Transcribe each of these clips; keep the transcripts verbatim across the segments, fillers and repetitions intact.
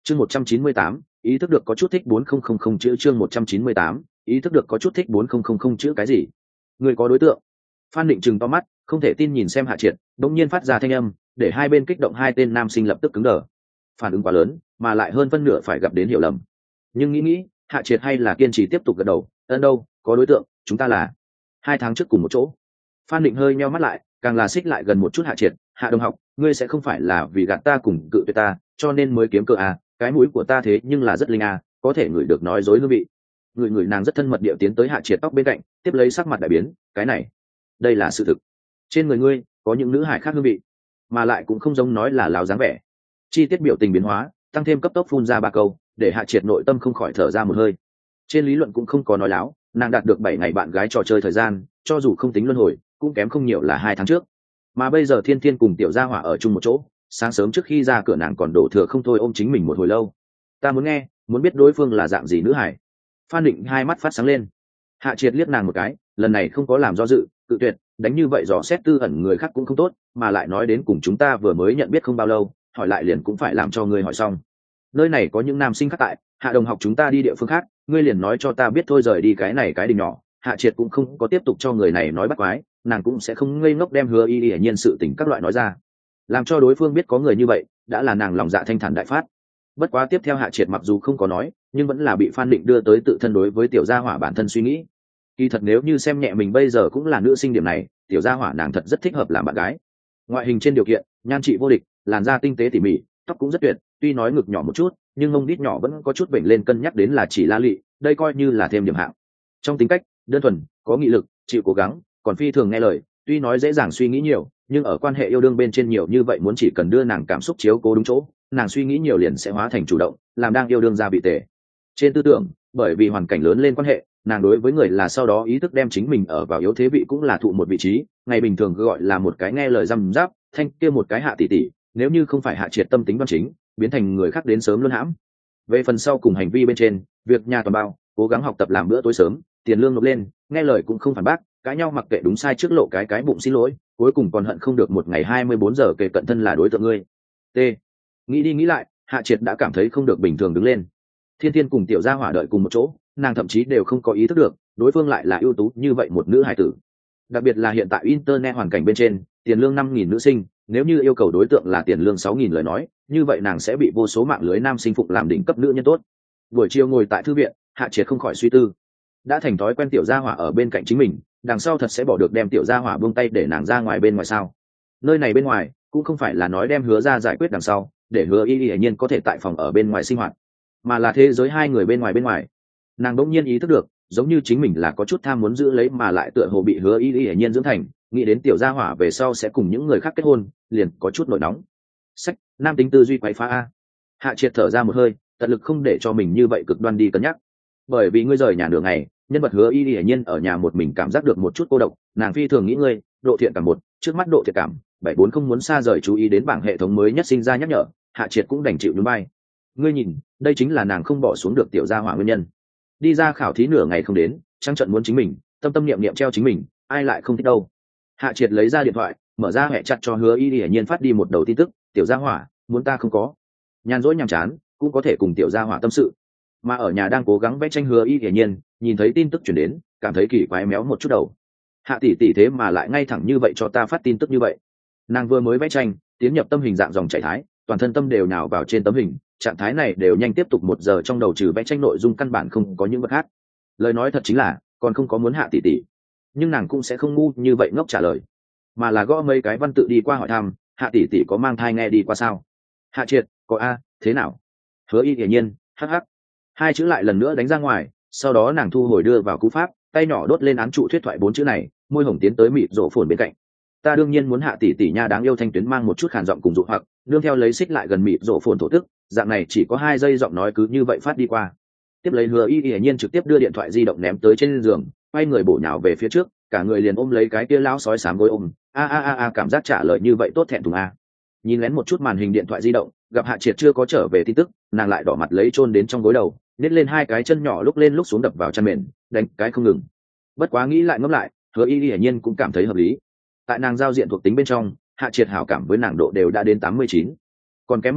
chương một trăm chín mươi tám, ý thức được có chút thích bốn không không không chữ. Chương một trăm chín mươi tám, ý thức được có chút thích bốn không không không chữ. Cái gì? Người có đối tượng? Phan Định trừng to mắt, không thể tin nhìn xem Hạ Triệt, đột nhiên phát ra thanh âm, để hai bên kích động hai tên nam sinh lập tức cứng đờ. Phản ứng quá lớn, mà lại hơn phân nửa phải gặp đến hiểu lầm. Nhưng nghĩ nghĩ, Hạ Triệt hay là kiên trì tiếp tục gật đầu, ân đâu, có đối tượng, chúng ta là hai tháng trước cùng một chỗ. Phan Định hơi nheo mắt lại, càng là xích lại gần một chút Hạ Triệt, Hạ đồng học, ngươi sẽ không phải là vì gạt ta cùng cự tuyệt ta, cho nên mới kiếm cơ à, cái mũi của ta thế nhưng là rất linh à, có thể ngửi được nói dối hương vị. Người người nàng rất thân mật điệu tiến tới Hạ Triệt tóc bên cạnh, tiếp lấy sắc mặt đại biến, cái này, đây là sự thực. Trên người ngươi có những nữ hải khác hương vị, mà lại cũng không giống nói là láo dáng vẻ. Chi tiết biểu tình biến hóa, tăng thêm cấp tốc phun ra ba câu, để Hạ Triệt nội tâm không khỏi thở ra một hơi. Trên lý luận cũng không có nói láo, nàng đạt được bảy ngày bạn gái trò chơi thời gian, cho dù không tính luân hồi, cũng kém không nhiều là hai tháng trước. Mà bây giờ Thiên Thiên cùng Tiểu Gia Hỏa ở chung một chỗ, sáng sớm trước khi ra cửa nàng còn đổ thừa không thôi ôm chính mình một hồi lâu. Ta muốn nghe, muốn biết đối phương là dạng gì nữ hải. Phan Định hai mắt phát sáng lên. Hạ Triệt liếc nàng một cái, lần này không có làm do dự, tự tuyệt, đánh như vậy dò xét tư ẩn người khác cũng không tốt, mà lại nói đến cùng chúng ta vừa mới nhận biết không bao lâu, hỏi lại liền cũng phải làm cho ngươi hỏi xong. Nơi này có những nam sinh khác tại, Hạ đồng học chúng ta đi địa phương khác, ngươi liền nói cho ta biết thôi, rời đi cái này cái đình nhỏ. Hạ Triệt cũng không có tiếp tục cho người này nói bắt quái, nàng cũng sẽ không ngây ngốc đem Hứa Y Y hiển nhiên sự tình các loại nói ra, làm cho đối phương biết có người như vậy, đã là nàng lòng dạ thanh thản đại phát. Bất quá tiếp theo Hạ Triệt mặc dù không có nói, nhưng vẫn là bị Phan Định đưa tới tự thân đối với Tiểu Gia Hỏa bản thân suy nghĩ. Kỳ thật nếu như xem nhẹ mình bây giờ cũng là nữ sinh điểm này, Tiểu Gia Hỏa nàng thật rất thích hợp làm bạn gái. Ngoại hình trên điều kiện, nhan trị vô địch, làn da tinh tế tỉ mỉ, tóc cũng rất tuyệt, tuy nói ngực nhỏ một chút, nhưng mông đít nhỏ vẫn có chút bệnh lên, cân nhắc đến là chỉ la lị, đây coi như là thêm điểm hạng. Trong tính cách, đơn thuần, có nghị lực, chịu cố gắng, còn phi thường nghe lời, tuy nói dễ dàng suy nghĩ nhiều, nhưng ở quan hệ yêu đương bên trên nhiều như vậy, muốn chỉ cần đưa nàng cảm xúc chiếu cố đúng chỗ, nàng suy nghĩ nhiều liền sẽ hóa thành chủ động, làm đang yêu đương ra bị tệ. Trên tư tưởng, bởi vì hoàn cảnh lớn lên quan hệ, nàng đối với người là sau đó ý thức đem chính mình ở vào yếu thế vị cũng là thụ một vị trí, ngày bình thường gọi là một cái nghe lời răm giáp, thanh kia một cái Hạ tỷ tỷ, nếu như không phải Hạ Triệt tâm tính đoan chính, biến thành người khác đến sớm luôn hãm. Về phần sau cùng hành vi bên trên, việc nhà toàn bao, cố gắng học tập làm bữa tối sớm, tiền lương nộp lên, nghe lời cũng không phản bác, cãi nhau mặc kệ đúng sai trước lộ cái cái bụng xin lỗi, cuối cùng còn hận không được một ngày hai mươi bốn giờ kề cận thân là đối tượng ngươi. T. Nghĩ đi nghĩ lại, Hạ Triệt đã cảm thấy không được bình thường đứng lên. Thiên Thiên cùng Tiểu Gia Hỏa đợi cùng một chỗ, nàng thậm chí đều không có ý thức được, đối phương lại là ưu tú như vậy một nữ hài tử. Đặc biệt là hiện tại internet hoàn cảnh bên trên, tiền lương năm nghìn nữ sinh, nếu như yêu cầu đối tượng là tiền lương sáu nghìn lời nói, như vậy nàng sẽ bị vô số mạng lưới nam sinh phục làm đỉnh cấp nữ nhân tốt. Buổi chiều ngồi tại thư viện, Hạ Triệt không khỏi suy tư. Đã thành thói quen Tiểu Gia Hỏa ở bên cạnh chính mình, đằng sau thật sẽ bỏ được đem Tiểu Gia Hỏa buông tay để nàng ra ngoài bên ngoài sao? Nơi này bên ngoài cũng không phải là nói đem Hứa ra giải quyết đằng sau, để Hứa Y Y hiển nhiên có thể tại phòng ở bên ngoài sinh hoạt, mà là thế giới hai người bên ngoài bên ngoài. Nàng đỗng nhiên ý thức được, giống như chính mình là có chút tham muốn giữ lấy, mà lại tựa hồ bị Hứa Y Y hiển nhiên dưỡng thành, nghĩ đến Tiểu Gia Hỏa về sau sẽ cùng những người khác kết hôn, liền có chút nổi nóng. Sách, nam tính tư duy quấy phá a. Hạ Triệt thở ra một hơi, tận lực không để cho mình như vậy cực đoan đi cân nhắc. Bởi vì ngươi rời nhà nửa ngày, nhân vật Hứa Y Y hiển nhiên ở nhà một mình cảm giác được một chút cô độc, nàng phi thường nghĩ ngươi, độ thiện cảm một, trước mắt độ thiện cảm bảy bốn không muốn xa rời chú ý đến bảng hệ thống mới nhất sinh ra nhắc nhở, Hạ Triệt cũng đành chịu nhún vai. Ngươi nhìn, đây chính là nàng không bỏ xuống được Tiểu Gia Hỏa nguyên nhân. Đi ra khảo thí nửa ngày không đến, trang trận muốn chính mình, tâm tâm niệm niệm treo chính mình, ai lại không thích đâu. Hạ Triệt lấy ra điện thoại, mở ra hệ chặt cho Hứa Y Y hiển nhiên phát đi một đầu tin tức, Tiểu Gia Hỏa, muốn ta không có. Nhàn rỗi nhàm chán, cũng có thể cùng Tiểu Gia Hỏa tâm sự. Mà ở nhà đang cố gắng vẽ tranh Hứa Y hiển nhiên, nhìn thấy tin tức chuyển đến, cảm thấy kỳ quái méo một chút đầu. Hạ tỷ tỷ thế mà lại ngay thẳng như vậy cho ta phát tin tức như vậy. Nàng vừa mới vẽ tranh, tiến nhập tâm hình dạng dòng chảy thái, toàn thân tâm đều nào vào trên tấm hình, trạng thái này đều nhanh tiếp tục một giờ, trong đầu trừ vẽ tranh nội dung căn bản không có những vật khác. Lời nói thật chính là còn không có muốn Hạ tỷ tỷ, nhưng nàng cũng sẽ không ngu như vậy ngốc trả lời, mà là gõ mấy cái văn tự đi qua hỏi thăm, Hạ tỷ tỷ có mang thai nghe đi qua sao? Hạ Triệt, có a, thế nào? Hứa Y hiển nhiên, hắc hắc. Hai chữ lại lần nữa đánh ra ngoài, sau đó nàng thu hồi đưa vào cú pháp, tay nhỏ đốt lên án trụ thuyết thoại bốn chữ này, môi hồng tiến tới mịt rổ phồn bên cạnh. Ta đương nhiên muốn Hạ tỷ tỷ nha, đáng yêu thanh tuyến mang một chút khàn giọng cùng dụ hoặc, đương theo lấy xích lại gần mịt rổ phồn thổ tức, dạng này chỉ có hai giây giọng nói cứ như vậy phát đi qua. Tiếp lấy Hứa Y hiển nhiên trực tiếp đưa điện thoại di động ném tới trên giường, quay người bổ nhào về phía trước, cả người liền ôm lấy cái kia lão sói xám gối ôm, a a a a, cảm giác trả lời như vậy tốt thẹn thùng a. Nhìn lén một chút màn hình điện thoại di động, gặp Hạ Triệt chưa có trở về tin tức, nàng lại đỏ mặt lấy chôn đến trong gối đầu, nhét lên hai cái chân nhỏ lúc lên lúc xuống đập vào chăn mền, đánh cái không ngừng. Bất quá nghĩ lại ngẫm lại, Hứa Y hiển nhiên cũng cảm thấy hợp lý. Tại nàng giao diện thuộc tính bên trong, Hạ Triệt hảo cảm với nàng độ đều đã đến tám mươi chín, còn kém một điểm,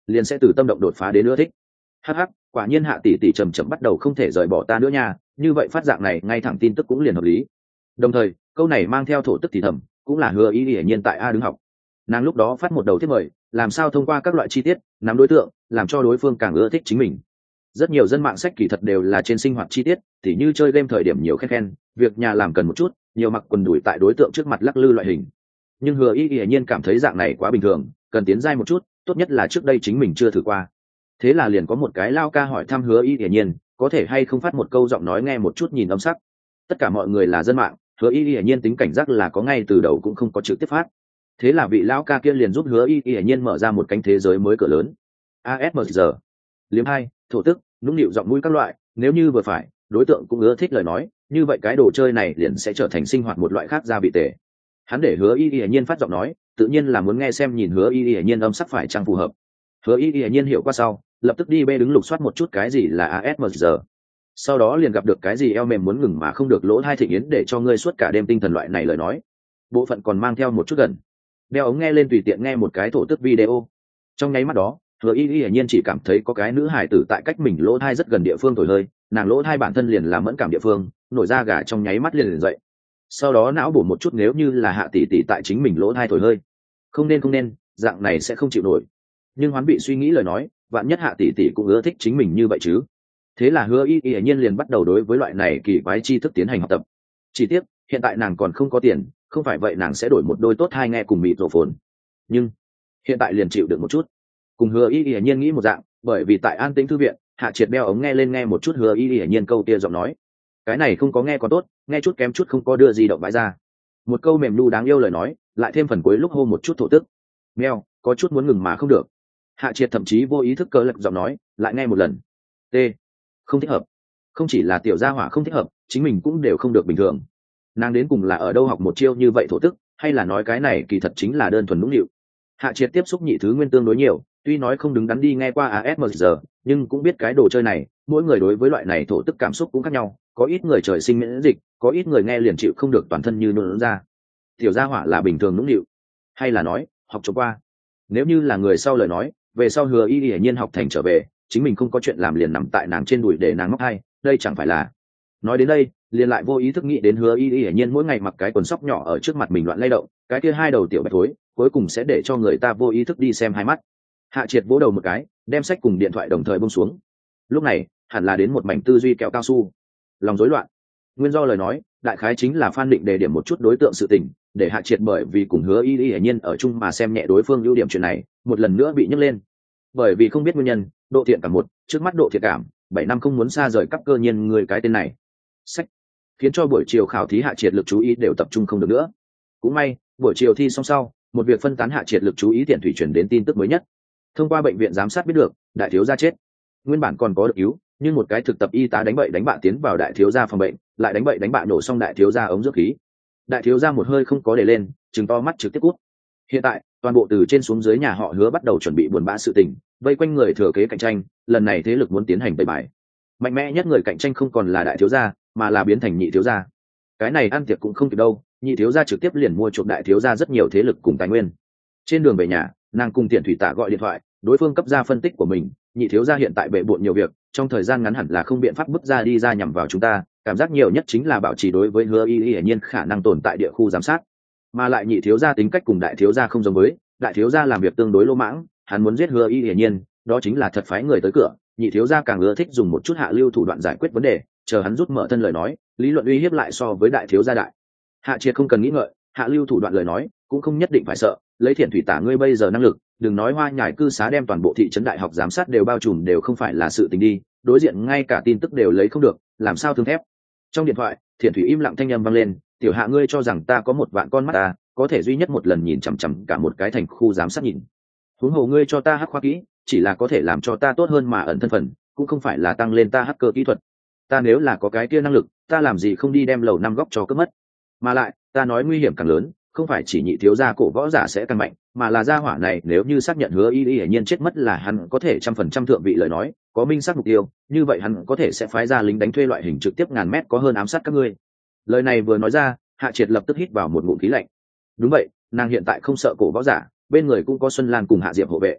liền sẽ từ tâm động đột phá đến ưa thích. Hắc hắc, quả nhiên Hạ tỷ tỷ chậm chậm bắt đầu không thể rời bỏ ta nữa nha, như vậy phát dạng này ngay thẳng tin tức cũng liền hợp lý. Đồng thời câu này mang theo thổ tức thì thầm cũng là Hứa Y hiển nhiên tại A đứng học. Nàng lúc đó phát một đầu thiết mời, làm sao thông qua các loại chi tiết nắm đối tượng, làm cho đối phương càng ưa thích chính mình. Rất nhiều dân mạng sách kỳ thật đều là trên sinh hoạt chi tiết, thì như chơi game thời điểm nhiều khen khen, việc nhà làm cần một chút, nhiều mặc quần đùi tại đối tượng trước mặt lắc lư loại hình. Nhưng Hứa Y hiển nhiên cảm thấy dạng này quá bình thường, cần tiến giai một chút, tốt nhất là trước đây chính mình chưa thử qua. Thế là liền có một cái lao ca hỏi thăm Hứa Y hiển nhiên, có thể hay không phát một câu giọng nói nghe một chút nhìn âm sắc. Tất cả mọi người là dân mạng, Hứa Y hiển nhiên tính cảnh giác là có ngay từ đầu cũng không có trực tiếp phát. Thế là vị lão ca kia liền giúp Hứa Y hiển nhiên mở ra một cánh thế giới mới cửa lớn. a ét em giê, liếm hai, thổ tức, nũng nịu giọng mũi các loại, nếu như vừa phải, đối tượng cũng ưa thích lời nói, như vậy cái đồ chơi này liền sẽ trở thành sinh hoạt một loại khác gia vị tệ. Hắn để Hứa Y hiển nhiên phát giọng nói, tự nhiên là muốn nghe xem nhìn Hứa Y hiển nhiên âm sắc phải chăng phù hợp. Hứa Y hiển nhiên hiểu qua sau, lập tức đi bê đứng lục soát một chút cái gì là a ét em giê. Sau đó liền gặp được cái gì eo mềm muốn ngừng mà không được lỗ hai thịnh yến để cho ngươi suốt cả đêm tinh thần loại này lời nói. Bộ phận còn mang theo một chút gần. Đeo ống nghe lên tùy tiện nghe một cái thổ tức video. Trong nháy mắt đó, Hứa Y hiển nhiên chỉ cảm thấy có cái nữ hải tử tại cách mình lỗ thai rất gần địa phương thổi hơi, nàng lỗ thai bản thân liền là mẫn cảm địa phương, nổi da gà trong nháy mắt liền liền dậy. Sau đó não bổ một chút nếu như là Hạ tỷ tỷ tại chính mình lỗ thai thổi hơi. Không nên không nên, dạng này sẽ không chịu nổi. Nhưng Hoán bị suy nghĩ lời nói, vạn nhất Hạ tỷ tỷ cũng ưa thích chính mình như vậy chứ. Thế là Hứa Y hiển nhiên liền bắt đầu đối với loại này kỳ quái tri thức tiến hành học tập. Chỉ tiếc, hiện tại nàng còn không có tiền, không phải vậy nàng sẽ đổi một đôi tốt hai nghe cùng mịt rổ phồn. Nhưng hiện tại liền chịu được một chút. Cùng Hứa Y hiển nhiên nghĩ một dạng, bởi vì tại An Tĩnh thư viện, Hạ Triệt đeo ống nghe lên nghe một chút Hứa Y hiển nhiên câu kia giọng nói. Cái này không có nghe có tốt, nghe chút kém chút không có đưa gì động bãi ra. Một câu mềm nu đáng yêu lời nói, lại thêm phần cuối lúc hô một chút thổ tức. Meo, có chút muốn ngừng mà không được. Hạ Triệt thậm chí vô ý thức cơ lật giọng nói, lại nghe một lần. T, không thích hợp. Không chỉ là tiểu gia hỏa không thích hợp, chính mình cũng đều không được bình thường. Nàng đến cùng là ở đâu học một chiêu như vậy thổ tức, hay là nói cái này kỳ thật chính là đơn thuần nũng nịu. Hạ Triệt tiếp xúc nhị thứ nguyên tương đối nhiều, tuy nói không đứng đắn đi nghe qua a ét em giê, nhưng cũng biết cái đồ chơi này, mỗi người đối với loại này thổ tức cảm xúc cũng khác nhau, có ít người trời sinh miễn dịch, có ít người nghe liền chịu không được toàn thân như nôn ra. Tiểu gia hỏa là bình thường nũng nịu, hay là nói học trộm qua. Nếu như là người sau lời nói, về sau Hứa Y hiển nhiên học thành trở về, chính mình không có chuyện làm liền nằm tại nàng trên đùi để nàng móc hay, đây chẳng phải là. Nói đến đây, liền lại vô ý thức nghĩ đến Hứa Y hiển nhiên mỗi ngày mặc cái quần sóc nhỏ ở trước mặt mình loạn lay động, cái kia hai đầu tiểu bạch thối, cuối cùng sẽ để cho người ta vô ý thức đi xem hai mắt. Hạ Triệt vỗ đầu một cái, đem sách cùng điện thoại đồng thời buông xuống. Lúc này, hẳn là đến một mảnh tư duy kẹo cao su. Lòng rối loạn. Nguyên do lời nói, đại khái chính là Phan Định đề điểm một chút đối tượng sự tình, để Hạ Triệt bởi vì cùng Hứa Y hiển nhiên ở chung mà xem nhẹ đối phương ưu điểm chuyện này, một lần nữa bị nhấc lên. Bởi vì không biết nguyên nhân, độ thiện cảm một, trước mắt độ thiện cảm, bảy năm không muốn xa rời cấp cơ nhiên người cái tên này. Sách khiến cho buổi chiều khảo thí Hạ Triệt lực chú ý đều tập trung không được nữa. Cũng may, buổi chiều thi xong sau, một việc phân tán Hạ Triệt lực chú ý tiện thủy chuyển đến tin tức mới nhất. Thông qua bệnh viện giám sát biết được, đại thiếu gia chết. Nguyên bản còn có được cứu, nhưng một cái thực tập y tá đánh bậy đánh bạ tiến vào đại thiếu gia phòng bệnh, lại đánh bậy đánh bạ nổ xong đại thiếu gia ống dưỡng khí. Đại thiếu gia một hơi không có để lên, trừng to mắt trực tiếp cút. Hiện tại, toàn bộ từ trên xuống dưới nhà họ Hứa bắt đầu chuẩn bị buồn bã sự tình, vây quanh người thừa kế cạnh tranh, lần này thế lực muốn tiến hành tẩy bài. Mạnh mẽ nhất người cạnh tranh không còn là đại thiếu gia, mà là biến thành nhị thiếu gia. Cái này ăn tiệc cũng không kịp đâu, nhị thiếu gia trực tiếp liền mua chuộc đại thiếu gia rất nhiều thế lực cùng tài nguyên. Trên đường về nhà, nàng cùng Tiện Thủy Tạ gọi điện thoại, đối phương cấp ra phân tích của mình, nhị thiếu gia hiện tại bệ bội nhiều việc, trong thời gian ngắn hẳn là không biện pháp bứt ra đi ra nhằm vào chúng ta, cảm giác nhiều nhất chính là bảo trì đối với Hứa Y hiển nhiên khả năng tồn tại địa khu giám sát. Mà lại nhị thiếu gia tính cách cùng đại thiếu gia không giống với, đại thiếu gia làm việc tương đối lỗ mãng, hắn muốn giết Hứa Y hiển nhiên, đó chính là thật phái người tới cửa, nhị thiếu gia càng ưa thích dùng một chút hạ lưu thủ đoạn giải quyết vấn đề, chờ hắn rút mở thân lời nói, lý luận uy hiếp lại so với đại thiếu gia đại. Hạ Triệt không cần nghĩ ngợi, hạ lưu thủ đoạn lời nói, cũng không nhất định phải sợ, lấy Thiện Thủy Tả ngươi bây giờ năng lực, đừng nói hoa nhải cư xá đem toàn bộ thị trấn đại học giám sát đều bao trùm đều không phải là sự tình đi, đối diện ngay cả tin tức đều lấy không được, làm sao thương thép. Trong điện thoại, Thiện Thủy im lặng thanh âm vang lên, tiểu hạ ngươi cho rằng ta có một vạn con mắt ta, có thể duy nhất một lần nhìn chằm chằm cả một cái thành khu giám sát nhìn. Huống hồ ngươi cho ta hắc khoa kỹ, chỉ là có thể làm cho ta tốt hơn mà ẩn thân phần, cũng không phải là tăng lên ta hacker kỹ thuật. Ta nếu là có cái kia năng lực, ta làm gì không đi đem lầu năm góc cho cướp mất. Mà lại, ta nói nguy hiểm càng lớn, không phải chỉ nhị thiếu gia cổ võ giả sẽ càng mạnh, mà là gia hỏa này nếu như xác nhận Hứa Y hiển nhiên chết mất là hắn có thể trăm phần trăm thượng vị lời nói, có minh xác mục tiêu, như vậy hắn có thể sẽ phái ra lính đánh thuê loại hình trực tiếp ngàn mét có hơn ám sát các ngươi. Lời này vừa nói ra, Hạ Triệt lập tức hít vào một ngụm khí lạnh. Đúng vậy, nàng hiện tại không sợ cổ võ giả, bên người cũng có Xuân Lan cùng Hạ Diệp hộ vệ.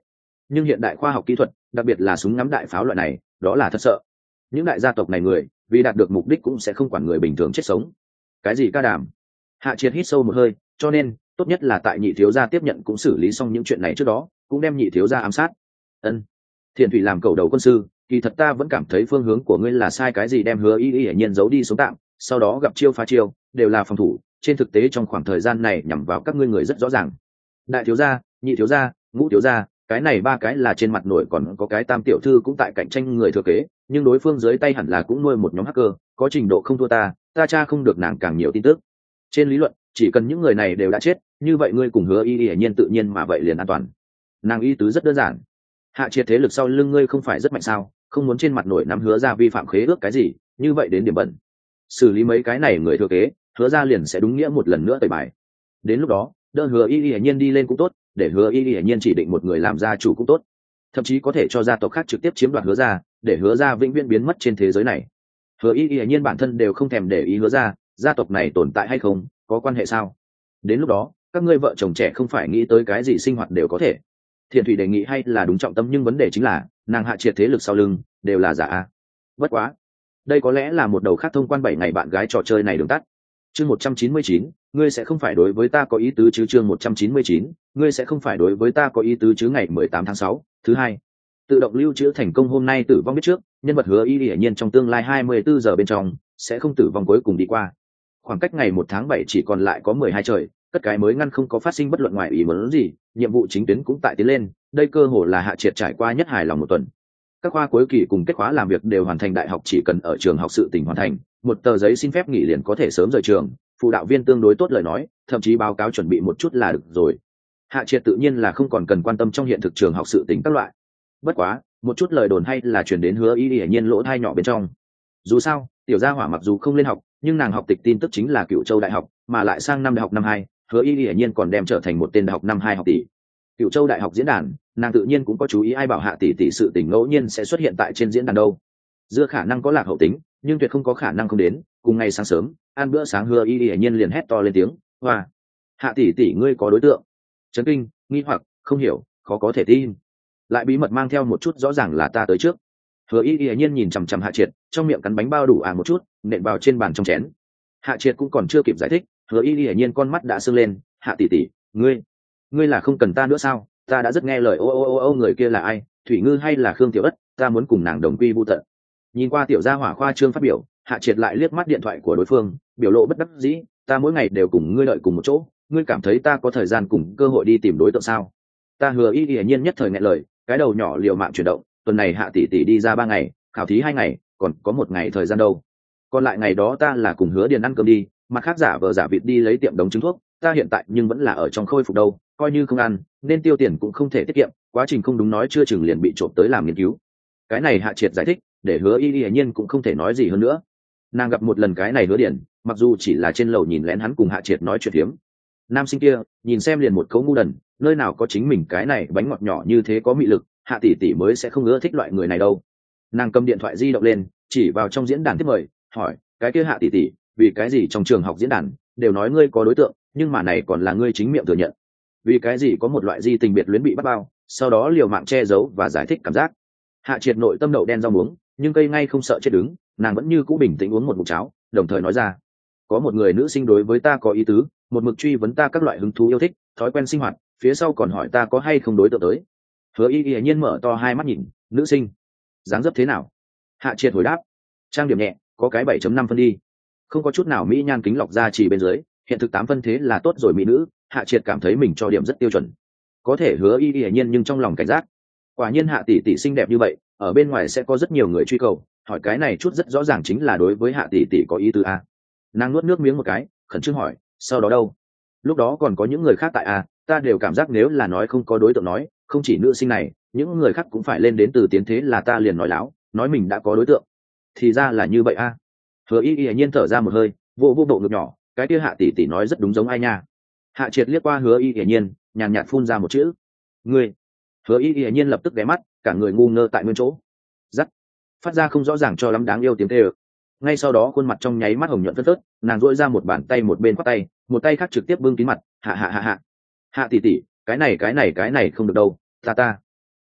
nhưng hiện đại khoa học kỹ thuật, đặc biệt là súng ngắm đại pháo loại này, đó là thật sợ. Những đại gia tộc này người vì đạt được mục đích cũng sẽ không quản người bình thường chết sống. Cái gì ca đàm? Hạ Triệt hít sâu một hơi, cho nên tốt nhất là tại nhị thiếu gia tiếp nhận cũng xử lý xong những chuyện này trước đó, cũng đem nhị thiếu gia ám sát. Ân. Thiện Thủy làm cầu đầu quân sư, kỳ thật ta vẫn cảm thấy phương hướng của ngươi là sai. Cái gì đem Hứa Y Y hiển nhiên giấu đi xuống tạm, sau đó gặp chiêu phá chiêu, đều là phòng thủ. Trên thực tế trong khoảng thời gian này nhằm vào các ngươi người rất rõ ràng. Đại thiếu gia, nhị thiếu gia, ngũ thiếu gia, cái này ba cái là trên mặt nổi, còn có cái tam tiểu thư cũng tại cạnh tranh người thừa kế, nhưng đối phương dưới tay hẳn là cũng nuôi một nhóm hacker, có trình độ không thua ta, ta tra không được nàng càng nhiều tin tức. Trên lý luận, chỉ cần những người này đều đã chết, như vậy ngươi cùng Hứa Y Y hiển nhiên tự nhiên mà vậy liền an toàn. Nàng ý tứ rất đơn giản. Hạ Triệt thế lực sau lưng ngươi không phải rất mạnh sao, không muốn trên mặt nổi nắm Hứa ra vi phạm khế ước cái gì, như vậy đến điểm bẩn. Xử lý mấy cái này người thừa kế, Hứa ra liền sẽ đúng nghĩa một lần nữa tẩy bài. Đến lúc đó, đỡ Hứa Y Y hiển nhiên đi lên cũng tốt, để Hứa Y Y hiển nhiên chỉ định một người làm gia chủ cũng tốt. Thậm chí có thể cho gia tộc khác trực tiếp chiếm đoạt Hứa ra, để Hứa ra vĩnh viễn biến mất trên thế giới này. Hứa Y Y hiển nhiên bản thân đều không thèm để ý Hứa ra, gia tộc này tồn tại hay không, có quan hệ sao? Đến lúc đó, các ngươi vợ chồng trẻ không phải nghĩ tới cái gì sinh hoạt đều có thể. Thiện Thủy đề nghị hay là đúng trọng tâm, nhưng vấn đề chính là nàng Hạ Triệt thế lực sau lưng đều là giả a. Bất quá, đây có lẽ là một đầu khác thông quan bảy ngày bạn gái trò chơi này đường tắt. Chương một trăm chín mươi chín, ngươi sẽ không phải đối với ta có ý tứ chứ? Chương một trăm chín mươi chín, ngươi sẽ không phải đối với ta có ý tứ chứ? Ngày mười tám tháng sáu, thứ hai. Tự động lưu trữ thành công. Hôm nay tử vong biết trước, nhân vật Hứa Y Y hiển nhiên trong tương lai hai mươi bốn giờ bên trong sẽ không tử vong cuối cùng đi qua. Khoảng cách ngày một tháng bảy chỉ còn lại có mười hai trời, tất cái mới ngăn không có phát sinh bất luận ngoài ý muốn gì, nhiệm vụ chính tuyến cũng tại tiến lên, đây cơ hồ là Hạ Triệt trải qua nhất hài lòng một tuần. Các khoa cuối kỳ cùng kết khóa làm việc đều hoàn thành, đại học chỉ cần ở trường học sự tình hoàn thành, một tờ giấy xin phép nghỉ liền có thể sớm rời trường, phụ đạo viên tương đối tốt lời nói, thậm chí báo cáo chuẩn bị một chút là được rồi. Hạ Triệt tự nhiên là không còn cần quan tâm trong hiện thực trường học sự tình các loại. Bất quá, một chút lời đồn hay là truyền đến Hứa Y Y hiển nhiên lỗ thai nhỏ bên trong. Dù sao, tiểu gia hỏa mặc dù không lên học, nhưng nàng học tịch tin tức chính là Cựu Châu đại học, mà lại sang năm đại học năm hai, Hứa Y Y hiển nhiên còn đem trở thành một tên đại học năm hai học tỷ. Cựu Châu đại học diễn đàn, nàng tự nhiên cũng có chú ý ai bảo Hạ tỷ tỷ sự tình ngẫu nhiên sẽ xuất hiện tại trên diễn đàn đâu. Giữa khả năng có lạc hậu tính, nhưng tuyệt không có khả năng không đến. Cùng ngày sáng sớm, ăn bữa sáng Hứa Y Y hiển nhiên liền hét to lên tiếng, "Hoa, Hạ tỷ tỷ ngươi có đối tượng?" Chấn kinh, nghi hoặc, không hiểu, khó có thể tin. Lại bí mật mang theo một chút rõ ràng là ta tới trước. Hứa Y Y hiển nhiên nhìn chằm chằm Hạ Triệt, trong miệng cắn bánh bao đủ à một chút, nện vào trên bàn trong chén. Hạ Triệt cũng còn chưa kịp giải thích, Hứa Y Y hiển nhiên con mắt đã sưng lên, "Hạ tỷ tỷ, ngươi, ngươi là không cần ta nữa sao? Ta đã rất nghe lời." Ô ô ô ô người kia là ai? Thủy Ngư hay là Khương Tiểu Ất? Ta muốn cùng nàng đồng quy vu tận. Nhìn qua tiểu gia hỏa khoa trương phát biểu, Hạ Triệt lại liếc mắt điện thoại của đối phương, biểu lộ bất đắc dĩ, "Ta mỗi ngày đều cùng ngươi đợi cùng một chỗ, ngươi cảm thấy ta có thời gian cùng cơ hội đi tìm đối tượng sao?" Ta Hứa Y Y hiển nhiên nhất thời nghẹn lời, cái đầu nhỏ liều mạng chuyển động, tuần này Hạ tỷ tỷ đi ra ba ngày, khảo thí hai ngày, còn có một ngày thời gian đâu. Còn lại ngày đó ta là cùng Hứa Điền ăn cơm đi, mặt khác giả vờ giả vịt đi lấy tiệm đống trứng thuốc, ta hiện tại nhưng vẫn là ở trong khôi phục đâu, coi như không ăn, nên tiêu tiền cũng không thể tiết kiệm, quá trình không đúng nói chưa chừng liền bị trộm tới làm nghiên cứu. Cái này Hạ Triệt giải thích, để Hứa Y Y hiển nhiên cũng không thể nói gì hơn nữa. Nàng gặp một lần cái này Hứa Điền, mặc dù chỉ là trên lầu nhìn lén hắn cùng Hạ Triệt nói chuyện phiếm. Nam sinh kia, nhìn xem liền một cấu ngu đần, nơi nào có chính mình cái này bánh ngọt nhỏ như thế có mị lực, Hạ tỷ tỷ mới sẽ không ưa thích loại người này đâu. Nàng cầm điện thoại di động lên, chỉ vào trong diễn đàn tiếp mời, hỏi, "Cái kia Hạ tỷ tỷ, vì cái gì trong trường học diễn đàn đều nói ngươi có đối tượng, nhưng mà này còn là ngươi chính miệng thừa nhận? Vì cái gì có một loại di tình biệt luyến bị bắt bao, sau đó liều mạng che giấu và giải thích cảm giác?" Hạ Triệt nội tâm đậu đen rau muống, nhưng cây ngay không sợ chết đứng, nàng vẫn như cũ bình tĩnh uống một ngụm cháo, đồng thời nói ra, "Có một người nữ sinh đối với ta có ý tứ, một mực truy vấn ta các loại hứng thú yêu thích, thói quen sinh hoạt, phía sau còn hỏi ta có hay không đối tượng tới." Hứa Y Y hiển nhiên mở to hai mắt nhìn, "Nữ sinh, dáng dấp thế nào?" Hạ Triệt hồi đáp, "Trang điểm nhẹ, có cái bảy chấm năm phân đi." Không có chút nào mỹ nhan kính lọc ra chỉ bên dưới, hiện thực tám phân thế là tốt rồi mỹ nữ. Hạ Triệt cảm thấy mình cho điểm rất tiêu chuẩn. Có thể Hứa Y Y hiển nhiên nhưng trong lòng cảnh giác. Quả nhiên Hạ tỷ tỷ xinh đẹp như vậy, ở bên ngoài sẽ có rất nhiều người truy cầu, hỏi cái này chút rất rõ ràng chính là đối với Hạ tỷ tỷ có ý tứ a. Nàng nuốt nước miếng một cái, khẩn trương hỏi, "Sau đó đâu?" "Lúc đó còn có những người khác tại a, ta đều cảm giác nếu là nói không có đối tượng nói, không chỉ nữ sinh này, những người khác cũng phải lên đến từ tiến thế là ta liền nói láo, nói mình đã có đối tượng." Thì ra là như vậy a. Hứa Y Y hiển nhiên thở ra một hơi, vô vô bộ ngực nhỏ, "Cái kia Hạ tỷ tỷ nói rất đúng giống ai nha." Hạ Triệt liếc qua Hứa Y Y hiển nhiên, nhàn nhạt phun ra một chữ, "Ngươi." Hứa Y Y hiển nhiên lập tức ghé mắt, cả người ngu ngơ tại nguyên chỗ. Rắc, phát ra không rõ ràng cho lắm đáng yêu tiếng kêu. Ngay sau đó khuôn mặt trong nháy mắt hồng nhuận phất phớt, nàng duỗi ra một bàn tay một bên khoác tay, một tay khác trực tiếp bưng kín mặt, "Hạ hạ hạ hạ. Hạ tỷ tỷ, cái này cái này cái này không được đâu, ta ta."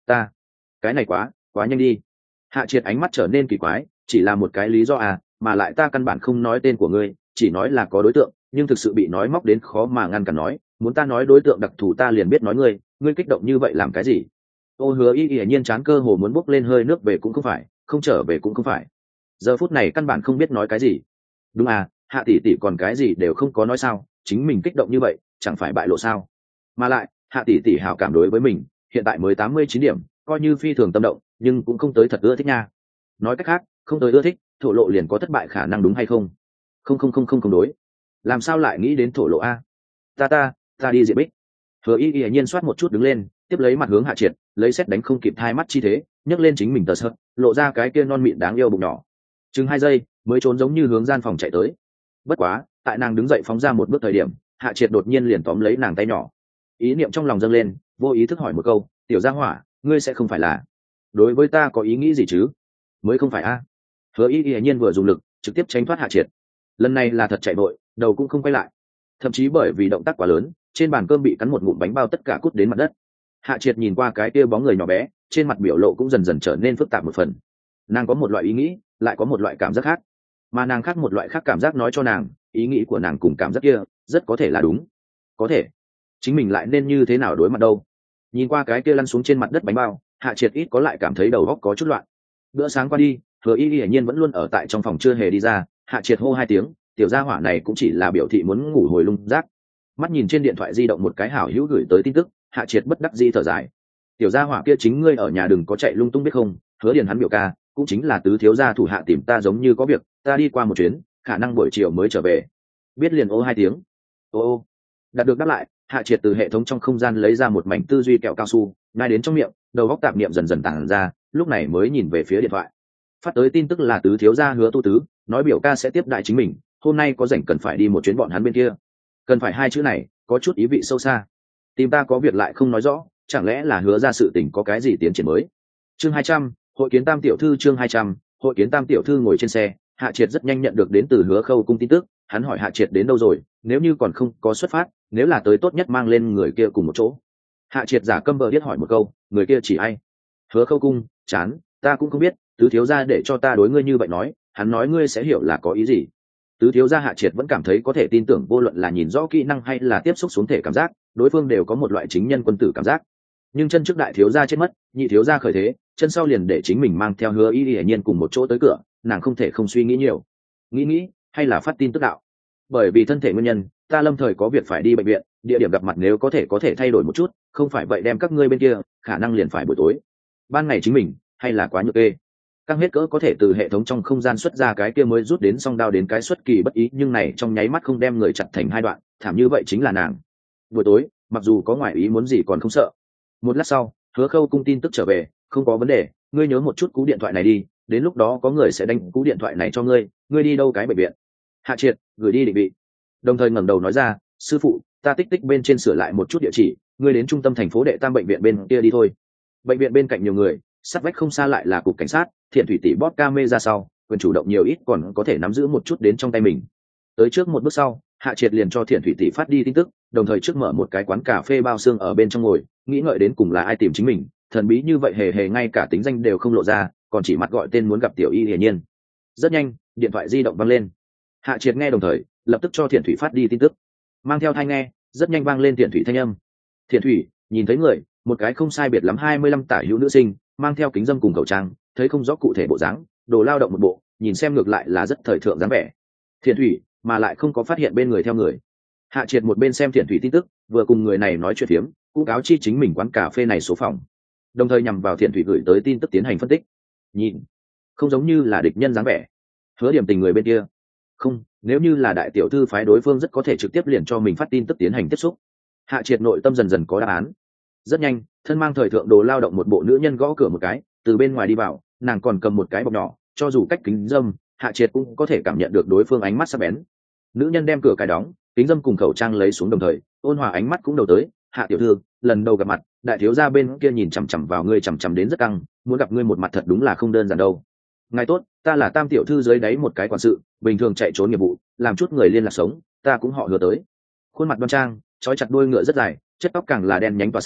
ta cái này quá quá nhanh đi. Hạ Triệt ánh mắt trở nên kỳ quái, chỉ là một cái lý do à, mà lại ta căn bản không nói tên của ngươi, chỉ nói là có đối tượng, nhưng thực sự bị nói móc đến khó mà ngăn cản nói, muốn ta nói đối tượng đặc thù ta liền biết nói ngươi, ngươi kích động như vậy làm cái gì? Ô Hứa Y hiển nhiên chán cơ hồ muốn bốc lên hơi nước về cũng không phải, không trở về cũng không phải. Giờ phút này căn bản không biết nói cái gì. Đúng à, Hạ tỷ tỷ còn cái gì đều không có nói sao, chính mình kích động như vậy, chẳng phải bại lộ sao? Mà lại, Hạ tỷ tỷ hảo cảm đối với mình, hiện tại mới tám mươi chín điểm, coi như phi thường tâm động, nhưng cũng không tới thật ưa thích nha. Nói cách khác, không tới ưa thích, thổ lộ liền có thất bại khả năng đúng hay không? Không không không không không đối. Làm sao lại nghĩ đến thổ lộ a? Ta ta, ta đi Diệp Bích. Hứa Y hiển nhiên soát một chút đứng lên, tiếp lấy mặt hướng Hạ Triệt, lấy xét đánh không kịp hai mắt chi thế, nhấc lên chính mình tờ sợt, lộ ra cái kia non mịn đáng yêu bụng nhỏ. Chừng hai giây, mới trốn giống như hướng gian phòng chạy tới. Bất quá, tại nàng đứng dậy phóng ra một bước thời điểm, Hạ Triệt đột nhiên liền tóm lấy nàng tay nhỏ. Ý niệm trong lòng dâng lên, vô ý thức hỏi một câu, "Tiểu Gia Hỏa, ngươi sẽ không phải là đối với ta có ý nghĩ gì chứ?" Mới không phải a. Hứa Y hiển nhiên vừa dùng lực, trực tiếp tránh thoát Hạ Triệt. Lần này là thật chạy vội, đầu cũng không quay lại. Thậm chí bởi vì động tác quá lớn, trên bàn cơm bị cắn một ngụm bánh bao tất cả cút đến mặt đất. Hạ Triệt nhìn qua cái kia bóng người nhỏ bé, trên mặt biểu lộ cũng dần dần trở nên phức tạp một phần. Nàng có một loại ý nghĩ, lại có một loại cảm giác khác, mà nàng khác một loại khác cảm giác nói cho nàng, ý nghĩ của nàng cùng cảm giác kia rất có thể là đúng. Có thể, chính mình lại nên như thế nào đối mặt đâu? Nhìn qua cái kia lăn xuống trên mặt đất bánh bao, Hạ Triệt ít có lại cảm thấy đầu óc có chút loạn. Bữa sáng qua đi, Hứa Y hiển nhiên vẫn luôn ở tại trong phòng chưa hề đi ra. Hạ Triệt hô hai tiếng, tiểu gia hỏa này cũng chỉ là biểu thị muốn ngủ hồi lung rác. Mắt nhìn trên điện thoại di động một cái hảo hữu gửi tới tin tức, Hạ Triệt bất đắc dĩ thở dài. Tiểu gia hỏa kia chính ngươi ở nhà đừng có chạy lung tung biết không? Hứa Điền hắn biểu ca, cũng chính là tứ thiếu gia thủ hạ tìm ta giống như có việc, ta đi qua một chuyến, khả năng buổi chiều mới trở về. Biết liền ô hai tiếng. Ô ô. Đạt được đáp lại, Hạ Triệt từ hệ thống trong không gian lấy ra một mảnh tư duy kẹo cao su, ngay đến trong miệng, đầu óc tạp niệm dần dần tản ra, lúc này mới nhìn về phía điện thoại. Phát tới tin tức là tứ thiếu gia Hứa Tu Tứ, nói biểu ca sẽ tiếp đại chính mình, hôm nay có rảnh cần phải đi một chuyến bọn hắn bên kia. Cần phải hai chữ này, có chút ý vị sâu xa. Tìm ta có việc lại không nói rõ, chẳng lẽ là hứa ra sự tình có cái gì tiến triển mới? Chương hai trăm, hội kiến Tam tiểu thư. Chương hai trăm, hội kiến Tam tiểu thư. Ngồi trên xe, Hạ Triệt rất nhanh nhận được đến từ Hứa Khâu cung tin tức, hắn hỏi Hạ Triệt đến đâu rồi, nếu như còn không có xuất phát, nếu là tới tốt nhất mang lên người kia cùng một chỗ. Hạ Triệt giả câm bờ điếc hỏi một câu, người kia chỉ ai? Hứa Khâu cung, chán, ta cũng không biết, tứ thiếu gia để cho ta đối ngươi như vậy nói, hắn nói ngươi sẽ hiểu là có ý gì. Tứ thiếu gia Hạ Triệt vẫn cảm thấy có thể tin tưởng, vô luận là nhìn rõ kỹ năng hay là tiếp xúc xuống thể cảm giác, đối phương đều có một loại chính nhân quân tử cảm giác. Nhưng chân trước đại thiếu gia chết mất, nhị thiếu gia khởi thế, chân sau liền để chính mình mang theo Hứa Y hiển nhiên cùng một chỗ tới cửa, nàng không thể không suy nghĩ nhiều. Nghĩ nghĩ, hay là phát tin tức đạo. Bởi vì thân thể nguyên nhân, ta lâm thời có việc phải đi bệnh viện, địa điểm gặp mặt nếu có thể có thể thay đổi một chút, không phải vậy đem các ngươi bên kia, khả năng liền phải buổi tối. Ban ngày chính mình, hay là quá nhược kê. Căng hết cỡ có thể từ hệ thống trong không gian xuất ra cái kia mới rút đến song đao đến cái xuất kỳ bất ý, nhưng này trong nháy mắt không đem người chặt thành hai đoạn, thảm như vậy chính là nàng. Buổi tối, mặc dù có ngoại ý muốn gì còn không sợ. Một lát sau, Hứa Khâu cung tin tức trở về, không có vấn đề, ngươi nhớ một chút cú điện thoại này đi, đến lúc đó có người sẽ đánh cú điện thoại này cho ngươi, ngươi đi đâu cái bệnh viện. Hạ Triệt gửi đi định vị, đồng thời ngẩng đầu nói ra, sư phụ, ta tích tích bên trên sửa lại một chút địa chỉ, ngươi đến trung tâm thành phố đệ tam bệnh viện bên kia đi thôi. Bệnh viện bên cạnh nhiều người, sát vách không xa lại là cục cảnh sát, Thiện Thủy tỷ bóp camera sau, quyền chủ động nhiều ít còn có thể nắm giữ một chút đến trong tay mình. Tới trước một bước sau, Hạ Triệt liền cho Thiện Thủy tỷ phát đi tin tức, đồng thời trước mở một cái quán cà phê bao xương ở bên trong ngồi, nghĩ ngợi đến cùng là ai tìm chính mình, thần bí như vậy hề hề ngay cả tính danh đều không lộ ra, còn chỉ mặt gọi tên muốn gặp Tiểu Y hiển nhiên. Rất nhanh, điện thoại di động vang lên. Hạ Triệt nghe đồng thời, lập tức cho Thiện Thủy phát đi tin tức. Mang theo tai nghe, rất nhanh vang lên Thiện Thủy thanh âm. Thiện Thủy, nhìn thấy người, một cái không sai biệt lắm hai mươi lăm tả hữu nữ sinh, mang theo kính dâm cùng khẩu trang, thấy không rõ cụ thể bộ dáng, đồ lao động một bộ, nhìn xem ngược lại là rất thời thượng dáng vẻ. Thiện Thủy, mà lại không có phát hiện bên người theo người. Hạ Triệt một bên xem Thiện Thủy tin tức, vừa cùng người này nói chuyện phiếm, cũng cáo chi chính mình quán cà phê này số phòng, đồng thời nhằm vào Thiện Thủy gửi tới tin tức tiến hành phân tích. Nhìn, không giống như là địch nhân dáng vẻ. Hứa Điểm tình người bên kia, không, nếu như là đại tiểu thư phái đối phương rất có thể trực tiếp liền cho mình phát tin tức tiến hành tiếp xúc. Hạ Triệt nội tâm dần dần có đáp án. Rất nhanh, thân mang thời thượng đồ lao động một bộ nữ nhân gõ cửa một cái, từ bên ngoài đi vào, nàng còn cầm một cái bọc nhỏ, cho dù cách kính dâm, Hạ Triệt cũng có thể cảm nhận được đối phương ánh mắt sắc bén. Nữ nhân đem cửa cài đóng, kính dâm cùng khẩu trang lấy xuống, đồng thời ôn hòa ánh mắt cũng đầu tới, Hạ tiểu thư, lần đầu gặp mặt, đại thiếu gia bên kia nhìn chằm chằm vào ngươi chằm chằm đến rất căng, muốn gặp ngươi một mặt thật đúng là không đơn giản đâu. Ngài tốt, ta là Tam tiểu thư dưới đáy một cái quản sự, bình thường chạy trốn nghiệp vụ, làm chút người liên lạc sống, ta cũng họ Hứa tới. Khuôn mặt đoan trang, trói chặt đuôi ngựa rất dài, chất tóc càng là đen nhánh tỏa sáng,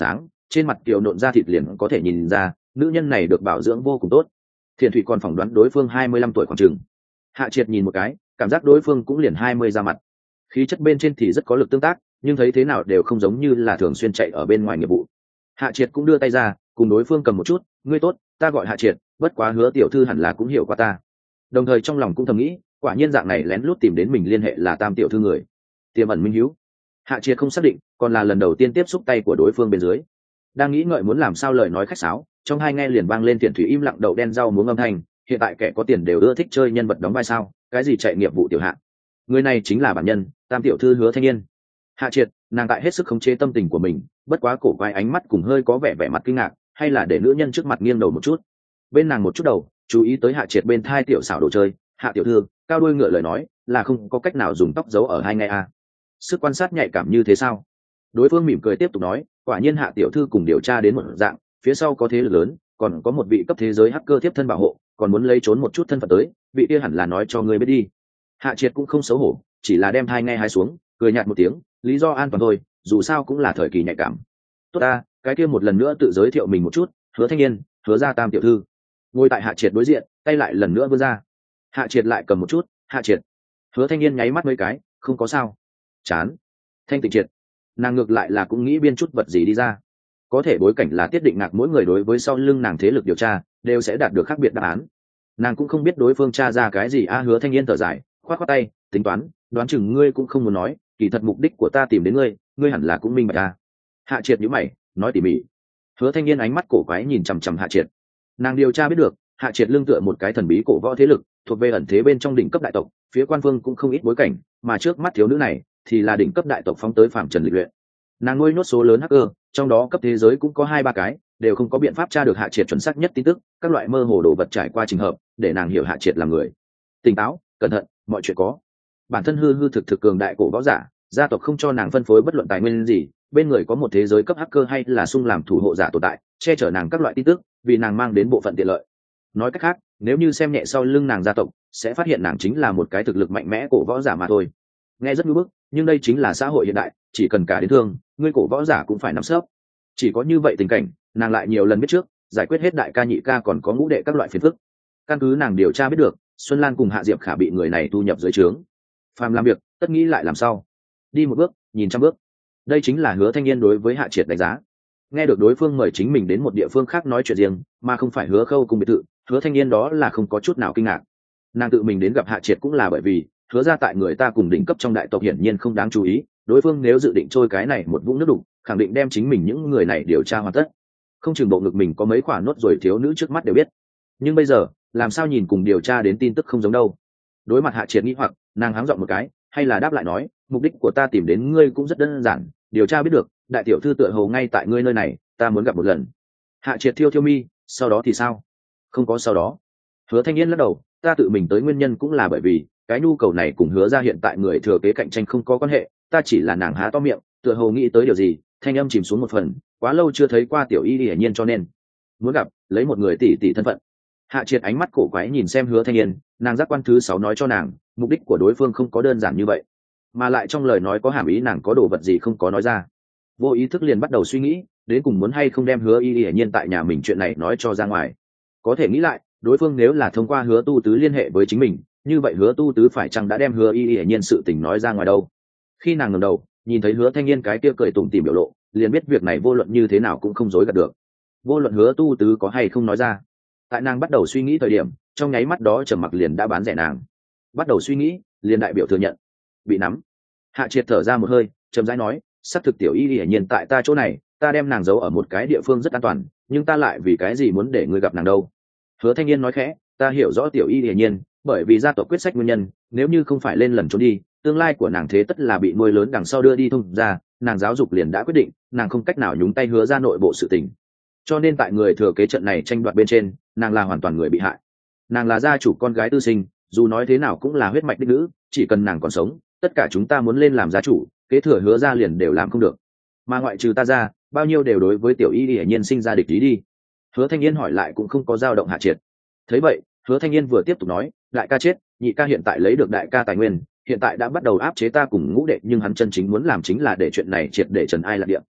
trên mặt kiều nộn da thịt liền có thể nhìn ra nữ nhân này được bảo dưỡng vô cùng tốt. Thiền thủy còn phỏng đoán đối phương hai mươi lăm tuổi khoảng chừng. Hạ Triệt nhìn một cái, cảm giác đối phương cũng liền hai mươi ra mặt, khí chất bên trên thì rất có lực tương tác, nhưng thấy thế nào đều không giống như là thường xuyên chạy ở bên ngoài nghiệp vụ. Hạ Triệt cũng đưa tay ra cùng đối phương cầm một chút, ngươi tốt, ta gọi Hạ Triệt, bất quá Hứa tiểu thư hẳn là cũng hiểu qua ta. Đồng thời trong lòng cũng thầm nghĩ, quả nhiên dạng này lén lút tìm đến mình liên hệ là Tam tiểu thư người, tiềm ẩn minh hữu. Hạ Triệt không xác định, còn là lần đầu tiên tiếp xúc tay của đối phương bên dưới, đang nghĩ ngợi muốn làm sao lời nói khách sáo, trong hai nghe liền vang lên Thiện thủy im lặng đậu đen rau muống âm thanh. Hiện tại kẻ có tiền đều ưa thích chơi nhân vật đóng vai sao, cái gì chạy nghiệp vụ tiểu hạ, người này chính là bản nhân Tam tiểu thư Hứa Thanh Nhiên. Hạ Triệt, nàng tại hết sức khống chế tâm tình của mình, bất quá cổ quái ánh mắt cùng hơi có vẻ vẻ mặt kinh ngạc, hay là để nữ nhân trước mặt nghiêng đầu một chút, bên nàng một chút đầu, chú ý tới Hạ Triệt bên thai tiểu xảo đồ chơi. Hạ tiểu thư, cao đuôi ngựa lời nói là không có cách nào dùng tóc giấu ở hai ngay à. Sức quan sát nhạy cảm như thế sao? Đối phương mỉm cười tiếp tục nói, quả nhiên Hạ tiểu thư cùng điều tra đến một dạng, phía sau có thế lực lớn, còn có một vị cấp thế giới hacker tiếp thân bảo hộ, còn muốn lấy trốn một chút thân phận tới, vị kia hẳn là nói cho ngươi biết đi. Hạ Triệt cũng không xấu hổ, chỉ là đem hai nghe hai xuống, cười nhạt một tiếng, lý do an toàn thôi, dù sao cũng là thời kỳ nhạy cảm. Tốt ta, cái kia một lần nữa tự giới thiệu mình một chút, Hứa Thanh Nhiên, Hứa gia Tam tiểu thư. Ngồi tại Hạ Triệt đối diện, tay lại lần nữa vươn ra. Hạ Triệt lại cầm một chút, Hạ Triệt. Hứa Thanh Nhiên nháy mắt mấy cái, không có sao. Chán. Thanh Tịnh Triệt. Nàng ngược lại là cũng nghĩ biên chút vật gì đi ra. Có thể bối cảnh là tiết định ngạc mỗi người đối với sau lưng nàng thế lực điều tra đều sẽ đạt được khác biệt đáp án. Nàng cũng không biết đối phương tra ra cái gì. A Hứa Thanh Nhiên thở dài, khoát khoát tay, tính toán, đoán chừng ngươi cũng không muốn nói, kỳ thật mục đích của ta tìm đến ngươi, ngươi hẳn là cũng minh bạch ta. Hạ Triệt nhíu mày, nói tỉ mỉ. Hứa Thanh Nhiên ánh mắt cổ quái nhìn chằm chằm Hạ Triệt. Nàng điều tra biết được, Hạ Triệt lưng tựa một cái thần bí cổ võ thế lực, thuộc về ẩn thế bên trong đỉnh cấp đại tộc, phía quan phương cũng không ít bối cảnh, mà trước mắt thiếu nữ này thì là đỉnh cấp đại tộc phóng tới phạm trần lịch luyện. Nàng nuôi nốt số lớn hacker, trong đó cấp thế giới cũng có hai ba cái, đều không có biện pháp tra được Hạ Triệt chuẩn xác nhất tin tức, các loại mơ hồ đồ vật trải qua trình hợp, để nàng hiểu Hạ Triệt là người tỉnh táo, cẩn thận, mọi chuyện có. Bản thân hư hư thực thực cường đại cổ võ giả, gia tộc không cho nàng phân phối bất luận tài nguyên gì, bên người có một thế giới cấp hacker hay là sung làm thủ hộ giả tồn tại, che chở nàng các loại tin tức, vì nàng mang đến bộ phận tiện lợi. Nói cách khác, nếu như xem nhẹ sau lưng nàng gia tộc, sẽ phát hiện nàng chính là một cái thực lực mạnh mẽ cổ võ giả mà thôi. Nghe rất ngưỡng bức, nhưng đây chính là xã hội hiện đại, chỉ cần cả đến thương, ngươi cổ võ giả cũng phải nắm sấp. Chỉ có như vậy tình cảnh, nàng lại nhiều lần biết trước, giải quyết hết đại ca nhị ca còn có ngũ đệ các loại phiền phức. Căn cứ nàng điều tra biết được, Xuân Lan cùng Hạ Diệp Khả bị người này thu nhập dưới trướng. Phàm làm việc, tất nghĩ lại làm sao. Đi một bước, nhìn trăm bước. Đây chính là Hứa Thanh Nhiên đối với Hạ Triệt đánh giá. Nghe được đối phương mời chính mình đến một địa phương khác nói chuyện riêng, mà không phải Hứa Khâu cùng biệt thự, Hứa Thanh Nhiên đó là không có chút nào kinh ngạc. Nàng tự mình đến gặp Hạ Triệt cũng là bởi vì Hứa ra tại người ta cùng đỉnh cấp trong đại tộc hiển nhiên không đáng chú ý, đối phương nếu dự định trôi cái này một vũng nước đục, khẳng định đem chính mình những người này điều tra hoàn tất. Không chừng bộ ngực mình có mấy khoản nốt rồi thiếu nữ trước mắt đều biết. Nhưng bây giờ, làm sao nhìn cùng điều tra đến tin tức không giống đâu. Đối mặt Hạ Triệt nghĩ hoặc, nàng háng giọng một cái, hay là đáp lại nói, mục đích của ta tìm đến ngươi cũng rất đơn giản, điều tra biết được, đại tiểu thư tựa hồ ngay tại ngươi nơi này, ta muốn gặp một lần. Hạ Triệt thiêu thiêu mi, sau đó thì sao? Không có sau đó. Hứa Thanh Nhiên lắc đầu, ta tự mình tới nguyên nhân cũng là bởi vì cái nhu cầu này cùng Hứa ra hiện tại người thừa kế cạnh tranh không có quan hệ, ta chỉ là nàng há to miệng, tựa hồ nghĩ tới điều gì, thanh âm chìm xuống một phần, quá lâu chưa thấy qua tiểu y hiển nhiên cho nên muốn gặp, lấy một người tỷ tỷ thân phận. Hạ Triệt ánh mắt cổ quái nhìn xem Hứa Thanh Nhiên, nàng giác quan thứ sáu nói cho nàng, mục đích của đối phương không có đơn giản như vậy, mà lại trong lời nói có hàm ý nàng có đồ vật gì không có nói ra. Vô ý thức liền bắt đầu suy nghĩ, đến cùng muốn hay không đem Hứa y hiển nhiên tại nhà mình chuyện này nói cho ra ngoài. Có thể nghĩ lại, đối phương nếu là thông qua Hứa Tu Tứ liên hệ với chính mình, như vậy Hứa Tu Tứ phải chăng đã đem Hứa y hiển nhiên sự tình nói ra ngoài đâu? Khi nàng ngẩng đầu, nhìn thấy Hứa Thanh Nhiên cái kia cười tủm tỉm biểu lộ, liền biết việc này vô luận như thế nào cũng không dối gạt được. Vô luận Hứa Tu Tứ có hay không nói ra, tại nàng bắt đầu suy nghĩ thời điểm, trong nháy mắt đó trầm mặc liền đã bán rẻ nàng. Bắt đầu suy nghĩ, liền đại biểu thừa nhận. Bị nắm. Hạ Triệt thở ra một hơi, trầm rãi nói, sắp thực tiểu y hiển nhiên tại ta chỗ này, ta đem nàng giấu ở một cái địa phương rất an toàn, nhưng ta lại vì cái gì muốn để ngươi gặp nàng đâu? Hứa Thanh Nhiên nói khẽ, ta hiểu rõ tiểu y hiển nhiên, bởi vì gia tộc quyết sách nguyên nhân, nếu như không phải lên lần trốn đi, tương lai của nàng thế tất là bị nuôi lớn đằng sau đưa đi thông ra, nàng giáo dục liền đã quyết định, nàng không cách nào nhúng tay Hứa ra nội bộ sự tình. Cho nên tại người thừa kế trận này tranh đoạt bên trên, nàng là hoàn toàn người bị hại. Nàng là gia chủ con gái tư sinh, dù nói thế nào cũng là huyết mạch đích nữ, chỉ cần nàng còn sống, tất cả chúng ta muốn lên làm gia chủ, kế thừa Hứa ra liền đều làm không được. Mà ngoại trừ ta ra, bao nhiêu đều đối với tiểu y hiển nhiên sinh ra địch ý đi. Hứa Thanh Nhiên hỏi lại cũng không có dao động Hạ Triệt. Thấy vậy, Hứa Thanh Nhiên vừa tiếp tục nói, đại ca chết, nhị ca hiện tại lấy được đại ca tài nguyên, hiện tại đã bắt đầu áp chế ta cùng ngũ đệ, nhưng hắn chân chính muốn làm chính là để chuyện này triệt để trần ai lạc địa.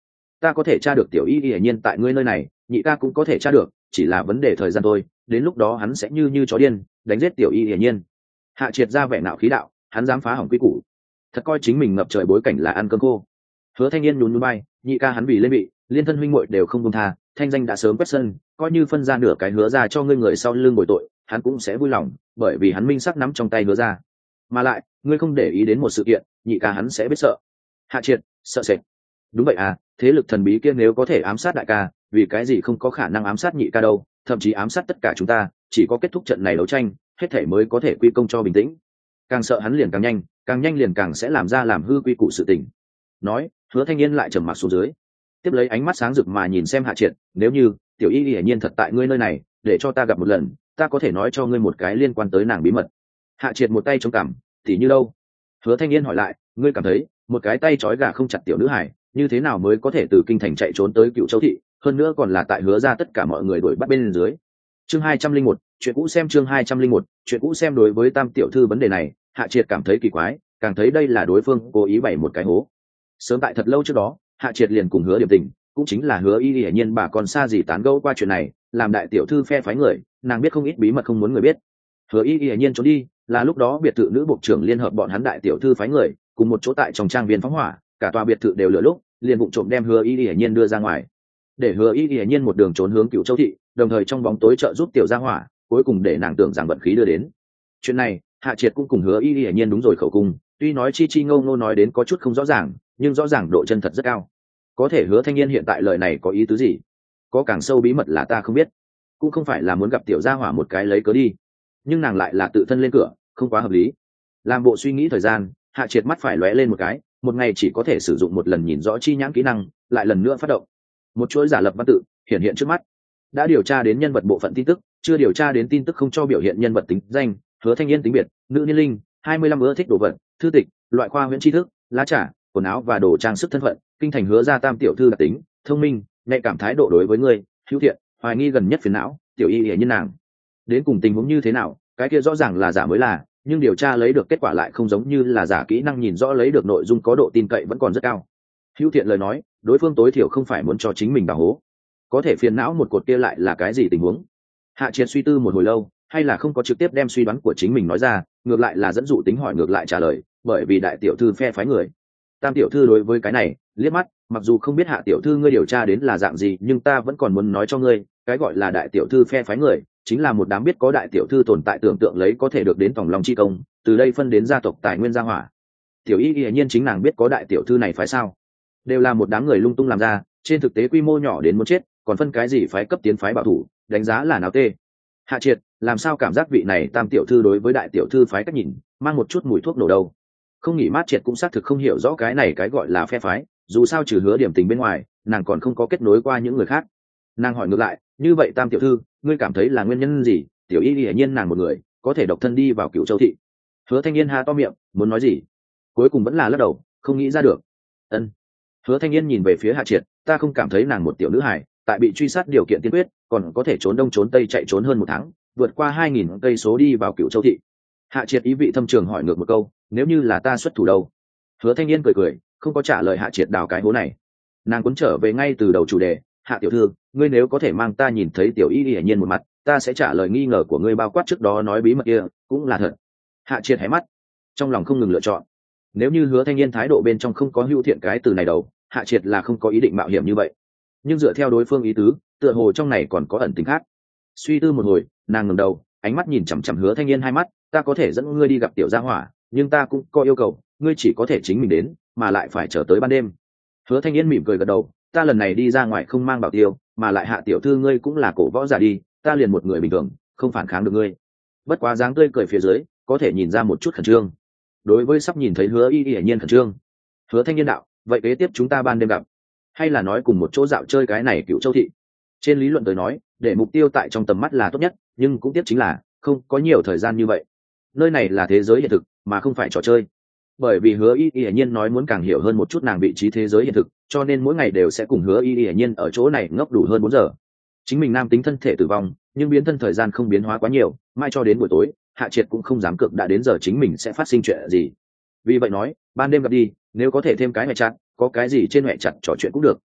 ta có thể tra được tiểu y y hiển nhiên tại ngươi nơi này, nhị ca cũng có thể tra được, chỉ là vấn đề thời gian thôi, đến lúc đó hắn sẽ như như chó điên đánh giết tiểu y hiển nhiên. Hạ Triệt ra vẻ nạo khí đạo, hắn dám phá hỏng quy củ, thật coi chính mình ngập trời bối cảnh là ăn cơm khô. Hứa Thanh Niên nhún nhún bay, nhị ca hắn vì lên vị, liên thân huynh muội đều không buông tha, thanh danh đã sớm quét sân, coi như phân ra nửa cái hứa ra cho ngươi người sau lưng bồi tội, hắn cũng sẽ vui lòng, bởi vì hắn minh sắc nắm trong tay hứa ra. Mà lại, ngươi không để ý đến một sự kiện, nhị ca hắn sẽ biết sợ. Hạ Triệt, sợ sệt. Đúng vậy à, thế lực thần bí kia nếu có thể ám sát đại ca, vì cái gì không có khả năng ám sát nhị ca đâu, thậm chí ám sát tất cả chúng ta, chỉ có kết thúc trận này đấu tranh, hết thể mới có thể quy công cho bình tĩnh. Càng sợ hắn liền càng nhanh, càng nhanh liền càng sẽ làm ra làm hư quy củ sự tình. Nói, Hứa Thanh Niên lại trầm mặc xuống dưới, tiếp lấy ánh mắt sáng rực mà nhìn xem Hạ Triệt, nếu như tiểu y hiển nhiên thật tại ngươi nơi này, để cho ta gặp một lần, ta có thể nói cho ngươi một cái liên quan tới nàng bí mật. Hạ Triệt một tay chống cằm, thì như đâu? Hứa Thanh Niên hỏi lại, ngươi cảm thấy một cái tay trói gà không chặt tiểu nữ hải, như thế nào mới có thể từ kinh thành chạy trốn tới Cựu Châu thị, hơn nữa còn là tại Hứa ra tất cả mọi người đuổi bắt bên dưới. Chương hai trăm linh một, chuyện cũ xem chương hai trăm linh một, chuyện cũ xem đối với Tam tiểu thư vấn đề này, Hạ Triệt cảm thấy kỳ quái, càng thấy đây là đối phương cố ý bày một cái hố. Sớm tại thật lâu trước đó, Hạ Triệt liền cùng Hứa Điểm Tình, cũng chính là Hứa Y hiển nhiên bà còn xa gì tán gẫu qua chuyện này, làm đại tiểu thư phe phái người, nàng biết không ít bí mật không muốn người biết. Hứa Y hiển nhiên trốn đi, là lúc đó biệt thự nữ bộ trưởng liên hợp bọn hắn đại tiểu thư phái người, cùng một chỗ tại trong trang viên phóng hỏa, cả tòa biệt thự đều lửa lúc, liền vụng trộm đem Hứa Y hiển nhiên đưa ra ngoài, để Hứa Y hiển nhiên một đường trốn hướng Cựu Châu thị, đồng thời trong bóng tối trợ giúp tiểu gia hỏa, cuối cùng để nàng tưởng rằng vận khí đưa đến. Chuyện này, Hạ Triệt cũng cùng Hứa Y hiển nhiên đúng rồi khẩu cung, tuy nói chi chi ngô ngô nói đến có chút không rõ ràng, nhưng rõ ràng độ chân thật rất cao. Có thể Hứa Thanh Niên hiện tại lời này có ý tứ gì? Có càng sâu bí mật là ta không biết, cũng không phải là muốn gặp tiểu gia hỏa một cái lấy cớ đi, nhưng nàng lại là tự thân lên cửa, không quá hợp lý. Làm bộ suy nghĩ thời gian, Hạ Triệt mắt phải lóe lên một cái, một ngày chỉ có thể sử dụng một lần nhìn rõ chi nhãn kỹ năng, lại lần nữa phát động. Một chuỗi giả lập văn tự hiện hiện trước mắt. Đã điều tra đến nhân vật bộ phận tin tức, chưa điều tra đến tin tức không cho biểu hiện nhân vật tính danh. Hứa Thanh Niên tính biệt, nữ niên linh, hai mươi lăm ưa thích đồ vật, thư tịch, loại khoa huyễn tri thức, lá trà, quần áo và đồ trang sức thân phận, kinh thành Hứa ra Tam tiểu thư đặc tính, thông minh, nhạy cảm thái độ đối với người, hữu thiện, hoài nghi gần nhất phiền não, tiểu y hiển nhiên nàng. Đến cùng tình huống như thế nào, cái kia rõ ràng là giả mới là, nhưng điều tra lấy được kết quả lại không giống như là giả, kỹ năng nhìn rõ lấy được nội dung có độ tin cậy vẫn còn rất cao. Hữu thiện lời nói, đối phương tối thiểu không phải muốn cho chính mình đào hố. Có thể phiền não một cột kia lại là cái gì tình huống? Hạ Triệt suy tư một hồi lâu, hay là không có trực tiếp đem suy đoán của chính mình nói ra, ngược lại là dẫn dụ tính hỏi ngược lại trả lời, bởi vì đại tiểu thư phe phái người. Tam tiểu thư đối với cái này liếc mắt, mặc dù không biết Hạ tiểu thư ngươi điều tra đến là dạng gì, nhưng ta vẫn còn muốn nói cho ngươi, cái gọi là đại tiểu thư phe phái người, chính là một đám biết có đại tiểu thư tồn tại tưởng tượng lấy có thể được đến tổng lòng chi công, từ đây phân đến gia tộc tài nguyên gia hỏa. Tiểu y hiển nhiên chính nàng biết có đại tiểu thư này phái sao? Đều là một đám người lung tung làm ra, trên thực tế quy mô nhỏ đến muốn chết, còn phân cái gì phái cấp tiến phái bảo thủ, đánh giá là nào tê. Hạ Triệt, làm sao cảm giác vị này Tam tiểu thư đối với đại tiểu thư phái cách nhìn mang một chút mùi thuốc nổ đâu? Không nghỉ mát Triệt cũng xác thực không hiểu rõ cái này cái gọi là phe phái, dù sao trừ Hứa Điểm Tình bên ngoài, nàng còn không có kết nối qua những người khác. Nàng hỏi ngược lại, như vậy Tam tiểu thư, ngươi cảm thấy là nguyên nhân gì? Tiểu y hiển nhiên nàng một người có thể độc thân đi vào Cựu Châu thị. Hứa Thanh Niên ha to miệng, muốn nói gì, cuối cùng vẫn là lắc đầu, không nghĩ ra được. Ân. Hứa Thanh Niên nhìn về phía Hạ Triệt, ta không cảm thấy nàng một tiểu nữ hài, tại bị truy sát điều kiện tiên quyết, còn có thể trốn đông trốn tây chạy trốn hơn một tháng, vượt qua hai nghìn cây số đi vào Cựu Châu thị. Hạ Triệt ý vị thâm trường hỏi ngược một câu, nếu như là ta xuất thủ đâu? Hứa Thanh Niên cười cười, không có trả lời Hạ Triệt đào cái hố này. Nàng cuốn trở về ngay từ đầu chủ đề, Hạ tiểu thư, ngươi nếu có thể mang ta nhìn thấy tiểu y hiển nhiên một mặt, ta sẽ trả lời nghi ngờ của ngươi, bao quát trước đó nói bí mật kia cũng là thật. Hạ Triệt hé mắt, trong lòng không ngừng lựa chọn. Nếu như Hứa Thanh Niên thái độ bên trong không có hữu thiện cái từ này đầu, Hạ Triệt là không có ý định mạo hiểm như vậy. Nhưng dựa theo đối phương ý tứ, tựa hồ trong này còn có ẩn tình khác. Suy tư một hồi, nàng ngẩng đầu, ánh mắt nhìn chằm chằm Hứa Thanh Niên hai mắt, ta có thể dẫn ngươi đi gặp tiểu gia hỏa, nhưng ta cũng có yêu cầu, ngươi chỉ có thể chính mình đến, mà lại phải chờ tới ban đêm. Hứa Thanh Niên mỉm cười gật đầu, ta lần này đi ra ngoài không mang bảo tiêu, mà lại Hạ tiểu thư ngươi cũng là cổ võ giả đi, ta liền một người bình thường, không phản kháng được ngươi. Bất quá dáng tươi cười phía dưới, có thể nhìn ra một chút khẩn trương. Đối với sắp nhìn thấy Hứa Y hiển nhiên khẩn trương. Hứa Thanh Niên đạo, vậy kế tiếp chúng ta ban đêm gặp, hay là nói cùng một chỗ dạo chơi cái này Cựu Châu thị? Trên lý luận tới nói, để mục tiêu tại trong tầm mắt là tốt nhất, nhưng cũng tiếp chính là không có nhiều thời gian như vậy. Nơi này là thế giới hiện thực, mà không phải trò chơi. Bởi vì Hứa Y hiển nhiên nói muốn càng hiểu hơn một chút nàng vị trí thế giới hiện thực, cho nên mỗi ngày đều sẽ cùng Hứa Y hiển nhiên ở chỗ này ngốc đủ hơn bốn giờ. Chính mình nam tính thân thể tử vong, nhưng biến thân thời gian không biến hóa quá nhiều, mai cho đến buổi tối, Hạ Triệt cũng không dám cược đã đến giờ chính mình sẽ phát sinh chuyện gì. Vì vậy nói, ban đêm gặp đi, nếu có thể thêm cái mẹ chặt, có cái gì trên mẹ chặt trò chuyện cũng được.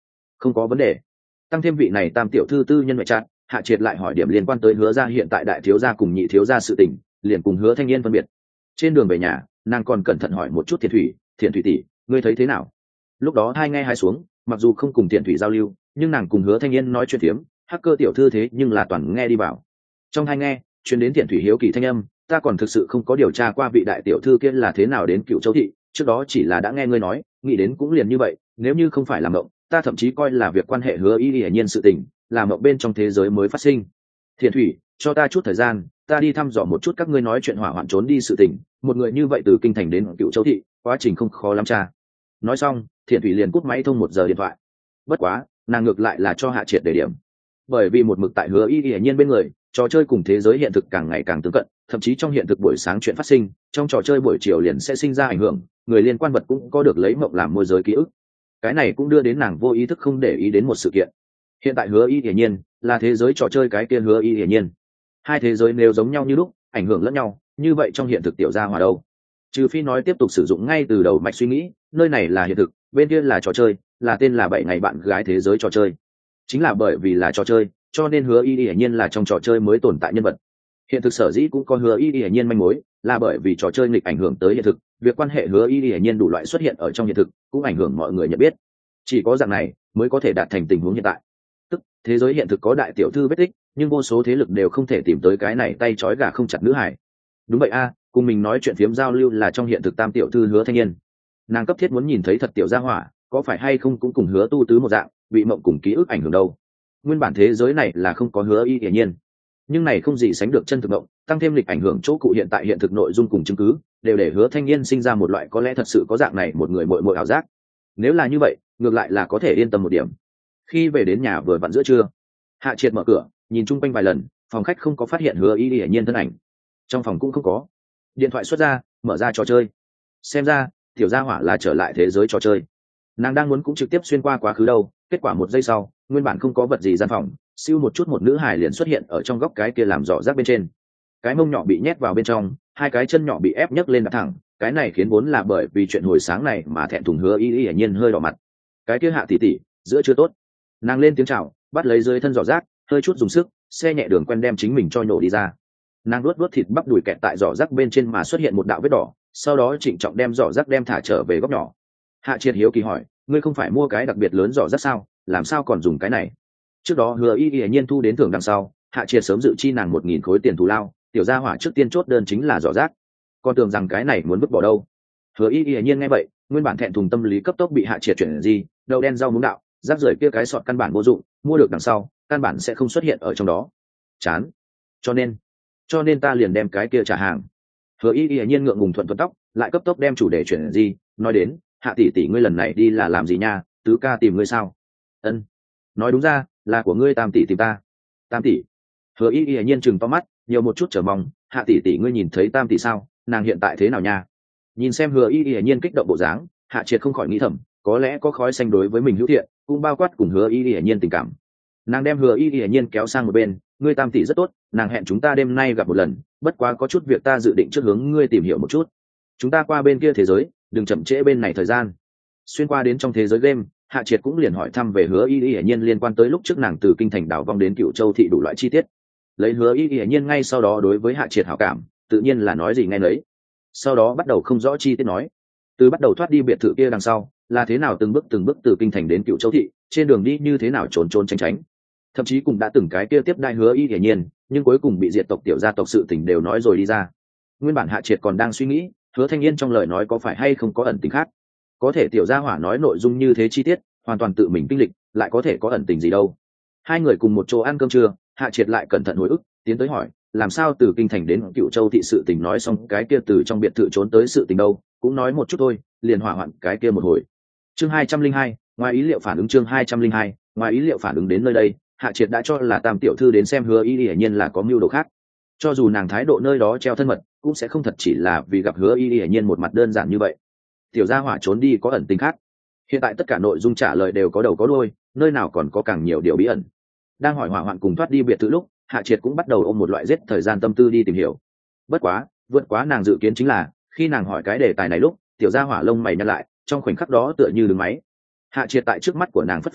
Không có vấn đề. Tăng thêm vị này tam tiểu thư tư nhân ngoại trạng, Hạ Triệt lại hỏi điểm liên quan tới Hứa gia hiện tại đại thiếu gia cùng nhị thiếu gia sự tình, liền cùng Hứa Thanh Niên phân biệt. Trên đường về nhà, nàng còn cẩn thận hỏi một chút Thiện Thủy, Thiện Thủy tỷ, ngươi thấy thế nào? Lúc đó hai nghe hai xuống, mặc dù không cùng Thiện Thủy giao lưu, nhưng nàng cùng Hứa Thanh Niên nói chuyện phiếm, hacker tiểu thư thế nhưng là toàn nghe đi vào. Trong hai nghe, truyền đến Thiện Thủy hiếu kỳ thanh âm, ta còn thực sự không có điều tra qua vị đại tiểu thư kia là thế nào đến Cựu Châu thị, trước đó chỉ là đã nghe ngươi nói, nghĩ đến cũng liền như vậy, nếu như không phải là mộng, ta thậm chí coi là việc quan hệ Hứa Y hiển nhiên sự tình, là mộng bên trong thế giới mới phát sinh. Thiện Thủy, cho ta chút thời gian, ta đi thăm dò một chút các ngươi nói chuyện hỏa hoạn trốn đi sự tình, một người như vậy từ kinh thành đến Cựu Châu thị, quá trình không khó lắm cha. Nói xong, Thiện Thủy liền cúp máy thông một giờ điện thoại. Bất quá, nàng ngược lại là cho Hạ Triệt đề điểm, bởi vì một mực tại Hứa Y hiển nhiên bên người, trò chơi cùng thế giới hiện thực càng ngày càng tương cận, thậm chí trong hiện thực buổi sáng chuyện phát sinh, trong trò chơi buổi chiều liền sẽ sinh ra ảnh hưởng, người liên quan vật cũng có được lấy mộng làm môi giới ký ức. Cái này cũng đưa đến nàng vô ý thức không để ý đến một sự kiện. Hiện tại Hứa Y hiển nhiên là thế giới trò chơi cái kia Hứa Y hiển nhiên. Hai thế giới nếu giống nhau như lúc, ảnh hưởng lẫn nhau, như vậy trong hiện thực tiểu gia hỏa đâu? Trừ phi nói tiếp tục sử dụng ngay từ đầu mạch suy nghĩ, nơi này là hiện thực, bên kia là trò chơi, là tên là bảy ngày bạn gái thế giới trò chơi. Chính là bởi vì là trò chơi, cho nên Hứa Y hiển nhiên là trong trò chơi mới tồn tại nhân vật. Hiện thực sở dĩ cũng có Hứa Y hiển nhiên manh mối, là bởi vì trò chơi nghịch ảnh hưởng tới hiện thực, việc quan hệ Hứa Y hiển nhiên đủ loại xuất hiện ở trong hiện thực, cũng ảnh hưởng mọi người nhận biết. Chỉ có dạng này mới có thể đạt thành tình huống hiện tại. Tức thế giới hiện thực có đại tiểu thư vết tích, nhưng vô số thế lực đều không thể tìm tới cái này tay trói gà không chặt nữ hải. Đúng vậy a, cùng mình nói chuyện phiếm giao lưu là trong hiện thực tam tiểu thư Hứa Thanh Niên. Nàng cấp thiết muốn nhìn thấy thật tiểu gia hỏa, có phải hay không cũng cùng Hứa Tu Tứ một dạng, bị mộng cùng ký ức ảnh hưởng đâu. Nguyên bản thế giới này là không có Hứa Y hiển nhiên, nhưng này không gì sánh được chân thực mộng, tăng thêm lịch ảnh hưởng chỗ cụ hiện tại hiện thực nội dung cùng chứng cứ, đều để Hứa Thanh Niên sinh ra một loại có lẽ thật sự có dạng này một người muội muội ảo giác. Nếu là như vậy, ngược lại là có thể yên tâm một điểm. Khi về đến nhà vừa vặn giữa trưa, Hạ Triệt mở cửa, nhìn chung quanh vài lần, phòng khách không có phát hiện Hứa Y hiển nhiên thân ảnh, trong phòng cũng không có. Điện thoại xuất ra, mở ra trò chơi, xem ra tiểu gia hỏa là trở lại thế giới trò chơi. Nàng đang muốn cũng trực tiếp xuyên qua quá khứ đâu, kết quả một giây sau, nguyên bản không có vật gì gian phòng, siêu một chút một nữ hài liền xuất hiện ở trong góc cái kia làm rõ rác bên trên. Cái mông nhỏ bị nhét vào bên trong, hai cái chân nhỏ bị ép nhấc lên đặt thẳng, cái này khiến vốn là bởi vì chuyện hồi sáng này mà thẹn thùng Hứa Y hiển nhiên hơi đỏ mặt. Cái kia Hạ tỷ tỷ, giữa chưa tốt. Nàng lên tiếng chào, bắt lấy dưới thân giỏ rác, hơi chút dùng sức, xe nhẹ đường quen đem chính mình cho nhổ đi ra. Nàng nuốt nuốt thịt bắp đùi kẹt tại giỏ rác bên trên mà xuất hiện một đạo vết đỏ, sau đó trịnh trọng đem giỏ rác đem thả trở về góc nhỏ. Hạ Triệt hiếu kỳ hỏi, ngươi không phải mua cái đặc biệt lớn giỏ rác sao, làm sao còn dùng cái này? Trước đó Hứa Y hiển nhiên thu đến thưởng đằng sau, Hạ Triệt sớm dự chi nàng một nghìn khối tiền thù lao, tiểu gia hỏa trước tiên chốt đơn chính là giỏ rác, còn tưởng rằng cái này muốn vứt bỏ đâu. Hứa Y hiển nhiên nghe vậy, nguyên bản thẹn thùng tâm lý cấp tốc bị Hạ Triệt chuyển gì, đậu đen rau muống đạo, rác rưởi kia cái sọt căn bản vô dụng, mua được đằng sau, căn bản sẽ không xuất hiện ở trong đó. Chán. Cho nên, cho nên ta liền đem cái kia trả hàng. Hứa Y hiển nhiên ngượng ngùng thuận thuận tóc, lại cấp tốc đem chủ đề chuyển gì, nói đến, Hạ tỷ tỷ ngươi lần này đi là làm gì nha, tứ ca tìm ngươi sao? Ân. Nói đúng ra, là của ngươi Tam tỷ tìm ta. Tam tỷ. Hứa Y hiển nhiên chừng to mắt, nhiều một chút chờ mong, Hạ tỷ tỷ ngươi nhìn thấy Tam tỷ sao, nàng hiện tại thế nào nha? Nhìn xem Hứa Y hiển nhiên kích động bộ dáng, Hạ Triệt không khỏi nghĩ thầm, có lẽ có khói xanh đối với mình hữu thiện, cũng bao quát cùng Hứa Y hiển nhiên tình cảm. Nàng đem Hứa Y hiển nhiên kéo sang một bên, ngươi Tam tỷ rất tốt, nàng hẹn chúng ta đêm nay gặp một lần, bất quá có chút việc ta dự định trước hướng ngươi tìm hiểu một chút. Chúng ta qua bên kia thế giới, đừng chậm trễ bên này thời gian. Xuyên qua đến trong thế giới game, Hạ Triệt cũng liền hỏi thăm về Hứa Y hiển nhiên liên quan tới lúc trước nàng từ kinh thành đảo vong đến Cựu Châu thị đủ loại chi tiết. Lấy Hứa Y hiển nhiên ngay sau đó đối với Hạ Triệt hảo cảm, tự nhiên là nói gì nghe nấy. Sau đó bắt đầu không rõ chi tiết nói, từ bắt đầu thoát đi biệt thự kia đằng sau, là thế nào từng bước từng bước từ kinh thành đến Cựu Châu thị, trên đường đi như thế nào trốn trốn tránh tránh, thậm chí cũng đã từng cái kia tiếp đai Hứa Y hiển nhiên, nhưng cuối cùng bị diệt tộc tiểu gia tộc sự tình đều nói rồi đi ra. Nguyên bản Hạ Triệt còn đang suy nghĩ, Hứa Thanh Niên trong lời nói có phải hay không có ẩn tình khác, có thể tiểu gia hỏa nói nội dung như thế chi tiết, hoàn toàn tự mình kinh lịch, lại có thể có ẩn tình gì đâu. Hai người cùng một chỗ ăn cơm trưa, Hạ Triệt lại cẩn thận hồi ức, tiến tới hỏi, làm sao từ kinh thành đến Cựu Châu thị sự tình nói xong, cái kia từ trong biệt thự trốn tới sự tình đâu, cũng nói một chút thôi, liền hỏa hoạn cái kia một hồi. Chương hai trăm linh hai, ngoài ý liệu phản ứng. Chương hai trăm linh hai, ngoài ý liệu phản ứng. Đến nơi đây, Hạ Triệt đã cho là Tam tiểu thư đến xem Hứa Y hiển nhiên là có mưu đồ khác. Cho dù nàng thái độ nơi đó treo thân mật, cũng sẽ không thật chỉ là vì gặp Hứa Y hiển nhiên một mặt đơn giản như vậy. Tiểu gia hỏa trốn đi có ẩn tình khác. Hiện tại tất cả nội dung trả lời đều có đầu có đuôi, nơi nào còn có càng nhiều điều bí ẩn. Đang hỏi hỏa hoạn cùng thoát đi biệt thự lúc, Hạ Triệt cũng bắt đầu ôm một loại giết thời gian tâm tư đi tìm hiểu. Bất quá, vượt quá nàng dự kiến chính là, khi nàng hỏi cái đề tài này lúc, tiểu gia hỏa lông mày nhăn lại, trong khoảnh khắc đó tựa như đứng máy. Hạ Triệt tại trước mắt của nàng phất phất tay,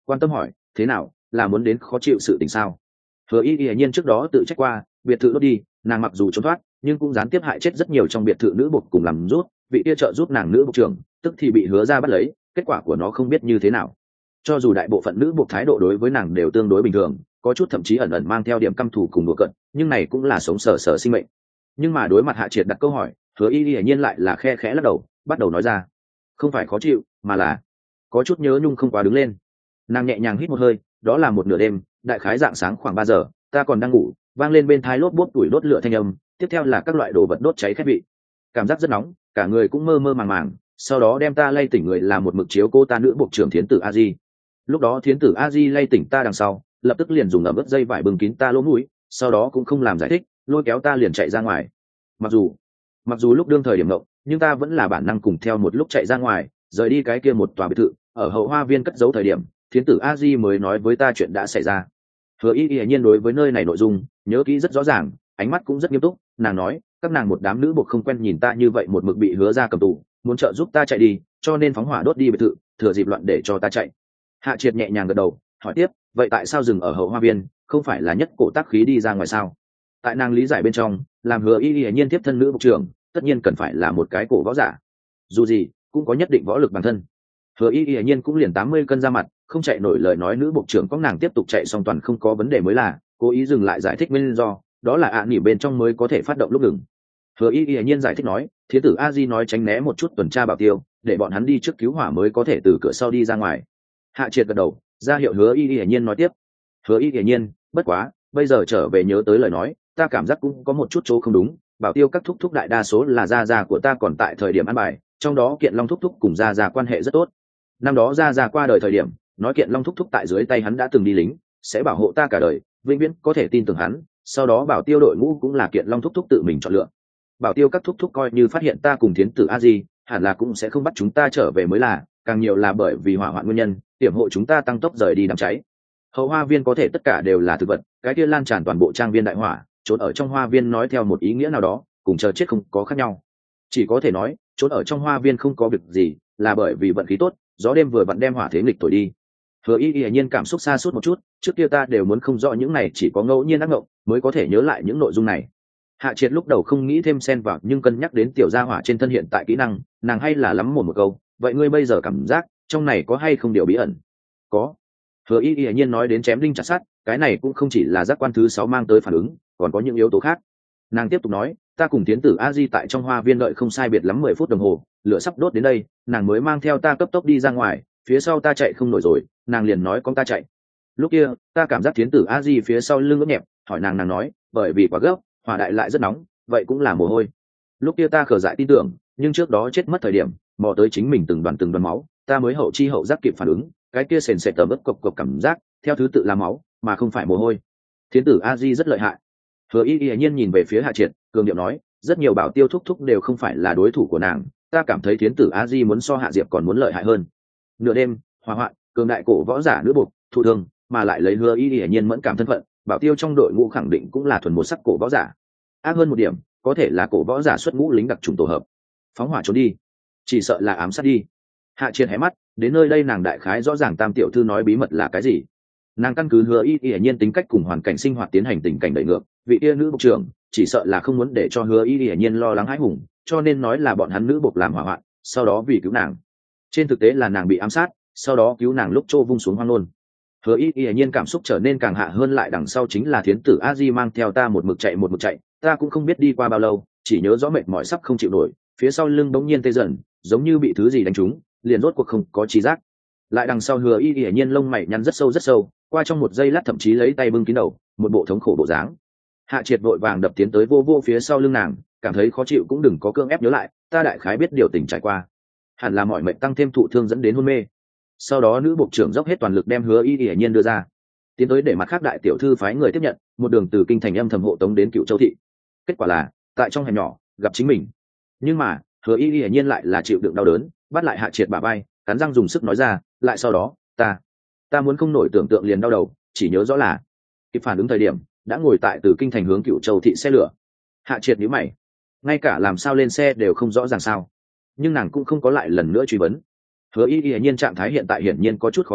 quan tâm hỏi thế nào, là muốn đến khó chịu sự tình sao? Hứa y y nhiên trước đó tự trách qua, biệt thự đốt đi, nàng mặc dù trốn thoát nhưng cũng gián tiếp hại chết rất nhiều trong biệt thự nữ buộc cùng làm rút, vị kia trợ giúp nàng nữ buộc trưởng tức thì bị hứa ra bắt lấy, kết quả của nó không biết như thế nào. Cho dù đại bộ phận nữ buộc thái độ đối với nàng đều tương đối bình thường, có chút thậm chí ẩn ẩn mang theo điểm căm thù cùng đùa cận, nhưng này cũng là sống sờ sờ sinh mệnh. Nhưng mà đối mặt Hạ Triệt đặt câu hỏi, Hứa y y nhiên lại là khe khẽ lắc đầu, bắt đầu nói ra không phải khó chịu mà là có chút nhớ nhung không quá đứng lên. Nàng nhẹ nhàng hít một hơi, đó là một nửa đêm, đại khái dạng sáng khoảng ba giờ, ta còn đang ngủ, vang lên bên tai lốp bốp tuổi đốt lửa thanh âm, tiếp theo là các loại đồ vật đốt cháy khét vị, cảm giác rất nóng, cả người cũng mơ mơ màng màng, sau đó đem ta lay tỉnh người là một mực chiếu cô ta nữ buộc trưởng thiến tử a di. Lúc đó thiến tử a di lay tỉnh ta đằng sau, lập tức liền dùng ẩm ướt dây vải bưng kín ta lỗ mũi, sau đó cũng không làm giải thích, lôi kéo ta liền chạy ra ngoài. Mặc dù mặc dù lúc đương thời điểm ngộng, nhưng ta vẫn là bản năng cùng theo một lúc chạy ra ngoài, rời đi cái kia một tòa biệt thự, ở hậu hoa viên cất giấu thời điểm, thiến tử a di mới nói với ta chuyện đã xảy ra. Hứa y y nhiên đối với nơi này nội dung nhớ kỹ rất rõ ràng, ánh mắt cũng rất nghiêm túc. Nàng nói các nàng một đám nữ buộc không quen nhìn ta như vậy một mực bị hứa ra cầm tù, muốn trợ giúp ta chạy đi, cho nên phóng hỏa đốt đi biệt thự, thừa dịp loạn để cho ta chạy. Hạ Triệt nhẹ nhàng gật đầu, hỏi tiếp vậy tại sao dừng ở hậu hoa viên, không phải là nhất cổ tác khí đi ra ngoài sao? Tại nàng lý giải bên trong, làm Hứa y y nhiên tiếp thân nữ buộc trưởng tất nhiên cần phải là một cái cổ võ giả, dù gì cũng có nhất định võ lực bản thân. Hứa y y nhiên cũng liền tám mươi cân ra mặt, không chạy nổi lời nói nữ bộ trưởng có nàng tiếp tục chạy xong toàn không có vấn đề mới là, cố ý dừng lại giải thích nguyên do, đó là ạ à, nghỉ bên trong mới có thể phát động lúc ngừng. Hứa y y nhiên giải thích nói, thiến tử a di nói tránh né một chút tuần tra bảo tiêu, để bọn hắn đi trước cứu hỏa mới có thể từ cửa sau đi ra ngoài. Hạ Triệt gật đầu, ra hiệu Hứa y y nhiên nói tiếp. Hứa y y nhiên, bất quá bây giờ trở về nhớ tới lời nói, ta cảm giác cũng có một chút chỗ không đúng, bảo tiêu các thúc thúc đại đa số là gia gia của ta còn tại thời điểm ăn bài, trong đó Kiện Long thúc thúc cùng gia gia quan hệ rất tốt. Năm đó gia gia qua đời thời điểm, nói Kiện Long thúc thúc tại dưới tay hắn đã từng đi lính, sẽ bảo hộ ta cả đời, vĩnh viễn có thể tin tưởng hắn. Sau đó bảo tiêu đội ngũ cũng là Kiện Long thúc thúc tự mình chọn lựa. Bảo tiêu các thúc thúc coi như phát hiện ta cùng thiến tử a di, hẳn là cũng sẽ không bắt chúng ta trở về mới là, càng nhiều là bởi vì hỏa hoạn nguyên nhân, hiểm hộ chúng ta tăng tốc rời đi đám cháy. Hậu hoa viên có thể tất cả đều là thực vật, cái kia lan tràn toàn bộ trang viên đại hỏa, trốn ở trong hoa viên nói theo một ý nghĩa nào đó, cùng chờ chết không có khác nhau. Chỉ có thể nói, trốn ở trong hoa viên không có việc gì, là bởi vì vận khí tốt, gió đêm vừa vặn đem hỏa thế nghịch thổi đi. Hứa y y nhiên cảm xúc xa suốt một chút, trước kia ta đều muốn không rõ những này, chỉ có ngẫu nhiên ác ngộng mới có thể nhớ lại những nội dung này. Hạ Triệt lúc đầu không nghĩ thêm xen vào, nhưng cân nhắc đến tiểu gia hỏa trên thân hiện tại kỹ năng, nàng hay là lắm một một câu, vậy ngươi bây giờ cảm giác trong này có hay không điều bí ẩn? Có. Hứa y y nhiên nói đến chém đinh chặt sắt, cái này cũng không chỉ là giác quan thứ sáu mang tới phản ứng, còn có những yếu tố khác. Nàng tiếp tục nói, ta cùng tiến tử a di tại trong hoa viên đợi không sai biệt lắm mười phút đồng hồ, lửa sắp đốt đến đây, nàng mới mang theo ta cấp tốc đi ra ngoài, phía sau ta chạy không nổi rồi, nàng liền nói con ta chạy. Lúc kia ta cảm giác tiến tử a di phía sau lưng ướt nhẹp, hỏi nàng, nàng nói bởi vì quá gấp, hỏa đại lại rất nóng, vậy cũng là mồ hôi. Lúc kia ta khờ dại tin tưởng, nhưng trước đó chết mất thời điểm mò tới chính mình từng đoàn từng đoàn máu, ta mới hậu chi hậu giác kịp phản ứng, cái kia sền sệt tầm ướp cộc cộc cảm giác theo thứ tự là máu mà không phải mồ hôi. Thiến tử a di rất lợi hại. Hứa y y nhiên nhìn về phía Hạ Triệt, cường điệu nói, rất nhiều bảo tiêu thúc thúc đều không phải là đối thủ của nàng, ta cảm thấy thiến tử a di muốn so Hạ Diệp còn muốn lợi hại hơn. Nửa đêm hỏa hoạn, cường đại cổ võ giả nữ buộc thụ thương, mà lại lấy Hứa y y nhiên mẫn cảm thân phận, bảo tiêu trong đội ngũ khẳng định cũng là thuần một sắc cổ võ giả. Ác hơn một điểm, có thể là cổ võ giả xuất ngũ lính đặc trùng tổ hợp. Phóng hỏa trốn đi, chỉ sợ là ám sát đi. Hạ Triệt hé mắt, đến nơi đây nàng đại khái rõ ràng Tam tiểu thư nói bí mật là cái gì. Nàng căn cứ Hứa y y nhiên tính cách cùng hoàn cảnh sinh hoạt tiến hành tình cảnh đẩy ngược, vị kia nữ bộ trưởng chỉ sợ là không muốn để cho Hứa y y nhiên lo lắng hãi hùng, cho nên nói là bọn hắn nữ buộc làm hỏa hoạn, sau đó vì cứu nàng. Trên thực tế là nàng bị ám sát, sau đó cứu nàng lúc trô vung xuống hoang nôn. Hứa y y nhiên cảm xúc trở nên càng hạ hơn, lại đằng sau chính là thiến tử a di mang theo ta một mực chạy một mực chạy, ta cũng không biết đi qua bao lâu, chỉ nhớ rõ mệt mỏi sắp không chịu nổi, phía sau lưng bỗng nhiên tê dần, giống như bị thứ gì đánh trúng, liền rốt cuộc không có trí giác. Lại đằng sau Hứa y y nhiên lông mày nhăn rất sâu rất sâu, qua trong một giây lát thậm chí lấy tay bưng kín đầu, một bộ thống khổ bộ dáng. Hạ Triệt vội vàng đập tiến tới vô vô phía sau lưng nàng, cảm thấy khó chịu cũng đừng có cưỡng ép nhớ lại, ta đại khái biết điều tình trải qua, hẳn là mọi mệnh tăng thêm thụ thương dẫn đến hôn mê. Sau đó nữ bộ trưởng dốc hết toàn lực đem Hứa y y nhiên đưa ra, tiến tới để mặt khác đại tiểu thư phái người tiếp nhận, một đường từ kinh thành âm thầm hộ tống đến Cựu Châu thị. Kết quả là tại trong hẻm nhỏ gặp chính mình, nhưng mà Hứa y y nhiên lại là chịu đựng đau đớn, bắt lại Hạ Triệt bả vai, cắn răng dùng sức nói ra, lại sau đó ta ta muốn không nổi tưởng tượng liền đau đầu, chỉ nhớ rõ là kịp phản ứng thời điểm đã ngồi tại từ kinh thành hướng Cựu Châu thị xe lửa. Hạ Triệt nhíu mày, ngay cả làm sao lên xe đều không rõ ràng sao, nhưng nàng cũng không có lại lần nữa truy vấn. Hứa y y nhiên trạng thái hiện tại hiển nhiên có chút khó chịu,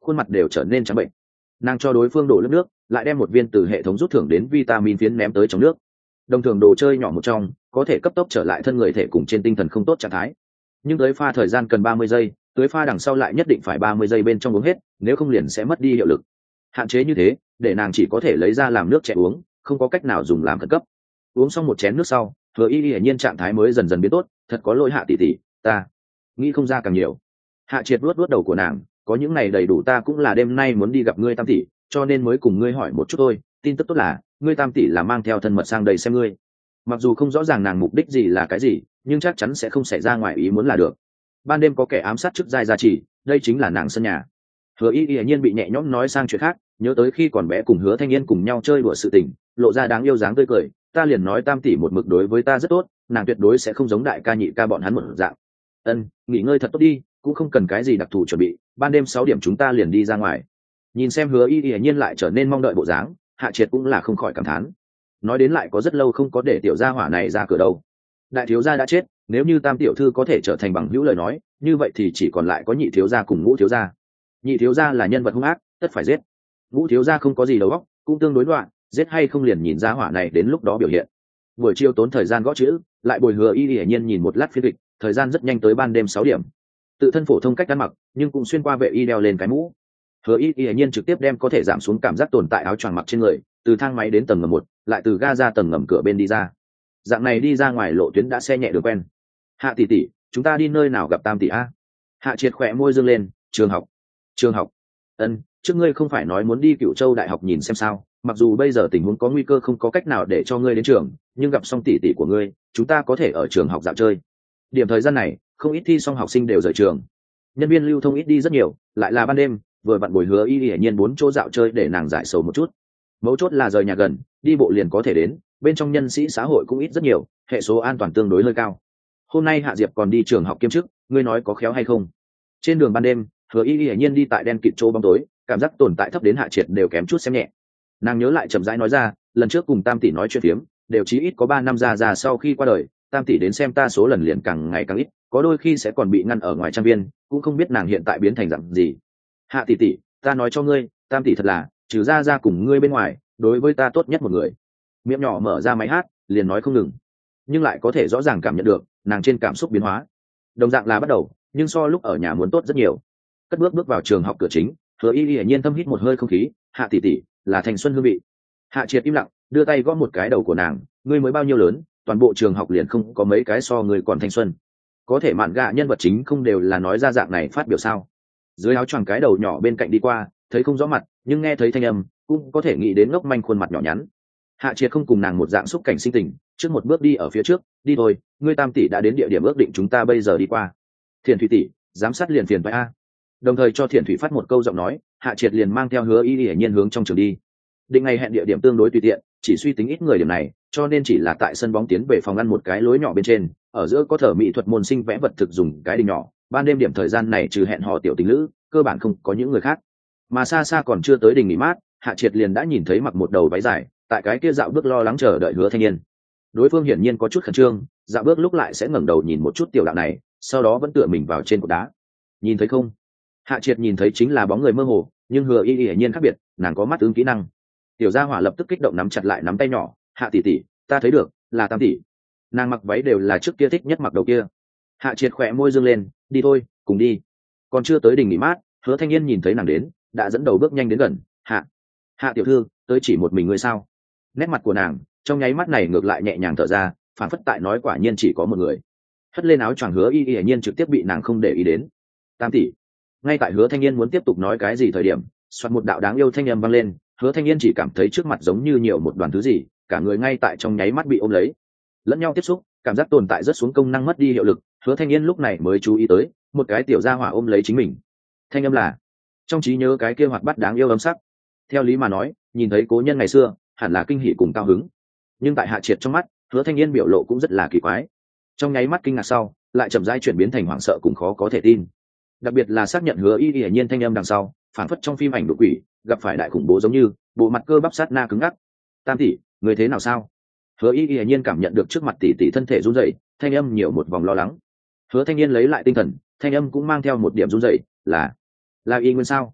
khuôn mặt đều trở nên trắng bệnh. Nàng cho đối phương đổ nước nước, lại đem một viên từ hệ thống rút thưởng đến vitamin phiến ném tới trong nước. Đồng thường đồ chơi nhỏ một trong, có thể cấp tốc trở lại thân người thể cùng trên tinh thần không tốt trạng thái. Nhưng tới pha thời gian cần ba mươi giây, tới pha đằng sau lại nhất định phải ba mươi giây bên trong uống hết, nếu không liền sẽ mất đi hiệu lực. Hạn chế như thế, để nàng chỉ có thể lấy ra làm nước chè uống, không có cách nào dùng làm khẩn cấp. Uống xong một chén nước sau, Hứa Y hiển nhiên trạng thái mới dần dần biến tốt, thật có lỗi Hạ tỷ tỷ, ta nghĩ không ra càng nhiều. Hạ Triệt vuốt vuốt đầu của nàng, có những này đầy đủ, ta cũng là đêm nay muốn đi gặp ngươi Tam tỷ, cho nên mới cùng ngươi hỏi một chút thôi. Tin tức tốt là ngươi Tam tỷ là mang theo thân mật sang đây xem ngươi. Mặc dù không rõ ràng nàng mục đích gì là cái gì, nhưng chắc chắn sẽ không xảy ra ngoài ý muốn là được. Ban đêm có kẻ ám sát chức giai gia trì, đây chính là nàng sân nhà. Hứa Y hiển nhiên bị nhẹ nhõm nói sang chuyện khác, nhớ tới khi còn bé cùng Hứa Thanh Niên cùng nhau chơi đùa sự tình, lộ ra đáng yêu dáng tươi cười. Ta liền nói Tam tỷ một mực đối với ta rất tốt, nàng tuyệt đối sẽ không giống đại ca nhị ca bọn hắn một dạng. Ân, nghỉ ngơi thật tốt đi, cũng không cần cái gì đặc thù chuẩn bị, ban đêm sáu điểm chúng ta liền đi ra ngoài. Nhìn xem Hứa Y hiển nhiên lại trở nên mong đợi bộ dáng, Hạ Triệt cũng là không khỏi cảm thán. Nói đến lại có rất lâu không có để tiểu gia hỏa này ra cửa đâu. Đại thiếu gia đã chết, nếu như Tam tiểu thư có thể trở thành bằng hữu lời nói, như vậy thì chỉ còn lại có nhị thiếu gia cùng ngũ thiếu gia. Nhị thiếu gia là nhân vật hung ác, tất phải giết. Ngũ thiếu gia không có gì đầu óc, cũng tương đối đoạn, giết hay không liền nhìn ra hỏa này đến lúc đó biểu hiện. Buổi chiều tốn thời gian gõ chữ, lại bồi Hứa Y hiển nhiên nhìn một lát phiên kịch, thời gian rất nhanh tới ban đêm sáu điểm. Tự thân phổ thông cách ăn mặc, nhưng cũng xuyên qua vệ y đeo lên cái mũ. Hứa Y hiển nhiên trực tiếp đem có thể giảm xuống cảm giác tồn tại áo choàng mặc trên người, từ thang máy đến tầng ngầm một, lại từ ga ra tầng ngầm cửa bên đi ra. Dạng này đi ra ngoài lộ tuyến đã xe nhẹ đường quen. Hạ tỷ tỷ, chúng ta đi nơi nào gặp Tam tỷ a? Hạ Triệt khỏe môi dương lên, trường học. Trường học? Ân, trước ngươi không phải nói muốn đi Cửu Châu đại học nhìn xem sao? Mặc dù bây giờ tình huống có nguy cơ không có cách nào để cho ngươi đến trường, nhưng gặp xong tỷ tỷ của ngươi, chúng ta có thể ở trường học dạo chơi. Điểm thời gian này, không ít thi xong học sinh đều rời trường, nhân viên lưu thông ít đi rất nhiều, lại là ban đêm, vừa vặn buổi Hứa Y hiển nhiên bốn chỗ dạo chơi để nàng giải sầu một chút. Mấu chốt là rời nhà gần, đi bộ liền có thể đến, bên trong nhân sĩ xã hội cũng ít rất nhiều, hệ số an toàn tương đối hơi cao. Hôm nay Hạ Diệp còn đi trường học kiêm chức, ngươi nói có khéo hay không? Trên đường ban đêm, Hứa Y hiển nhiên đi tại đen kịt chỗ bóng tối, cảm giác tồn tại thấp đến Hạ Triệt đều kém chút xem nhẹ. Nàng nhớ lại chậm rãi nói ra, lần trước cùng Tam tỷ nói chuyện phiếm, đều chí ít có ba năm ra ra sau khi qua đời, Tam tỷ đến xem ta số lần liền càng ngày càng ít, có đôi khi sẽ còn bị ngăn ở ngoài trang viên, cũng không biết nàng hiện tại biến thành dạng gì. Hạ tỷ tỷ, ta nói cho ngươi, Tam tỷ thật là, trừ ra ra cùng ngươi bên ngoài, đối với ta tốt nhất một người. Miệng nhỏ mở ra máy hát, liền nói không ngừng, nhưng lại có thể rõ ràng cảm nhận được nàng trên cảm xúc biến hóa. Đồng dạng là bắt đầu, nhưng so lúc ở nhà muốn tốt rất nhiều. Cất bước bước vào trường học cửa chính, Hứa Y hiển nhiên thâm hít một hơi không khí. Hạ tỷ tỷ, là thanh xuân hương vị. Hạ Triệt im lặng, đưa tay gõ một cái đầu của nàng, ngươi mới bao nhiêu lớn, toàn bộ trường học liền không có mấy cái so ngươi còn thanh xuân. Có thể mạn gạ nhân vật chính không đều là nói ra dạng này phát biểu sao? Dưới áo choàng cái đầu nhỏ bên cạnh đi qua, thấy không rõ mặt, nhưng nghe thấy thanh âm, cũng có thể nghĩ đến ngốc manh khuôn mặt nhỏ nhắn. Hạ Triệt không cùng nàng một dạng xúc cảnh sinh tình, trước một bước đi ở phía trước, đi thôi, ngươi Tam tỷ đã đến địa điểm ước định, chúng ta bây giờ đi qua. Thiền Thủy tỷ, giám sát liền phiền với a. Đồng thời cho Thiền Thủy phát một câu giọng nói, Hạ Triệt liền mang theo Hứa Y hiển nhiên hướng trong trường đi. Định ngày hẹn địa điểm tương đối tùy tiện, chỉ suy tính ít người điểm này, cho nên chỉ là tại sân bóng tiến về phòng ăn một cái lối nhỏ bên trên, ở giữa có thở mỹ thuật môn sinh vẽ vật thực dùng cái đình nhỏ. Ban đêm điểm thời gian này trừ hẹn hò tiểu tình lữ, cơ bản không có những người khác. Mà xa xa còn chưa tới đình nghỉ mát, Hạ Triệt liền đã nhìn thấy mặc một đầu váy dài, tại cái kia dạo bước lo lắng chờ đợi Hứa Thanh Niên. Đối phương hiển nhiên có chút khẩn trương, dạo bước lúc lại sẽ ngẩng đầu nhìn một chút tiểu đạo này, sau đó vẫn tựa mình vào trên cột đá. Nhìn thấy không? Hạ Triệt nhìn thấy chính là bóng người mơ hồ, nhưng Hứa Y hiển nhiên khác biệt, nàng có mắt ứng kỹ năng. Tiểu gia hỏa lập tức kích động nắm chặt lại nắm tay nhỏ, Hạ tỷ tỷ, ta thấy được, là Tam tỷ. Nàng mặc váy đều là trước kia thích nhất mặc đầu kia. Hạ Triệt khỏe môi dương lên, đi thôi, cùng đi. Còn chưa tới đình nghỉ mát, Hứa Thanh Niên nhìn thấy nàng đến, đã dẫn đầu bước nhanh đến gần. Hạ, Hạ tiểu thư, tới chỉ một mình ngươi sao? Nét mặt của nàng trong nháy mắt này ngược lại nhẹ nhàng thở ra, phản phất tại nói quả nhiên chỉ có một người. Hất lên áo choàng Hứa Y hiển nhiên trực tiếp bị nàng không để ý đến. Tam tỷ. Ngay tại Hứa Thanh Niên muốn tiếp tục nói cái gì thời điểm, xoát một đạo đáng yêu thanh âm vang lên, Hứa Thanh Niên chỉ cảm thấy trước mặt giống như nhiều một đoàn thứ gì, cả người ngay tại trong nháy mắt bị ôm lấy. Lẫn nhau tiếp xúc, cảm giác tồn tại rất xuống công năng mất đi hiệu lực, Hứa Thanh Niên lúc này mới chú ý tới, một cái tiểu gia hỏa ôm lấy chính mình. Thanh âm là trong trí nhớ cái kia hoạt bát đáng yêu ấm sắc. Theo lý mà nói, nhìn thấy cố nhân ngày xưa, hẳn là kinh hỉ cùng cao hứng. Nhưng tại Hạ Triệt trong mắt, Hứa Thanh Niên biểu lộ cũng rất là kỳ quái. Trong nháy mắt kinh ngạc sau, lại chậm rãi chuyển biến thành hoảng sợ cùng khó có thể tin. Đặc biệt là xác nhận Hứa Y hiển nhiên thanh âm đằng sau, phản phất trong phim ảnh đột quỷ, gặp phải đại khủng bố giống như, bộ mặt cơ bắp sát na cứng ngắc. Tam tỷ, người thế nào sao? Hứa Y hiển nhiên cảm nhận được trước mặt tỷ tỷ thân thể run rẩy, thanh âm nhiều một vòng lo lắng. Hứa Thanh Niên lấy lại tinh thần, thanh âm cũng mang theo một điểm run rẩy, là là Y Nguyên sao?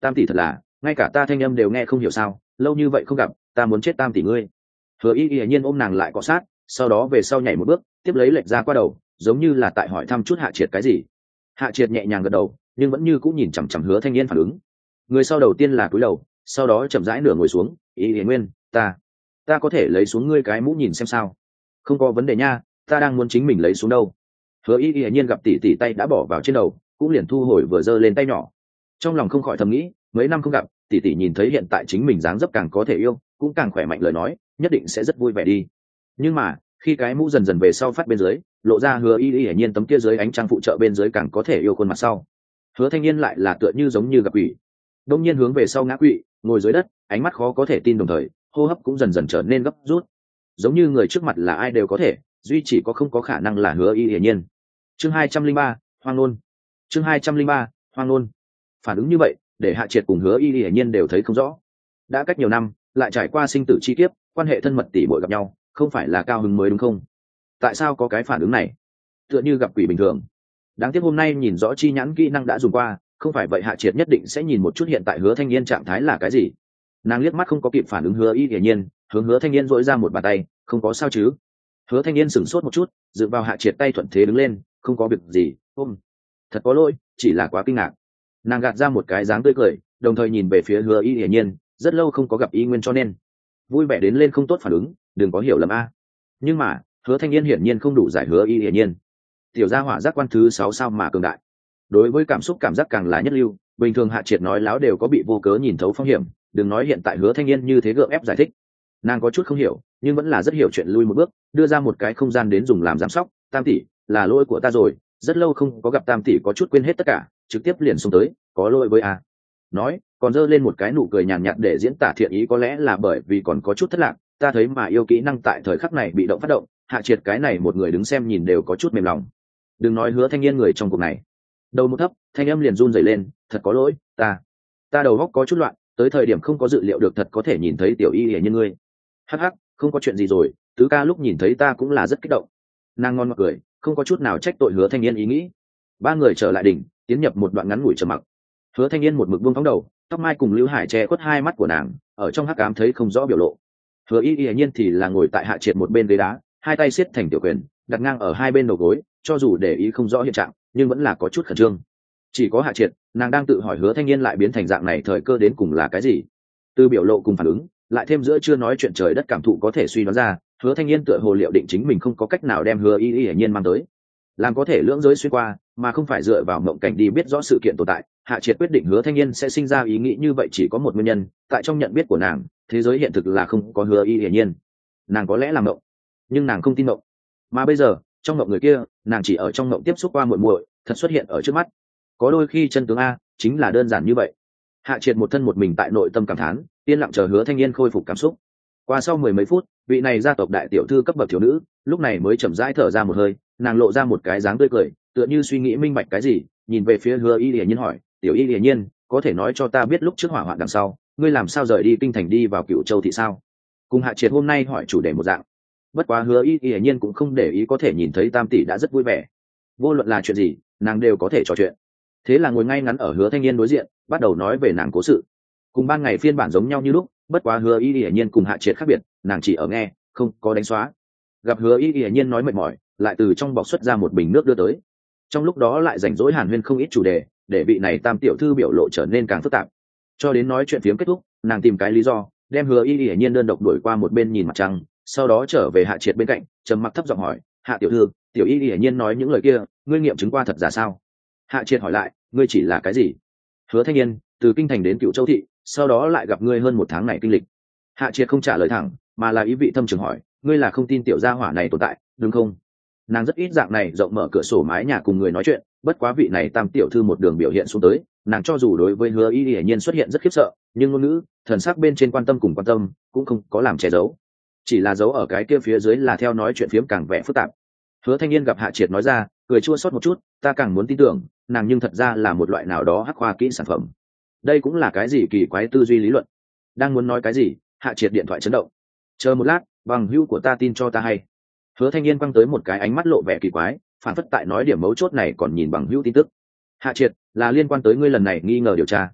Tam tỷ thật là, ngay cả ta thanh âm đều nghe không hiểu sao, lâu như vậy không gặp, ta muốn chết Tam tỷ ngươi. Hứa y y nhiên ôm nàng lại cọ sát, sau đó về sau nhảy một bước, tiếp lấy lệch ra qua đầu, giống như là tại hỏi thăm chút Hạ Triệt cái gì. Hạ Triệt nhẹ nhàng gật đầu, nhưng vẫn như cũng nhìn chằm chằm Hứa Thanh Niên phản ứng. Người sau đầu tiên là cúi đầu, sau đó chậm rãi nửa ngồi xuống. Y y nguyên, ta, ta có thể lấy xuống ngươi cái mũ nhìn xem sao? Không có vấn đề nha, ta đang muốn chính mình lấy xuống đâu. Hứa y y nhiên gặp tỷ tỷ tay đã bỏ vào trên đầu, cũng liền thu hồi vừa giơ lên tay nhỏ. Trong lòng không khỏi thầm nghĩ, mấy năm không gặp, tỷ tỷ nhìn thấy hiện tại chính mình dáng dấp càng có thể yêu, cũng càng khỏe mạnh lời nói, nhất định sẽ rất vui vẻ đi. Nhưng mà khi cái mũ dần dần về sau phát bên dưới, lộ ra Hứa y y nhiên tấm kia dưới ánh trăng phụ trợ bên dưới càng có thể yêu khuôn mặt sau, Hứa Thanh Niên lại là tựa như giống như gặp quỷ, đông nhiên hướng về sau ngã quỵ, ngồi dưới đất, ánh mắt khó có thể tin, đồng thời hô hấp cũng dần dần trở nên gấp rút, giống như người trước mặt là ai đều có thể, duy chỉ có không có khả năng là Hứa y y nhiên. Chương hai trăm linh ba, hoang nôn. Chương hai trăm linh ba, hoang nôn. Phản ứng như vậy để Hạ Triệt cùng Hứa y y nhiên đều thấy không rõ. Đã cách nhiều năm, lại trải qua sinh tử chi kiếp, quan hệ thân mật tỷ muội gặp nhau, không phải là cao hứng mới đúng không? Tại sao có cái phản ứng này? Tựa như gặp quỷ bình thường. Đáng tiếc hôm nay nhìn rõ chi nhãn kỹ năng đã dùng qua, không phải vậy Hạ Triệt nhất định sẽ nhìn một chút hiện tại Hứa Thanh Niên trạng thái là cái gì. Nàng liếc mắt không có kịp phản ứng Hứa y y nhiên, hướng Hứa Thanh Niên dỗi ra một bàn tay, không có sao chứ? Hứa Thanh Niên sửng sốt một chút, dựa vào Hạ Triệt tay thuận thế đứng lên, không có việc gì, ôm. Thật có lỗi, chỉ là quá kinh ngạc. Nàng gạt ra một cái dáng tươi cười, đồng thời nhìn về phía Hứa y y nhiên, rất lâu không có gặp y nguyên cho nên vui vẻ đến lên không tốt phản ứng, đừng có hiểu lầm a. Nhưng mà Hứa Thanh Niên hiển nhiên không đủ giải Hứa y y nhiên. Tiểu gia hỏa giác quan thứ sáu sao mà cường đại, đối với cảm xúc cảm giác càng là nhất lưu, bình thường Hạ Triệt nói láo đều có bị vô cớ nhìn thấu phong hiểm, đừng nói hiện tại Hứa Thanh Niên như thế gượng ép giải thích. Nàng có chút không hiểu, nhưng vẫn là rất hiểu chuyện, lui một bước, đưa ra một cái không gian đến dùng làm giám sóc. Tam tỷ, là lỗi của ta rồi, rất lâu không có gặp Tam tỷ, có chút quên hết tất cả, trực tiếp liền xông tới, có lỗi với a. Nói, còn giơ lên một cái nụ cười nhàn nhạt để diễn tả thiện ý, có lẽ là bởi vì còn có chút thất lạc, ta thấy mà yêu kỹ năng tại thời khắc này bị động phát động, Hạ Triệt cái này một người đứng xem nhìn đều có chút mềm lòng. Đừng nói Hứa Thanh Niên người trong cuộc này, đầu một thấp, thanh âm liền run rẩy lên, thật có lỗi, ta, ta đầu óc có chút loạn, tới thời điểm không có dự liệu được thật có thể nhìn thấy tiểu y y như ngươi. Hắc hắc, không có chuyện gì rồi, tứ ca lúc nhìn thấy ta cũng là rất kích động. Nàng ngon ngọt cười, không có chút nào trách tội Hứa Thanh Niên ý nghĩ. Ba người trở lại đỉnh, tiến nhập một đoạn ngắn ngủi trầm mặc. Hứa Thanh Niên một mực buông phóng đầu, tóc mai cùng Lưu Hải che khuất hai mắt của nàng, ở trong hắc ám thấy không rõ biểu lộ. Hứa y y nhiên thì là ngồi tại Hạ Triệt một bên ghế đá, hai tay siết thành tiểu quyền, đặt ngang ở hai bên đầu gối, cho dù để ý không rõ hiện trạng, nhưng vẫn là có chút khẩn trương. Chỉ có Hạ Triệt, nàng đang tự hỏi Hứa Thanh Niên lại biến thành dạng này thời cơ đến cùng là cái gì. Từ biểu lộ cùng phản ứng, lại thêm giữa chưa nói chuyện trời đất cảm thụ có thể suy đoán ra, Hứa Thanh Niên tựa hồ liệu định chính mình không có cách nào đem Hứa y y nhiên mang tới, làm có thể lưỡng giới xuyên qua, mà không phải dựa vào mộng cảnh đi biết rõ sự kiện tồn tại. Hạ Triệt quyết định Hứa Thanh Niên sẽ sinh ra ý nghĩ như vậy chỉ có một nguyên nhân, tại trong nhận biết của nàng, thế giới hiện thực là không có Hứa y y nhiên. Nàng có lẽ là mộng, nhưng nàng không tin mộng. Mà bây giờ, trong mộng người kia, nàng chỉ ở trong mộng tiếp xúc qua muội muội, thật xuất hiện ở trước mắt. Có đôi khi chân tướng a, chính là đơn giản như vậy. Hạ Triệt một thân một mình tại nội tâm cảm thán, yên lặng chờ Hứa Thanh Niên khôi phục cảm xúc. Qua sau mười mấy phút, vị này gia tộc đại tiểu thư cấp bậc thiếu nữ, lúc này mới chậm rãi thở ra một hơi, nàng lộ ra một cái dáng tươi cười, tựa như suy nghĩ minh bạch cái gì, nhìn về phía Hứa y y nhiên hỏi, tiểu y y nhiên, có thể nói cho ta biết lúc trước hỏa hoạn đằng sau, ngươi làm sao rời đi kinh thành đi vào Cựu Châu thị sao? Cùng Hạ Triệt hôm nay hỏi chủ đề một dạng. Bất quá Hứa y y nhiên cũng không để ý, có thể nhìn thấy Tam tỷ đã rất vui vẻ, vô luận là chuyện gì, nàng đều có thể trò chuyện. Thế là ngồi ngay ngắn ở Hứa Thanh Niên đối diện, bắt đầu nói về nàng cố sự. Cùng ban ngày phiên bản giống nhau như lúc, bất quá Hứa y y nhiên cùng Hạ Triệt khác biệt, nàng chỉ ở nghe, không có đánh xóa. Gặp Hứa y y nhiên nói mệt mỏi, lại từ trong bọc xuất ra một bình nước đưa tới. Trong lúc đó lại rảnh rỗi hàn huyên không ít chủ đề, để vị này Tam tiểu thư biểu lộ trở nên càng phức tạp. Cho đến nói chuyện phiếm kết thúc, nàng tìm cái lý do đem Hứa y y nhiên đơn độc đuổi qua một bên nhìn mặt trăng, sau đó trở về Hạ Triệt bên cạnh, trầm mặc thấp giọng hỏi, Hạ tiểu thư, tiểu y y nhiên nói những lời kia, ngươi nghiệm chứng qua thật giả sao? Hạ Triệt hỏi lại, ngươi chỉ là cái gì? Hứa Thanh Niên, từ kinh thành đến Cựu Châu thị, sau đó lại gặp ngươi hơn một tháng này kinh lịch. Hạ Triệt không trả lời thẳng, mà là ý vị thâm trường hỏi, ngươi là không tin tiểu gia hỏa này tồn tại, đúng không? Nàng rất ít dạng này rộng mở cửa sổ mái nhà cùng người nói chuyện, bất quá vị này Tam tiểu thư một đường biểu hiện xuống tới, nàng cho dù đối với Hứa y y nhiên xuất hiện rất khiếp sợ, nhưng ngôn ngữ, thần sắc bên trên quan tâm cùng quan tâm, cũng không có làm che giấu, chỉ là giấu ở cái kia phía dưới là theo nói chuyện phiếm càng vẻ phức tạp. Hứa Thanh Niên gặp Hạ Triệt nói ra, cười chua xót một chút, ta càng muốn tin tưởng, nàng nhưng thật ra là một loại nào đó hắc khoa kỹ sản phẩm. Đây cũng là cái gì kỳ quái tư duy lý luận? Đang muốn nói cái gì, Hạ Triệt điện thoại chấn động. Chờ một lát, bằng hữu của ta tin cho ta hay. Hứa Thanh Niên quăng tới một cái ánh mắt lộ vẻ kỳ quái, phản phất tại nói điểm mấu chốt này còn nhìn bằng hữu tin tức. Hạ Triệt, là liên quan tới ngươi lần này nghi ngờ điều tra.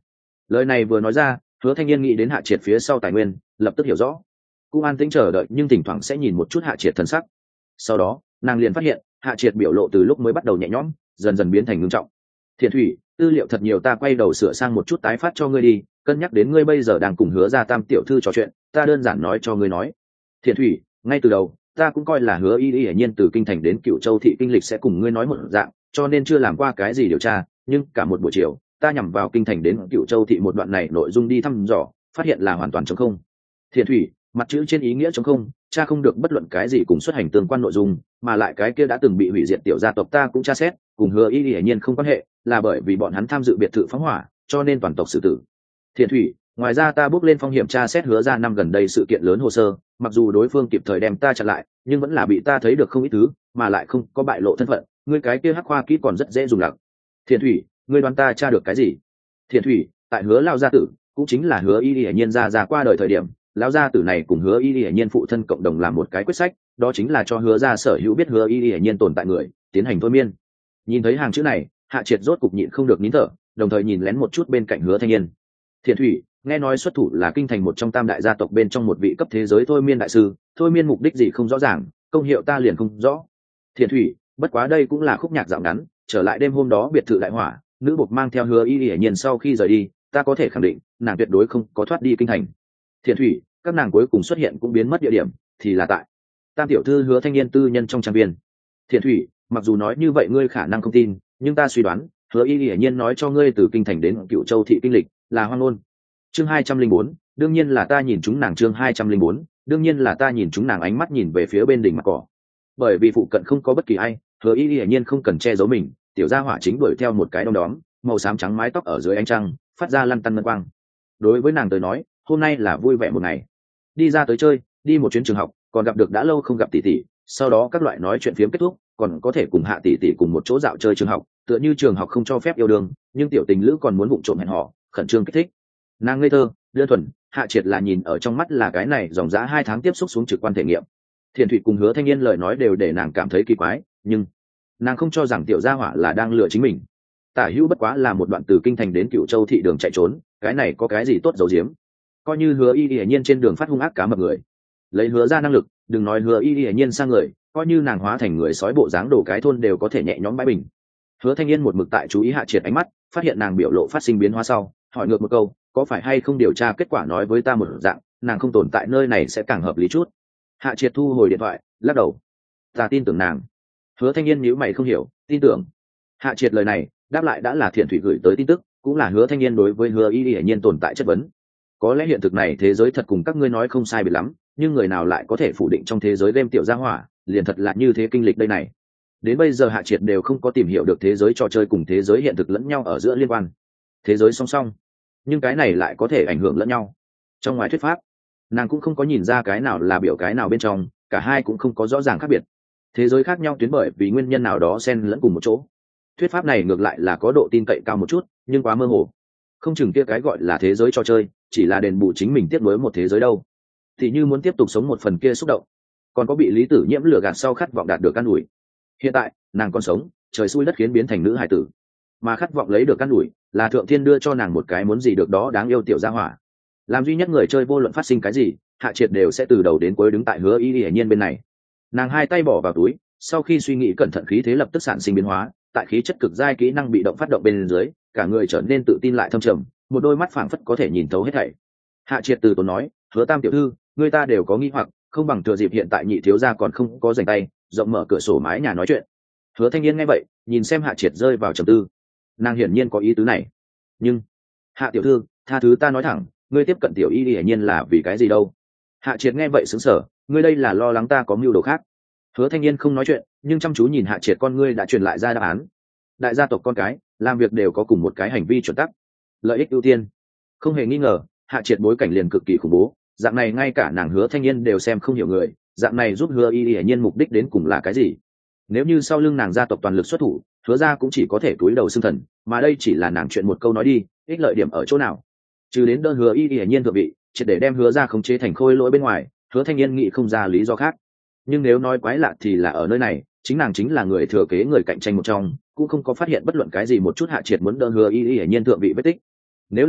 Lời này vừa nói ra, Hứa Thanh Nhiên nghĩ đến Hạ Triệt phía sau tài nguyên, lập tức hiểu rõ. Cũng an tĩnh chờ đợi, nhưng thỉnh thoảng sẽ nhìn một chút Hạ Triệt thần sắc. Sau đó, nàng liền phát hiện, Hạ Triệt biểu lộ từ lúc mới bắt đầu nhẹ nhõm, dần dần biến thành ngưng trọng. Thiện Thủy, tư liệu thật nhiều, ta quay đầu sửa sang một chút tái phát cho ngươi đi, cân nhắc đến ngươi bây giờ đang cùng Hứa Gia Tam tiểu thư trò chuyện, ta đơn giản nói cho ngươi nói. Thiện Thủy, ngay từ đầu, ta cũng coi là Hứa Y Y hiển nhiên từ kinh thành đến Cựu Châu thị kinh lịch sẽ cùng ngươi nói một dạng, cho nên chưa làm qua cái gì điều tra, nhưng cả một buổi chiều, ta nhằm vào kinh thành đến Cựu Châu thị một đoạn này nội dung đi thăm dò, phát hiện là hoàn toàn trống không. Thiện Thủy, mặt chữ trên ý nghĩa trống không, cha không được bất luận cái gì cùng xuất hành tương quan nội dung, mà lại cái kia đã từng bị hủy diệt tiểu gia tộc ta cũng tra xét, cùng Hứa Y Y hiển nhiên không quan hệ, là bởi vì bọn hắn tham dự biệt thự phóng hỏa, cho nên toàn tộc xử tử. Thiện Thủy, ngoài ra ta bước lên phong hiểm tra xét Hứa Gia năm gần đây sự kiện lớn hồ sơ, mặc dù đối phương kịp thời đem ta chặn lại, nhưng vẫn là bị ta thấy được không ít thứ, mà lại không có bại lộ thân phận, ngươi cái kia hắc khoa kỹ còn rất dễ dùng lặc. Thiện Thủy, ngươi đoán ta tra được cái gì? Thiện Thủy, tại Hứa lão gia tử, cũng chính là Hứa Y Y hiển nhiên ra ra qua đời thời điểm, lão gia tử này cùng Hứa Y Y hiển nhiên phụ thân cộng đồng làm một cái quyết sách, đó chính là cho Hứa Gia sở hữu biết Hứa Y Y hiển nhiên tồn tại người tiến hành thôi miên. Nhìn thấy hàng chữ này, Hạ Triệt rốt cục nhịn không được nín thở, đồng thời nhìn lén một chút bên cạnh Hứa Thanh Nhiên. Thiện Thủy, nghe nói xuất thủ là kinh thành một trong tam đại gia tộc bên trong một vị cấp thế giới thôi miên đại sư, thôi miên mục đích gì không rõ ràng, công hiệu ta liền không rõ. Thiện Thủy, bất quá đây cũng là khúc nhạc dạo ngắn, trở lại đêm hôm đó biệt thự đại hỏa, nữ buộc mang theo Hứa Y Y hiển nhiên sau khi rời đi, ta có thể khẳng định, nàng tuyệt đối không có thoát đi kinh thành. Thiện Thủy, các nàng cuối cùng xuất hiện cũng biến mất địa điểm, thì là tại Tam tiểu thư Hứa Thanh Nhiên tư nhân trong trang viên. Thiện Thủy, mặc dù nói như vậy ngươi khả năng không tin, nhưng ta suy đoán, Hứa Y Y hiển nhiên nói cho ngươi từ kinh thành đến Cựu Châu thị kinh lịch là hoang ngôn. Chương hai trăm linh bốn, đương nhiên là ta nhìn chúng nàng. Chương hai trăm linh bốn, đương nhiên là ta nhìn chúng nàng. Ánh mắt nhìn về phía bên đỉnh mặt cỏ, bởi vì phụ cận không có bất kỳ ai, Hứa Y Y hiển nhiên không cần che giấu mình, tiểu gia hỏa chính đuổi theo một cái đom đóm, màu xám trắng mái tóc ở dưới ánh trăng phát ra lăn tăn ngân quang. Đối với nàng tới nói, hôm nay là vui vẻ một ngày, đi ra tới chơi, đi một chuyến trường học, còn gặp được đã lâu không gặp tỷ tỷ, sau đó các loại nói chuyện phiếm kết thúc, còn có thể cùng Hạ tỷ tỷ cùng một chỗ dạo chơi trường học, tựa như trường học không cho phép yêu đương, nhưng tiểu tình lữ còn muốn vụng trộm hẹn hò, khẩn trương kích thích. Nàng ngây thơ, đơn thuần, Hạ Triệt là nhìn ở trong mắt là cái này dòng dã hai tháng tiếp xúc xuống trực quan thể nghiệm. Thiện Thủy cùng Hứa Thanh Nhiên lời nói đều để nàng cảm thấy kỳ quái, nhưng nàng không cho rằng tiểu gia hỏa là đang lừa chính mình. Tả hữu bất quá là một đoạn từ kinh thành đến Cựu Châu thị đường chạy trốn, cái này có cái gì tốt giấu giếm? Coi như Hứa Y Y hiển nhiên trên đường phát hung ác cá mập người, lấy Hứa ra năng lực, đừng nói Hứa Y Y hiển nhiên sang người, coi như nàng hóa thành người sói bộ dáng đổ cái thôn đều có thể nhẹ nhõm bãi bình. Hứa Thanh Nhiên một mực tại chú ý Hạ Triệt ánh mắt, phát hiện nàng biểu lộ phát sinh biến hóa sau, hỏi ngược một câu, có phải hay không điều tra kết quả nói với ta một dạng, nàng không tồn tại nơi này sẽ càng hợp lý chút. Hạ Triệt thu hồi điện thoại, lắc đầu, ta tin tưởng nàng. Hứa Thanh Nhiên nhíu mày không hiểu, tin tưởng. Hạ Triệt lời này đáp lại đã là Thiện Thủy gửi tới tin tức, cũng là Hứa Thanh Nhiên đối với Hứa Y Y hiển nhiên tồn tại chất vấn. Có lẽ hiện thực này thế giới thật cùng các ngươi nói không sai biệt lắm, nhưng người nào lại có thể phủ định trong thế giới game tiểu gia hỏa liền thật là như thế kinh lịch đây này. Đến bây giờ Hạ Triệt đều không có tìm hiểu được thế giới trò chơi cùng thế giới hiện thực lẫn nhau ở giữa liên quan. Thế giới song song, nhưng cái này lại có thể ảnh hưởng lẫn nhau. Trong ngoài thuyết pháp, nàng cũng không có nhìn ra cái nào là biểu cái nào bên trong, cả hai cũng không có rõ ràng khác biệt. Thế giới khác nhau tuyến bởi vì nguyên nhân nào đó xen lẫn cùng một chỗ. Thuyết pháp này ngược lại là có độ tin cậy cao một chút, nhưng quá mơ hồ. Không chừng kia cái gọi là thế giới trò chơi chỉ là đền bù chính mình tiếp nối một thế giới đâu, thì như muốn tiếp tục sống một phần kia xúc động, còn có bị Lý Tử Nhiễm lừa gạt sau khát vọng đạt được căn ủi. Hiện tại nàng còn sống, trời xui đất khiến biến thành nữ hải tử, mà khát vọng lấy được căn ủi là thượng thiên đưa cho nàng một cái muốn gì được đó đáng yêu tiểu gia hỏa. Làm duy nhất người chơi vô luận phát sinh cái gì, Hạ Triệt đều sẽ từ đầu đến cuối đứng tại Hứa Y Y hiển nhiên bên này. Nàng hai tay bỏ vào túi, sau khi suy nghĩ cẩn thận khí thế lập tức sản sinh biến hóa, tại khí chất cực giai kỹ năng bị động phát động bên dưới, cả người trở nên tự tin lại thâm trầm, một đôi mắt phảng phất có thể nhìn thấu hết thảy. Hạ Triệt từ tốn nói, Hứa Tam tiểu thư, người ta đều có nghi hoặc, không bằng thừa dịp hiện tại nhị thiếu gia còn không có rảnh tay, rộng mở cửa sổ mái nhà nói chuyện. Hứa Thanh Nhiên nghe vậy, nhìn xem Hạ Triệt rơi vào trầm tư. Nàng hiển nhiên có ý tứ này, nhưng Hạ tiểu thư, tha thứ ta nói thẳng, ngươi tiếp cận tiểu y hiển nhiên là vì cái gì đâu? Hạ Triệt nghe vậy sững sờ, ngươi đây là lo lắng ta có mưu đồ khác. Hứa Thanh Nhiên không nói chuyện, nhưng chăm chú nhìn Hạ Triệt, con ngươi đã truyền lại ra đáp án. Đại gia tộc con cái làm việc đều có cùng một cái hành vi chuẩn tắc, lợi ích ưu tiên. Không hề nghi ngờ, Hạ Triệt bối cảnh liền cực kỳ khủng bố, dạng này ngay cả nàng Hứa Thanh Nhiên đều xem không hiểu người, dạng này giúp Hứa Y hiển nhiên mục đích đến cùng là cái gì? Nếu như sau lưng nàng gia tộc toàn lực xuất thủ, Hứa gia cũng chỉ có thể cúi đầu xưng thần, mà đây chỉ là nàng chuyện một câu nói đi, ích lợi điểm ở chỗ nào? Trừ đến đơn Hứa Y hiển nhiên thượng vị, triệt để đem Hứa gia khống chế thành khôi lỗi bên ngoài, Hứa Thanh Nhiên nghĩ không ra lý do khác. Nhưng nếu nói quái lạ thì là ở nơi này, chính nàng chính là người thừa kế người cạnh tranh một trong, cũng không có phát hiện bất luận cái gì một chút Hạ Triệt muốn đơn Hứa Y hiển nhiên thượng vị vết tích. Nếu là có,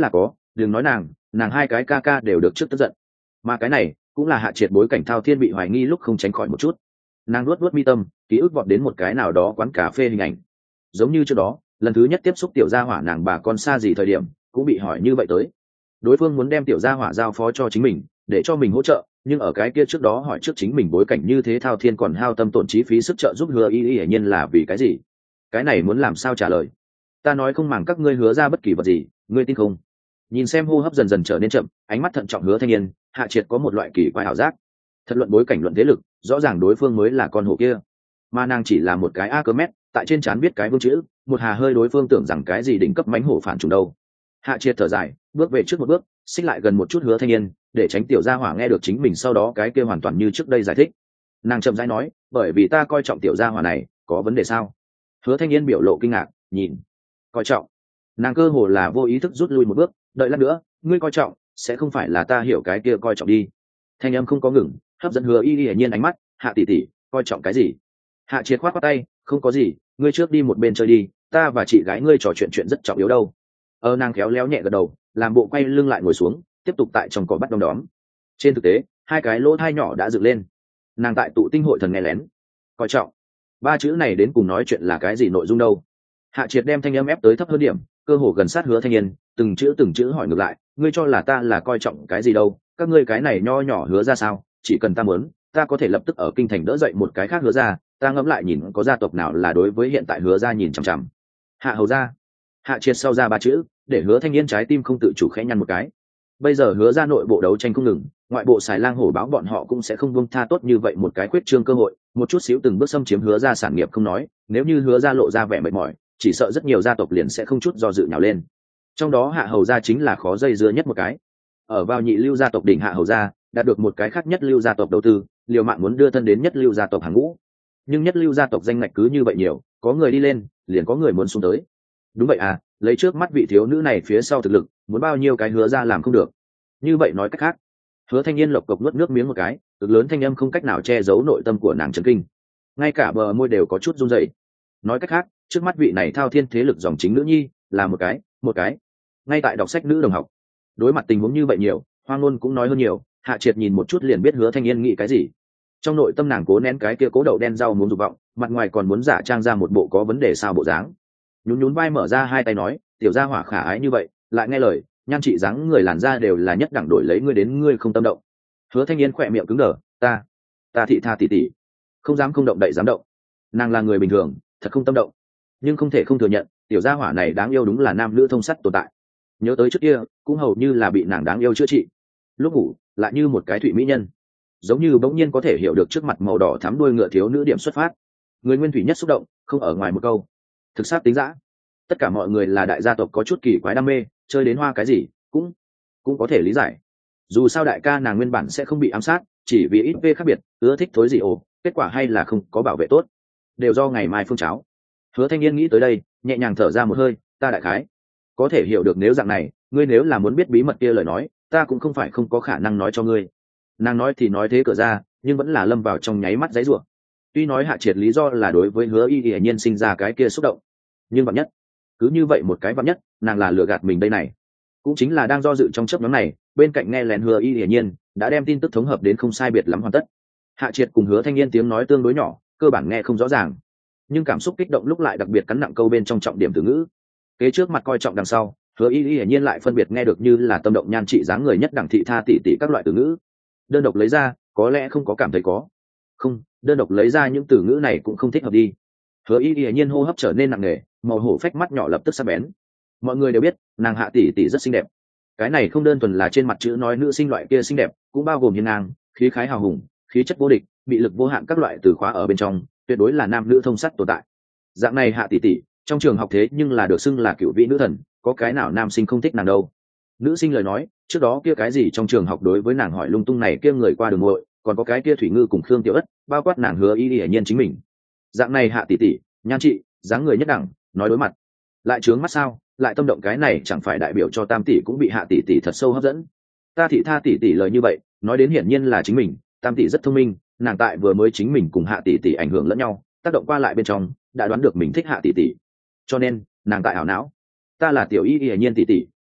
đừng nói nàng, nàng hai cái ca ca đều được trước tức giận. Mà cái này cũng là Hạ Triệt bối cảnh Thao Thiên bị hoài nghi lúc không tránh khỏi một chút. Nàng luốt luốt mi tâm, ký ức vọt đến một cái nào đó quán cà phê hình ảnh. Giống như trước đó, lần thứ nhất tiếp xúc tiểu gia hỏa nàng bà con xa gì thời điểm, cũng bị hỏi như vậy tới. Đối phương muốn đem tiểu gia hỏa giao phó cho chính mình, để cho mình hỗ trợ, nhưng ở cái kia trước đó hỏi trước chính mình bối cảnh như thế Thao Thiên còn hao tâm tổn chi phí sức trợ giúp Hứa Y Y hiển nhiên là vì cái gì? Cái này muốn làm sao trả lời? Ta nói không màng các ngươi hứa ra bất kỳ vật gì, ngươi tin không? Nhìn xem hô hấp dần dần trở nên chậm, ánh mắt thận trọng Hứa Thanh Niên, Hạ Triệt có một loại kỳ quái ảo giác. Thật luận bối cảnh luận thế lực, rõ ràng đối phương mới là con hổ kia, mà nàng chỉ là một cái a cơ mét, tại trên trán biết cái vương chữ, một hà hơi đối phương tưởng rằng cái gì đỉnh cấp mãnh hổ phản trùng đâu. Hạ Triệt thở dài, bước về trước một bước, xích lại gần một chút Hứa Thanh Niên, để tránh tiểu gia hỏa nghe được chính mình sau đó cái kia hoàn toàn như trước đây giải thích. Nàng chậm rãi nói, bởi vì ta coi trọng tiểu gia hỏa này, có vấn đề sao? Hứa Thanh Niên biểu lộ kinh ngạc, nhìn, coi trọng. Nàng cơ hồ là vô ý thức rút lui một bước, đợi lát nữa, ngươi coi trọng, sẽ không phải là ta hiểu cái kia coi trọng đi. Thanh âm không có ngừng, hấp dẫn Hứa Y Y hiển nhiên ánh mắt, Hạ tỷ tỷ, coi trọng cái gì? Hạ Triệt khoát khoát tay, không có gì, ngươi trước đi một bên chơi đi, ta và chị gái ngươi trò chuyện chuyện rất trọng yếu đâu. Ờ nàng khéo léo nhẹ gật đầu, làm bộ quay lưng lại ngồi xuống, tiếp tục tại trong cỏ bắt đom đóm. Trên thực tế, hai cái lỗ thai nhỏ đã dựng lên. Nàng tại tụ tinh hội thần nghe lén. Coi trọng. Ba chữ này đến cùng nói chuyện là cái gì nội dung đâu? Hạ Triệt đem thanh âm ép tới thấp hơn điểm, cơ hồ gần sát Hứa Thanh Niên, từng chữ từng chữ hỏi ngược lại, ngươi cho là ta là coi trọng cái gì đâu? Các ngươi cái này nho nhỏ Hứa ra sao? Chỉ cần ta muốn, ta có thể lập tức ở kinh thành đỡ dậy một cái khác Hứa ra, ta ngẫm lại nhìn có gia tộc nào là đối với hiện tại Hứa ra nhìn chằm chằm. Hạ hầu ra. Hạ Triệt sau ra ba chữ, để Hứa Thanh Niên trái tim không tự chủ khẽ nhăn một cái. Bây giờ Hứa ra nội bộ đấu tranh không ngừng, ngoại bộ xài lang hổ báo bọn họ cũng sẽ không buông tha tốt như vậy một cái khuyết trương cơ hội, một chút xíu từng bước xâm chiếm Hứa ra sản nghiệp không nói, nếu như Hứa ra lộ ra vẻ mệt mỏi, chỉ sợ rất nhiều gia tộc liền sẽ không chút do dự nhào lên. Trong đó Hạ hầu gia chính là khó dây dưa nhất một cái. Ở vào nhị lưu gia tộc đỉnh Hạ hầu gia, đạt được một cái khác nhất lưu gia tộc đầu tư, liều mạng muốn đưa thân đến nhất lưu gia tộc hàng ngũ. Nhưng nhất lưu gia tộc danh ngạch cứ như vậy nhiều, có người đi lên, liền có người muốn xuống tới. Đúng vậy à, lấy trước mắt vị thiếu nữ này phía sau thực lực, muốn bao nhiêu cái Hứa ra làm không được. Như vậy nói cách khác, Hứa Thanh Niên lộc cộc nuốt nước miếng một cái, cực lớn thanh âm không cách nào che giấu nội tâm của nàng chấn kinh, ngay cả bờ môi đều có chút run rẩy. Nói cách khác, trước mắt vị này Thao Thiên thế lực dòng chính nữ nhi, là một cái, một cái. Ngay tại đọc sách nữ đồng học, đối mặt tình huống như vậy nhiều, Hoang Luân cũng nói hơn nhiều, Hạ Triệt nhìn một chút liền biết Hứa Thanh Niên nghĩ cái gì. Trong nội tâm nàng cố nén cái kia cố đậu đen rau muốn dục vọng, mặt ngoài còn muốn giả trang ra một bộ có vấn đề sao bộ dáng. Nhún nhún vai mở ra hai tay nói, tiểu gia hỏa khả ái như vậy, lại nghe lời, nhan trị dáng người làn da đều là nhất đẳng đổi lấy ngươi đến ngươi không tâm động. Hứa Thanh Niên khỏe miệng cứng đờ, ta, ta thị tha tỉ tỉ, không dám không động đậy dám động. Nàng là người bình thường, thật không tâm động, nhưng không thể không thừa nhận, tiểu gia hỏa này đáng yêu đúng là nam nữ thông sắt tồn tại. Nhớ tới trước kia, cũng hầu như là bị nàng đáng yêu chữa trị. Lúc ngủ, lại như một cái thụy mỹ nhân, giống như bỗng nhiên có thể hiểu được trước mặt màu đỏ thắm đuôi ngựa thiếu nữ điểm xuất phát. Người nguyên thủy nhất xúc động, không ở ngoài một câu, thực sát tính dã. Tất cả mọi người là đại gia tộc có chút kỳ quái đam mê, chơi đến hoa cái gì cũng cũng có thể lý giải. Dù sao đại ca nàng nguyên bản sẽ không bị ám sát, chỉ vì ít vê khác biệt, ưa thích thối gì ồ, kết quả hay là không có bảo vệ tốt, đều do ngày mai phương cháo. Hứa Thanh Niên nghĩ tới đây, nhẹ nhàng thở ra một hơi, ta đại khái có thể hiểu được nếu dạng này, ngươi nếu là muốn biết bí mật kia lời nói, ta cũng không phải không có khả năng nói cho ngươi. Nàng nói thì nói thế cửa ra, nhưng vẫn là lâm vào trong nháy mắt giấy rủa. Tuy nói Hạ Triệt lý do là đối với Hứa Y Y nhiên sinh ra cái kia xúc động, nhưng vạn nhất, cứ như vậy một cái vạn nhất, nàng là lừa gạt mình đây này. Cũng chính là đang do dự trong chớp nhoáng này, bên cạnh nghe lén Hứa Y Y nhiên đã đem tin tức thống hợp đến không sai biệt lắm hoàn tất. Hạ Triệt cùng Hứa Thanh Niên tiếng nói tương đối nhỏ, cơ bản nghe không rõ ràng, nhưng cảm xúc kích động lúc lại đặc biệt cắn nặng câu bên trong trọng điểm từ ngữ. Kế trước mặt coi trọng đằng sau, Hứa Y Y hiển nhiên lại phân biệt nghe được như là tâm động nhan trị dáng người nhất đẳng thị tha tỷ tỷ các loại từ ngữ. Đơn độc lấy ra, có lẽ không có cảm thấy có. Không, đơn độc lấy ra những từ ngữ này cũng không thích hợp đi. Hứa Y Y hiển nhiên hô hấp trở nên nặng nề, màu hổ phách mắt nhỏ lập tức sắc bén. Mọi người đều biết, nàng Hạ tỷ tỷ rất xinh đẹp. Cái này không đơn thuần là trên mặt chữ nói nữ sinh loại kia xinh đẹp, cũng bao gồm hiên ngang, khí khái hào hùng, khí chất vô địch, bị lực vô hạn các loại từ khóa ở bên trong, tuyệt đối là nam nữ thông sắt tồn tại. Dạng này Hạ tỷ tỷ, trong trường học thế nhưng là được xưng là cựu vị nữ thần, có cái nào nam sinh không thích nàng đâu. Nữ sinh lời nói, trước đó kia cái gì trong trường học đối với nàng hỏi lung tung này kia người qua đường ngội, còn có cái kia Thủy Ngư cùng Khương Tiểu Ất, bao quát nàng Hứa Y Y hiển nhiên chính mình. Dạng này Hạ tỷ tỷ, nhan trị, dáng người nhất đẳng, nói đối mặt, lại trướng mắt sao, lại tâm động, cái này chẳng phải đại biểu cho Tam tỷ cũng bị Hạ tỷ tỷ thật sâu hấp dẫn. Ta thị tha tỷ tỷ lời như vậy, nói đến hiển nhiên là chính mình, Tam tỷ rất thông minh, nàng tại vừa mới chính mình cùng Hạ tỷ tỷ ảnh hưởng lẫn nhau, tác động qua lại bên trong, đã đoán được mình thích Hạ tỷ tỷ, cho nên nàng tại ảo não. Ta là Tiểu Y Y hiển nhiên tỷ tỷ,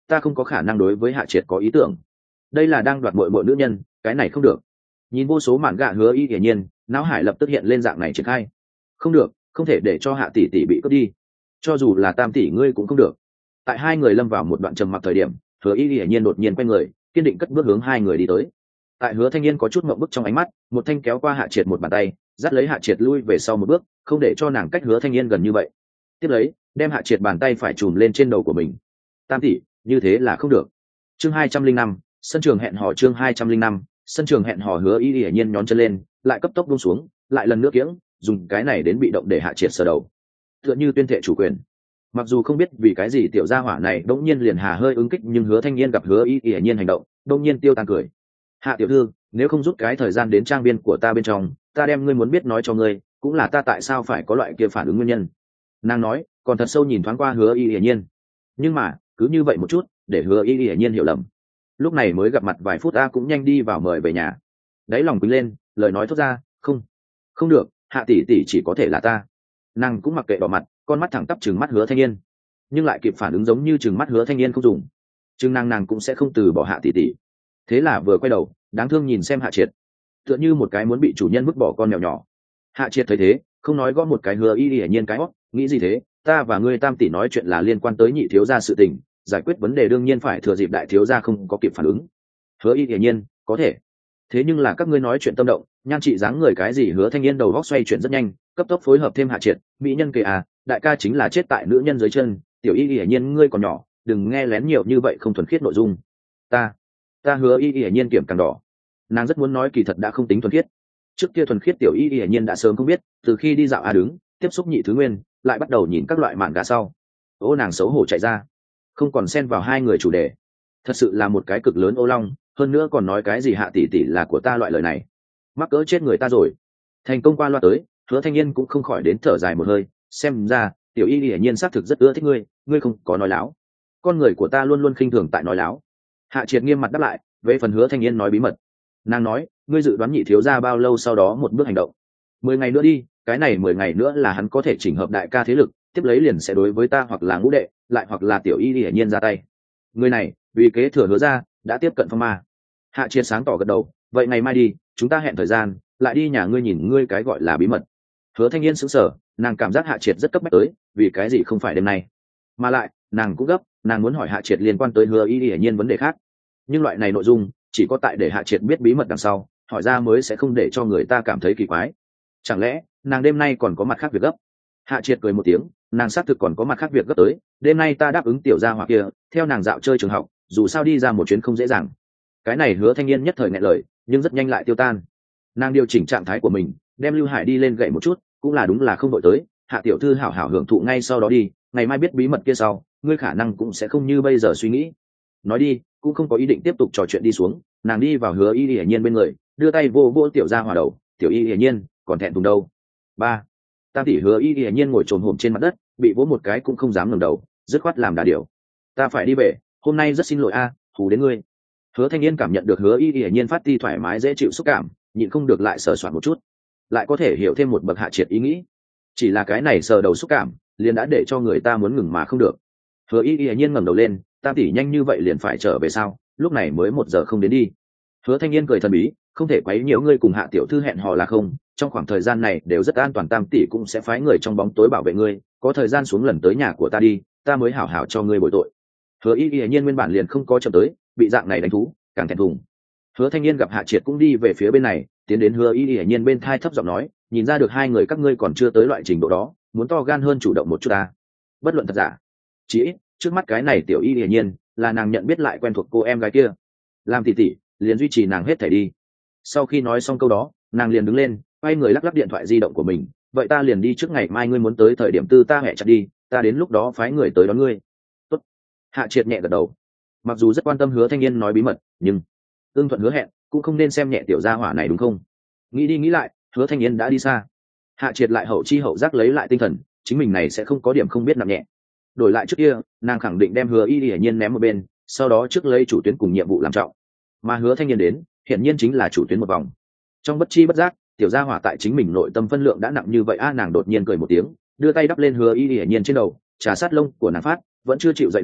ta không có khả năng đối với Hạ Triệt có ý tưởng. Đây là đang đoạt muội muội nữ nhân, cái này không được. Nhìn vô số mạn gạ Hứa Y hiển nhiên, não hải lập tức hiện lên dạng này triển khai. Không được, không thể để cho Hạ tỷ tỷ bị cướp đi. Cho dù là Tam tỷ ngươi cũng không được. Tại hai người lâm vào một đoạn trầm mặc thời điểm, Hứa Y hiển nhiên đột nhiên quay người, kiên định cất bước hướng hai người đi tới. Tại Hứa Thanh Niên có chút ngậm bức trong ánh mắt, một thanh kéo qua Hạ Triệt một bàn tay, dắt lấy Hạ Triệt lui về sau một bước, không để cho nàng cách Hứa Thanh Niên gần như vậy. Tiếp lấy, đem Hạ Triệt bàn tay phải chùm lên trên đầu của mình. Tam tỷ, như thế là không được. Chương hai trăm linh năm, sân trường hẹn hò chương hai trăm linh năm, sân trường hẹn hò. Hứa Y hiển nhiên nhón chân lên, lại cấp tốc buông xuống, lại lần nữa kiễng, dùng cái này đến bị động để Hạ Triệt sờ đầu. Tựa như tuyên thệ chủ quyền. Mặc dù không biết vì cái gì tiểu gia hỏa này đột nhiên liền hà hơi ứng kích, nhưng Hứa Thanh Niên gặp Hứa Y hiển nhiên hành động, đột nhiên tiêu tan cười. Hạ tiểu thư, nếu không rút cái thời gian đến trang viên của ta bên trong, ta đem ngươi muốn biết nói cho ngươi, cũng là ta tại sao phải có loại kia phản ứng nguyên nhân. Nàng nói, còn thật sâu nhìn thoáng qua Hứa Y hiển nhiên. Nhưng mà, cứ như vậy một chút, để Hứa Y hiển nhiên hiểu lầm. Lúc này mới gặp mặt vài phút, ta cũng nhanh đi vào mời về nhà. Đáy lòng quýnh lên, lời nói thốt ra, không, không được, Hạ tỷ tỷ chỉ có thể là ta. Nàng cũng mặc kệ đỏ mặt, con mắt thẳng tắp trừng mắt Hứa Thanh Niên, nhưng lại kịp phản ứng giống như trừng mắt Hứa Thanh Niên không dùng, chừng nàng nàng cũng sẽ không từ bỏ Hạ tỷ tỷ. Thế là vừa quay đầu, đáng thương nhìn xem Hạ Triệt, tựa như một cái muốn bị chủ nhân vứt bỏ con mèo nhỏ. Hạ Triệt thấy thế, không nói gõ một cái Hứa Y hiển nhiên cái hót, nghĩ gì thế, ta và ngươi Tam tỷ nói chuyện là liên quan tới nhị thiếu gia sự tình, giải quyết vấn đề đương nhiên phải thừa dịp đại thiếu gia không có kịp phản ứng. Hứa Y hiển nhiên, có thể. Thế nhưng là các ngươi nói chuyện tâm động, nhan trị dáng người cái gì? Hứa Thanh Niên đầu góc xoay chuyển rất nhanh, cấp tốc phối hợp thêm Hạ Triệt, mỹ nhân kề à, đại ca chính là chết tại nữ nhân dưới chân, tiểu Y hiển nhiên ngươi còn nhỏ, đừng nghe lén nhiều như vậy không thuần khiết nội dung. Ta, ta Hứa Y hiển nhiên kiểm càng đỏ. Nàng rất muốn nói kỳ thật đã không tính thuần khiết. Trước kia thuần khiết tiểu Y hiển nhiên đã sớm không biết, từ khi đi dạo a đứng, tiếp xúc nhị thứ nguyên, lại bắt đầu nhìn các loại mạn gà sau. Ô nàng xấu hổ chạy ra, không còn xen vào hai người chủ đề. Thật sự là một cái cực lớn ô long, hơn nữa còn nói cái gì Hạ tỷ tỷ là của ta loại lời này, mắc cỡ chết người ta rồi. Thành công qua loa tới, Hứa Thanh Niên cũng không khỏi đến thở dài một hơi, xem ra tiểu Y hiển nhiên xác thực rất ưa thích ngươi, ngươi không có nói láo. Con người của ta luôn luôn khinh thường tại nói láo. Hạ Triệt nghiêm mặt đáp lại, về phần Hứa Thanh Niên nói bí mật, nàng nói, ngươi dự đoán nhị thiếu gia bao lâu sau đó một bước hành động? Mười ngày nữa đi, cái này mười ngày nữa là hắn có thể chỉnh hợp đại ca thế lực, tiếp lấy liền sẽ đối với ta hoặc là ngũ đệ, lại hoặc là tiểu Y hiển nhiên ra tay. Người này, vì kế thừa Hứa ra, đã tiếp cận phong ma. Hạ Triệt sáng tỏ gật đầu, vậy ngày mai đi, chúng ta hẹn thời gian, lại đi nhà ngươi nhìn ngươi cái gọi là bí mật. Hứa Thanh Niên sững sờ, nàng cảm giác Hạ Triệt rất cấp bách tới, vì cái gì không phải đêm nay? Mà lại, nàng cũng gấp, nàng muốn hỏi Hạ Triệt liên quan tới Hứa Y hiển nhiên vấn đề khác. Nhưng loại này nội dung, chỉ có tại để Hạ Triệt biết bí mật đằng sau, hỏi ra mới sẽ không để cho người ta cảm thấy kỳ quái. Chẳng lẽ, nàng đêm nay còn có mặt khác việc gấp? Hạ Triệt cười một tiếng, nàng xác thực còn có mặt khác việc gấp tới, đêm nay ta đáp ứng tiểu gia hỏa kia, theo nàng dạo chơi trường học, dù sao đi ra một chuyến không dễ dàng. Cái này Hứa Thanh Niên nhất thời nghẹn lời, nhưng rất nhanh lại tiêu tan. Nàng điều chỉnh trạng thái của mình, đem Lưu Hải đi lên gậy một chút, cũng là đúng là không đội tới, Hạ tiểu thư hảo hảo hưởng thụ ngay sau đó đi, ngày mai biết bí mật kia sau, ngươi khả năng cũng sẽ không như bây giờ suy nghĩ. Nói đi, cũng không có ý định tiếp tục trò chuyện đi xuống, nàng đi vào Hứa Y hiển nhiên bên người, đưa tay vô vô tiểu gia hỏa đầu, tiểu Y hiển nhiên, còn thẹn thùng đâu. Ba, Tam tỷ. Hứa Y hiển nhiên ngồi trồm hổm trên mặt đất, bị vỗ một cái cũng không dám ngẩng đầu, dứt khoát làm đà điều. Ta phải đi về, hôm nay rất xin lỗi a, hù đến ngươi. Hứa Thanh Niên cảm nhận được Hứa Y hiển nhiên phát ti thoải mái dễ chịu xúc cảm, nhịn không được lại sờ soạn một chút, lại có thể hiểu thêm một bậc Hạ Triệt ý nghĩ. Chỉ là cái này sờ đầu xúc cảm, liền đã để cho người ta muốn ngừng mà không được. Hứa Y hiển nhiên ngẩng đầu lên, Tam tỷ nhanh như vậy liền phải trở về sao? Lúc này mới một giờ không đến đi. Hứa Thanh Niên cười thần bí, không thể quấy nhiễu ngươi cùng Hạ tiểu thư hẹn hò là không, trong khoảng thời gian này đều rất an toàn, Tam tỷ cũng sẽ phái người trong bóng tối bảo vệ ngươi, có thời gian xuống lần tới nhà của ta đi, ta mới hảo hảo cho ngươi bồi tội. Hứa Y hiển nhiên nguyên bản liền không có chậm tới, bị dạng này đánh thú, càng thẹn thùng. Hứa Thanh Niên gặp Hạ Triệt cũng đi về phía bên này, tiến đến Hứa Y hiển nhiên bên thai thấp giọng nói, nhìn ra được hai người các ngươi còn chưa tới loại trình độ đó, muốn to gan hơn chủ động một chút ta. Bất luận thật giả, chỉ ít trước mắt cái này tiểu Y hiển nhiên là nàng nhận biết lại quen thuộc cô em gái kia, làm tỷ tỷ liền duy trì nàng hết thảy đi. Sau khi nói xong câu đó, nàng liền đứng lên, quay người lắc lắc điện thoại di động của mình, vậy ta liền đi trước, ngày mai ngươi muốn tới thời điểm tư ta hẹ chặt đi, ta đến lúc đó phái người tới đón ngươi. Tốt. Hạ Triệt nhẹ gật đầu, mặc dù rất quan tâm Hứa Thanh Niên nói bí mật, nhưng ưng thuận hứa hẹn cũng không nên xem nhẹ tiểu gia hỏa này đúng không? Nghĩ đi nghĩ lại, Hứa Thanh Niên đã đi xa. Hạ Triệt lại hậu chi hậu giác lấy lại tinh thần, chính mình này sẽ không có điểm không biết nặng nhẹ. Đổi lại trước kia, nàng khẳng định đem Hứa Y hiển nhiên ném một bên, sau đó trước lấy chủ tuyến cùng nhiệm vụ làm trọng. Mà Hứa Thanh Niên đến, hiển nhiên chính là chủ tuyến một vòng. Trong bất chi bất giác, tiểu gia hỏa tại chính mình nội tâm phân lượng đã nặng như vậy a, nàng đột nhiên cười một tiếng, đưa tay đắp lên Hứa Y hiển nhiên trên đầu, trà sát lông của nàng phát, vẫn chưa chịu dậy đâu,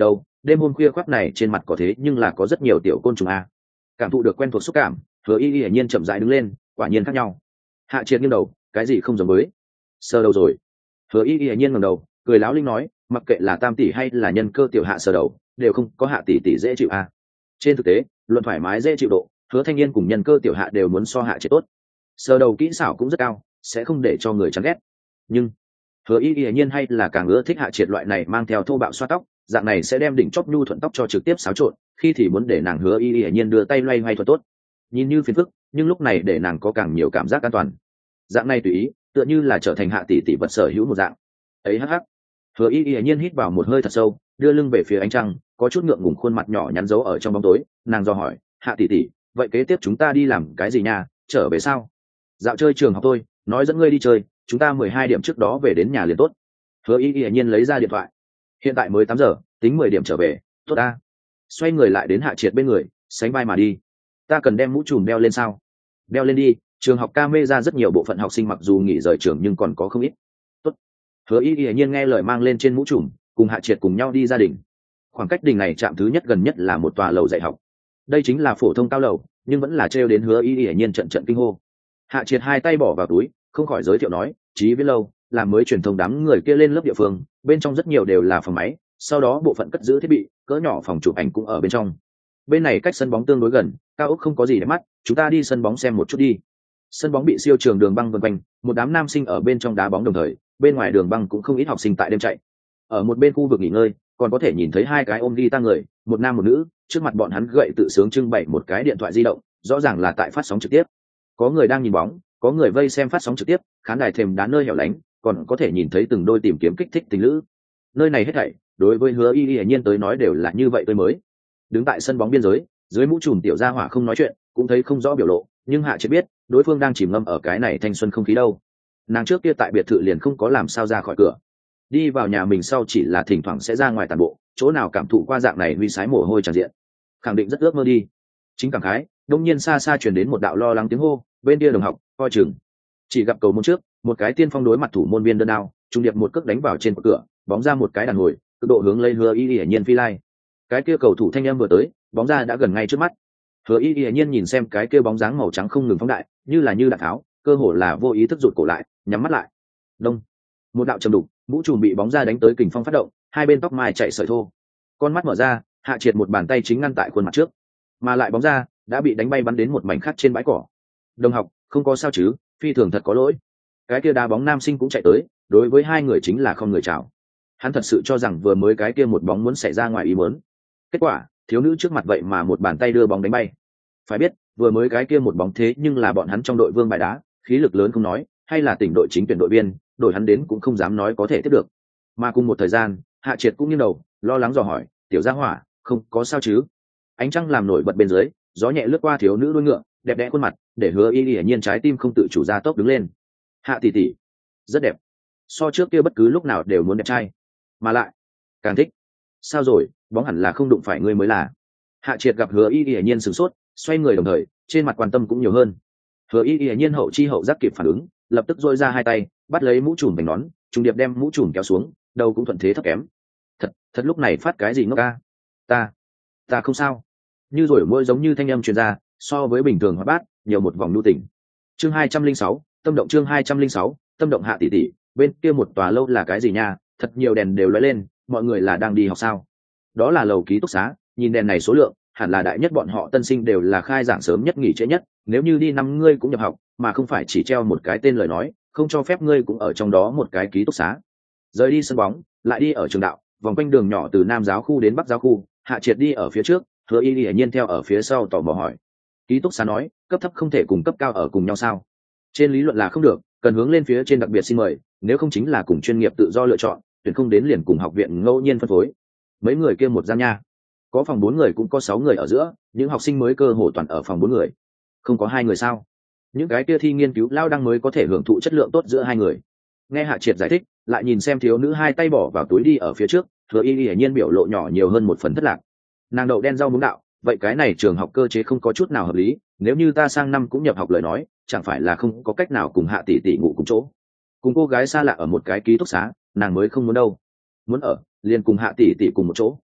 đêm hôm khuya khoác này trên mặt có thế nhưng là có rất nhiều tiểu côn trùng a. Cảm thụ được quen thuộc xúc cảm, Hứa Y Y hiển nhiên chậm rãi đứng lên, quả nhiên khác nhau. Hạ Triệt nghiêng đầu, cái gì không giống với? Sờ đầu rồi. Hứa Y Y hiển nhiên ngẩng đầu, cười láo linh nói, mặc kệ là Tam tỷ hay là nhân cơ tiểu hạ sờ đầu, đều không có Hạ tỷ tỷ dễ chịu a. Trên thực tế, luận thoải mái dễ chịu độ, Hứa Thanh Niên cùng nhân cơ tiểu hạ đều muốn so Hạ Triệt tốt. Sờ đầu kỹ xảo cũng rất cao, sẽ không để cho người chán ghét. Nhưng Hứa Y Y hiển nhiên hay là càng ưa thích Hạ Triệt loại này mang theo thô bạo xoa tóc, dạng này sẽ đem đỉnh chóp nhu thuận tóc cho trực tiếp xáo trộn, khi thì muốn để nàng Hứa Y Y hiển nhiên đưa tay loay hoay thuật tốt. Nhìn như phiền phức, nhưng lúc này để nàng có càng nhiều cảm giác an toàn. Dạng này tùy ý, tựa như là trở thành Hạ tỷ tỷ vật sở hữu một dạng. Ấy hắc hắc. Hứa Y Y hiển nhiên hít vào một hơi thật sâu, đưa lưng về phía ánh trăng, có chút ngượng ngùng khuôn mặt nhỏ nhắn giấu ở trong bóng tối, nàng dò hỏi, Hạ tỷ tỷ, vậy kế tiếp chúng ta đi làm cái gì nha, trở về sao? Dạo chơi trường học tôi, nói dẫn ngươi đi chơi, chúng ta mười hai điểm trước đó về đến nhà liền tốt. Hứa Y Y hiển nhiên lấy ra điện thoại. Hiện tại mới tám giờ, tính mười điểm trở về, tốt ta. Xoay người lại đến Hạ Triệt bên người, sánh vai mà đi. Ta cần đem mũ trùm đeo lên sao? Đeo lên đi, trường học camera rất nhiều bộ phận học sinh mặc dù nghỉ rời trường nhưng còn có không ít. Tốt. Hứa Y Y hiển nhiên nghe lời mang lên trên mũ trùm, cùng Hạ Triệt cùng nhau đi gia đình. Khoảng cách đình này trạm thứ nhất gần nhất là một tòa lầu dạy học. Đây chính là phổ thông cao lầu, nhưng vẫn là trêu đến Hứa Y Y hiển nhiên trận trận kinh hô. Hạ Triệt hai tay bỏ vào túi, không khỏi giới thiệu nói, Chí Viễn lâu, làm mới truyền thông đám người kia lên lớp địa phương, bên trong rất nhiều đều là phòng máy, sau đó bộ phận cất giữ thiết bị, cỡ nhỏ phòng chụp ảnh cũng ở bên trong. Bên này cách sân bóng tương đối gần, cao ốc không có gì để mắt, chúng ta đi sân bóng xem một chút đi. Sân bóng bị siêu trường đường băng vần quanh, một đám nam sinh ở bên trong đá bóng đồng thời, bên ngoài đường băng cũng không ít học sinh tại đêm chạy. Ở một bên khu vực nghỉ ngơi, còn có thể nhìn thấy hai cái ôm guitar người, một nam một nữ, trước mặt bọn hắn gậy tự sướng trưng bày một cái điện thoại di động, rõ ràng là tại phát sóng trực tiếp. Có người đang nhìn bóng, có người vây xem phát sóng trực tiếp, khán đài thềm đá nơi hẻo lánh, còn có thể nhìn thấy từng đôi tìm kiếm kích thích tình lữ. Nơi này hết thảy, đối với Hứa Y Y hiển nhiên tới nói đều là như vậy tôi mới. Đứng tại sân bóng biên giới, dưới mũ trùm tiểu gia hỏa không nói chuyện, cũng thấy không rõ biểu lộ, nhưng Hạ Triệt biết, đối phương đang chìm ngâm ở cái này thanh xuân không khí đâu. Nàng trước kia tại biệt thự liền không có làm sao ra khỏi cửa. Đi vào nhà mình sau chỉ là thỉnh thoảng sẽ ra ngoài tản bộ, chỗ nào cảm thụ qua dạng này huy sái mồ hôi tràn diện. Khẳng định rất ước mơ đi. Chính cảm khái, đông nhiên xa xa truyền đến một đạo lo lắng tiếng hô, bên kia đồng học, coi chừng. Chỉ gặp cầu môn trước, một cái tiên phong đối mặt thủ môn viên đơn đao, trung điệp một cước đánh vào trên cửa, bóng ra một cái đàn hồi, cực độ hướng lấy Hứa Y Y hiển nhiên phi lai. Cái kia cầu thủ thanh em vừa tới, bóng ra đã gần ngay trước mắt. Hứa Y Y hiển nhiên nhìn xem cái kia bóng dáng màu trắng không ngừng phóng đại, như là như đạn tháo, cơ hồ là vô ý thức rụt cổ lại, nhắm mắt lại. Đông, một đạo trầm đục, mũ trùm bị bóng ra đánh tới kình phong phát động, hai bên tóc mai chạy sợi thô. Con mắt mở ra, Hạ Triệt một bàn tay chính ngăn tại khuôn mặt trước, mà lại bóng ra đã bị đánh bay bắn đến một mảnh khác trên bãi cỏ. Đồng học, không có sao chứ? Phi thường thật có lỗi. Cái kia đá bóng nam sinh cũng chạy tới, đối với hai người chính là không người chào. Hắn thật sự cho rằng vừa mới cái kia một bóng muốn xảy ra ngoài ý muốn. Kết quả, thiếu nữ trước mặt vậy mà một bàn tay đưa bóng đánh bay. Phải biết, vừa mới cái kia một bóng thế nhưng là bọn hắn trong đội vương bài đá, khí lực lớn không nói, hay là tỉnh đội chính tuyển đội viên, đội hắn đến cũng không dám nói có thể tiếp được. Mà cùng một thời gian, Hạ Triệt cũng nghiêng đầu, lo lắng dò hỏi, tiểu gia hỏa, không có sao chứ? Ánh trăng làm nổi bật bên dưới, gió nhẹ lướt qua thiếu nữ đuôi ngựa, đẹp đẽ khuôn mặt, để Hứa Y Y hiển nhiên trái tim không tự chủ ra tốc đứng lên. Hạ tỷ tỷ, rất đẹp, so trước kia bất cứ lúc nào đều muốn đẹp trai, mà lại càng thích. Sao rồi, bóng hẳn là không đụng phải ngươi mới là. Hạ Triệt gặp Hứa Y Y hiển nhiên sửng sốt, xoay người đồng thời, trên mặt quan tâm cũng nhiều hơn. Hứa Y Y hiển nhiên hậu chi hậu giác kịp phản ứng, lập tức dôi ra hai tay, bắt lấy mũ trùm vành nón, trùng điệp đem mũ trùm kéo xuống, đầu cũng thuận thế thấp kém. Thật, thật lúc này phát cái gì ngốc ca? Ta, ta không sao. Như rồi môi giống như thanh âm truyền ra, so với bình thường hóa bát, nhiều một vòng nhu tình. Chương hai trăm linh sáu, tâm động chương hai trăm linh sáu, tâm động Hạ tỷ tỷ, bên kia một tòa lâu là cái gì nha, thật nhiều đèn đều lóe lên, mọi người là đang đi học sao? Đó là lầu ký túc xá, nhìn đèn này số lượng, hẳn là đại nhất bọn họ tân sinh đều là khai giảng sớm nhất nghỉ trễ nhất, nếu như đi năm ngươi cũng nhập học, mà không phải chỉ treo một cái tên lời nói, không cho phép ngươi cũng ở trong đó một cái ký túc xá. Rời đi sân bóng, lại đi ở trường đạo, vòng quanh đường nhỏ từ Nam giáo khu đến Bắc giáo khu, Hạ Triệt đi ở phía trước, Hứa Y Y hiển nhiên theo ở phía sau tò mò hỏi. Ký túc xá nói, cấp thấp không thể cùng cấp cao ở cùng nhau sao? Trên lý luận là không được, cần hướng lên phía trên đặc biệt xin mời, nếu không chính là cùng chuyên nghiệp tự do lựa chọn, tuyển không đến liền cùng học viện ngẫu nhiên phân phối. Mấy người kia một gian nha, có phòng bốn người cũng có sáu người ở giữa, những học sinh mới cơ hồ toàn ở phòng bốn người. Không có hai người sao? Những cái kia thi nghiên cứu lao đăng mới có thể hưởng thụ chất lượng tốt giữa hai người. Nghe Hạ Triệt giải thích, lại nhìn xem thiếu nữ hai tay bỏ vào túi đi ở phía trước, Hứa Y Y hiển nhiên biểu lộ nhỏ nhiều hơn một phần thất lạc. Nàng đậu đen rau muống đạo, vậy cái này trường học cơ chế không có chút nào hợp lý, nếu như ta sang năm cũng nhập học lời nói, chẳng phải là không có cách nào cùng Hạ tỷ tỷ ngủ cùng chỗ. Cùng cô gái xa lạ ở một cái ký túc xá, nàng mới không muốn đâu. Muốn ở, liền cùng Hạ tỷ tỷ cùng một chỗ.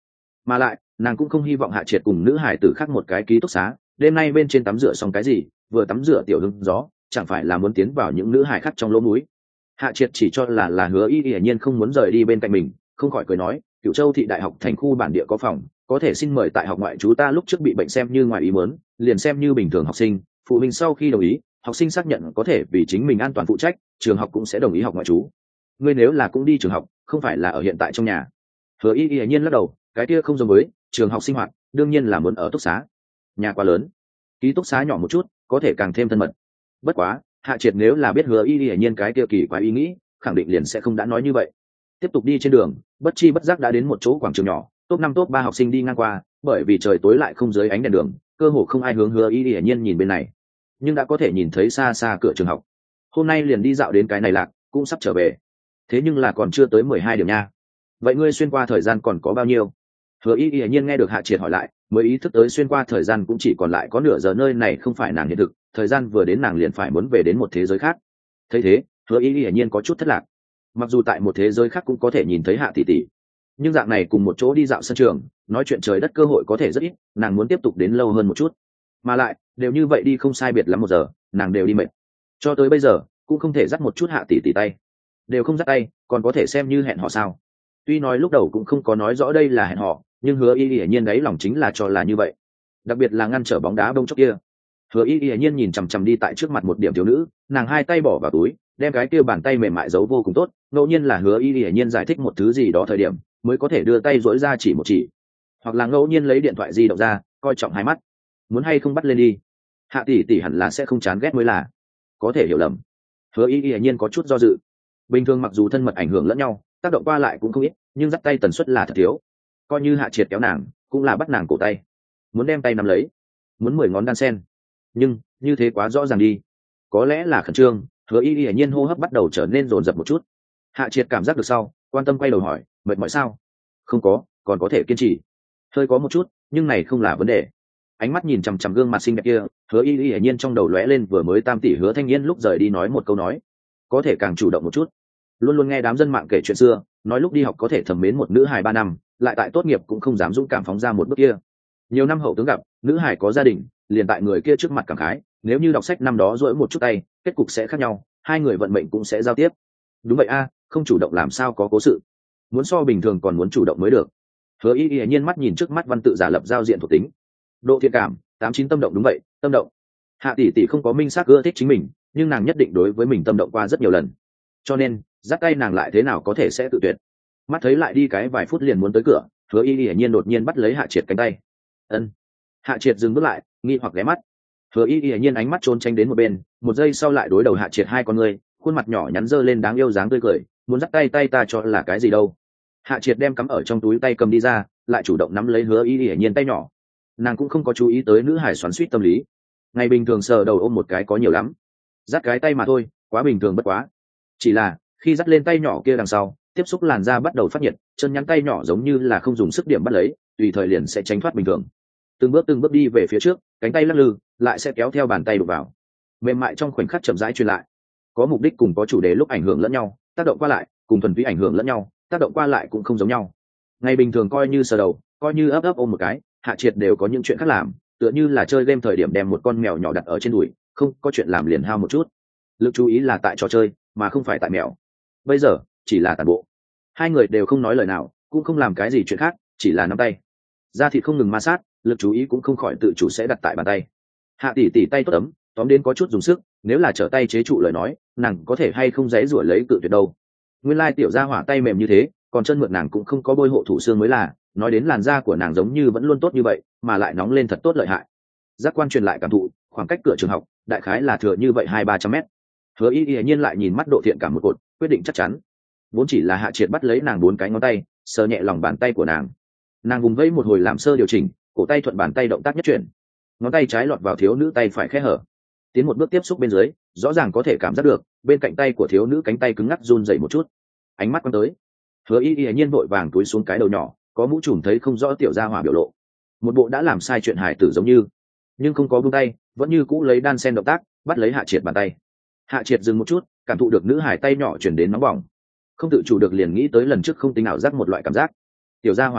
mà lại nàng cũng không hy vọng hạ triệt cùng nữ hải tử khác một cái ký túc xá đêm nay bên trên tắm rửa xong cái gì vừa tắm rửa tiểu hưng gió chẳng phải là muốn tiến vào những nữ hải khác trong lỗ mũi. Hạ triệt chỉ cho là là hứa y hiển nhiên không muốn rời đi bên cạnh mình, không khỏi cười nói Cửu Châu thị đại học thành khu bản địa có phòng, có thể xin mời tại học ngoại trú. Ta lúc trước bị bệnh xem như ngoài ý muốn, liền xem như bình thường học sinh, phụ huynh sau khi đồng ý, học sinh xác nhận có thể vì chính mình an toàn phụ trách, trường học cũng sẽ đồng ý học ngoại trú. Ngươi nếu là cũng đi trường học, không phải là ở hiện tại trong nhà. Hứa y hiển nhiên lắc đầu, cái kia không giống với trường học sinh hoạt, đương nhiên là muốn ở túc xá. Nhà quá lớn, ký túc xá nhỏ một chút, có thể càng thêm thân mật. Bất quá Hạ triệt nếu là biết hứa y hiển nhiên cái kia kỳ quái ý nghĩ, khẳng định liền sẽ không đã nói như vậy. Tiếp tục đi trên đường, bất chi bất giác đã đến một chỗ quảng trường nhỏ, top năm top ba học sinh đi ngang qua, bởi vì trời tối lại không dưới ánh đèn đường, cơ hồ không ai hướng hứa y hiển nhiên nhìn bên này, nhưng đã có thể nhìn thấy xa xa cửa trường học. Hôm nay liền đi dạo đến cái này lạc, cũng sắp trở về. Thế nhưng là còn chưa tới mười hai điểm nha. Vậy ngươi xuyên qua thời gian còn có bao nhiêu? Hứa y hiển nhiên nghe được Hạ triệt hỏi lại, mới ý thức tới xuyên qua thời gian cũng chỉ còn lại có nửa giờ. Nơi này không phải nàng hiện thực, thời gian vừa đến nàng liền phải muốn về đến một thế giới khác. Thấy thế, hứa y hiển nhiên có chút thất lạc. Mặc dù tại một thế giới khác cũng có thể nhìn thấy Hạ tỷ tỷ, nhưng dạng này cùng một chỗ đi dạo sân trường, nói chuyện trời đất cơ hội có thể rất ít, nàng muốn tiếp tục đến lâu hơn một chút. Mà lại đều như vậy đi không sai biệt lắm một giờ, nàng đều đi mệt, cho tới bây giờ cũng không thể dắt một chút Hạ tỷ tỷ tay, đều không dắt tay còn có thể xem như hẹn hò sao? Tuy nói lúc đầu cũng không có nói rõ đây là hẹn hò, nhưng hứa y hiển nhiên đấy lòng chính là cho là như vậy, đặc biệt là ngăn trở bóng đá bông chốc kia. Hứa y hiển nhiên nhìn chằm chằm đi tại trước mặt một điểm thiếu nữ, nàng hai tay bỏ vào túi, đem cái kia bàn tay mềm mại giấu vô cùng tốt. Ngẫu nhiên là hứa y hiển nhiên giải thích một thứ gì đó thời điểm mới có thể đưa tay dỗi ra chỉ một chỉ, hoặc là ngẫu nhiên lấy điện thoại di động ra coi trọng hai mắt, muốn hay không bắt lên đi. Hạ tỷ tỷ hẳn là sẽ không chán ghét mới là, có thể hiểu lầm. Hứa y hiển nhiên có chút do dự. Bình thường mặc dù thân mật ảnh hưởng lẫn nhau, tác động qua lại cũng không ít, nhưng dắt tay tần suất là thật thiếu. Coi như Hạ triệt kéo nàng cũng là bắt nàng cổ tay, muốn đem tay nắm lấy, muốn mười ngón đan sen, nhưng như thế quá rõ ràng đi. Có lẽ là khẩn trương, hứa y hiển nhiên hô hấp bắt đầu trở nên rồn rập một chút. Hạ triệt cảm giác được sau, quan tâm quay đầu hỏi, mệt mỏi sao? Không có, còn có thể kiên trì. Hơi có một chút, nhưng này không là vấn đề. Ánh mắt nhìn chằm chằm gương mặt xinh đẹp kia, hứa y hiển nhiên trong đầu lóe lên vừa mới tam tỷ hứa thanh niên lúc rời đi nói một câu nói, có thể càng chủ động một chút. Luôn luôn nghe đám dân mạng kể chuyện xưa, nói lúc đi học có thể thầm mến một nữ hài ba năm, lại tại tốt nghiệp cũng không dám dũng cảm phóng ra một bước kia. Nhiều năm hậu tướng gặp, nữ hài có gia đình, liền tại người kia trước mặt cảm khái, nếu như đọc sách năm đó duỗi một chút tay, kết cục sẽ khác nhau, hai người vận mệnh cũng sẽ giao tiếp. Đúng vậy a, không chủ động làm sao có cố sự, muốn so bình thường còn muốn chủ động mới được. Hứa y hiển nhiên mắt nhìn trước mắt văn tự giả lập giao diện thuộc tính, độ thiện cảm tám chín, tâm động. Đúng vậy, tâm động. Hạ tỷ tỷ không có minh xác ưa thích chính mình, nhưng nàng nhất định đối với mình tâm động qua rất nhiều lần, cho nên dắt tay nàng lại thế nào có thể sẽ tự tuyệt. Mắt thấy lại đi cái vài phút liền muốn tới cửa, hứa y hiển nhiên đột nhiên bắt lấy Hạ triệt cánh tay. Ân. Hạ triệt dừng bước lại, nghi hoặc ghé mắt. Hứa y hiển nhiên ánh mắt trốn tránh đến một bên, một giây sau lại đối đầu Hạ triệt hai con ngươi, khuôn mặt nhỏ nhắn dơ lên đáng yêu dáng tươi cười, muốn dắt tay tay ta cho là cái gì đâu. Hạ triệt đem cắm ở trong túi tay cầm đi ra, lại chủ động nắm lấy hứa y hiển nhiên tay nhỏ. Nàng cũng không có chú ý tới nữ hải xoắn xuýt tâm lý, ngày bình thường sờ đầu ôm một cái có nhiều lắm, dắt cái tay mà thôi, quá bình thường bất quá. Chỉ là khi dắt lên tay nhỏ kia đằng sau, tiếp xúc làn da bắt đầu phát nhiệt, chân nhắn tay nhỏ giống như là không dùng sức điểm bắt lấy, tùy thời liền sẽ tránh thoát bình thường. Từng bước từng bước đi về phía trước, cánh tay lắc lư, lại sẽ kéo theo bàn tay đụng vào, mềm mại trong khoảnh khắc chậm rãi truyền lại. Có mục đích cùng có chủ đề lúc ảnh hưởng lẫn nhau, tác động qua lại cùng thuần túy ảnh hưởng lẫn nhau, tác động qua lại cũng không giống nhau. Ngày bình thường coi như sờ đầu, coi như ấp ấp ôm một cái, Hạ triệt đều có những chuyện khác làm, tựa như là chơi game thời điểm đem một con mèo nhỏ đặt ở trên đùi, không có chuyện làm liền hao một chút, lực chú ý là tại trò chơi mà không phải tại mèo. Bây giờ chỉ là tàn bộ, hai người đều không nói lời nào, cũng không làm cái gì chuyện khác, chỉ là nắm tay, da thịt không ngừng ma sát, lực chú ý cũng không khỏi tự chủ sẽ đặt tại bàn tay. Hạ tỷ tỷ tay tốt ấm, tóm đến có chút dùng sức, nếu là trở tay chế trụ lời nói, nàng có thể hay không dễ rủa lấy cự tuyệt đâu. Nguyên lai tiểu gia hỏa tay mềm như thế, còn chân mượn nàng cũng không có bôi hộ thủ xương mới là, nói đến làn da của nàng giống như vẫn luôn tốt như vậy, mà lại nóng lên thật tốt lợi hại. Giác quan truyền lại cảm thụ, khoảng cách cửa trường học đại khái là thừa như vậy hai ba trăm mét. Hứa y hiển nhiên lại nhìn mắt độ thiện cảm một cột, quyết định chắc chắn. Vốn chỉ là Hạ triệt bắt lấy nàng bốn cái ngón tay, sờ nhẹ lòng bàn tay của nàng, nàng vùng vẫy một hồi làm sơ điều chỉnh, cổ tay thuận bàn tay động tác nhất chuyển, ngón tay trái lọt vào thiếu nữ tay phải khẽ hở, tiến một bước tiếp xúc bên dưới, rõ ràng có thể cảm giác được bên cạnh tay của thiếu nữ cánh tay cứng ngắc run dậy một chút. Ánh mắt quăng tới, Hứa y hiển nhiên vội vàng túi xuống cái đầu nhỏ, có mũ trùm thấy không rõ tiểu gia hỏa biểu lộ, một bộ đã làm sai chuyện hài tử giống như, nhưng không có buông tay, vẫn như cũ lấy đan sen động tác bắt lấy Hạ triệt bàn tay. Hạ triệt dừng một chút, cảm thụ được nữ hài tay nhỏ chuyển đến nóng bỏng, không tự chủ được liền nghĩ tới lần trước không tính ảo giác một loại cảm giác. Tiểu gia hỏa này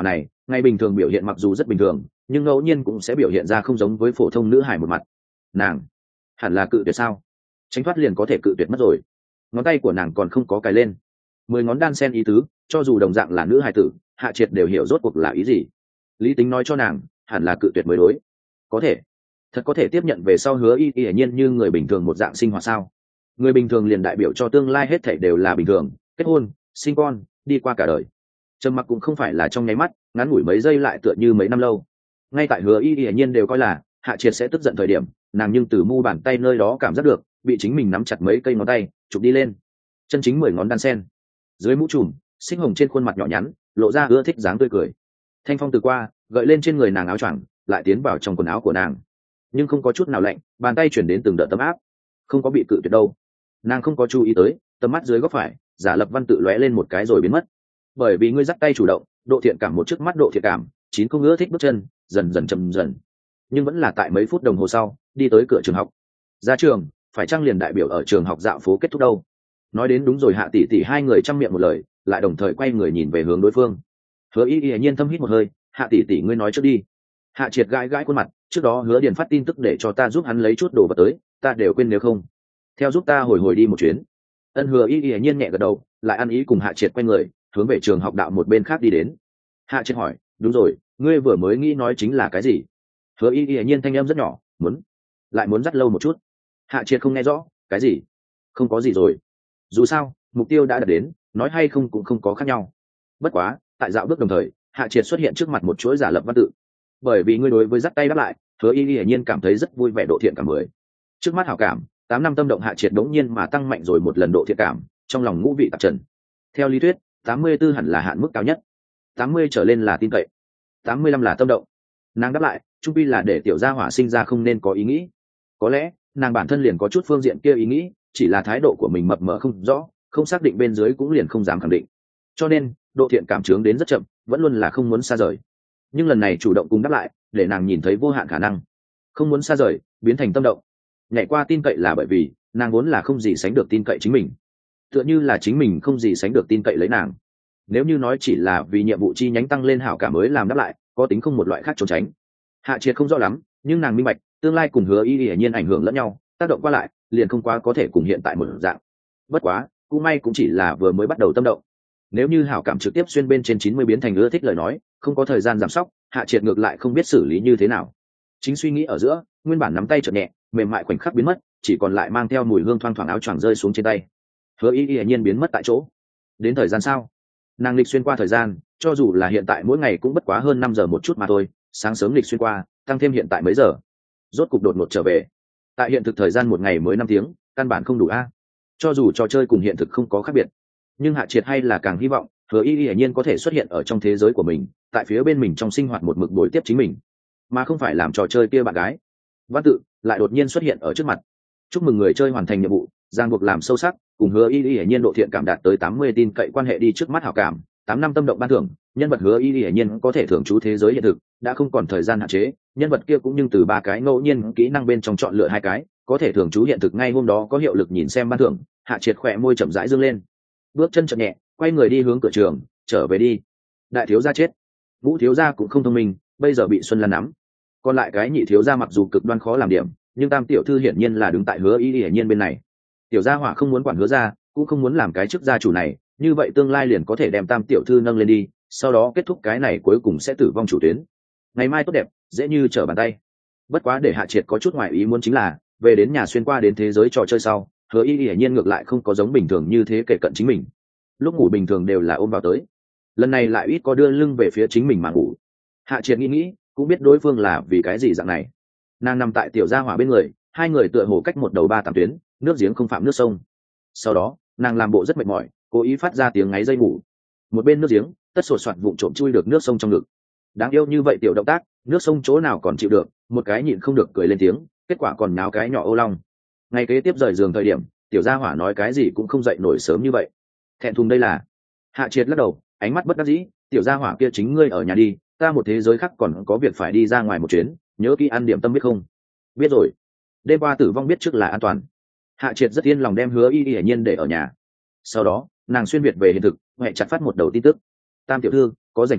ngày bình thường biểu hiện mặc dù rất bình thường, nhưng ngẫu nhiên cũng sẽ biểu hiện ra không giống với phổ thông nữ hài một mặt. Nàng hẳn là cự tuyệt sao? Tránh thoát liền có thể cự tuyệt mất rồi. Ngón tay của nàng còn không có cài lên, mười ngón đan sen ý tứ, cho dù đồng dạng là nữ hài tử, Hạ Triệt đều hiểu rốt cuộc là ý gì. Lý tính nói cho nàng hẳn là cự tuyệt mới đối. Có thể thật có thể tiếp nhận về sau Hứa Y Y hiển nhiên như người bình thường một dạng sinh hoạt sao? Người bình thường liền đại biểu cho tương lai hết thảy đều là bình thường, kết hôn, sinh con, đi qua cả đời. Trầm mặc cũng không phải là trong nháy mắt, ngắn ngủi mấy giây lại tựa như mấy năm lâu. Ngay tại Hứa Y Y hiển nhiên đều coi là Hạ Triệt sẽ tức giận thời điểm, nàng nhưng từ mu bàn tay nơi đó cảm giác được bị chính mình nắm chặt mấy cây ngón tay chụp đi lên, chân chính mười ngón đan sen dưới mũ trùm, xích hồng trên khuôn mặt nhỏ nhắn lộ ra ưa thích dáng tươi cười. Thanh phong từ qua gợi lên trên người nàng áo choàng, lại tiến vào trong quần áo của nàng, nhưng không có chút nào lạnh, bàn tay chuyển đến từng đợt tấm áp, không có bị cự tuyệt đâu. Nàng không có chú ý tới tầm mắt dưới góc phải giả lập văn tự lóe lên một cái rồi biến mất. Bởi vì ngươi dắt tay chủ động, độ thiện cảm một trước mắt độ thiện cảm chín không ưa thích bước chân dần dần chậm dần, nhưng vẫn là tại mấy phút đồng hồ sau đi tới cửa trường học. Ra trường phải chăng liền đại biểu ở trường học dạo phố kết thúc đâu? Nói đến đúng rồi, Hạ tỷ tỷ hai người chăm miệng một lời, lại đồng thời quay người nhìn về hướng đối phương. Hứa Y Y nhiên thâm hít một hơi, Hạ tỷ tỷ ngươi nói trước đi. Hạ Triệt gãi gãi khuôn mặt, trước đó Hứa Điền phát tin tức để cho ta giúp hắn lấy chút đồ vật tới, ta đều quên, nếu không theo giúp ta hồi hồi đi một chuyến. Ân. Hứa Y Y nhiên nhẹ gật đầu, lại ăn ý cùng Hạ Triệt quay người hướng về trường học đạo một bên khác đi đến. Hạ Triệt hỏi, đúng rồi, ngươi vừa mới nghĩ nói chính là cái gì? Hứa Y Y nhiên thanh âm rất nhỏ, muốn lại muốn dắt lâu một chút. Hạ Triệt không nghe rõ, cái gì? Không có gì rồi, dù sao mục tiêu đã đạt đến, nói hay không cũng không có khác nhau. Bất quá tại dạo bước đồng thời, Hạ Triệt xuất hiện trước mặt một chuỗi giả lập văn tự. Bởi vì ngươi đối với dắt tay đáp lại, Hứa Y Y hiển nhiên cảm thấy rất vui vẻ, độ thiện cảm mười. Trước mắt hảo cảm tám năm tâm động, Hạ Triệt đống nhiên mà tăng mạnh rồi một lần độ thiện cảm, trong lòng ngũ vị tạp trần. Theo lý thuyết tám mươi tư hẳn là hạn mức cao nhất, tám mươi trở lên là tin cậy, tám mươi lăm là tâm động. Nàng đáp lại trung pi là để tiểu gia hỏa sinh ra không nên có ý nghĩ. Có lẽ nàng bản thân liền có chút phương diện kia ý nghĩ, chỉ là thái độ của mình mập mờ không rõ, không xác định, bên dưới cũng liền không dám khẳng định, cho nên độ thiện cảm chướng đến rất chậm, vẫn luôn là không muốn xa rời. Nhưng lần này chủ động cùng đáp lại, để nàng nhìn thấy vô hạn khả năng, không muốn xa rời biến thành tâm động. Nhảy qua tin cậy là bởi vì nàng vốn là không gì sánh được tin cậy chính mình, tựa như là chính mình không gì sánh được tin cậy lấy nàng. Nếu như nói chỉ là vì nhiệm vụ chi nhánh tăng lên hảo cảm mới làm đáp lại, có tính không một loại khác trốn tránh. Hạ Triệt không rõ lắm, nhưng nàng minh bạch tương lai cùng Hứa Y Y hiển nhiên ảnh hưởng lẫn nhau, tác động qua lại liền không quá có thể cùng hiện tại một dạng. Bất quá cũng may cũng chỉ là vừa mới bắt đầu tâm động. Nếu như hảo cảm trực tiếp xuyên bên trên chín mươi biến thành ưa thích lời nói, không có thời gian giảm sóc, Hạ Triệt ngược lại không biết xử lý như thế nào. Chính suy nghĩ ở giữa, nguyên bản nắm tay chợt nhẹ, mềm mại khoảnh khắc biến mất, chỉ còn lại mang theo mùi hương thoang thoảng áo choàng rơi xuống trên tay. Hứa Y Y hiển nhiên biến mất tại chỗ. Đến thời gian sao? Nàng lịch xuyên qua thời gian, cho dù là hiện tại mỗi ngày cũng bất quá hơn năm giờ một chút mà thôi, sáng sớm lịch xuyên qua, tăng thêm hiện tại mấy giờ. Rốt cục đột ngột trở về. Tại hiện thực thời gian một ngày mới năm tiếng, căn bản không đủ a. Cho dù trò chơi cùng hiện thực không có khác biệt, nhưng Hạ Triệt hay là càng hy vọng Hứa Y Y hiển nhiên có thể xuất hiện ở trong thế giới của mình, tại phía bên mình trong sinh hoạt một mực đối tiếp chính mình, mà không phải làm trò chơi kia bạn gái. Văn tự lại đột nhiên xuất hiện ở trước mặt. Chúc mừng người chơi hoàn thành nhiệm vụ, ràng buộc làm sâu sắc, cùng Hứa Y Y hiển nhiên độ thiện cảm đạt tới tám mươi, tin cậy quan hệ đi trước mắt hảo cảm, tám năm tâm động ban thưởng, nhân vật Hứa Y Y hiển nhiên có thể thưởng trú thế giới hiện thực, đã không còn thời gian hạn chế, nhân vật kia cũng nhưng từ ba cái ngẫu nhiên kỹ năng bên trong chọn lựa hai cái, có thể thưởng trú hiện thực ngay hôm đó có hiệu lực, nhìn xem ban thưởng. Hạ Triệt khỏe môi chậm rãi dương lên, bước chân chậm nhẹ, quay người đi hướng cửa trường, trở về đi. Đại thiếu gia chết, Vũ thiếu gia cũng không thông minh, bây giờ bị Xuân Lan nắm. Còn lại cái nhị thiếu gia mặc dù cực đoan khó làm điểm, nhưng Tam tiểu thư hiển nhiên là đứng tại Hứa Y Y hiển nhiên bên này. Tiểu gia hỏa không muốn quản Hứa gia, cũng không muốn làm cái chức gia chủ này, như vậy tương lai liền có thể đem Tam tiểu thư nâng lên đi, sau đó kết thúc cái này cuối cùng sẽ tử vong chủ tuyến. Ngày mai tốt đẹp, dễ như trở bàn tay. Bất quá để Hạ Triệt có chút ngoài ý muốn chính là, về đến nhà xuyên qua đến thế giới trò chơi sau, Hứa Y Y hiển nhiên ngược lại không có giống bình thường như thế kể cận chính mình. Lúc ngủ bình thường đều là ôm vào tới, lần này lại ít có đưa lưng về phía chính mình mà ngủ. Hạ Triệt nghĩ nghĩ, cũng biết đối phương là vì cái gì dạng này. Nàng nằm tại tiểu gia hỏa bên người, hai người tựa hồ cách một đầu ba tám tuyến, nước giếng không phạm nước sông. Sau đó nàng làm bộ rất mệt mỏi, cố ý phát ra tiếng ngáy dây ngủ. Một bên nước giếng tất sột soạt vụng trộm chui được nước sông trong ngực. Đáng yêu như vậy tiểu động tác, nước sông chỗ nào còn chịu được, một cái nhịn không được cười lên tiếng, kết quả còn náo cái nhỏ ô long. Ngày kế tiếp rời giường thời điểm, tiểu gia hỏa nói cái gì cũng không dậy nổi sớm như vậy. Thẹn thùng đây là. Hạ Triệt lắc đầu, ánh mắt bất đắc dĩ, tiểu gia hỏa kia chính ngươi ở nhà đi, ta một thế giới khác còn có việc phải đi ra ngoài một chuyến, nhớ kỹ ăn điểm tâm biết không? Biết rồi. Đêm qua tử vong biết trước là an toàn. Hạ Triệt rất yên lòng đem Hứa Y Y hiển nhiên để ở nhà. Sau đó nàng xuyên việt về hiện thực, mẹ chặt phát một đầu tin tức. Tam tiểu thư có rảnh không,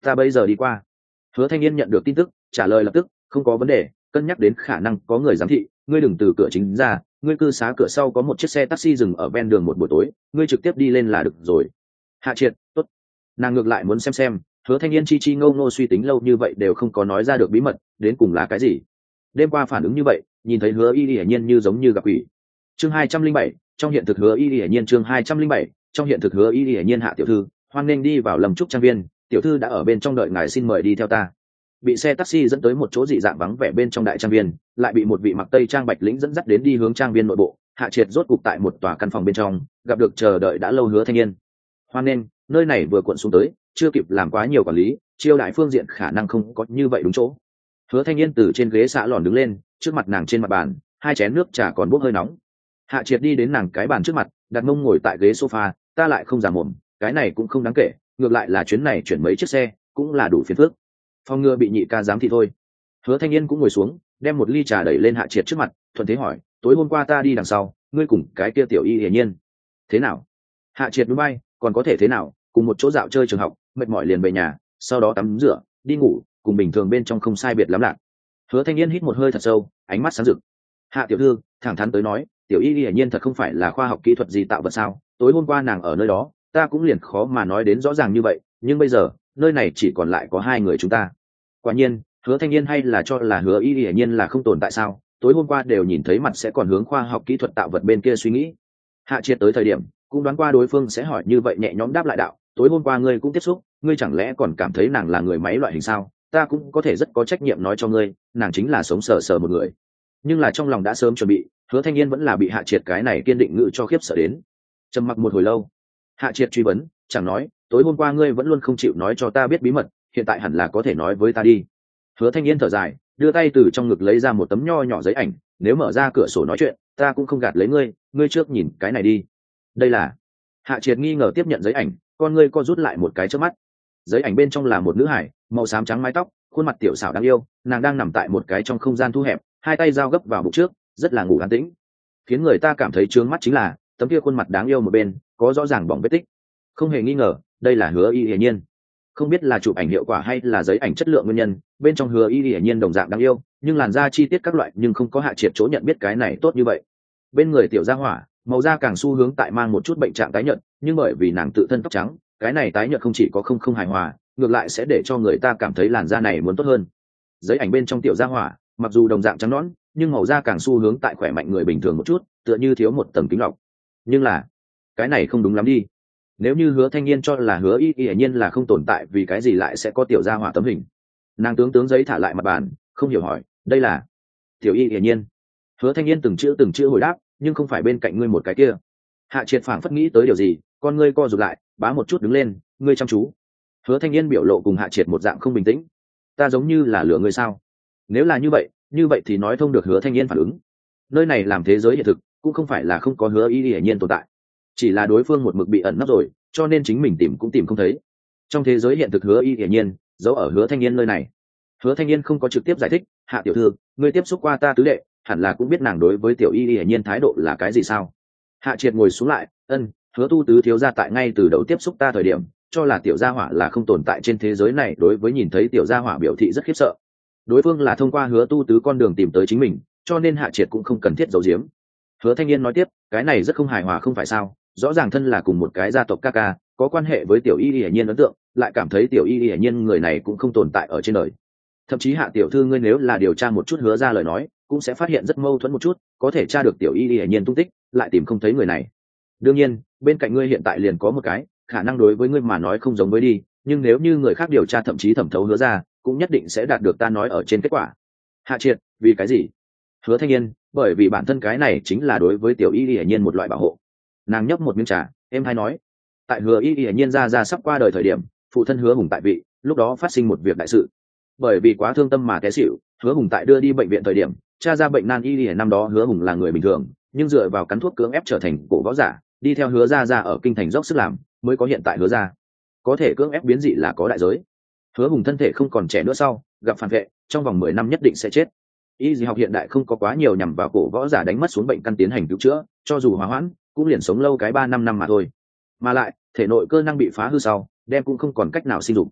ta bây giờ đi qua. Hứa Thanh Yên nhận được tin tức, trả lời lập tức, không có vấn đề, cân nhắc đến khả năng có người giám thị, ngươi đừng từ cửa chính ra, ngươi cư xá cửa sau có một chiếc xe taxi dừng ở ven đường một buổi tối, ngươi trực tiếp đi lên là được rồi. Hạ Triệt, tốt. Nàng ngược lại muốn xem xem, Hứa Thanh Yên chi chi ngâu ngô suy tính lâu như vậy đều không có nói ra được bí mật, đến cùng là cái gì. Đêm qua phản ứng như vậy, nhìn thấy Hứa Y hiển nhiên như giống như gặp quỷ. Chương hai trăm linh bảy, trong hiện thực Hứa Y hiển nhiên chương hai trăm linh bảy, trong hiện thực Hứa Y hiển nhiên hạ tiểu thư, hoan nên đi vào Lâm Trúc trang viên, tiểu thư đã ở bên trong đợi ngài, xin mời đi theo ta. Bị xe taxi dẫn tới một chỗ dị dạng vắng vẻ bên trong đại trang viên, lại bị một vị mặc tây trang bạch lĩnh dẫn dắt đến đi hướng trang viên nội bộ. Hạ Triệt rốt cục tại một tòa căn phòng bên trong gặp được chờ đợi đã lâu Hứa Thanh Yên. Hoan nên, nơi này vừa cuộn xuống tới, chưa kịp làm quá nhiều quản lý, chiêu đại phương diện khả năng không có như vậy đúng chỗ. Hứa Thanh Yên từ trên ghế xạ lòn đứng lên, trước mặt nàng trên mặt bàn hai chén nước trà còn bốc hơi nóng. Hạ Triệt đi đến nàng cái bàn trước mặt, đặt mông ngồi tại ghế sofa, ta lại không giả mồm, cái này cũng không đáng kể, ngược lại là chuyến này chuyển mấy chiếc xe cũng là đủ phiền phức. Phòng ngừa bị nhị ca giám thị thôi. Hứa Thanh Yên cũng ngồi xuống, đem một ly trà đẩy lên Hạ Triệt trước mặt, thuận thế hỏi, tối hôm qua ta đi đằng sau, ngươi cùng cái kia tiểu Y hiển nhiên thế nào? Hạ Triệt núi bay, còn có thể thế nào, cùng một chỗ dạo chơi trường học, mệt mỏi liền về nhà, sau đó tắm rửa đi ngủ, cùng bình thường bên trong không sai biệt lắm lạc. Hứa Thanh Yên hít một hơi thật sâu, ánh mắt sáng rực. Hạ tiểu thư, thẳng thắn tới nói, tiểu Y hiển nhiên thật không phải là khoa học kỹ thuật gì tạo vật sao? Tối hôm qua nàng ở nơi đó, ta cũng liền khó mà nói đến rõ ràng như vậy, nhưng bây giờ nơi này chỉ còn lại có hai người chúng ta. Quả nhiên, Hứa Thanh Yên hay là cho là Hứa Y hiển nhiên là không tồn tại sao? Tối hôm qua đều nhìn thấy mặt sẽ còn hướng khoa học kỹ thuật tạo vật bên kia suy nghĩ. Hạ Triệt tới thời điểm cũng đoán qua đối phương sẽ hỏi như vậy, nhẹ nhõm đáp lại đạo, tối hôm qua ngươi cũng tiếp xúc, ngươi chẳng lẽ còn cảm thấy nàng là người máy loại hình sao? Ta cũng có thể rất có trách nhiệm nói cho ngươi, nàng chính là sống sờ sờ một người. Nhưng là trong lòng đã sớm chuẩn bị, Hứa Thanh Yên vẫn là bị Hạ Triệt cái này kiên định ngữ cho khiếp sợ đến. Trầm mặc một hồi lâu, Hạ Triệt truy vấn, chẳng nói, tối hôm qua ngươi vẫn luôn không chịu nói cho ta biết bí mật, hiện tại hẳn là có thể nói với ta đi. Hứa Thanh Yên thở dài, đưa tay từ trong ngực lấy ra một tấm nho nhỏ giấy ảnh, nếu mở ra cửa sổ nói chuyện, ta cũng không gạt lấy ngươi, ngươi trước nhìn cái này đi. Đây là. Hạ Triệt nghi ngờ tiếp nhận giấy ảnh, con ngươi co rút lại một cái trước mắt. Giấy ảnh bên trong là một nữ hải, màu xám trắng mái tóc, khuôn mặt tiểu xảo đáng yêu, nàng đang nằm tại một cái trong không gian thu hẹp, hai tay giao gấp vào bụng trước, rất là ngủ an tĩnh. Khiến người ta cảm thấy trướng mắt chính là tấm kia khuôn mặt đáng yêu một bên có rõ ràng bỏng vết tích. Không hề nghi ngờ, đây là Hứa Y hiển nhiên. Không biết là chụp ảnh hiệu quả hay là giấy ảnh chất lượng nguyên nhân, bên trong Hứa Y hiển nhiên đồng dạng đáng yêu, nhưng làn da chi tiết các loại nhưng không có Hạ Triệt chỗ nhận biết cái này tốt như vậy. Bên người tiểu gia hỏa, màu da càng xu hướng tại mang một chút bệnh trạng tái nhợt, nhưng bởi vì nàng tự thân tóc trắng, cái này tái nhợt không chỉ có không không hài hòa, ngược lại sẽ để cho người ta cảm thấy làn da này muốn tốt hơn. Giấy ảnh bên trong tiểu gia hỏa, mặc dù đồng dạng trắng nõn, nhưng màu da càng xu hướng tại khỏe mạnh người bình thường một chút, tựa như thiếu một tầng kính lọc. Nhưng là, cái này không đúng lắm đi. Nếu như Hứa Thanh Nhiên cho là Hứa Y hiển nhiên là không tồn tại, vì cái gì lại sẽ có tiểu gia hỏa tấm hình? Nàng tướng tướng giấy thả lại mặt bàn, không hiểu hỏi, đây là tiểu Y hiển nhiên. Hứa Thanh Nhiên từng chữ từng chữ hồi đáp, nhưng không phải bên cạnh ngươi một cái kia. Hạ Triệt phảng phất nghĩ tới điều gì, con ngươi co rụt lại, bá một chút đứng lên, ngươi chăm chú. Hứa Thanh Nhiên biểu lộ cùng Hạ Triệt một dạng không bình tĩnh. Ta giống như là lừa ngươi sao? Nếu là như vậy, như vậy thì nói thông được Hứa Thanh Nhiên phản ứng. Nơi này làm thế giới hiện thực, cũng không phải là không có Hứa Y hiển nhiên tồn tại, chỉ là đối phương một mực bị ẩn nấp rồi, cho nên chính mình tìm cũng tìm không thấy. Trong thế giới hiện thực Hứa Y hiển nhiên giấu ở Hứa Thanh Nhiên nơi này. Hứa Thanh Nhiên không có trực tiếp giải thích, Hạ tiểu thư, ngươi tiếp xúc qua ta tứ đệ, hẳn là cũng biết nàng đối với tiểu Y hiển nhiên thái độ là cái gì sao? Hạ Triệt ngồi xuống lại, ân, Hứa tu tứ thiếu gia tại ngay từ đầu tiếp xúc ta thời điểm, cho là tiểu gia hỏa là không tồn tại trên thế giới này, đối với nhìn thấy tiểu gia hỏa biểu thị rất khiếp sợ. Đối phương là thông qua Hứa tu tứ con đường tìm tới chính mình, cho nên Hạ Triệt cũng không cần thiết giấu giếm. Hứa Thanh Nhiên nói tiếp, cái này rất không hài hòa không phải sao? Rõ ràng thân là cùng một cái gia tộc ca ca, có quan hệ với tiểu Y hiển nhiên ấn tượng, lại cảm thấy tiểu Y hiển nhiên người này cũng không tồn tại ở trên đời. Thậm chí Hạ tiểu thư ngươi nếu là điều tra một chút Hứa ra lời nói, cũng sẽ phát hiện rất mâu thuẫn một chút, có thể tra được tiểu Y hiển nhiên tung tích, lại tìm không thấy người này. Đương nhiên, bên cạnh ngươi hiện tại liền có một cái, khả năng đối với ngươi mà nói không giống với đi, nhưng nếu như người khác điều tra thậm chí thẩm thấu Hứa ra, cũng nhất định sẽ đạt được ta nói ở trên kết quả. Hạ Triệt, vì cái gì? Hứa Thanh Nhiên, bởi vì bản thân cái này chính là đối với tiểu Y hiển nhiên một loại bảo hộ. Nàng nhấp một miếng trà, em hay nói, tại Hứa Y hiển nhiên ra ra sắp qua đời thời điểm, phụ thân Hứa Hùng tại vị, lúc đó phát sinh một việc đại sự. Bởi vì quá thương tâm mà té xỉu, Hứa Hùng tại đưa đi bệnh viện thời điểm, tra ra bệnh nan y hiển năm đó Hứa Hùng là người bình thường, nhưng dựa vào cắn thuốc cưỡng ép trở thành cổ võ giả, đi theo Hứa gia ra ở kinh thành dốc sức làm, mới có hiện tại Hứa gia. Có thể cưỡng ép biến dị là có đại giới. Hứa Hùng thân thể không còn trẻ nữa sau, gặp phản vệ, trong vòng mười năm nhất định sẽ chết. Y y học hiện đại không có quá nhiều nhằm vào cổ võ giả đánh mất xuống bệnh căn tiến hành cứu chữa, cho dù hòa hoãn, cũng liền sống lâu cái ba năm năm mà thôi. Mà lại, thể nội cơ năng bị phá hư sau, đem cũng không còn cách nào sinh dục.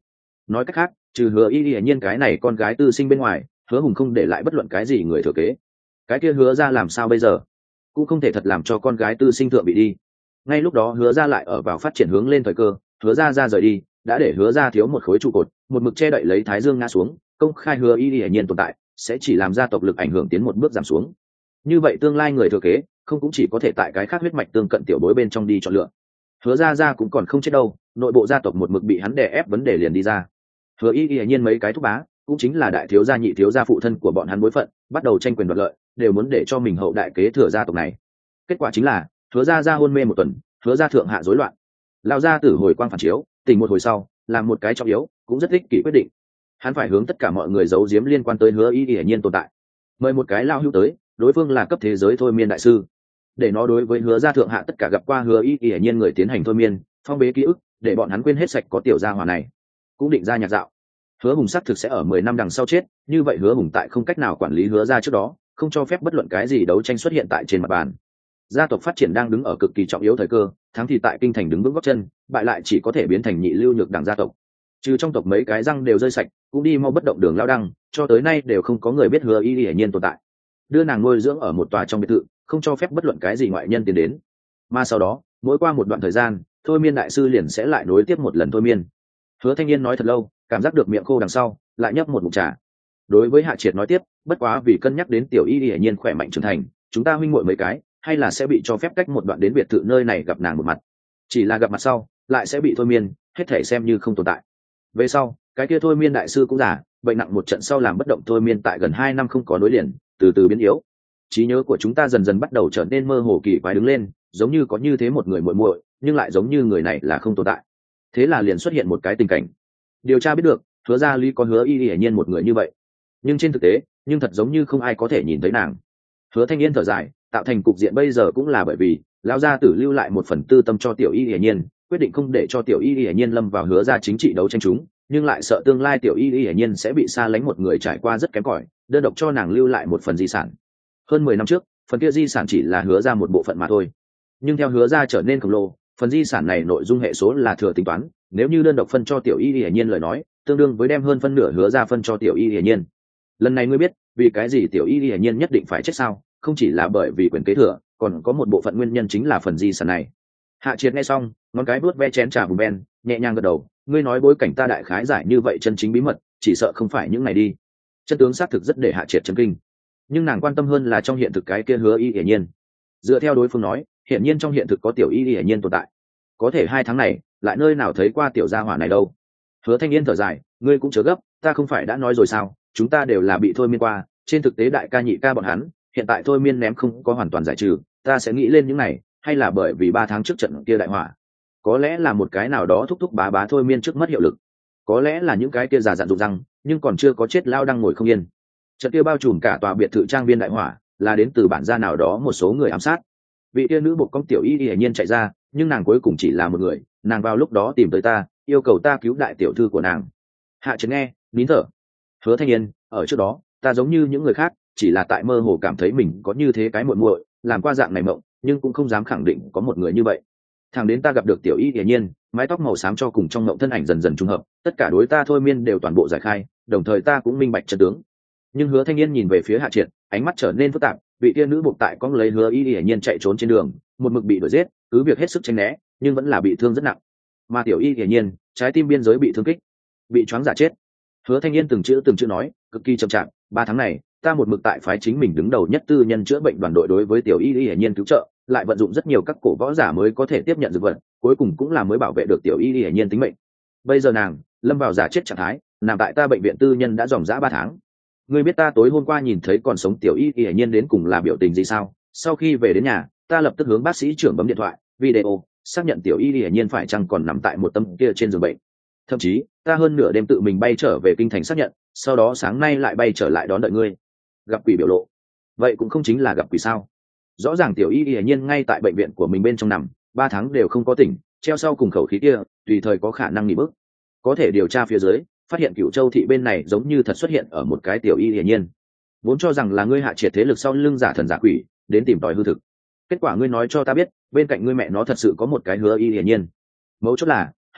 nói cách khác trừ hứa y hiển nhiên cái này con gái tư sinh bên ngoài, hứa hùng không để lại bất luận cái gì người thừa kế. Cái kia hứa ra làm sao bây giờ? Cũng không thể thật làm cho con gái tư sinh thượng bị đi. Ngay lúc đó hứa ra lại ở vào phát triển hướng lên thời cơ, hứa ra ra rời đi đã để hứa ra thiếu một khối trụ cột, một mực che đậy lấy thái dương ngã xuống, công khai hứa y hiển nhiên tồn tại sẽ chỉ làm gia tộc lực ảnh hưởng tiến một bước giảm xuống. Như vậy tương lai người thừa kế không cũng chỉ có thể tại cái khác huyết mạch tương cận tiểu bối bên trong đi chọn lựa. Hứa ra ra cũng còn không chết đâu, nội bộ gia tộc một mực bị hắn đè ép vấn đề liền đi ra. Hứa y hiển nhiên mấy cái thúc bá cũng chính là đại thiếu gia nhị thiếu gia phụ thân của bọn hắn bối phận, bắt đầu tranh quyền đoạt lợi, đều muốn để cho mình hậu đại kế thừa gia tộc này. Kết quả chính là hứa ra ra hôn mê một tuần, hứa ra thượng hạ rối loạn. Lão gia tử hồi quang phản chiếu, tỉnh một hồi sau làm một cái trọng yếu cũng rất ích kỷ quyết định, hắn phải hướng tất cả mọi người giấu giếm liên quan tới hứa y hiển nhiên tồn tại, mời một cái lao hữu tới, đối phương là cấp thế giới thôi miên đại sư, để nó đối với hứa gia thượng hạ tất cả gặp qua hứa y hiển nhiên người tiến hành thôi miên, phong bế ký ức, để bọn hắn quên hết sạch có tiểu gia hỏa này. Cũng định ra nhạc dạo, hứa hùng xác thực sẽ ở mười năm đằng sau chết, như vậy hứa hùng tại không cách nào quản lý hứa gia trước đó, không cho phép bất luận cái gì đấu tranh xuất hiện tại trên mặt bàn. Gia tộc phát triển đang đứng ở cực kỳ trọng yếu thời cơ, thắng thì tại kinh thành đứng vững góc chân, bại lại chỉ có thể biến thành nhị lưu nhược đảng gia tộc. Trừ trong tộc mấy cái răng đều rơi sạch, cũng đi mau bất động đường lao đăng, cho tới nay đều không có người biết hứa y hiển nhiên tồn tại. Đưa nàng nuôi dưỡng ở một tòa trong biệt thự, không cho phép bất luận cái gì ngoại nhân tiến đến. Mà sau đó, mỗi qua một đoạn thời gian, thôi miên đại sư liền sẽ lại nối tiếp một lần thôi miên. Hứa Thanh Niên nói thật lâu, cảm giác được miệng khô đằng sau, lại nhấp một ngụm trà. Đối với Hạ Triệt nói tiếp, bất quá vì cân nhắc đến tiểu y hiển nhiên khỏe mạnh trưởng thành, chúng ta huynh muội mấy cái, hay là sẽ bị cho phép cách một đoạn đến biệt thự nơi này gặp nàng một mặt. Chỉ là gặp mặt sau, lại sẽ bị thôi miên, hết thể xem như không tồn tại. Về sau, cái kia thôi miên đại sư cũng giả, bệnh nặng một trận sau làm bất động thôi miên tại gần hai năm không có nối liền, từ từ biến yếu. Trí nhớ của chúng ta dần dần bắt đầu trở nên mơ hồ kỳ quái đứng lên, giống như có như thế một người muội muội, nhưng lại giống như người này là không tồn tại. Thế là liền xuất hiện một cái tình cảnh. Điều tra biết được, hứa ra lý có hứa y hiển nhiên một người như vậy, nhưng trên thực tế, nhưng thật giống như không ai có thể nhìn thấy nàng. Hứa Thanh Niên thở dài, tạo thành cục diện bây giờ cũng là bởi vì lão gia tử lưu lại một phần tư tâm cho tiểu y hiển nhiên, quyết định không để cho tiểu y hiển nhiên lâm vào hứa ra chính trị đấu tranh chúng, nhưng lại sợ tương lai tiểu y hiển nhiên sẽ bị xa lánh một người trải qua rất kém cỏi, đơn độc cho nàng lưu lại một phần di sản. Hơn mười năm trước, phần kia di sản chỉ là hứa ra một bộ phận mà thôi, nhưng theo hứa ra trở nên khổng lồ, phần di sản này nội dung hệ số là thừa tính toán, nếu như đơn độc phân cho tiểu y hiển nhiên lời nói, tương đương với đem hơn phân nửa hứa ra phân cho tiểu y hiển nhiên. Lần này ngươi biết vì cái gì tiểu y hiển nhiên nhất định phải chết sao? Không chỉ là bởi vì quyền kế thừa, còn có một bộ phận nguyên nhân chính là phần di sản này. Hạ Triệt nghe xong, ngón cái vuốt ve chén trà vùng ben, nhẹ nhàng gật đầu, ngươi nói bối cảnh ta đại khái giải như vậy chân chính bí mật, chỉ sợ không phải những này đi. Chân tướng xác thực rất để Hạ Triệt chấn kinh, nhưng nàng quan tâm hơn là trong hiện thực cái kia hứa y hiển nhiên. Dựa theo đối phương nói, hiển nhiên trong hiện thực có tiểu y hiển nhiên tồn tại, có thể hai tháng này lại nơi nào thấy qua tiểu gia hỏa này đâu. Hứa Thanh Niên thở dài, ngươi cũng chớ gấp, ta không phải đã nói rồi sao, chúng ta đều là bị thôi miên qua, trên thực tế đại ca nhị ca bọn hắn hiện tại thôi miên ném không có hoàn toàn giải trừ, ta sẽ nghĩ lên những này, hay là bởi vì ba tháng trước trận kia đại hỏa, có lẽ là một cái nào đó thúc thúc bá bá thôi miên trước mất hiệu lực, có lẽ là những cái kia già dặn dụng răng nhưng còn chưa có chết lao đang ngồi không yên. Trận kia bao trùm cả tòa biệt thự trang viên đại hỏa là đến từ bản gia nào đó một số người ám sát. Vị kia nữ buộc công tiểu y hiển nhiên chạy ra, nhưng nàng cuối cùng chỉ là một người, nàng vào lúc đó tìm tới ta, yêu cầu ta cứu đại tiểu thư của nàng. Hạ Triệt nghe, nín thở. Hứa Thanh Niên, ở trước đó, ta giống như những người khác, chỉ là tại mơ hồ cảm thấy mình có như thế cái muội muội, làm qua dạng này mộng, nhưng cũng không dám khẳng định có một người như vậy. Thằng đến ta gặp được tiểu y hiển nhiên, mái tóc màu xám cho cùng trong mộng thân ảnh dần dần trùng hợp, tất cả đối ta thôi miên đều toàn bộ giải khai, đồng thời ta cũng minh bạch chân tướng. Nhưng Hứa Thanh Niên nhìn về phía Hạ Triệt, ánh mắt trở nên phức tạp, vị kia nữ buộc tại cong lấy Hứa y hiển nhiên chạy trốn trên đường, một mực bị đuổi giết, cứ việc hết sức tránh né, nhưng vẫn là bị thương rất nặng. Mà tiểu y hiển nhiên, trái tim biên giới bị thương kích, bị choáng giả chết. Hứa Thanh Niên từng chữ từng chữ nói, cực kỳ chậm chạp, ba tháng này, ta một mực tại phái chính mình đứng đầu nhất tư nhân chữa bệnh đoàn đội đối với tiểu y hiển nhiên cứu trợ, lại vận dụng rất nhiều các cổ võ giả mới có thể tiếp nhận dược vật, cuối cùng cũng là mới bảo vệ được tiểu y hiển nhiên tính mệnh. Bây giờ nàng lâm vào giả chết trạng thái, nằm tại ta bệnh viện tư nhân đã dòng dã ba tháng. Ngươi biết ta tối hôm qua nhìn thấy còn sống tiểu y hiển nhiên đến cùng là biểu tình gì sao? Sau khi về đến nhà, ta lập tức hướng bác sĩ trưởng bấm điện thoại video, xác nhận tiểu y hiển nhiên phải chăng còn nằm tại một tấm kia trên giường bệnh. Thậm chí ta hơn nửa đêm tự mình bay trở về kinh thành xác nhận, sau đó sáng nay lại bay trở lại đón đợi ngươi. Gặp quỷ biểu lộ, vậy cũng không chính là gặp quỷ sao? Rõ ràng tiểu y hiển nhiên ngay tại bệnh viện của mình bên trong nằm ba tháng đều không có tỉnh, treo sau cùng khẩu khí kia tùy thời có khả năng nghỉ bước. Có thể điều tra phía dưới phát hiện Cửu Châu thị bên này giống như thật xuất hiện ở một cái tiểu y hiển nhiên, vốn cho rằng là ngươi Hạ Triệt thế lực sau lưng giả thần giả quỷ đến tìm tòi hư thực. Kết quả ngươi nói cho ta biết bên cạnh ngươi mẹ nó thật sự có một cái Hứa y hiển nhiên. Mấu chốt là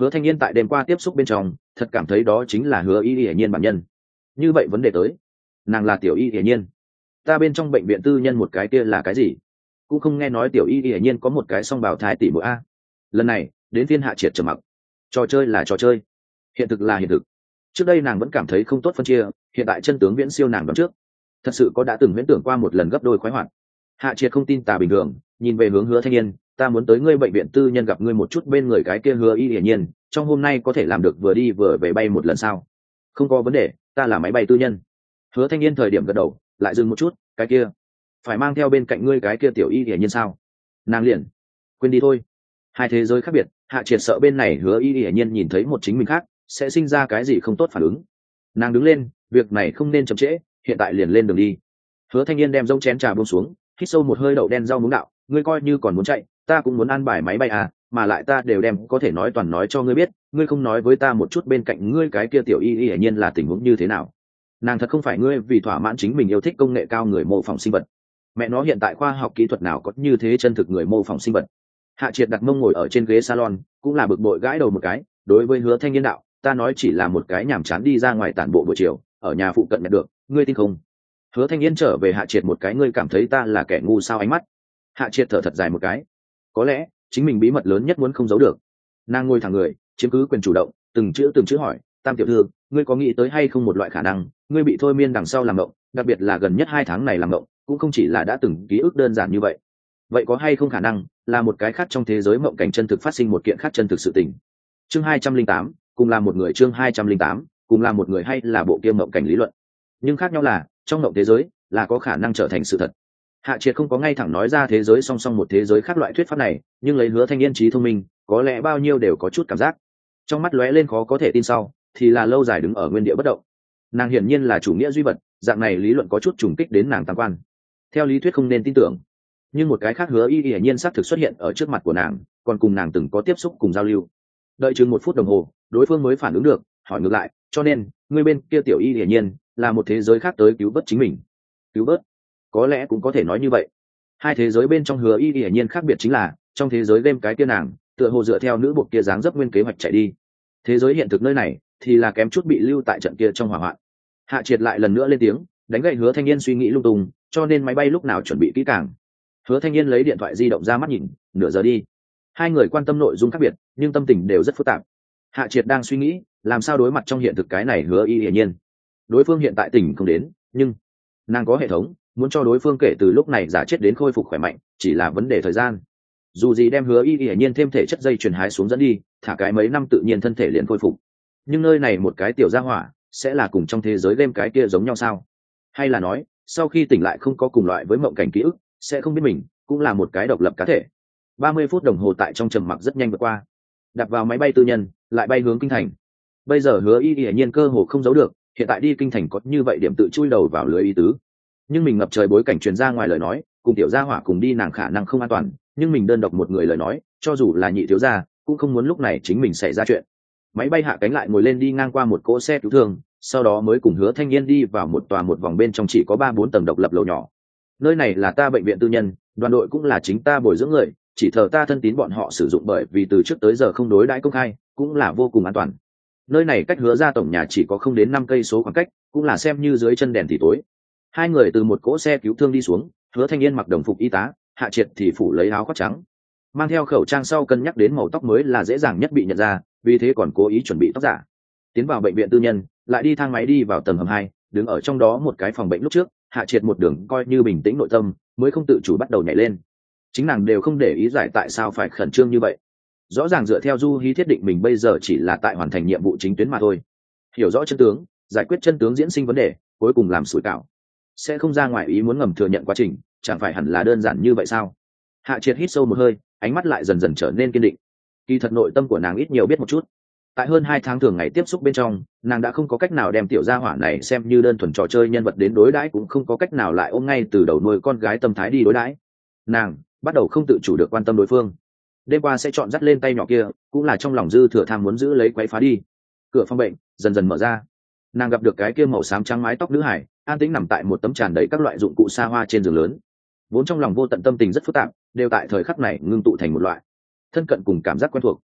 Hứa Thanh Niên tại đêm qua tiếp xúc bên trong thật cảm thấy đó chính là Hứa Y hiển nhiên bản nhân. Như vậy vấn đề tới, nàng là Tiểu Y hiển nhiên, ta bên trong bệnh viện tư nhân một cái kia là cái gì? Cũng không nghe nói Tiểu Y hiển nhiên có một cái song bào thai tỷ muội a. Lần này đến phiên Hạ Triệt trầm mặc. Trò chơi là trò chơi, hiện thực là hiện thực. Trước đây nàng vẫn cảm thấy không tốt phân chia, hiện tại chân tướng viễn siêu nàng đoán trước, thật sự có đã từng huyễn tưởng qua một lần gấp đôi khoái hoạt. Hạ Triệt không tin tà bình thường, nhìn về hướng Hứa Thanh Niên, ta muốn tới ngươi bệnh viện tư nhân gặp ngươi một chút, bên người cái kia Hứa Y hiển nhiên trong hôm nay có thể làm được vừa đi vừa về bay một lần sao? Không có vấn đề, ta là máy bay tư nhân. Hứa Thanh Niên thời điểm gật đầu, lại dừng một chút, cái kia phải mang theo bên cạnh ngươi cái kia Tiểu Y hiển nhiên sao? Nàng liền quên đi thôi. Hai thế giới khác biệt, Hạ Triệt sợ bên này Hứa Y hiển nhiên nhìn thấy một chính mình khác sẽ sinh ra cái gì không tốt phản ứng. Nàng đứng lên, việc này không nên chậm trễ, hiện tại liền lên đường đi. Hứa Thanh Niên đem rông chén trà buông xuống, hít sâu một hơi đậu đen rau muống đạo, ngươi coi như còn muốn chạy, ta cũng muốn ăn bài máy bay à, mà lại ta đều đem có thể nói toàn nói cho ngươi biết, ngươi không nói với ta một chút bên cạnh ngươi cái kia Tiểu Y Y hiển nhiên là tình huống như thế nào? Nàng thật không phải ngươi vì thỏa mãn chính mình yêu thích công nghệ cao người mô phỏng sinh vật. Mẹ nó hiện tại khoa học kỹ thuật nào có như thế chân thực người mô phỏng sinh vật. Hạ Triệt đặt mông ngồi ở trên ghế salon, cũng là bực bội gãi đầu một cái, đối với Hứa Thanh Niên đạo, ta nói chỉ là một cái nhàm chán đi ra ngoài tản bộ buổi chiều, ở nhà phụ cận nhận được, ngươi tin không? Hứa Thanh Niên trở về Hạ Triệt một cái, ngươi cảm thấy ta là kẻ ngu sao ánh mắt. Hạ Triệt thở thật dài một cái, có lẽ chính mình bí mật lớn nhất muốn không giấu được. Nàng ngồi thẳng người, chiếm cứ quyền chủ động, từng chữ từng chữ hỏi, Tam tiểu thư, ngươi có nghĩ tới hay không một loại khả năng, ngươi bị thôi miên đằng sau làm mộng, đặc biệt là gần nhất hai tháng này làm mộng, cũng không chỉ là đã từng ký ức đơn giản như vậy. Vậy có hay không khả năng là một cái khác trong thế giới mộng cảnh chân thực phát sinh một kiện khác chân thực sự tình? Chương hai trăm linh tám, cùng là một người, chương hai trăm linh tám, cùng là một người, hay là bộ kia mộng cảnh lý luận. Nhưng khác nhau là, trong mộng thế giới là có khả năng trở thành sự thật. Hạ Triệt không có ngay thẳng nói ra thế giới song song một thế giới khác loại thuyết pháp này, nhưng lấy Hứa Thanh Niên trí thông minh, có lẽ bao nhiêu đều có chút cảm giác. Trong mắt lóe lên khó có thể tin sau, thì là lâu dài đứng ở nguyên địa bất động. Nàng hiển nhiên là chủ nghĩa duy vật, dạng này lý luận có chút trùng kích đến nàng tam quan. Theo lý thuyết không nên tin tưởng, nhưng một cái khác Hứa Y hiển nhiên xác thực xuất hiện ở trước mặt của nàng, còn cùng nàng từng có tiếp xúc cùng giao lưu. Đợi chừng một phút đồng hồ, đối phương mới phản ứng được, hỏi ngược lại, cho nên người bên kia Tiểu Y hiển nhiên là một thế giới khác tới cứu vớt chính mình. Cứu vớt? Có lẽ cũng có thể nói như vậy. Hai thế giới bên trong Hứa Y hiển nhiên khác biệt chính là, trong thế giới game cái kia nàng tựa hồ dựa theo nữ buộc kia dáng dấp nguyên kế hoạch chạy đi, thế giới hiện thực nơi này thì là kém chút bị lưu tại trận kia trong hỏa hoạn. Hạ Triệt lại lần nữa lên tiếng, đánh gậy Hứa Thanh Niên suy nghĩ lung tung, cho nên máy bay lúc nào chuẩn bị kỹ càng? Hứa Thanh Niên lấy điện thoại di động ra mắt nhìn, nửa giờ đi. Hai người quan tâm nội dung khác biệt, nhưng tâm tình đều rất phức tạp. Hạ Triệt đang suy nghĩ, làm sao đối mặt trong hiện thực cái này Hứa Y hiển nhiên. Đối phương hiện tại tỉnh không đến, nhưng nàng có hệ thống, muốn cho đối phương kể từ lúc này giả chết đến khôi phục khỏe mạnh, chỉ là vấn đề thời gian. Dù gì đem Hứa Y hiển nhiên thêm thể chất dây truyền hái xuống dẫn đi, thả cái mấy năm tự nhiên thân thể liền khôi phục. Nhưng nơi này một cái tiểu gia hỏa, sẽ là cùng trong thế giới game cái kia giống nhau sao? Hay là nói, sau khi tỉnh lại không có cùng loại với mộng cảnh ký ức, sẽ không biết mình cũng là một cái độc lập cá thể. Ba mươi phút đồng hồ tại trong trầm mặc rất nhanh vượt qua. Đặt vào máy bay tư nhân, lại bay hướng kinh thành. Bây giờ Hứa Y hiển nhiên cơ hồ không giấu được, hiện tại đi kinh thành có như vậy điểm tự chui đầu vào lưới ý tứ. Nhưng mình ngập trời bối cảnh truyền ra ngoài lời nói, cùng tiểu gia hỏa cùng đi nàng khả năng không an toàn, nhưng mình đơn độc một người lời nói, cho dù là nhị thiếu gia, cũng không muốn lúc này chính mình xảy ra chuyện. Máy bay hạ cánh lại ngồi lên đi ngang qua một cỗ xe cứu thương, sau đó mới cùng Hứa Thanh Niên đi vào một tòa một vòng bên trong chỉ có ba bốn tầng độc lập lầu nhỏ. Nơi này là ta bệnh viện tư nhân, đoàn đội cũng là chính ta bồi dưỡng người, chỉ thờ ta thân tín bọn họ sử dụng, bởi vì từ trước tới giờ không đối đãi công khai, cũng là vô cùng an toàn. Nơi này cách Hứa ra tổng nhà chỉ có không đến năm cây số khoảng cách, cũng là xem như dưới chân đèn thì tối. Hai người từ một cỗ xe cứu thương đi xuống, Hứa Thanh Niên mặc đồng phục y tá, Hạ Triệt thì phủ lấy áo khoác trắng, mang theo khẩu trang, sau cân nhắc đến màu tóc mới là dễ dàng nhất bị nhận ra, vì thế còn cố ý chuẩn bị tóc giả. Tiến vào bệnh viện tư nhân, lại đi thang máy đi vào tầng hầm hai, đứng ở trong đó một cái phòng bệnh lúc trước, Hạ Triệt một đường coi như bình tĩnh nội tâm, mới không tự chủ bắt đầu nhảy lên. Chính nàng đều không để ý giải tại sao phải khẩn trương như vậy. Rõ ràng dựa theo Du Hí thiết định mình bây giờ chỉ là tại hoàn thành nhiệm vụ chính tuyến mà thôi. Hiểu rõ chân tướng, giải quyết chân tướng diễn sinh vấn đề, cuối cùng làm sủi cảo. Sẽ không ra ngoài ý muốn ngầm thừa nhận quá trình, chẳng phải hẳn là đơn giản như vậy sao? Hạ Triệt hít sâu một hơi, ánh mắt lại dần dần trở nên kiên định. Kỳ thật nội tâm của nàng ít nhiều biết một chút. Tại hơn hai tháng thường ngày tiếp xúc bên trong, nàng đã không có cách nào đem tiểu gia hỏa này xem như đơn thuần trò chơi nhân vật đến đối đãi, cũng không có cách nào lại ôm ngay từ đầu nuôi con gái tâm thái đi đối đãi. Nàng bắt đầu không tự chủ được quan tâm đối phương. Đêm qua sẽ chọn dắt lên tay nhỏ kia, cũng là trong lòng dư thừa tham muốn giữ lấy quấy phá đi. Cửa phòng bệnh dần dần mở ra, nàng gặp được cái kia màu xám trắng mái tóc nữ hải, an tĩnh nằm tại một tấm tràn đầy các loại dụng cụ xa hoa trên giường lớn. Vốn trong lòng vô tận tâm tình rất phức tạp, đều tại thời khắc này ngưng tụ thành một loại thân cận cùng cảm giác quen thuộc.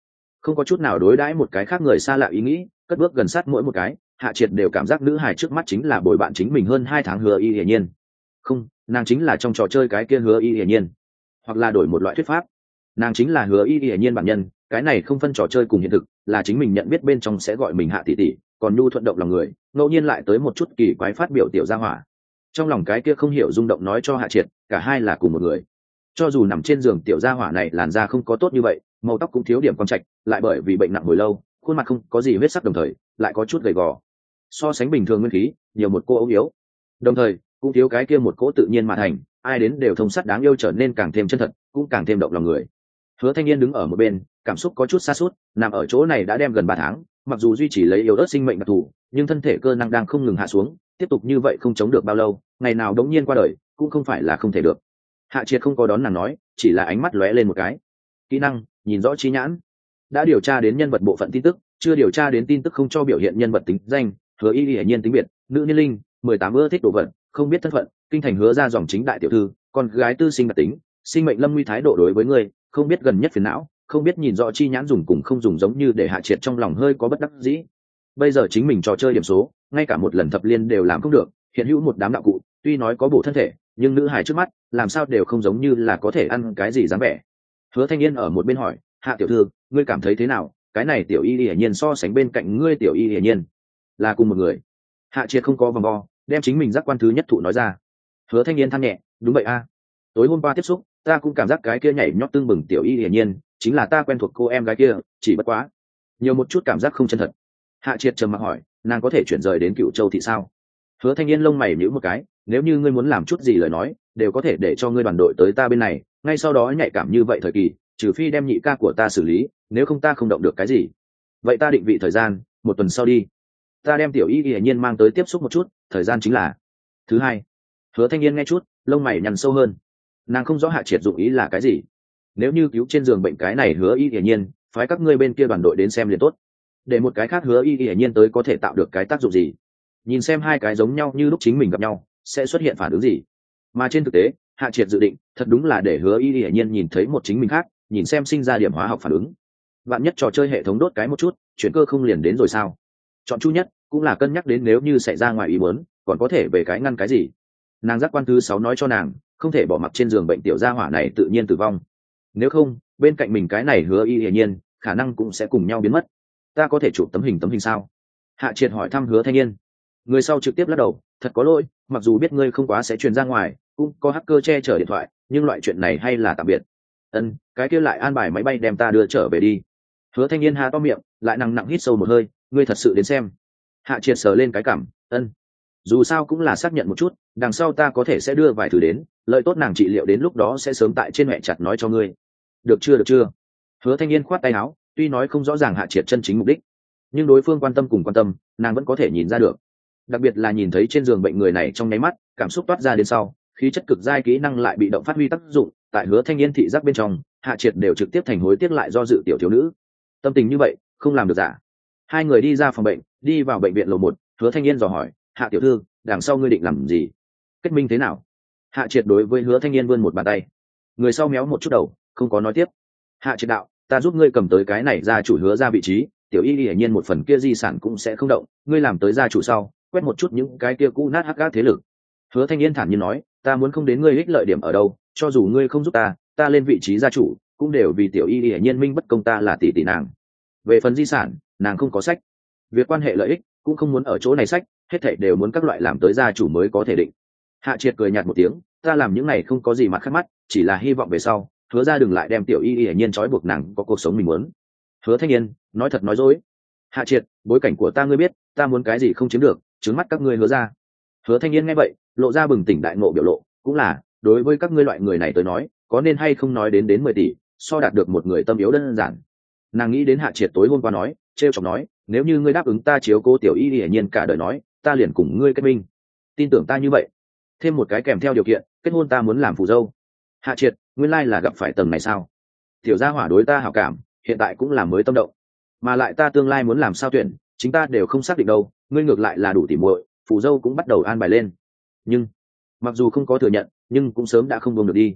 không có chút nào đối đãi một cái khác người xa lạ ý nghĩ, cất bước gần sát mỗi một cái. Hạ Triệt đều cảm giác nữ hài trước mắt chính là bồi bạn chính mình hơn hai tháng Hứa Y hiển nhiên. Không, nàng chính là trong trò chơi cái kia Hứa Y hiển nhiên. Hoặc là đổi một loại thuyết pháp, nàng chính là Hứa Y hiển nhiên bản nhân. Cái này không phân trò chơi cùng hiện thực, là chính mình nhận biết bên trong sẽ gọi mình Hạ tỷ tỷ, còn nhu thuận động lòng người, ngẫu nhiên lại tới một chút kỳ quái phát biểu tiểu gia hỏa. Trong lòng cái kia không hiểu rung động nói cho Hạ Triệt, cả hai là cùng một người. Cho dù nằm trên giường tiểu gia hỏa này làn da không có tốt như vậy, màu tóc cũng thiếu điểm quang trạch, lại bởi vì bệnh nặng hồi lâu, khuôn mặt không có gì huyết sắc, đồng thời lại có chút gầy gò, so sánh bình thường nguyên khí nhiều một cô ấu yếu, đồng thời cũng thiếu cái kia một cỗ tự nhiên mà thành, ai đến đều thông sắt đáng yêu, trở nên càng thêm chân thật, cũng càng thêm động lòng người. Hứa Thanh Niên đứng ở một bên, cảm xúc có chút xa suốt, nằm ở chỗ này đã đem gần ba tháng, mặc dù duy trì lấy yếu ớt sinh mệnh đặc thù, nhưng thân thể cơ năng đang không ngừng hạ xuống, tiếp tục như vậy không chống được bao lâu, ngày nào đống nhiên qua đời, cũng không phải là không thể được. Hạ Triệt không có đón nàng nói, chỉ là ánh mắt lóe lên một cái. Kỹ năng, nhìn rõ trí nhãn. Đã điều tra đến nhân vật bộ phận tin tức, chưa điều tra đến tin tức không cho biểu hiện nhân vật tính danh. Hứa Y hiển nhiên tính biệt, nữ niên linh, mười tám ưa thích đồ vật, không biết thân phận, kinh thành Hứa ra dòng chính đại tiểu thư, con gái tư sinh đặc tính, sinh mệnh lâm nguy thái độ đối với người, không biết gần nhất phiền não, không biết nhìn rõ chi nhãn dùng cùng không dùng, giống như để Hạ Triệt trong lòng hơi có bất đắc dĩ. Bây giờ chính mình trò chơi điểm số, ngay cả một lần thập liên đều làm không được, hiện hữu một đám đạo cụ, tuy nói có bổ thân thể, nhưng nữ hài trước mắt làm sao đều không giống như là có thể ăn cái gì dám vẻ. Hứa Thanh Niên ở một bên hỏi, Hạ tiểu thư, ngươi cảm thấy thế nào? Cái này tiểu Y hiển nhiên so sánh bên cạnh ngươi tiểu Y hiển nhiên là cùng một người. Hạ Triệt không có vòng vo, đem chính mình giác quan thứ nhất thụ nói ra. Hứa Thanh Niên than nhẹ, đúng vậy a, tối hôm qua tiếp xúc, ta cũng cảm giác cái kia nhảy nhót tương bừng tiểu Y hiển nhiên chính là ta quen thuộc cô em gái kia, chỉ bất quá nhiều một chút cảm giác không chân thật. Hạ Triệt trầm mặc hỏi, nàng có thể chuyển rời đến Cựu Châu thị sao? Hứa Thanh Niên lông mày nhíu một cái, nếu như ngươi muốn làm chút gì lời nói, đều có thể để cho ngươi đoàn đội tới ta bên này, ngay sau đó nhạy cảm như vậy thời kỳ, trừ phi đem nhị ca của ta xử lý, nếu không ta không động được cái gì. Vậy ta định vị thời gian, một tuần sau đi. Ta đem tiểu Y hiển nhiên mang tới tiếp xúc một chút, thời gian chính là thứ hai. Hứa Thanh Niên nghe chút, lông mày nhăn sâu hơn. Nàng không rõ Hạ Triệt dụng ý là cái gì. Nếu như cứu trên giường bệnh cái này Hứa Y hiển nhiên, phái các ngươi bên kia đoàn đội đến xem liền tốt. Để một cái khác Hứa Y hiển nhiên tới có thể tạo được cái tác dụng gì? Nhìn xem hai cái giống nhau như lúc chính mình gặp nhau sẽ xuất hiện phản ứng gì. Mà trên thực tế, Hạ Triệt dự định thật đúng là để Hứa Y hiển nhiên nhìn thấy một chính mình khác, nhìn xem sinh ra điểm hóa học phản ứng. Vạn nhất trò chơi hệ thống đốt cái một chút, chuyển cơ không liền đến rồi sao? Chọn chu nhất cũng là cân nhắc đến nếu như xảy ra ngoài ý muốn, còn có thể về cái ngăn cái gì. Nàng giác quan thứ sáu nói cho nàng, không thể bỏ mặc trên giường bệnh tiểu gia hỏa này tự nhiên tử vong. Nếu không, bên cạnh mình cái này Hứa Y hiển nhiên khả năng cũng sẽ cùng nhau biến mất. Ta có thể chụp tấm hình tấm hình sao? Hạ Triệt hỏi thăm Hứa Thanh Niên. Người sau trực tiếp lắc đầu, thật có lỗi, mặc dù biết ngươi không quá sẽ truyền ra ngoài, cũng có hacker che chở điện thoại, nhưng loại chuyện này hay là tạm biệt. Ân, cái kia lại an bài máy bay đem ta đưa trở về đi. Hứa Thanh Niên há to miệng, lại nặng nặng hít sâu một hơi, ngươi thật sự đến xem. Hạ Triệt sờ lên cái cằm, ân, dù sao cũng là xác nhận một chút, đằng sau ta có thể sẽ đưa vài thứ đến, lợi tốt nàng trị liệu đến lúc đó sẽ sớm tại trên mẹ chặt nói cho ngươi. Được chưa được chưa? Hứa Thanh Niên khoát tay áo, tuy nói không rõ ràng Hạ Triệt chân chính mục đích, nhưng đối phương quan tâm cùng quan tâm, nàng vẫn có thể nhìn ra được. Đặc biệt là nhìn thấy trên giường bệnh người này trong nháy mắt, cảm xúc toát ra đến sau, khí chất cực giai kỹ năng lại bị động phát huy tác dụng, tại Hứa Thanh Niên thị giác bên trong, Hạ Triệt đều trực tiếp thành hối tiếc lại do dự tiểu thiếu nữ. Tâm tình như vậy, không làm được giả. Hai người đi ra phòng bệnh, đi vào bệnh viện lầu một, Hứa Thanh Niên dò hỏi, Hạ tiểu thư, đằng sau ngươi định làm gì? Kết minh thế nào? Hạ Triệt đối với Hứa Thanh Niên vươn một bàn tay. Người sau méo một chút đầu, không có nói tiếp. Hạ Triệt đạo, ta giúp ngươi cầm tới cái này ra chủ Hứa ra vị trí, tiểu Y hiển nhiên một phần kia di sản cũng sẽ không động, ngươi làm tới gia chủ sau, quét một chút những cái kia cũ nát hắc ác thế lực. Hứa Thanh Niên thản nhiên nói, ta muốn không đến ngươi ích lợi điểm ở đâu, cho dù ngươi không giúp ta, ta lên vị trí gia chủ, cũng đều vì tiểu Y hiển nhiên minh bất công ta là tỷ tỷ nàng. Về phần di sản, nàng không có sách. Việc quan hệ lợi ích, cũng không muốn ở chỗ này sách, hết thảy đều muốn các loại làm tới gia chủ mới có thể định. Hạ Triệt cười nhạt một tiếng, ta làm những này không có gì mặt khác mắt, chỉ là hy vọng về sau, Hứa ra đừng lại đem tiểu Y hiển nhiên trói buộc nàng có cuộc sống mình muốn. Hứa Thanh Niên, nói thật nói dối. Hạ Triệt, bối cảnh của ta ngươi biết, ta muốn cái gì không chiếm được, trướng mắt các ngươi Hứa ra. Hứa Thanh Niên nghe vậy, lộ ra bừng tỉnh đại ngộ biểu lộ, cũng là, đối với các ngươi loại người này tới nói, có nên hay không nói đến đến mười tỷ, so đạt được một người tâm yếu đơn giản. Nàng nghĩ đến Hạ Triệt tối hôm qua nói, trêu chọc nói, nếu như ngươi đáp ứng ta chiếu cố tiểu Y hiển nhiên cả đời nói, ta liền cùng ngươi kết minh. Tin tưởng ta như vậy. Thêm một cái kèm theo điều kiện, kết hôn ta muốn làm phù dâu. Hạ Triệt, nguyên lai là gặp phải tầng này sao? Tiểu gia hỏa đối ta hảo cảm, hiện tại cũng là mới tâm động, mà lại ta tương lai muốn làm sao tuyển, chính ta đều không xác định đâu, ngươi ngược lại là đủ tỉ muội, phù dâu cũng bắt đầu an bài lên. Nhưng mặc dù không có thừa nhận, nhưng cũng sớm đã không buông được đi.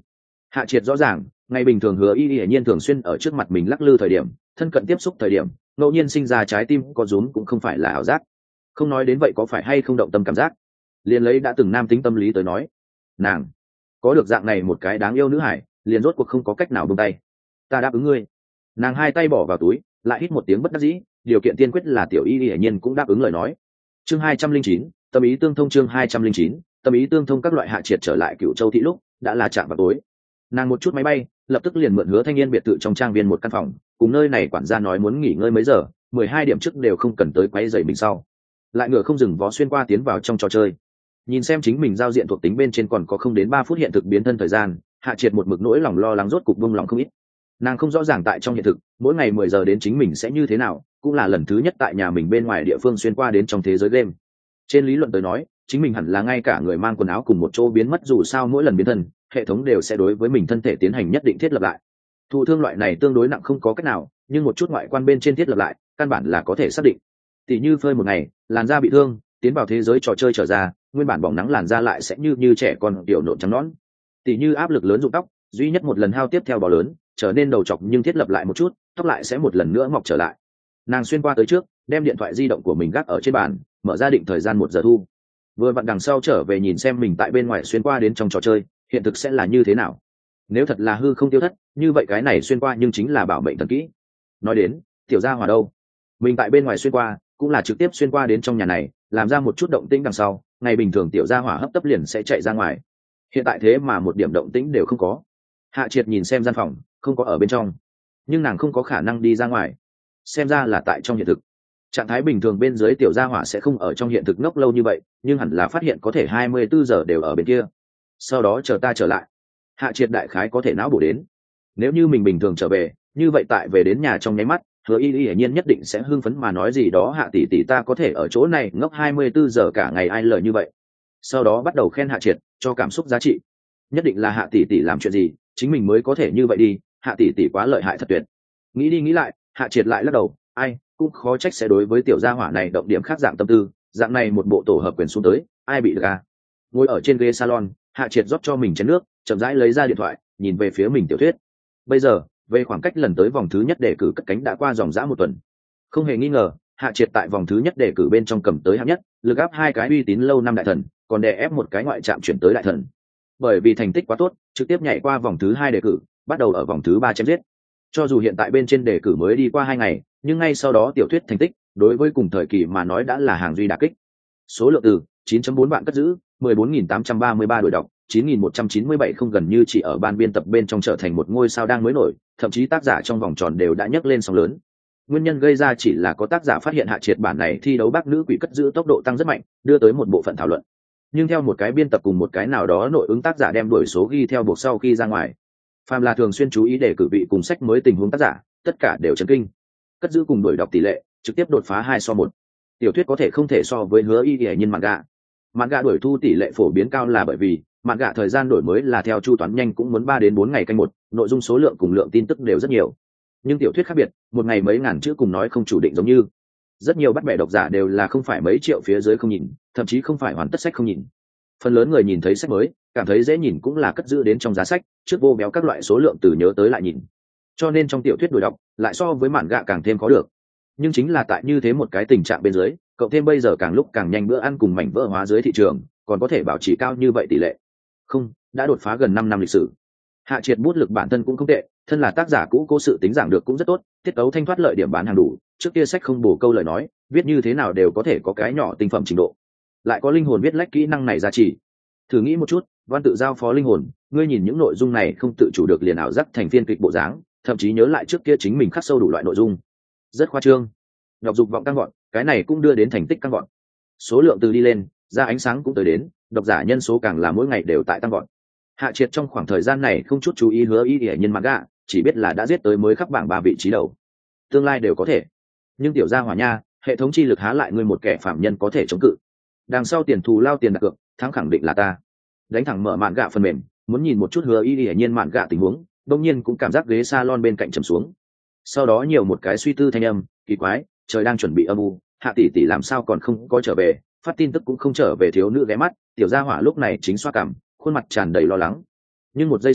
Hạ triệt rõ ràng, ngày bình thường Hứa Y Y nhiên thường xuyên ở trước mặt mình lắc lư thời điểm, thân cận tiếp xúc thời điểm, ngẫu nhiên sinh ra trái tim có rúm cũng không phải là ảo giác. Không nói đến vậy có phải hay không động tâm cảm giác. Liền lấy đã từng nam tính tâm lý tới nói, nàng có được dạng này một cái đáng yêu nữ hải, liền rốt cuộc không có cách nào buông tay. Ta đáp ứng ngươi. Nàng hai tay bỏ vào túi, lại hít một tiếng bất đắc dĩ, điều kiện tiên quyết là Tiểu Y Y nhiên cũng đáp ứng lời nói. Chương hai trăm linh chín, tâm ý tương thông. Chương hai trăm linh chín, tâm ý tương thông. Các loại Hạ triệt trở lại Cựu Châu thị lúc đã là chạm vào tối. Nàng một chút máy bay, lập tức liền mượn Hứa Thanh Niên biệt thự trong trang viên một căn phòng, cùng nơi này quản gia nói muốn nghỉ ngơi mấy giờ, mười hai điểm trước đều không cần tới quấy rầy mình sau. Lại ngựa không dừng vó xuyên qua tiến vào trong trò chơi. Nhìn xem chính mình giao diện thuộc tính bên trên còn có không đến ba phút hiện thực biến thân thời gian, Hạ triệt một mực nỗi lòng lo lắng rốt cục buông lòng không ít. Nàng không rõ ràng tại trong hiện thực, mỗi ngày mười giờ đến chính mình sẽ như thế nào, cũng là lần thứ nhất tại nhà mình bên ngoài địa phương xuyên qua đến trong thế giới game. Trên lý luận tới nói, chính mình hẳn là ngay cả người mang quần áo cùng một chỗ biến mất, dù sao mỗi lần biến thân, hệ thống đều sẽ đối với mình thân thể tiến hành nhất định thiết lập lại. Thụ thương loại này tương đối nặng không có cách nào, nhưng một chút ngoại quan bên trên thiết lập lại, căn bản là có thể xác định. Tỷ như phơi một ngày, làn da bị thương, tiến vào thế giới trò chơi trở ra, nguyên bản bỏng nắng làn da lại sẽ như như trẻ con tiểu nộn trắng nõn. Tỷ như áp lực lớn rụng tóc, duy nhất một lần hao tiếp theo bò lớn, trở nên đầu trọc nhưng thiết lập lại một chút, tóc lại sẽ một lần nữa mọc trở lại. Nàng xuyên qua tới trước, đem điện thoại di động của mình gác ở trên bàn, mở ra định thời gian một giờ thu. Vừa vặn đằng sau trở về nhìn xem mình tại bên ngoài xuyên qua đến trong trò chơi, hiện thực sẽ là như thế nào. Nếu thật là hư không tiêu thất, như vậy cái này xuyên qua nhưng chính là bảo mệnh thần kỹ. Nói đến, tiểu gia hỏa đâu? Mình tại bên ngoài xuyên qua, cũng là trực tiếp xuyên qua đến trong nhà này, làm ra một chút động tĩnh đằng sau, ngày bình thường tiểu gia hỏa hấp tấp liền sẽ chạy ra ngoài. Hiện tại thế mà một điểm động tĩnh đều không có. Hạ triệt nhìn xem gian phòng, không có ở bên trong, nhưng nàng không có khả năng đi ra ngoài, xem ra là tại trong hiện thực. Trạng thái bình thường bên dưới tiểu gia hỏa sẽ không ở trong hiện thực ngốc lâu như vậy, nhưng hẳn là phát hiện có thể hai mươi bốn giờ đều ở bên kia, sau đó chờ ta trở lại. Hạ triệt đại khái có thể não bổ đến, nếu như mình bình thường trở về, như vậy tại về đến nhà trong nháy mắt, Hứa Y Y hiển nhiên nhất định sẽ hưng phấn mà nói gì đó, Hạ tỷ tỷ ta có thể ở chỗ này ngốc hai mươi bốn giờ cả ngày ai lời như vậy. Sau đó bắt đầu khen Hạ triệt, cho cảm xúc giá trị. Nhất định là Hạ tỷ tỷ làm chuyện gì, chính mình mới có thể như vậy đi, Hạ tỷ tỷ quá lợi hại thật tuyệt. Nghĩ đi nghĩ lại, Hạ triệt lại lắc đầu, ai, cũng khó trách sẽ đối với tiểu gia hỏa này động điểm khác dạng tâm tư, dạng này một bộ tổ hợp quyền xuống tới, ai bị được à? Ngồi ở trên ghế salon, Hạ triệt rót cho mình chén nước, chậm rãi lấy ra điện thoại, nhìn về phía mình tiểu thuyết. Bây giờ, về khoảng cách lần tới vòng thứ nhất đề cử cất cánh đã qua dòng dã một tuần. Không hề nghi ngờ, Hạ triệt tại vòng thứ nhất đề cử bên trong cầm tới hạng nhất, lực áp hai cái uy tín lâu năm đại thần, còn đè ép một cái ngoại trạm chuyển tới đại thần. Bởi vì thành tích quá tốt, trực tiếp nhảy qua vòng thứ hai đề cử, bắt đầu ở vòng thứ ba chém giết. Cho dù hiện tại bên trên đề cử mới đi qua hai ngày, nhưng ngay sau đó tiểu thuyết thành tích đối với cùng thời kỳ mà nói đã là hàng duy đả kích. Số lượng từ chín chấm bốn vạn cất giữ, mười bốn nghìn tám trăm ba mươi ba đội đọc, chín nghìn một trăm chín mươi bảy không gần như chỉ ở ban biên tập bên trong trở thành một ngôi sao đang mới nổi, thậm chí tác giả trong vòng tròn đều đã nhấc lên sóng lớn. Nguyên nhân gây ra chỉ là có tác giả phát hiện Hạ triệt bản này thi đấu bác nữ quỷ cất giữ tốc độ tăng rất mạnh, đưa tới một bộ phận thảo luận. Nhưng theo một cái biên tập cùng một cái nào đó nội ứng tác giả đem đuổi số ghi theo buộc sau khi ra ngoài, phàm là thường xuyên chú ý để cử vị cùng sách mới tình huống tác giả, tất cả đều chấn kinh. Cất giữ cùng đuổi đọc tỷ lệ trực tiếp đột phá hai so một. Tiểu thuyết có thể không thể so với Hứa Y Y nhiên manga. Manga đuổi thu tỷ lệ phổ biến cao là bởi vì manga thời gian đổi mới là theo chu toán nhanh cũng muốn ba đến bốn ngày canh một, nội dung số lượng cùng lượng tin tức đều rất nhiều. Nhưng tiểu thuyết khác biệt, một ngày mấy ngàn chữ cùng nói không chủ định giống như. Rất nhiều bắt bẻ độc giả đều là không phải mấy triệu phía dưới không nhìn, thậm chí không phải hoàn tất sách không nhìn. Phần lớn người nhìn thấy sách mới, cảm thấy dễ nhìn cũng là cất giữ đến trong giá sách, trước vô béo các loại số lượng từ nhớ tới lại nhìn. Cho nên trong tiểu thuyết đuổi đọc lại so với mạn gạ càng thêm khó được. Nhưng chính là tại như thế một cái tình trạng bên dưới, cộng thêm bây giờ càng lúc càng nhanh bữa ăn cùng mảnh vỡ hóa dưới thị trường, còn có thể bảo trì cao như vậy tỷ lệ. Không, đã đột phá gần năm năm lịch sử. Hạ triệt bút lực bản thân cũng không tệ, thân là tác giả cũ cố sự tính giảng được cũng rất tốt, tiết tấu thanh thoát lợi điểm bán hàng đủ, trước kia sách không bổ câu lời nói, viết như thế nào đều có thể có cái nhỏ tinh phẩm trình độ. Lại có linh hồn viết lách kỹ năng này giá trị. Thử nghĩ một chút, văn tự giao phó linh hồn, ngươi nhìn những nội dung này không tự chủ được liền ảo giác thành phiên kịch bộ dáng, thậm chí nhớ lại trước kia chính mình khắc sâu đủ loại nội dung. Rất khoa trương. Đọc dục vọng tăng gọn, cái này cũng đưa đến thành tích tăng gọn. Số lượng từ đi lên, ra ánh sáng cũng tới đến, độc giả nhân số càng là mỗi ngày đều tại tăng gọn. Hạ triệt trong khoảng thời gian này không chút chú ý Hứa Y Y nhân manga, chỉ biết là đã giết tới mới khắp bảng ba vị trí đầu. Tương lai đều có thể. Nhưng tiểu gia hỏa nha, hệ thống chi lực há lại ngươi một kẻ phạm nhân có thể chống cự. Đằng sau tiền thù lao tiền đặt cược, thắng khẳng định là ta. Đánh thẳng mở mạn gạ phần mềm, muốn nhìn một chút Hứa Y Y nhiên mạn gạ tình huống, đột nhiên cũng cảm giác ghế salon bên cạnh trầm xuống. Sau đó nhiều một cái suy tư thanh âm, kỳ quái, trời đang chuẩn bị âm u, Hạ tỷ tỷ làm sao còn không có trở về, phát tin tức cũng không trở về, thiếu nữ ghé mắt, tiểu gia hỏa lúc này chính xoa cằm, khuôn mặt tràn đầy lo lắng. Nhưng một giây sau,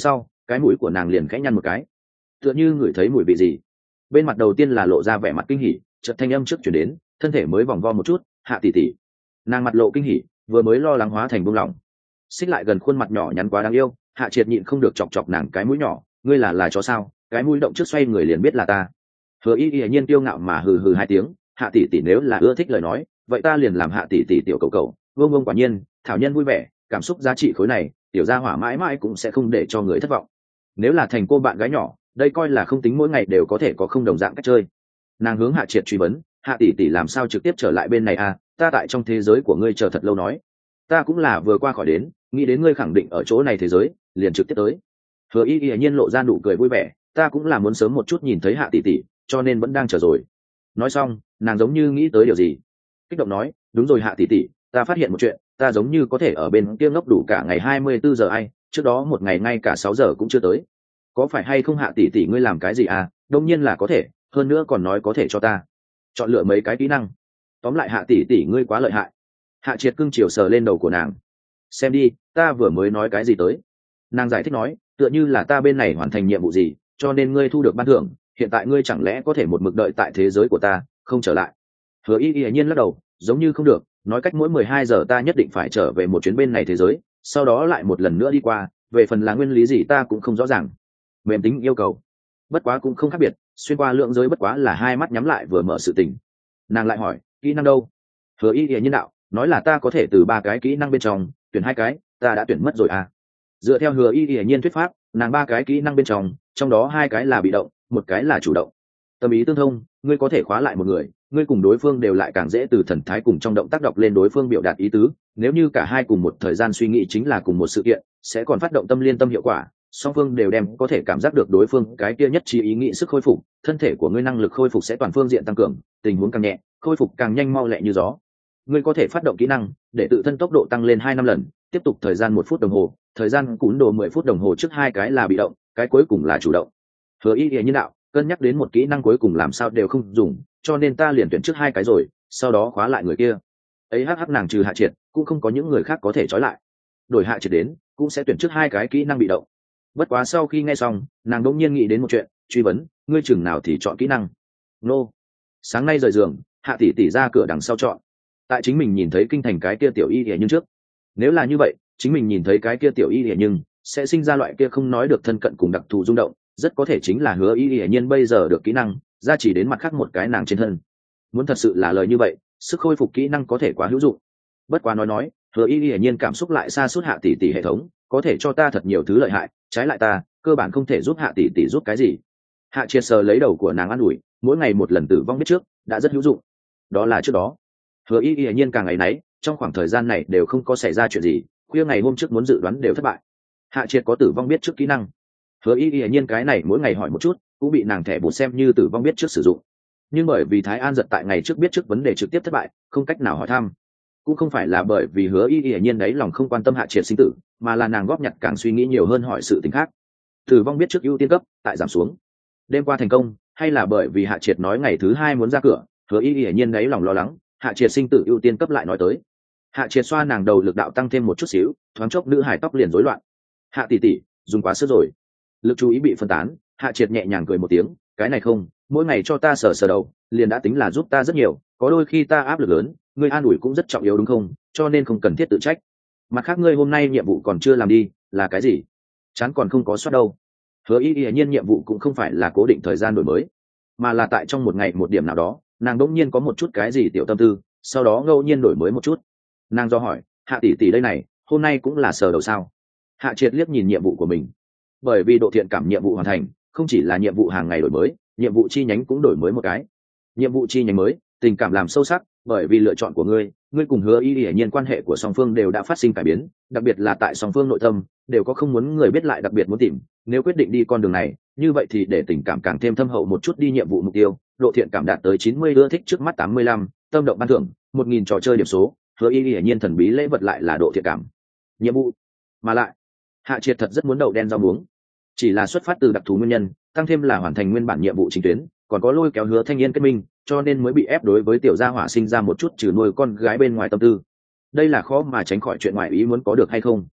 cái mũi của nàng liền khẽ nhăn một cái, tựa như ngửi thấy mùi vị gì. Bên mặt đầu tiên là lộ ra vẻ mặt kinh hỉ, chợt thanh âm trước chuyển đến, thân thể mới vòng vo một chút. Hạ tỷ tỷ. Nàng mặt lộ kinh hỉ, vừa mới lo lắng hóa thành buông lỏng. Xích lại gần khuôn mặt nhỏ nhắn quá đáng yêu, Hạ Triệt nhịn không được chọc chọc nàng cái mũi nhỏ. Ngươi là là chó sao? Cái mũi động trước xoay người liền biết là ta. Hứa Y Y nhiên tiêu ngạo mà hừ hừ hai tiếng. Hạ tỷ tỷ nếu là ưa thích lời nói, vậy ta liền làm Hạ tỷ tỷ tiểu cầu cầu. Vương Vương quả nhiên, thảo nhân vui vẻ, cảm xúc giá trị khối này, tiểu gia hỏa mãi mãi cũng sẽ không để cho người thất vọng. Nếu là thành cô bạn gái nhỏ, đây coi là không tính mỗi ngày đều có thể có không đồng dạng cách chơi. Nàng hướng Hạ Triệt truy vấn, Hạ tỷ tỷ làm sao trực tiếp trở lại bên này à? Ta tại trong thế giới của ngươi chờ thật lâu nói. Ta cũng là vừa qua khỏi đến, nghĩ đến ngươi khẳng định ở chỗ này thế giới, liền trực tiếp tới. Hứa Y Y nhiên lộ ra nụ cười vui vẻ, ta cũng là muốn sớm một chút nhìn thấy Hạ tỷ tỷ, cho nên vẫn đang chờ rồi. Nói xong, nàng giống như nghĩ tới điều gì, kích động nói, đúng rồi Hạ tỷ tỷ, ta phát hiện một chuyện, ta giống như có thể ở bên kia ngốc đủ cả ngày hai mươi bốn giờ ai, trước đó một ngày ngay cả sáu giờ cũng chưa tới. Có phải hay không Hạ tỷ tỷ ngươi làm cái gì à? Đương nhiên là có thể, hơn nữa còn nói có thể cho ta chọn lựa mấy cái kỹ năng. Tóm lại Hạ tỷ tỷ ngươi quá lợi hại. Hạ Triệt cưng chiều sờ lên đầu của nàng, xem đi, ta vừa mới nói cái gì tới. Nàng giải thích nói, tựa như là ta bên này hoàn thành nhiệm vụ gì, cho nên ngươi thu được ban thưởng, hiện tại ngươi chẳng lẽ có thể một mực đợi tại thế giới của ta, không trở lại. Hứa Y Y nhiên lắc đầu, giống như không được, nói cách mỗi mười hai giờ ta nhất định phải trở về một chuyến bên này thế giới, sau đó lại một lần nữa đi qua, về phần là nguyên lý gì ta cũng không rõ ràng. Mềm tính yêu cầu, bất quá cũng không khác biệt, xuyên qua lượng giới bất quá là hai mắt nhắm lại vừa mở sự tình. Nàng lại hỏi, kỹ năng đâu? Hứa Y Y nhiên đạo, nói là ta có thể từ ba cái kỹ năng bên trong tuyển hai cái, ta đã tuyển mất rồi à. Dựa theo Hứa Y Y nhiên thuyết pháp, nàng ba cái kỹ năng bên trong, trong đó hai cái là bị động, một cái là chủ động. Tâm ý tương thông, ngươi có thể khóa lại một người, ngươi cùng đối phương đều lại càng dễ từ thần thái cùng trong động tác đọc lên đối phương biểu đạt ý tứ. Nếu như cả hai cùng một thời gian suy nghĩ chính là cùng một sự kiện, sẽ còn phát động tâm liên tâm hiệu quả, song phương đều đem có thể cảm giác được đối phương cái kia nhất trí ý nghĩ sức khôi phục, thân thể của ngươi năng lực khôi phục sẽ toàn phương diện tăng cường, tình huống càng nhẹ, khôi phục càng nhanh mau lẹ như gió. Ngươi có thể phát động kỹ năng để tự thân tốc độ tăng lên hai năm lần, tiếp tục thời gian một phút đồng hồ, thời gian cún đồ mười phút đồng hồ, trước hai cái là bị động, cái cuối cùng là chủ động. Hứa Y Y nhiên đạo, cân nhắc đến một kỹ năng cuối cùng làm sao đều không dùng, cho nên ta liền tuyển trước hai cái rồi, sau đó khóa lại người kia. Ấy hắc hắc, nàng trừ Hạ Triệt, cũng không có những người khác có thể trói lại. Đổi Hạ Triệt đến, cũng sẽ tuyển trước hai cái kỹ năng bị động. Bất quá sau khi nghe xong, nàng đột nhiên nghĩ đến một chuyện, truy vấn, ngươi chừng nào thì chọn kỹ năng? Nô. Sáng nay rời giường, Hạ tỷ tỷ ra cửa đằng sau chọn. Tại chính mình nhìn thấy kinh thành cái kia tiểu Y Y nhưng trước. Nếu là như vậy, chính mình nhìn thấy cái kia tiểu Y Y nhưng sẽ sinh ra loại kia không nói được thân cận cùng đặc thù rung động, rất có thể chính là Hứa Y Y nhiên bây giờ được kỹ năng ra chỉ đến mặt khác một cái nàng trên thân. Muốn thật sự là lời như vậy, sức khôi phục kỹ năng có thể quá hữu dụng. Bất quá nói nói, Hứa Y Y nhiên cảm xúc lại xa suốt Hạ tỷ tỷ hệ thống, có thể cho ta thật nhiều thứ lợi hại, trái lại ta cơ bản không thể giúp Hạ tỷ tỷ giúp cái gì. Hạ Triệt sờ lấy đầu của nàng an ủi, mỗi ngày một lần tử vong biết trước đã rất hữu dụng. Đó là trước đó. Hứa Y Y nhiên càng ngày nấy, trong khoảng thời gian này đều không có xảy ra chuyện gì, khuya ngày hôm trước muốn dự đoán đều thất bại. Hạ Triệt có tử vong biết trước kỹ năng. Hứa Y Y nhiên cái này mỗi ngày hỏi một chút, cũng bị nàng thẻ bột xem như tử vong biết trước sử dụng. Nhưng bởi vì Thái An giật tại ngày trước biết trước vấn đề trực tiếp thất bại, không cách nào hỏi thăm. Cũng không phải là bởi vì Hứa Y Y nhiên đấy lòng không quan tâm Hạ Triệt sinh tử, mà là nàng góp nhặt càng suy nghĩ nhiều hơn hỏi sự tình khác. Tử vong biết trước ưu tiên cấp tại giảm xuống. Đêm qua thành công, hay là bởi vì Hạ Triệt nói ngày thứ hai muốn ra cửa, Hứa Y Y nhiên đấy lòng lo lắng, Hạ Triệt sinh tử ưu tiên cấp lại nói tới. Hạ Triệt xoa nàng đầu lực đạo tăng thêm một chút xíu, thoáng chốc nữ hải tóc liền rối loạn. Hạ tỷ tỷ, dùng quá sức rồi. Lực chú ý bị phân tán, Hạ Triệt nhẹ nhàng cười một tiếng, cái này không, mỗi ngày cho ta sờ sờ đầu, liền đã tính là giúp ta rất nhiều, có đôi khi ta áp lực lớn, ngươi an ủi cũng rất trọng yếu đúng không, cho nên không cần thiết tự trách. Mặt khác ngươi hôm nay nhiệm vụ còn chưa làm đi, là cái gì? Chán còn không có soát đâu. Hứa Y Y nhiên nhiệm vụ cũng không phải là cố định thời gian đổi mới, mà là tại trong một ngày một điểm nào đó, nàng đỗng nhiên có một chút cái gì tiểu tâm tư, sau đó ngẫu nhiên đổi mới một chút. Nàng do hỏi, Hạ tỷ tỷ đây này, hôm nay cũng là sờ đầu sao? Hạ Triệt liếc nhìn nhiệm vụ của mình, bởi vì độ thiện cảm nhiệm vụ hoàn thành, không chỉ là nhiệm vụ hàng ngày đổi mới, nhiệm vụ chi nhánh cũng đổi mới một cái. Nhiệm vụ chi nhánh mới, tình cảm làm sâu sắc, bởi vì lựa chọn của ngươi, ngươi cùng Hứa Y Y nhiên quan hệ của song phương đều đã phát sinh cải biến, đặc biệt là tại song phương nội tâm, đều có không muốn người biết lại đặc biệt muốn tìm, nếu quyết định đi con đường này, như vậy thì để tình cảm càng thêm thâm hậu một chút đi. Nhiệm vụ mục tiêu, độ thiện cảm đạt tới chín mươi, ưa thích trước mắt tám mươi lăm, tâm động ban thưởng một nghìn trò chơi điểm số, Hứa Y Y nhiên thần bí lễ vật lại là độ thiện cảm nhiệm vụ. Mà lại, Hạ Triệt thật rất muốn đậu đen rau muống, chỉ là xuất phát từ đặc thù nguyên nhân, tăng thêm là hoàn thành nguyên bản nhiệm vụ chính tuyến, còn có lôi kéo Hứa Thanh Yên kết minh, cho nên mới bị ép đối với tiểu gia hỏa sinh ra một chút trừ nuôi con gái bên ngoài tâm tư. Đây là khó mà tránh khỏi chuyện ngoài ý muốn có được hay không.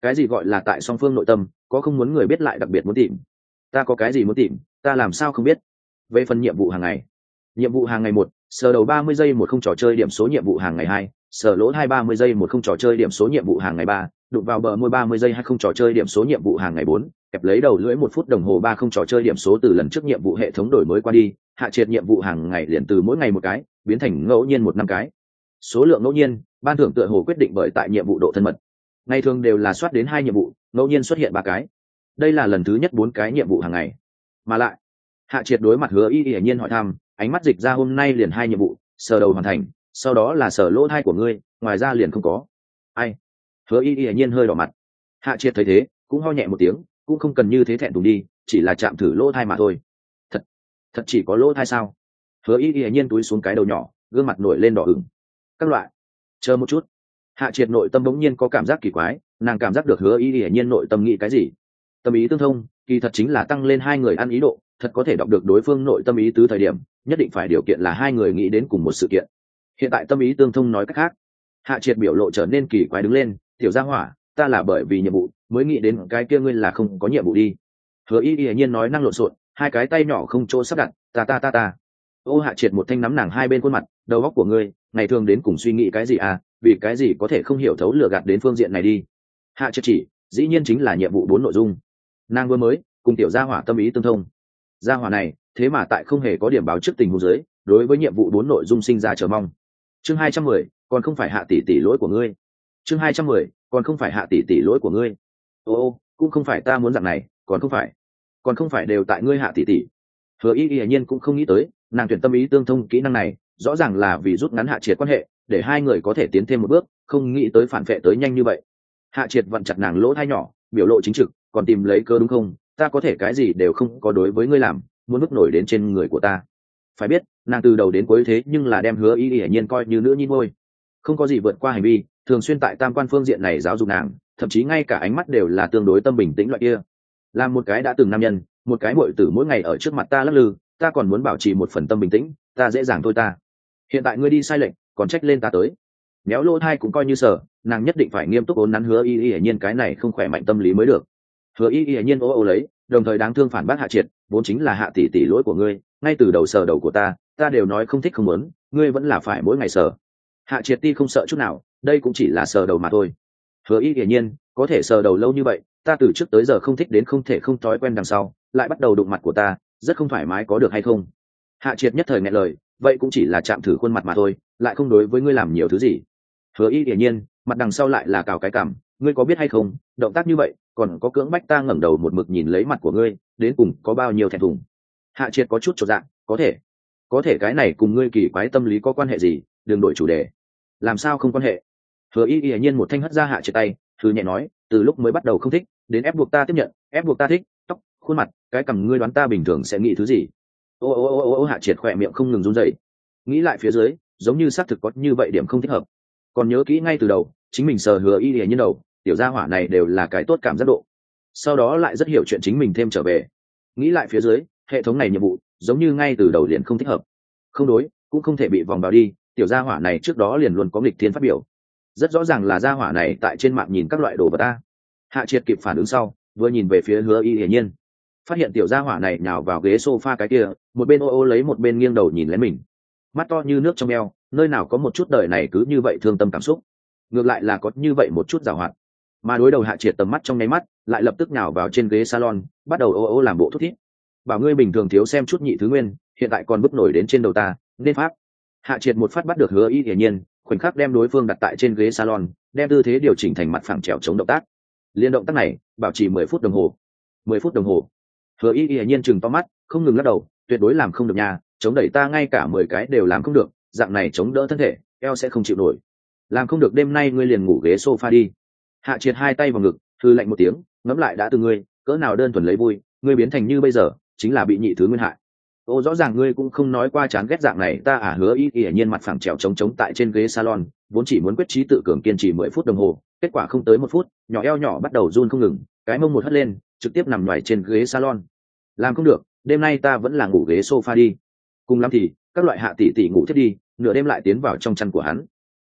cái gì gọi là tại song phương nội tâm có không muốn người biết lại đặc biệt muốn tìm? Ta có cái gì muốn tìm, ta làm sao không biết? Về phần nhiệm vụ hàng ngày, nhiệm vụ hàng ngày một, sờ đầu ba mươi giây một không trò chơi điểm số nhiệm vụ hàng ngày hai, sờ lỗ hai ba mươi giây một không trò chơi điểm số nhiệm vụ hàng ngày ba, đụng vào bờ môi ba mươi giây hai không trò chơi điểm số nhiệm vụ hàng ngày bốn, kẹp lấy đầu lưỡi một phút đồng hồ ba không trò chơi điểm số. Từ lần trước nhiệm vụ hệ thống đổi mới qua đi, hạ triệt nhiệm vụ hàng ngày liền từ mỗi ngày một cái biến thành ngẫu nhiên một năm cái. Số lượng ngẫu nhiên ban thưởng tựa hồ quyết định bởi tại nhiệm vụ độ thân mật, ngày thường đều là soát đến hai nhiệm vụ, ngẫu nhiên xuất hiện ba cái. Đây là lần thứ nhất bốn cái nhiệm vụ hàng ngày. Mà lại hạ triệt đối mặt Hứa Y Y hiển nhiên hỏi thăm, ánh mắt dịch ra hôm nay liền hai nhiệm vụ, sờ đầu hoàn thành, sau đó là sờ lỗ thai của ngươi, ngoài ra liền không có. Ai? Hứa Y Y hiển nhiên hơi đỏ mặt. Hạ triệt thấy thế cũng ho nhẹ một tiếng, cũng không cần như thế thẹn thùng đi, chỉ là chạm thử lỗ thai mà thôi. Thật, thật chỉ có lỗ thai sao? Hứa Y Y hiển nhiên túi xuống cái đầu nhỏ, gương mặt nổi lên đỏ ửng. Các loại, chờ một chút. Hạ triệt nội tâm bỗng nhiên có cảm giác kỳ quái, nàng cảm giác được Hứa Y Y hiển nhiên nội tâm nghĩ cái gì. Tâm ý tương thông, kỳ thật chính là tăng lên hai người ăn ý độ, thật có thể đọc được đối phương nội tâm ý tứ thời điểm, nhất định phải điều kiện là hai người nghĩ đến cùng một sự kiện. Hiện tại tâm ý tương thông nói cách khác. Hạ triệt biểu lộ trở nên kỳ quái đứng lên, tiểu gia hỏa, ta là bởi vì nhiệm vụ mới nghĩ đến cái kia, ngươi là không có nhiệm vụ đi. Hứa Y Y hiển nhiên nói năng lộn xộn, hai cái tay nhỏ không chỗ sắp đặt, ta ta ta ta. Ô Hạ triệt một thanh nắm nàng hai bên khuôn mặt, đầu óc của ngươi ngày thường đến cùng suy nghĩ cái gì à, vì cái gì có thể không hiểu thấu lừa gạt đến phương diện này đi. Hạ triệt chỉ dĩ nhiên chính là nhiệm vụ bốn nội dung. Nàng vừa mới cùng tiểu gia hỏa tâm ý tương thông, gia hỏa này thế mà tại không hề có điểm báo trước tình huống dưới, đối với nhiệm vụ bốn nội dung sinh ra chờ mong. Chương hai trăm mười, còn không phải Hạ tỷ tỷ lỗi của ngươi. Chương hai trăm mười, còn không phải Hạ tỷ tỷ lỗi của ngươi. Ô ô, cũng không phải ta muốn dạng này, còn không phải, còn không phải đều tại ngươi Hạ tỷ tỷ. Hứa Y Y hiển nhiên cũng không nghĩ tới, nàng tuyển tâm ý tương thông kỹ năng này, rõ ràng là vì rút ngắn Hạ triệt quan hệ, để hai người có thể tiến thêm một bước, không nghĩ tới phản vệ tới nhanh như vậy. Hạ triệt vặn chặt nàng lỗ thai nhỏ, biểu lộ chính trực, còn tìm lấy cơ đúng không? Ta có thể cái gì đều không có đối với ngươi làm, muốn bức nổi đến trên người của ta. Phải biết, nàng từ đầu đến cuối thế nhưng là đem Hứa Y Y hiển nhiên coi như nữ nhi ngôi, không có gì vượt qua hành vi, thường xuyên tại tam quan phương diện này giáo dục nàng, thậm chí ngay cả ánh mắt đều là tương đối tâm bình tĩnh loại kia. Làm một cái đã từng nam nhân, một cái muội tử mỗi ngày ở trước mặt ta lắc lư, ta còn muốn bảo trì một phần tâm bình tĩnh, ta dễ dàng thôi ta. Hiện tại ngươi đi sai lệnh, còn trách lên ta tới. Méo lỗ thai cũng coi như sở, nàng nhất định phải nghiêm túc ốn nắn Hứa Y Y hiển nhiên cái này không khỏe mạnh tâm lý mới được. Hứa Y Y hiển nhiên ô ô lấy, đồng thời đáng thương phản bác Hạ triệt, vốn chính là Hạ tỷ tỷ lỗi của ngươi, ngay từ đầu sờ đầu của ta, ta đều nói không thích không muốn, ngươi vẫn là phải mỗi ngày sờ. Hạ triệt ti không sợ chút nào, đây cũng chỉ là sờ đầu mà thôi. Hứa Y hiển nhiên có thể sờ đầu lâu như vậy, ta từ trước tới giờ không thích đến không thể không thói quen đằng sau, lại bắt đầu đụng mặt của ta, rất không thoải mái có được hay không? Hạ triệt nhất thời nghẹn lời, vậy cũng chỉ là chạm thử khuôn mặt mà thôi, lại không đối với ngươi làm nhiều thứ gì. Hứa Y hiển nhiên mặt đằng sau lại là cào cái cằm, ngươi có biết hay không, động tác như vậy còn có cưỡng bách ta ngẩng đầu một mực nhìn lấy mặt của ngươi, đến cùng có bao nhiêu thẹn thùng. Hạ triệt có chút chột dạ, có thể có thể cái này cùng ngươi kỳ quái tâm lý có quan hệ gì? Đừng đổi chủ đề. Làm sao không quan hệ? Hứa Y hiển nhiên một thanh hất ra Hạ triệt tay, thư nhẹ nói, từ lúc mới bắt đầu không thích, đến ép buộc ta tiếp nhận, ép buộc ta thích, tóc, khuôn mặt, cái cằm, ngươi đoán ta bình thường sẽ nghĩ thứ gì? Ô ô ô ô ô Hạ triệt khỏe miệng không ngừng run rẩy, nghĩ lại phía dưới, giống như xác thực có như vậy điểm không thích hợp. Còn nhớ kỹ ngay từ đầu, chính mình sờ Hứa Y hiển nhiên đầu, tiểu gia hỏa này đều là cái tốt cảm giác độ. Sau đó lại rất hiểu chuyện chính mình thêm trở về. Nghĩ lại phía dưới, hệ thống này nhiệm vụ giống như ngay từ đầu liền không thích hợp. Không đối, cũng không thể bị vòng vào đi, tiểu gia hỏa này trước đó liền luôn có nghịch thiên phát biểu. Rất rõ ràng là gia hỏa này tại trên mạng nhìn các loại đồ vật ta. Hạ triệt kịp phản ứng sau, vừa nhìn về phía Hứa Y hiển nhiên, phát hiện tiểu gia hỏa này nhào vào ghế sofa cái kia, một bên ô ô lấy một bên nghiêng đầu nhìn lấy mình, mắt to như nước trong eo, nơi nào có một chút đời này cứ như vậy thương tâm cảm xúc, ngược lại là có như vậy một chút giảo hoạt. Mà đối đầu Hạ triệt tầm mắt trong nháy mắt lại lập tức nhào vào trên ghế salon, bắt đầu ô ô làm bộ thút thít, bảo ngươi bình thường thiếu xem chút nhị thứ nguyên, hiện tại còn bức nổi đến trên đầu ta, nên pháp. Hạ triệt một phát bắt được Hứa Y hiển nhiên, khoảnh khắc đem đối phương đặt tại trên ghế salon, đem tư thế điều chỉnh thành mặt phẳng trèo chống động tác. Liên động tác này bảo trì mười phút đồng hồ. mười phút đồng hồ. Hứa Y hiển nhiên chừng to mắt, không ngừng lắc đầu, tuyệt đối làm không được nha, chống đẩy ta ngay cả mười cái đều làm không được, dạng này chống đỡ thân thể, eo sẽ không chịu nổi. Làm không được đêm nay ngươi liền ngủ ghế sofa đi. Hạ triệt hai tay vào ngực, hư lạnh một tiếng, ngẫm lại đã từ ngươi, cỡ nào đơn thuần lấy vui, ngươi biến thành như bây giờ, chính là bị nhị thứ nguyên hại. Ô rõ ràng ngươi cũng không nói qua chán ghét dạng này ta à. Hứa Y hiển nhiên mặt phẳng trèo chống chống tại trên ghế salon, vốn chỉ muốn quyết trí tự cường kiên trì mười phút đồng hồ, kết quả không tới một phút, nhỏ eo nhỏ bắt đầu run không ngừng, cái mông một hất lên, trực tiếp nằm ngoài trên ghế salon. Làm không được, đêm nay ta vẫn là ngủ ghế sofa đi. Cùng lắm thì các loại Hạ tỷ tỷ ngủ thiết đi, nửa đêm lại tiến vào trong chăn của hắn.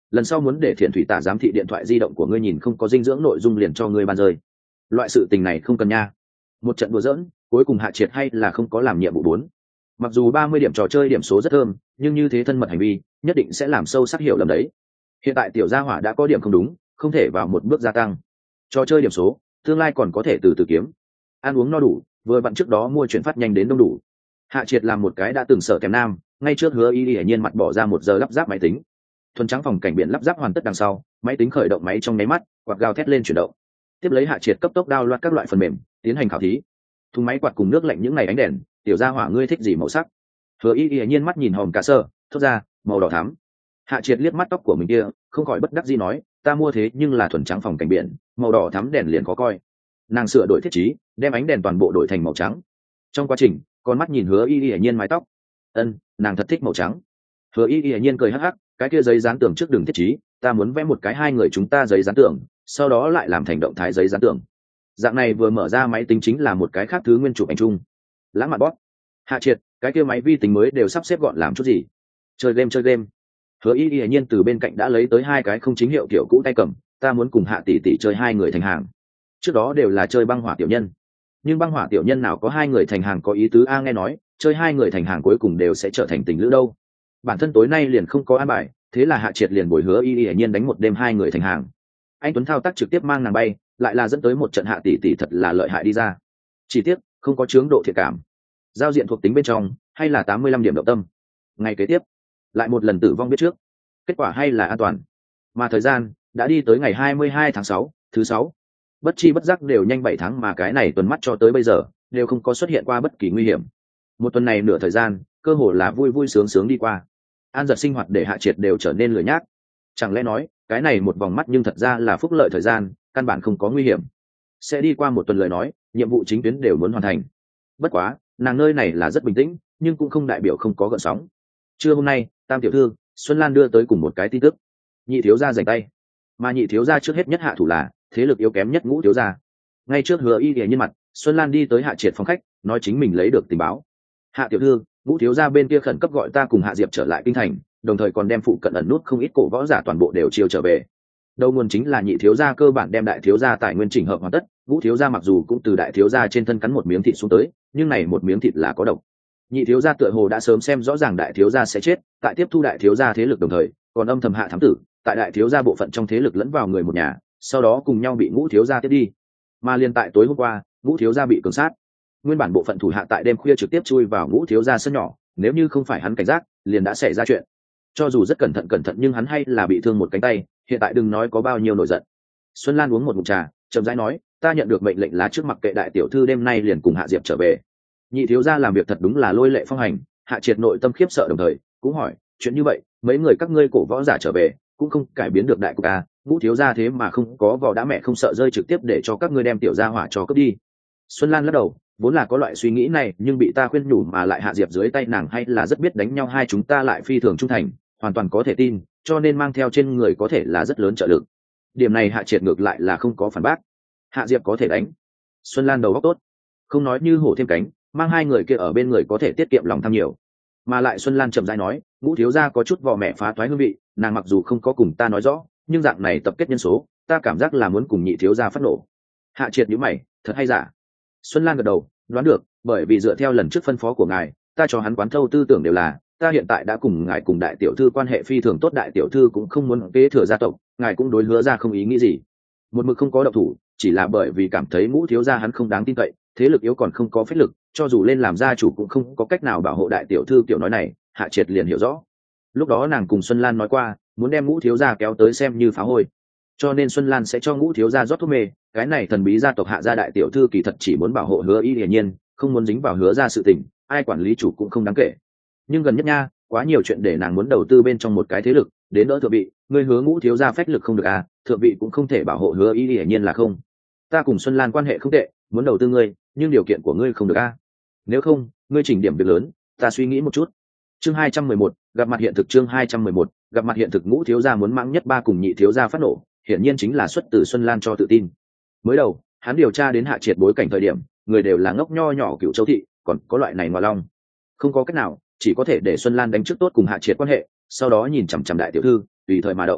lần sau muốn để thiện thủy tả giám thị điện thoại di động của ngươi nhìn không có dinh dưỡng nội dung liền cho ngươi ban rơi. Loại sự tình này không cần nha. Một trận đùa giỡn, cuối cùng Hạ Triệt hay là không có làm nhiệm vụ bốn. Mặc dù ba mươi điểm trò chơi điểm số rất thơm, nhưng như thế thân mật hành vi nhất định sẽ làm sâu sắc hiểu lầm đấy. Hiện tại tiểu gia hỏa đã có điểm không đúng, không thể vào một bước gia tăng trò chơi điểm số, tương lai còn có thể từ từ kiếm. Ăn uống no đủ, vừa vặn trước đó mua chuyển phát nhanh đến đông đủ. Hạ Triệt làm một cái đã từng sợ kèm nam, ngay trước Hứa Y hiển nhiên mặt bỏ ra một giờ lắp ráp máy tính. Thuần trắng phòng cảnh biển lắp ráp hoàn tất đằng sau, máy tính khởi động máy trong nháy mắt, quạt gào thét lên chuyển động. Tiếp lấy Hạ Triệt cấp tốc download các loại phần mềm, tiến hành khảo thí. Thùng máy quạt cùng nước lạnh những ngày ánh đèn, tiểu gia hỏa ngươi thích gì màu sắc? Hứa Y hiển nhiên mắt nhìn hòm cả sơ, thốt ra, màu đỏ thắm. Hạ Triệt liếc mắt tóc của mình kia, không khỏi bất đắc dĩ nói, ta mua thế nhưng là thuần trắng phòng cảnh biển, màu đỏ thắm đèn liền khó coi. Nàng sửa đổi thiết trí, đem ánh đèn toàn bộ đổi thành màu trắng. Trong quá trình, con mắt nhìn Hứa Y hiển nhiên mái tóc. Ân, nàng thật thích màu trắng. Hứa Y hiển nhiên cười hắc hắc, cái kia giấy dán tường trước đường thiết trí, ta muốn vẽ một cái hai người chúng ta giấy dán tường, sau đó lại làm thành động thái giấy dán tường. Dạng này vừa mở ra máy tính chính là một cái khác thứ nguyên chụp ảnh chung. Lãng mạn bóp. Hạ Triệt, cái kia máy vi tính mới đều sắp xếp gọn làm chút gì? Chơi game chơi game. Hứa Y hiển nhiên từ bên cạnh đã lấy tới hai cái không chính hiệu kiểu cũ tay cầm, ta muốn cùng Hạ tỷ tỷ chơi hai người thành hàng. Trước đó đều là chơi băng hỏa tiểu nhân, nhưng băng hỏa tiểu nhân nào có hai người thành hàng có ý tứ a, nghe nói chơi hai người thành hàng cuối cùng đều sẽ trở thành tình lữ đâu. Bản thân tối nay liền không có an bài, thế là Hạ Triệt liền bồi Hứa Y hiển nhiên đánh một đêm hai người thành hàng. Anh Tuấn thao tác trực tiếp mang nàng bay, lại là dẫn tới một trận Hạ tỷ tỷ thật là lợi hại đi ra. Chỉ tiếc không có chướng độ thiện cảm. Giao diện thuộc tính bên trong hay là tám mươi lăm điểm động tâm. Ngày kế tiếp lại một lần tử vong biết trước, kết quả hay là an toàn. Mà thời gian đã đi tới ngày hai mươi hai tháng sáu, thứ sáu. Bất chi bất giác đều nhanh bảy tháng mà cái này tuần mắt cho tới bây giờ đều không có xuất hiện qua bất kỳ nguy hiểm. Một tuần này nửa thời gian cơ hồ là vui vui sướng sướng đi qua. An giật sinh hoạt để Hạ Triệt đều trở nên lười nhác. Chẳng lẽ nói cái này một vòng mắt nhưng thật ra là phúc lợi thời gian, căn bản không có nguy hiểm. Sẽ đi qua một tuần lời nói, nhiệm vụ chính tuyến đều muốn hoàn thành. Bất quá nàng nơi này là rất bình tĩnh, nhưng cũng không đại biểu không có gợn sóng. Trưa hôm nay Tam tiểu thư Xuân Lan đưa tới cùng một cái tin tức, nhị thiếu gia giành tay. Mà nhị thiếu gia trước hết nhất hạ thủ là thế lực yếu kém nhất Ngũ thiếu gia. Ngay trước Hứa Y hiển nhiên mặt, Xuân Lan đi tới Hạ Triệt phòng khách, nói chính mình lấy được tình báo. Hạ tiểu thư, Ngũ thiếu gia bên kia khẩn cấp gọi ta cùng Hạ Diệp trở lại kinh thành, đồng thời còn đem phụ cận ẩn nút không ít cổ võ giả toàn bộ đều chiêu trở về. Đầu nguồn chính là nhị thiếu gia cơ bản đem đại thiếu gia tài nguyên chỉnh hợp hoàn tất. Ngũ thiếu gia mặc dù cũng từ đại thiếu gia trên thân cắn một miếng thịt xuống tới, nhưng này một miếng thịt là có độc. Nhị thiếu gia tựa hồ đã sớm xem rõ ràng đại thiếu gia sẽ chết, tại tiếp thu đại thiếu gia thế lực đồng thời còn âm thầm hạ thám tử, tại đại thiếu gia bộ phận trong thế lực lẫn vào người một nhà, sau đó cùng nhau bị Ngũ thiếu gia tiếp đi. Mà liên tại tối hôm qua, Ngũ thiếu gia bị cường sát. Nguyên bản bộ phận thủ hạ tại đêm khuya trực tiếp chui vào Ngũ thiếu gia sân nhỏ, nếu như không phải hắn cảnh giác, liền đã xảy ra chuyện. Cho dù rất cẩn thận cẩn thận nhưng hắn hay là bị thương một cánh tay, hiện tại đừng nói có bao nhiêu nổi giận. Xuân Lan uống một ngụm trà, chậm rãi nói, ta nhận được mệnh lệnh lá trước mặc kệ đại tiểu thư đêm nay liền cùng Hạ Diệp trở về. Nhị thiếu gia làm việc thật đúng là lôi lệ phong hành. Hạ Triệt nội tâm khiếp sợ đồng thời cũng hỏi, chuyện như vậy mấy người các ngươi cổ võ giả trở về cũng không cải biến được đại cục à? Ngũ thiếu gia thế mà không có vỏ đã mẹ không sợ rơi trực tiếp để cho các ngươi đem tiểu gia hỏa cho cướp đi. Xuân Lan lắc đầu, vốn là có loại suy nghĩ này nhưng bị ta khuyên nhủ mà lại Hạ Diệp dưới tay nàng hay là rất biết đánh nhau, hai chúng ta lại phi thường trung thành, hoàn toàn có thể tin, cho nên mang theo trên người có thể là rất lớn trợ lực. Điểm này Hạ Triệt ngược lại là không có phản bác. Hạ Diệp có thể đánh. Xuân Lan đầu óc tốt, không nói như hổ thêm cánh, mang hai người kia ở bên người có thể tiết kiệm lòng tham nhiều. Mà lại Xuân Lan chậm rãi nói, Ngũ thiếu gia có chút vò mẹ phá toái hương vị, nàng mặc dù không có cùng ta nói rõ, nhưng dạng này tập kết nhân số, ta cảm giác là muốn cùng nhị thiếu gia phát nổ. Hạ Triệt nhíu mày, thật hay giả? Xuân Lan gật đầu, đoán được, bởi vì dựa theo lần trước phân phó của ngài, ta cho hắn quán thâu tư tưởng đều là, ta hiện tại đã cùng ngài cùng đại tiểu thư quan hệ phi thường tốt, đại tiểu thư cũng không muốn kế thừa gia tộc, ngài cũng đối Hứa ra không ý nghĩ gì. Một mực không có động thủ, chỉ là bởi vì cảm thấy Ngũ thiếu gia hắn không đáng tin cậy, thế lực yếu còn không có phép lực, cho dù lên làm gia chủ cũng không có cách nào bảo hộ đại tiểu thư. Kiểu nói này Hạ Triệt liền hiểu rõ. Lúc đó nàng cùng Xuân Lan nói qua, muốn đem Ngũ thiếu gia kéo tới xem như phá hôi, cho nên Xuân Lan sẽ cho Ngũ thiếu gia rót thuốc mê. Cái này thần bí gia tộc Hạ gia đại tiểu thư kỳ thật chỉ muốn bảo hộ Hứa Y hiển nhiên, không muốn dính vào Hứa ra sự tình, ai quản lý chủ cũng không đáng kể. Nhưng gần nhất nha, quá nhiều chuyện để nàng muốn đầu tư bên trong một cái thế lực, đến đỡ thượng vị, người Hứa Ngũ thiếu gia phách lực không được à, thượng vị cũng không thể bảo hộ Hứa Y hiển nhiên là không. Ta cùng Xuân Lan quan hệ không tệ, muốn đầu tư ngươi, nhưng điều kiện của ngươi không được a. Nếu không, ngươi chỉnh điểm việc lớn, ta suy nghĩ một chút. Chương hai trăm mười một, gặp mặt hiện thực. Chương hai trăm mười một, gặp mặt hiện thực. Ngũ thiếu gia muốn mãng nhất ba cùng nhị thiếu gia phát nổ, hiển nhiên chính là xuất từ Xuân Lan cho tự tin. Mới đầu, hắn điều tra đến Hạ Triệt bối cảnh thời điểm, người đều là ngốc nho nhỏ Cửu Châu thị, còn có loại này ngoa long. Không có cách nào, chỉ có thể để Xuân Lan đánh trước tốt cùng Hạ Triệt quan hệ, sau đó nhìn chằm chằm đại tiểu thư, tùy thời mà động.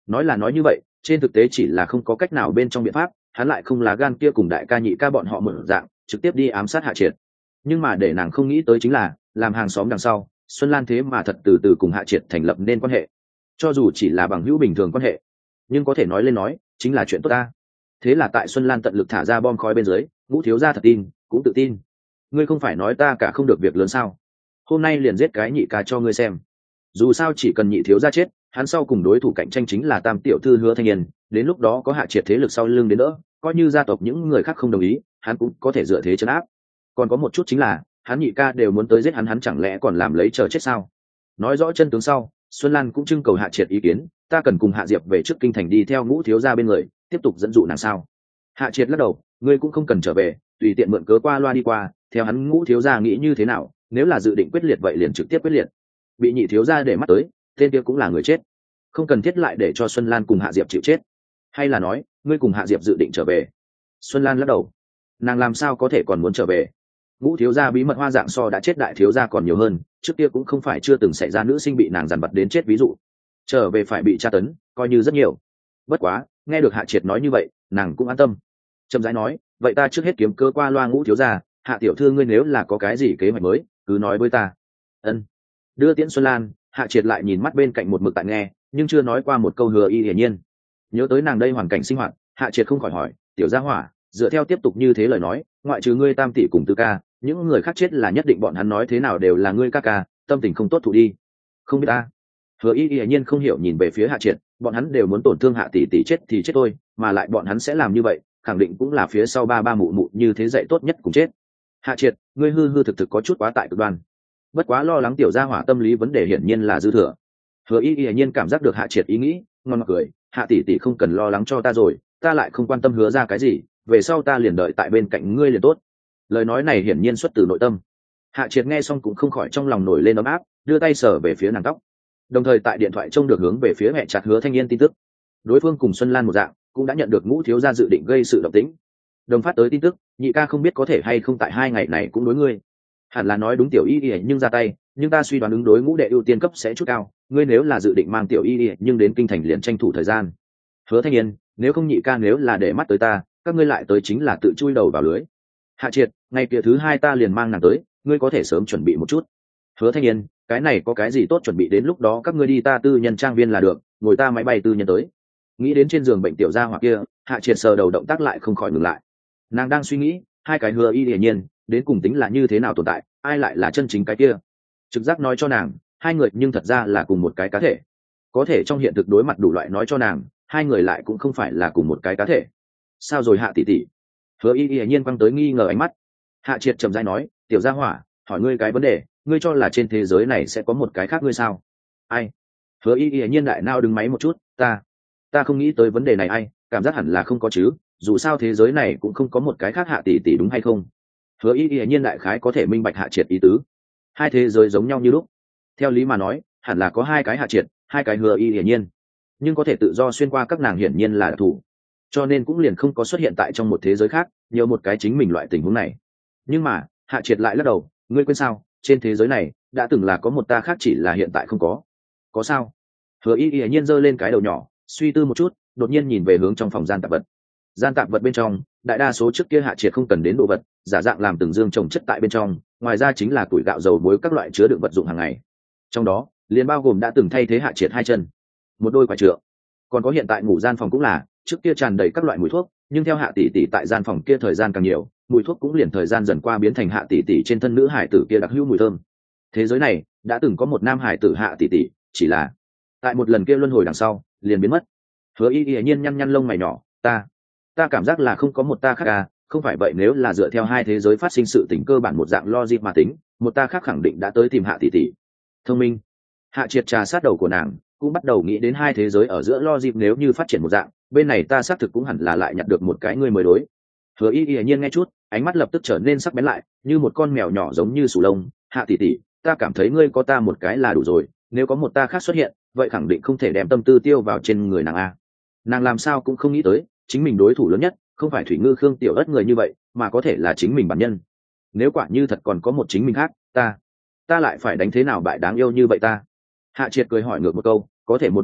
nói là nói như vậy, trên thực tế chỉ là không có cách nào bên trong biện pháp, hắn lại không là gan kia cùng đại ca nhị ca bọn họ mở dạng trực tiếp đi ám sát Hạ Triệt. Nhưng mà để nàng không nghĩ tới chính là làm hàng xóm đằng sau, Xuân Lan thế mà thật từ từ cùng Hạ Triệt thành lập nên quan hệ, cho dù chỉ là bằng hữu bình thường quan hệ, nhưng có thể nói lên nói chính là chuyện tốt ta. Thế là tại Xuân Lan tận lực thả ra bom khói bên dưới, Ngũ thiếu gia thật tin, cũng tự tin. Ngươi không phải nói ta cả không được việc lớn sao? Hôm nay liền giết cái nhị ca cho ngươi xem. Dù sao chỉ cần nhị thiếu gia chết, hắn sau cùng đối thủ cạnh tranh chính là Tam tiểu thư Hứa Thanh Yên, đến lúc đó có Hạ Triệt thế lực sau lưng đến đỡ, coi như gia tộc những người khác không đồng ý, hắn cũng có thể dựa thế trấn áp. Còn có một chút chính là, hắn nhị ca đều muốn tới giết hắn, hắn chẳng lẽ còn làm lấy chờ chết sao? Nói rõ chân tướng sau, Xuân Lan cũng trưng cầu Hạ Triệt ý kiến, ta cần cùng Hạ Diệp về trước kinh thành đi theo Ngũ thiếu gia bên người, tiếp tục dẫn dụ nàng sao? Hạ Triệt lắc đầu, ngươi cũng không cần trở về, tùy tiện mượn cớ qua loa đi qua, theo hắn Ngũ thiếu gia nghĩ như thế nào, nếu là dự định quyết liệt vậy liền trực tiếp quyết liệt. Bị nhị thiếu gia để mắt tới, tên kia cũng là người chết, không cần thiết lại để cho Xuân Lan cùng Hạ Diệp chịu chết. Hay là nói, ngươi cùng Hạ Diệp dự định trở về? Xuân Lan lắc đầu, nàng làm sao có thể còn muốn trở về? Ngũ thiếu gia bí mật hoa dạng so đã chết đại thiếu gia còn nhiều hơn, trước kia cũng không phải chưa từng xảy ra nữ sinh bị nàng dằn vặt đến chết ví dụ, trở về phải bị tra tấn, coi như rất nhiều. Bất quá, nghe được Hạ Triệt nói như vậy, nàng cũng an tâm. Trầm rãi nói, vậy ta trước hết kiếm cơ qua loa Ngũ thiếu gia, Hạ tiểu thư ngươi nếu là có cái gì kế hoạch mới, cứ nói với ta. Ân. Đưa tiễn Xuân Lan, Hạ Triệt lại nhìn mắt bên cạnh một mực tại nghe, nhưng chưa nói qua một câu Hứa Y hiển nhiên. Nhớ tới nàng đây hoàn cảnh sinh hoạt, Hạ Triệt không khỏi hỏi, tiểu gia hỏa, dựa theo tiếp tục như thế lời nói, ngoại trừ ngươi Tam tỷ cùng Tư ca, những người khác chết là nhất định bọn hắn nói thế nào đều là ngươi ca ca, tâm tình không tốt thụ đi. Không biết ta. Hứa Y hiển nhiên không hiểu nhìn về phía Hạ Triệt, bọn hắn đều muốn tổn thương Hạ tỷ tỷ chết thì chết thôi, mà lại bọn hắn sẽ làm như vậy, khẳng định cũng là phía sau ba ba mụ mụ như thế dạy tốt nhất cùng chết. Hạ Triệt, ngươi hư hư thực thực có chút quá tại cực đoan. Bất quá lo lắng tiểu gia hỏa tâm lý vấn đề hiển nhiên là dư thừa. Hứa Y hiển nhiên cảm giác được Hạ Triệt ý nghĩ, ngon ngọt cười, Hạ tỷ tỷ không cần lo lắng cho ta rồi, ta lại không quan tâm Hứa ra cái gì, về sau ta liền đợi tại bên cạnh ngươi liền tốt. Lời nói này hiển nhiên xuất từ nội tâm. Hạ Triệt nghe xong cũng không khỏi trong lòng nổi lên ấm áp, đưa tay sờ về phía nàng tóc, đồng thời tại điện thoại trông được hướng về phía mẹ chặt Hứa Thanh Yên tin tức. Đối phương cùng Xuân Lan một dạng, cũng đã nhận được Ngũ thiếu gia dự định gây sự động tĩnh. Đồng phát tới tin tức, nhị ca không biết có thể hay không tại hai ngày này cũng đối ngươi. Hẳn là nói đúng tiểu y y nhưng ra tay, nhưng ta suy đoán ứng đối Ngũ đệ ưu tiên cấp sẽ chút cao, ngươi nếu là dự định mang tiểu y y nhưng đến kinh thành liền tranh thủ thời gian. Hứa Thanh Yên, nếu không nhị ca nếu là để mắt tới ta, các ngươi lại tới chính là tự chui đầu vào lưới. Hạ Triệt, ngày kia thứ hai ta liền mang nàng tới, ngươi có thể sớm chuẩn bị một chút. Hứa Thanh Yên, cái này có cái gì tốt chuẩn bị, đến lúc đó các ngươi đi ta tư nhân trang viên là được, ngồi ta máy bay tư nhân tới. Nghĩ đến trên giường bệnh tiểu gia hỏa kia, Hạ Triệt sờ đầu động tác lại không khỏi ngừng lại. Nàng đang suy nghĩ, hai cái Hứa Y hiển nhiên đến cùng tính là như thế nào tồn tại, ai lại là chân chính cái kia. Trực giác nói cho nàng, hai người nhưng thật ra là cùng một cái cá thể. Có thể trong hiện thực đối mặt đủ loại nói cho nàng, hai người lại cũng không phải là cùng một cái cá thể. Sao rồi Hạ tỷ tỷ? Hứa Y hiển nhiên quăng tới nghi ngờ ánh mắt. Hạ Triệt trầm rãi nói, tiểu gia hỏa, hỏi ngươi cái vấn đề, ngươi cho là trên thế giới này sẽ có một cái khác ngươi sao? Ai? Hứa Y hiển nhiên đại nao đứng máy một chút, ta, ta không nghĩ tới vấn đề này, ai, cảm giác hẳn là không có chứ, dù sao thế giới này cũng không có một cái khác Hạ tỷ tỷ đúng hay không? Hứa Y hiển nhiên đại khái có thể minh bạch Hạ Triệt ý tứ. Hai thế giới giống nhau như lúc. Theo lý mà nói, hẳn là có hai cái Hạ Triệt, hai cái Hứa Y hiển nhiên, nhưng có thể tự do xuyên qua các nàng hiển nhiên là đặc thù, cho nên cũng liền không có xuất hiện tại trong một thế giới khác nhiều một cái chính mình loại tình huống này. Nhưng mà Hạ Triệt lại lắc đầu, ngươi quên sao, trên thế giới này đã từng là có một ta khác, chỉ là hiện tại không có. Có sao? Hứa Y hiển nhiên giơ lên cái đầu nhỏ, suy tư một chút, đột nhiên nhìn về hướng trong phòng gian tạp vật. Gian tạp vật bên trong, đại đa số trước kia Hạ Triệt không cần đến đồ vật, giả dạng làm từng dương trồng chất tại bên trong, ngoài ra chính là củi gạo, dầu muối, các loại chứa đựng vật dụng hàng ngày. Trong đó liền bao gồm đã từng thay thế Hạ Triệt hai chân, một đôi quả trượng, còn có hiện tại ngủ gian phòng cũng là trước kia tràn đầy các loại mùi thuốc, nhưng theo Hạ tỷ tỷ tại gian phòng kia thời gian càng nhiều, mùi thuốc cũng liền thời gian dần qua biến thành Hạ tỷ tỷ trên thân nữ hải tử kia đặc hữu mùi thơm. Thế giới này đã từng có một nam hải tử Hạ tỷ tỷ, chỉ là tại một lần kia luân hồi đằng sau liền biến mất. Hứa Y hiển nhiên nhăn nhăn lông mày nhỏ, ta ta cảm giác là không có một ta khác à, không phải vậy nếu là dựa theo hai thế giới phát sinh sự tình cơ bản một dạng logic mà tính, một ta khác khẳng định đã tới tìm Hạ tỷ tỷ. Thông minh. Hạ Triệt trà sát đầu của nàng, cũng bắt đầu nghĩ đến hai thế giới ở giữa logic nếu như phát triển một dạng, bên này ta xác thực cũng hẳn là lại nhặt được một cái người mới đối. Hứa Y hiển nhiên nghe chút, ánh mắt lập tức trở nên sắc bén lại, như một con mèo nhỏ giống như sù lông. Hạ tỷ tỷ, ta cảm thấy ngươi có ta một cái là đủ rồi, nếu có một ta khác xuất hiện, vậy khẳng định không thể đem tâm tư tiêu vào trên người nàng a. Nàng làm sao cũng không nghĩ tới, chính mình đối thủ lớn nhất không phải Thủy Ngư Khương tiểu ất người như vậy, mà có thể là chính mình bản nhân. Nếu quả như thật còn có một chính mình khác, ta ta lại phải đánh thế nào bại đáng yêu như vậy ta? Hạ Triệt cười hỏi ngược một câu, có thể một người khác,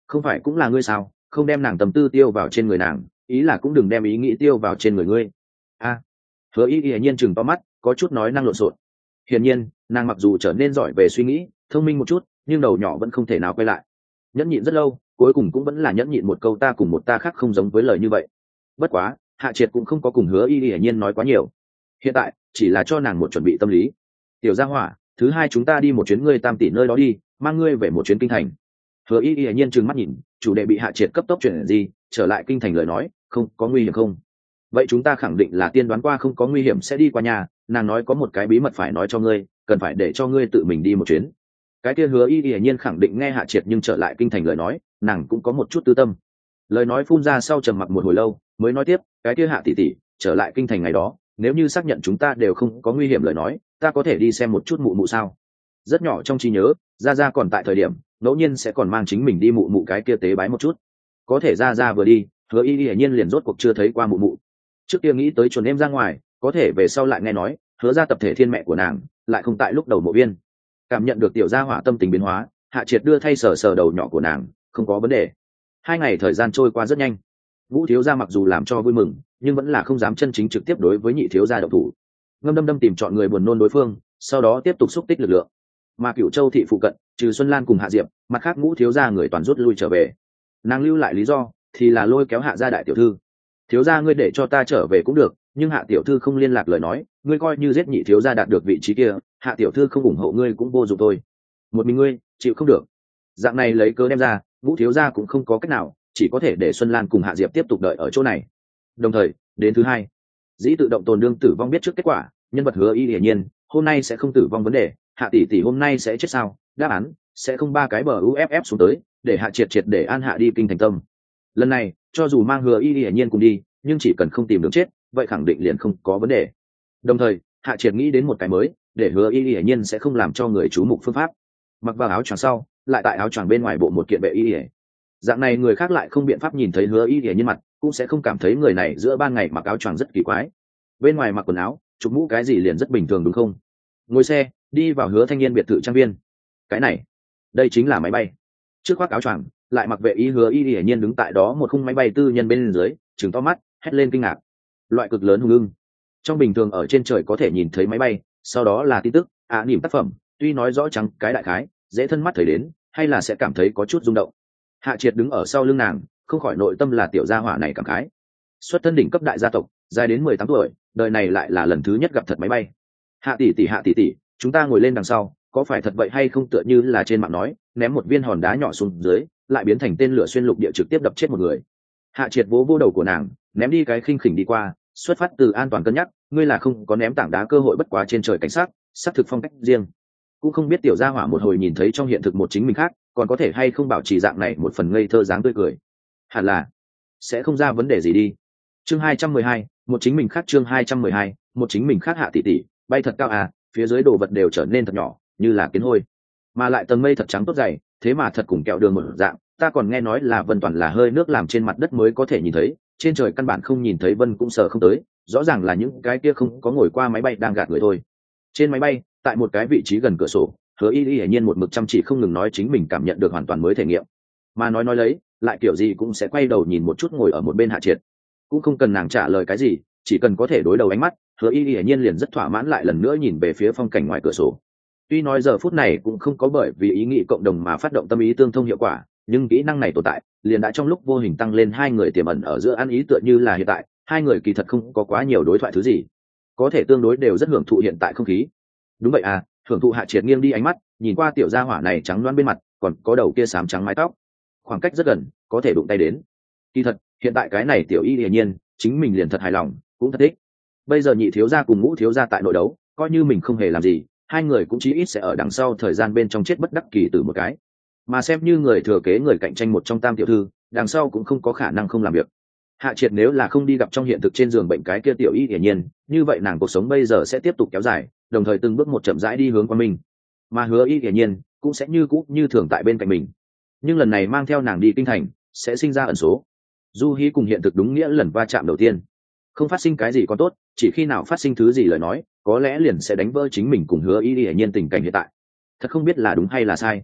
không phải cũng là ngươi sao, không đem nàng tâm tư tiêu vào trên người nàng, ý là cũng đừng đem ý nghĩ tiêu vào trên người ngươi. A. Hứa y hiển nhiên chừng to mắt, có chút nói năng lộn xộn. Hiển nhiên nàng mặc dù trở nên giỏi về suy nghĩ, thông minh một chút, nhưng đầu nhỏ vẫn không thể nào quay lại. Nhẫn nhịn rất lâu, cuối cùng cũng vẫn là nhẫn nhịn một câu ta cùng một ta khác không giống với lời như vậy. Bất quá Hạ Triệt cũng không có cùng Hứa y hiển nhiên nói quá nhiều, hiện tại chỉ là cho nàng một chuẩn bị tâm lý. Tiểu gia hỏa, thứ hai chúng ta đi một chuyến ngươi Tam tỷ nơi đó đi, mang ngươi về một chuyến kinh thành. Hứa y hiển nhiên trừng mắt nhìn, chủ đề bị Hạ Triệt cấp tốc chuyển gì, trở lại kinh thành lời nói, không có nguy hiểm không? Vậy chúng ta khẳng định là tiên đoán qua không có nguy hiểm sẽ đi qua nhà, nàng nói có một cái bí mật phải nói cho ngươi, cần phải để cho ngươi tự mình đi một chuyến. Cái kia Hứa y hiển nhiên khẳng định nghe Hạ Triệt nhưng trở lại kinh thành lời nói, nàng cũng có một chút tư tâm. Lời nói phun ra sau trầm mặc một hồi lâu, mới nói tiếp, cái kia Hạ tỷ tỷ, trở lại kinh thành ngày đó, nếu như xác nhận chúng ta đều không có nguy hiểm lời nói, ta có thể đi xem một chút mụ mụ sao? Rất nhỏ trong trí nhớ, gia gia còn tại thời điểm ngẫu nhiên sẽ còn mang chính mình đi mụ mụ cái kia tế bái một chút. Có thể gia gia vừa đi, Hứa y hiển nhiên liền rốt cuộc chưa thấy qua mụ mụ. Trước kia nghĩ tới chuồn em ra ngoài, có thể về sau lại nghe nói Hứa ra tập thể thiên mẹ của nàng lại không tại lúc đầu mộ viên. Cảm nhận được tiểu gia hỏa tâm tình biến hóa, Hạ Triệt đưa thay sờ sờ đầu nhỏ của nàng, không có vấn đề. Hai ngày thời gian trôi qua rất nhanh. Vũ thiếu gia mặc dù làm cho vui mừng, nhưng vẫn là không dám chân chính trực tiếp đối với nhị thiếu gia động thủ. Ngâm đâm đâm tìm chọn người buồn nôn đối phương, sau đó tiếp tục xúc tích lực lượng. Mà Cửu Châu thị phụ cận, trừ Xuân Lan cùng Hạ Diệp, mặt khác Ngũ thiếu gia người toàn rút lui trở về. Nàng lưu lại lý do thì là lôi kéo Hạ gia đại tiểu thư. Thiếu gia ngươi để cho ta trở về cũng được, nhưng Hạ tiểu thư không liên lạc lời nói, ngươi coi như giết nhị thiếu gia đạt được vị trí kia, Hạ tiểu thư không ủng hộ ngươi cũng vô dụng thôi. Một mình ngươi chịu không được. Dạng này lấy cớ đem ra, Ngũ thiếu gia cũng không có cách nào, chỉ có thể để Xuân Lan cùng Hạ Diệp tiếp tục đợi ở chỗ này. Đồng thời, đến thứ hai, dĩ tự động tồn đương tử vong biết trước kết quả, nhân vật Hứa y hiển nhiên hôm nay sẽ không tử vong vấn đề, Hạ tỷ tỷ hôm nay sẽ chết sao? Đáp án sẽ không ba cái bờ u ép ép xuống tới, để Hạ Triệt triệt để an hạ đi kinh thành tâm. Lần này cho dù mang Hứa y hiển nhiên cùng đi, nhưng chỉ cần không tìm đường chết, vậy khẳng định liền không có vấn đề. Đồng thời Hạ Triệt nghĩ đến một cái mới, để Hứa y hiển nhiên sẽ không làm cho người chú mục phương pháp. Mặc vào áo choàng sau, lại tại áo choàng bên ngoài bộ một kiện vệ y. Dạng này người khác lại không biện pháp nhìn thấy Hứa y hiển nhiên mặt, cũng sẽ không cảm thấy người này giữa ban ngày mặc áo choàng rất kỳ quái. Bên ngoài mặc quần áo, chụp mũ cái gì liền rất bình thường đúng không? Ngồi xe đi vào Hứa Thanh Niên biệt thự trang viên. Cái này, đây chính là máy bay. Trước khoác áo choàng, lại mặc vệ y Hứa y hiển nhiên đứng tại đó một khung máy bay tư nhân bên dưới, trừng to mắt, hét lên kinh ngạc. Loại cực lớn hùng ưng. Trong bình thường ở trên trời có thể nhìn thấy máy bay, sau đó là tin tức, ạ à, niềm tác phẩm, tuy nói rõ trắng cái đại khái, dễ thân mắt thấy đến, hay là sẽ cảm thấy có chút rung động. Hạ Triệt đứng ở sau lưng nàng, không khỏi nội tâm là tiểu gia hỏa này cảm khái. Xuất thân đỉnh cấp đại gia tộc, dài đến mười tám tuổi, đời này lại là lần thứ nhất gặp thật máy bay. Hạ tỷ tỷ Hạ tỷ tỷ, chúng ta ngồi lên đằng sau, có phải thật vậy hay không, tựa như là trên mạng nói, ném một viên hòn đá nhỏ xuống dưới, lại biến thành tên lửa xuyên lục địa trực tiếp đập chết một người. Hạ Triệt vỗ vô đầu của nàng, ném đi cái khinh khỉnh đi qua, xuất phát từ an toàn cân nhắc, ngươi là không có ném tảng đá cơ hội, bất quá trên trời cảnh sát, xác thực phong cách riêng. Cũng không biết tiểu gia hỏa một hồi nhìn thấy trong hiện thực một chính mình khác, còn có thể hay không bảo trì dạng này một phần ngây thơ dáng tươi cười. Hẳn là sẽ không ra vấn đề gì đi. Chương hai trăm mười hai, một chính mình khác. Chương hai trăm mười hai, một chính mình khác. Hạ tỷ tỷ, bay thật cao à, phía dưới đồ vật đều trở nên thật nhỏ, như là kiến hôi, mà lại tầng mây thật trắng tốt dày, thế mà thật cùng kẹo đường một dạng. Ta còn nghe nói là vân toàn là hơi nước làm trên mặt đất mới có thể nhìn thấy, trên trời căn bản không nhìn thấy vân cũng sờ không tới, rõ ràng là những cái kia không có ngồi qua máy bay đang gạt người thôi. Trên máy bay, tại một cái vị trí gần cửa sổ, Hứa y hiển nhiên một mực chăm chỉ không ngừng nói chính mình cảm nhận được hoàn toàn mới thể nghiệm, mà nói nói lấy lại kiểu gì cũng sẽ quay đầu nhìn một chút ngồi ở một bên Hạ Triệt. Cũng không cần nàng trả lời cái gì, chỉ cần có thể đối đầu ánh mắt, Hứa y hiển nhiên liền rất thỏa mãn, lại lần nữa nhìn về phía phong cảnh ngoài cửa sổ. Tuy nói giờ phút này cũng không có bởi vì ý nghĩ cộng đồng mà phát động tâm ý tương thông hiệu quả, nhưng kỹ năng này tồn tại liền đã trong lúc vô hình tăng lên hai người tiềm ẩn ở giữa ăn ý, tựa như là hiện tại hai người kỳ thật không có quá nhiều đối thoại thứ gì, có thể tương đối đều rất hưởng thụ hiện tại không khí. Đúng vậy à, hưởng thụ. Hạ Triệt nghiêng đi ánh mắt, nhìn qua tiểu gia hỏa này trắng loáng bên mặt, còn có đầu kia xám trắng mái tóc, khoảng cách rất gần, có thể đụng tay đến. Kỳ thật hiện tại cái này tiểu y hiển nhiên chính mình liền thật hài lòng, cũng thật thích. Bây giờ nhị thiếu gia cùng ngũ thiếu gia tại nội đấu, coi như mình không hề làm gì, hai người cũng chí ít sẽ ở đằng sau thời gian bên trong chết bất đắc kỳ tử một cái, mà xem như người thừa kế người cạnh tranh một trong tam tiểu thư, đằng sau cũng không có khả năng không làm việc. Hạ Triệt nếu là không đi gặp trong hiện thực trên giường bệnh cái kia tiểu y hiển nhiên, như vậy nàng cuộc sống bây giờ sẽ tiếp tục kéo dài, đồng thời từng bước một chậm rãi đi hướng qua mình, mà Hứa y hiển nhiên cũng sẽ như cũ như thường tại bên cạnh mình. Nhưng lần này mang theo nàng đi kinh thành, sẽ sinh ra ẩn số. Du Hí cùng hiện thực đúng nghĩa lần va chạm đầu tiên, không phát sinh cái gì có tốt, chỉ khi nào phát sinh thứ gì lời nói, có lẽ liền sẽ đánh vỡ chính mình cùng Hứa y hiển nhiên tình cảnh hiện tại. Thật không biết là đúng hay là sai.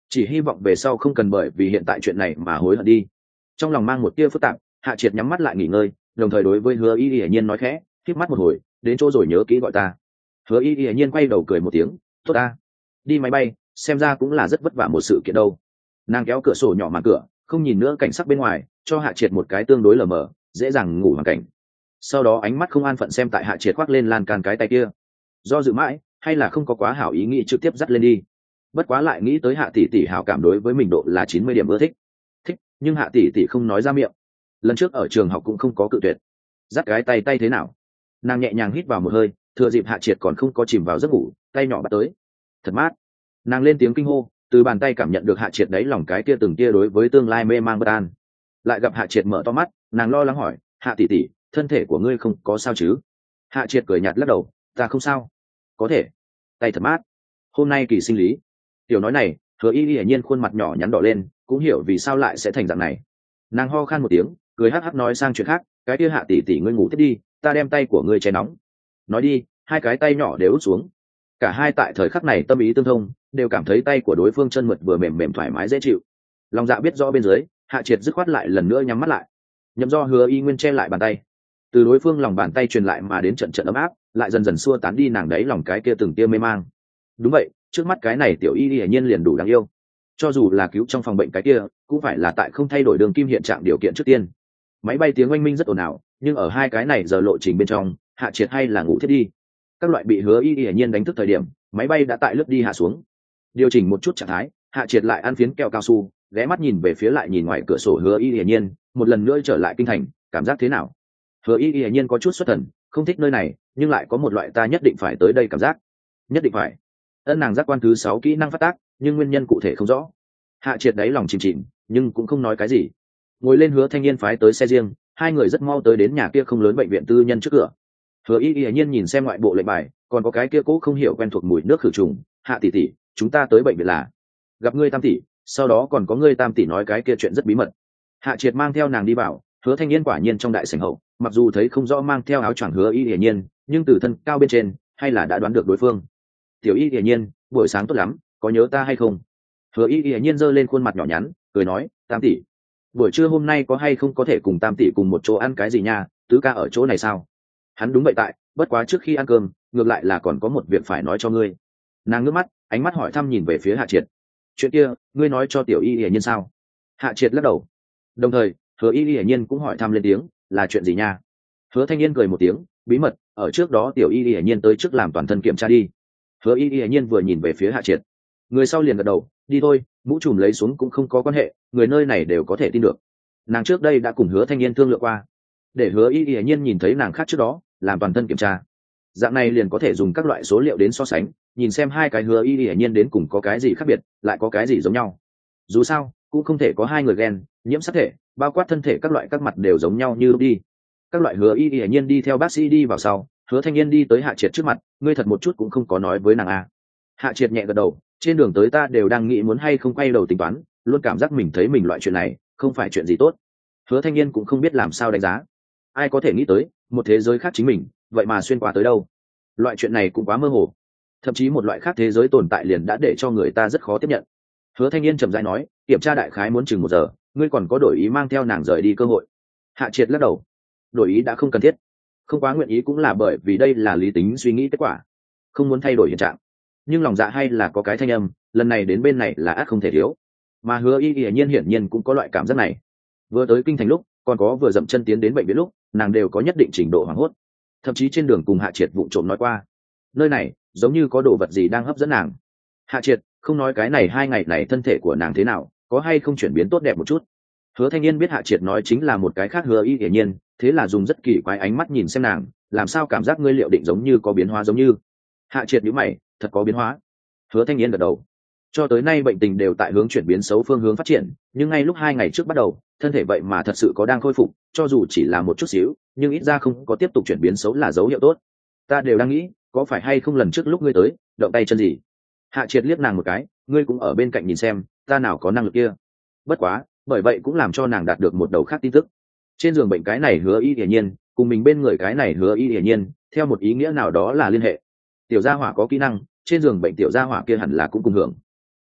chỉ hy vọng về sau không cần bởi vì hiện tại chuyện này mà hối hận đi. Trong lòng mang một tia phức tạp, Hạ Triệt nhắm mắt lại nghỉ ngơi, đồng thời đối với Hứa Y Y nhiên nói khẽ, khép mắt một hồi, đến chỗ rồi nhớ kỹ gọi ta. Hứa Y Y nhiên quay đầu cười một tiếng, tốt ta. Đi máy bay, xem ra cũng là rất vất vả một sự kiện đâu. Nàng kéo cửa sổ nhỏ màn cửa, không nhìn nữa cảnh sắc bên ngoài, cho Hạ Triệt một cái tương đối lờ mờ, dễ dàng ngủ hoàn cảnh. Sau đó ánh mắt không an phận xem tại Hạ Triệt khoác lên lan can cái tay kia, do dự mãi, hay là không có quá hảo ý nghĩ trực tiếp dắt lên đi. Bất quá lại nghĩ tới Hạ tỷ tỷ hảo cảm đối với mình độ là chín mươi điểm ưa thích. Thích, nhưng Hạ tỷ tỷ không nói ra miệng. Lần trước ở trường học cũng không có cự tuyệt. Dắt cái tay tay thế nào? Nàng nhẹ nhàng hít vào một hơi, thừa dịp Hạ Triệt còn không có chìm vào giấc ngủ, tay nhỏ bắt tới. Thật mát. Nàng lên tiếng kinh hô, từ bàn tay cảm nhận được Hạ Triệt đấy lòng cái kia từng kia đối với tương lai mê mang bất an. Lại gặp Hạ Triệt mở to mắt, nàng lo lắng hỏi, Hạ tỷ tỷ, thân thể của ngươi không có sao chứ? Hạ Triệt cười nhạt lắc đầu, ta không sao. Có thể. Tay thật mát. Hôm nay kỳ sinh lý. Tiểu nói này, Hứa Y Y hiển nhiên khuôn mặt nhỏ nhắn đỏ lên, cũng hiểu vì sao lại sẽ thành dạng này. Nàng ho khan một tiếng, cười hắc hắc nói sang chuyện khác, cái kia Hạ tỷ tỷ ngươi ngủ tiếp đi, ta đem tay của ngươi che nóng. Nói đi, hai cái tay nhỏ đều út xuống. Cả hai tại thời khắc này tâm ý tương thông, đều cảm thấy tay của đối phương chân mượt vừa mềm mềm thoải mái dễ chịu. Lòng dạ biết rõ bên dưới, Hạ Triệt dứt khoát lại lần nữa nhắm mắt lại. Nhậm do Hứa Y Nguyên che lại bàn tay, từ đối phương lòng bàn tay truyền lại mà đến trận trận ấm áp, lại dần dần xua tán đi nàng đấy lòng cái kia từng tia mê mang. Đúng vậy, trước mắt cái này tiểu Y Y hiển nhiên liền đủ đáng yêu. Cho dù là cứu trong phòng bệnh cái kia, cũng phải là tại không thay đổi đường kim hiện trạng điều kiện trước tiên. Máy bay tiếng oanh minh rất ồn ào, nhưng ở hai cái này giờ lộ trình bên trong, Hạ Triệt hay là ngủ thiết đi. Các loại bị Hứa Y Y hiển nhiên đánh thức thời điểm, máy bay đã tại lướt đi hạ xuống. Điều chỉnh một chút trạng thái, Hạ Triệt lại ăn phiến kẹo cao su, ghé mắt nhìn về phía lại nhìn ngoài cửa sổ Hứa Y Y hiển nhiên, một lần nữa trở lại kinh thành, cảm giác thế nào? Hứa Y Y hiển nhiên có chút xuất thần, không thích nơi này, nhưng lại có một loại ta nhất định phải tới đây cảm giác. Nhất định phải. Ân nàng giác quan thứ sáu kỹ năng phát tác, nhưng nguyên nhân cụ thể không rõ. Hạ Triệt đáy lòng chìm chìm, nhưng cũng không nói cái gì. Ngồi lên Hứa Thanh Niên phái tới xe riêng, hai người rất mau tới đến nhà kia không lớn bệnh viện tư nhân trước cửa. Hứa Y Y hiển nhiên nhìn xem ngoại bộ lệnh bài, còn có cái kia cố không hiểu quen thuộc mùi nước khử trùng. Hạ tỷ tỷ, chúng ta tới bệnh viện là gặp ngươi Tam tỷ, sau đó còn có ngươi Tam tỷ nói cái kia chuyện rất bí mật. Hạ Triệt mang theo nàng đi vào, Hứa Thanh Niên quả nhiên trong đại sảnh hậu, mặc dù thấy không rõ mang theo áo choàng Hứa Y hiển nhiên, nhưng từ thân cao bên trên, hay là đã đoán được đối phương. Tiểu Y hiển nhiên, buổi sáng tốt lắm, có nhớ ta hay không? Hứa Y hiển nhiên giơ lên khuôn mặt nhỏ nhắn, cười nói, Tam tỷ, buổi trưa hôm nay có hay không có thể cùng Tam tỷ cùng một chỗ ăn cái gì nha? Tứ ca ở chỗ này sao? Hắn đúng vậy tại, bất quá trước khi ăn cơm, ngược lại là còn có một việc phải nói cho ngươi. Nàng ngước mắt, ánh mắt hỏi thăm nhìn về phía Hạ Triệt. Chuyện kia, ngươi nói cho Tiểu Y hiển nhiên sao? Hạ Triệt lắc đầu. Đồng thời, Hứa Y hiển nhiên cũng hỏi thăm lên tiếng, là chuyện gì nha? Hứa Thanh Niên cười một tiếng, bí mật, ở trước đó Tiểu Y hiển nhiên tới trước làm toàn thân kiểm tra đi. Hứa Y hiển nhiên vừa nhìn về phía Hạ Triệt, người sau liền gật đầu, đi thôi, mũ trùm lấy xuống cũng không có quan hệ, người nơi này đều có thể tin được. Nàng trước đây đã cùng Hứa Thanh Niên thương lượng qua, để Hứa Y hiển nhiên nhìn thấy nàng khác trước đó, làm toàn thân kiểm tra. Dạng này liền có thể dùng các loại số liệu đến so sánh, nhìn xem hai cái Hứa Y hiển nhiên đến cùng có cái gì khác biệt, lại có cái gì giống nhau. Dù sao, cũng không thể có hai người gen, nhiễm sắc thể, bao quát thân thể các loại các mặt đều giống nhau như lúc đi. Các loại Hứa Y hiển nhiên đi theo bác sĩ đi vào sau, Hứa Thanh Niên đi tới Hạ Triệt trước mặt, ngươi thật một chút cũng không có nói với nàng a. Hạ Triệt nhẹ gật đầu, trên đường tới ta đều đang nghĩ muốn hay không quay đầu tính toán, luôn cảm giác mình thấy mình loại chuyện này không phải chuyện gì tốt. Hứa Thanh Niên cũng không biết làm sao đánh giá. Ai có thể nghĩ tới một thế giới khác chính mình, vậy mà xuyên qua tới đâu? Loại chuyện này cũng quá mơ hồ. Thậm chí một loại khác thế giới tồn tại liền đã để cho người ta rất khó tiếp nhận. Hứa Thanh Niên trầm rãi nói, kiểm tra đại khái muốn chừng một giờ, ngươi còn có đổi ý mang theo nàng rời đi cơ hội. Hạ Triệt lắc đầu, đổi ý đã không cần thiết, không quá nguyện ý cũng là bởi vì đây là lý tính suy nghĩ kết quả, không muốn thay đổi hiện trạng. Nhưng lòng dạ hay là có cái thanh âm, lần này đến bên này là ắt không thể thiếu. Mà Hứa Y hiển nhiên hiển nhiên cũng có loại cảm giác này. Vừa tới kinh thành lúc, còn có vừa dậm chân tiến đến bệnh viện lúc, nàng đều có nhất định trình độ hoảng hốt. Thậm chí trên đường cùng Hạ Triệt vụng trộm nói qua, nơi này giống như có đồ vật gì đang hấp dẫn nàng. Hạ Triệt, không nói cái này hai ngày này thân thể của nàng thế nào, có hay không chuyển biến tốt đẹp một chút. Hứa Thanh Niên biết Hạ Triệt nói chính là một cái khác Hứa Y hiển nhiên, thế là dùng rất kỳ quái ánh mắt nhìn xem nàng, làm sao cảm giác ngươi liệu định giống như có biến hóa giống như. Hạ Triệt nhíu mày, thật có biến hóa. Hứa Thanh Niên gật đầu. Cho tới nay bệnh tình đều tại hướng chuyển biến xấu phương hướng phát triển, nhưng ngay lúc hai ngày trước bắt đầu, thân thể vậy mà thật sự có đang khôi phục, cho dù chỉ là một chút xíu, nhưng ít ra không có tiếp tục chuyển biến xấu là dấu hiệu tốt. Ta đều đang nghĩ, có phải hay không lần trước lúc ngươi tới, động tay chân gì? Hạ Triệt liếc nàng một cái, ngươi cũng ở bên cạnh nhìn xem, ta nào có năng lực kia. Bất quá, bởi vậy cũng làm cho nàng đạt được một đầu khác tin tức. Trên giường bệnh cái này Hứa Y hiển nhiên, cùng mình bên người cái này Hứa Y hiển nhiên, theo một ý nghĩa nào đó là liên hệ. Tiểu gia hỏa có kỹ năng, trên giường bệnh tiểu gia hỏa kia hẳn là cũng cùng hưởng.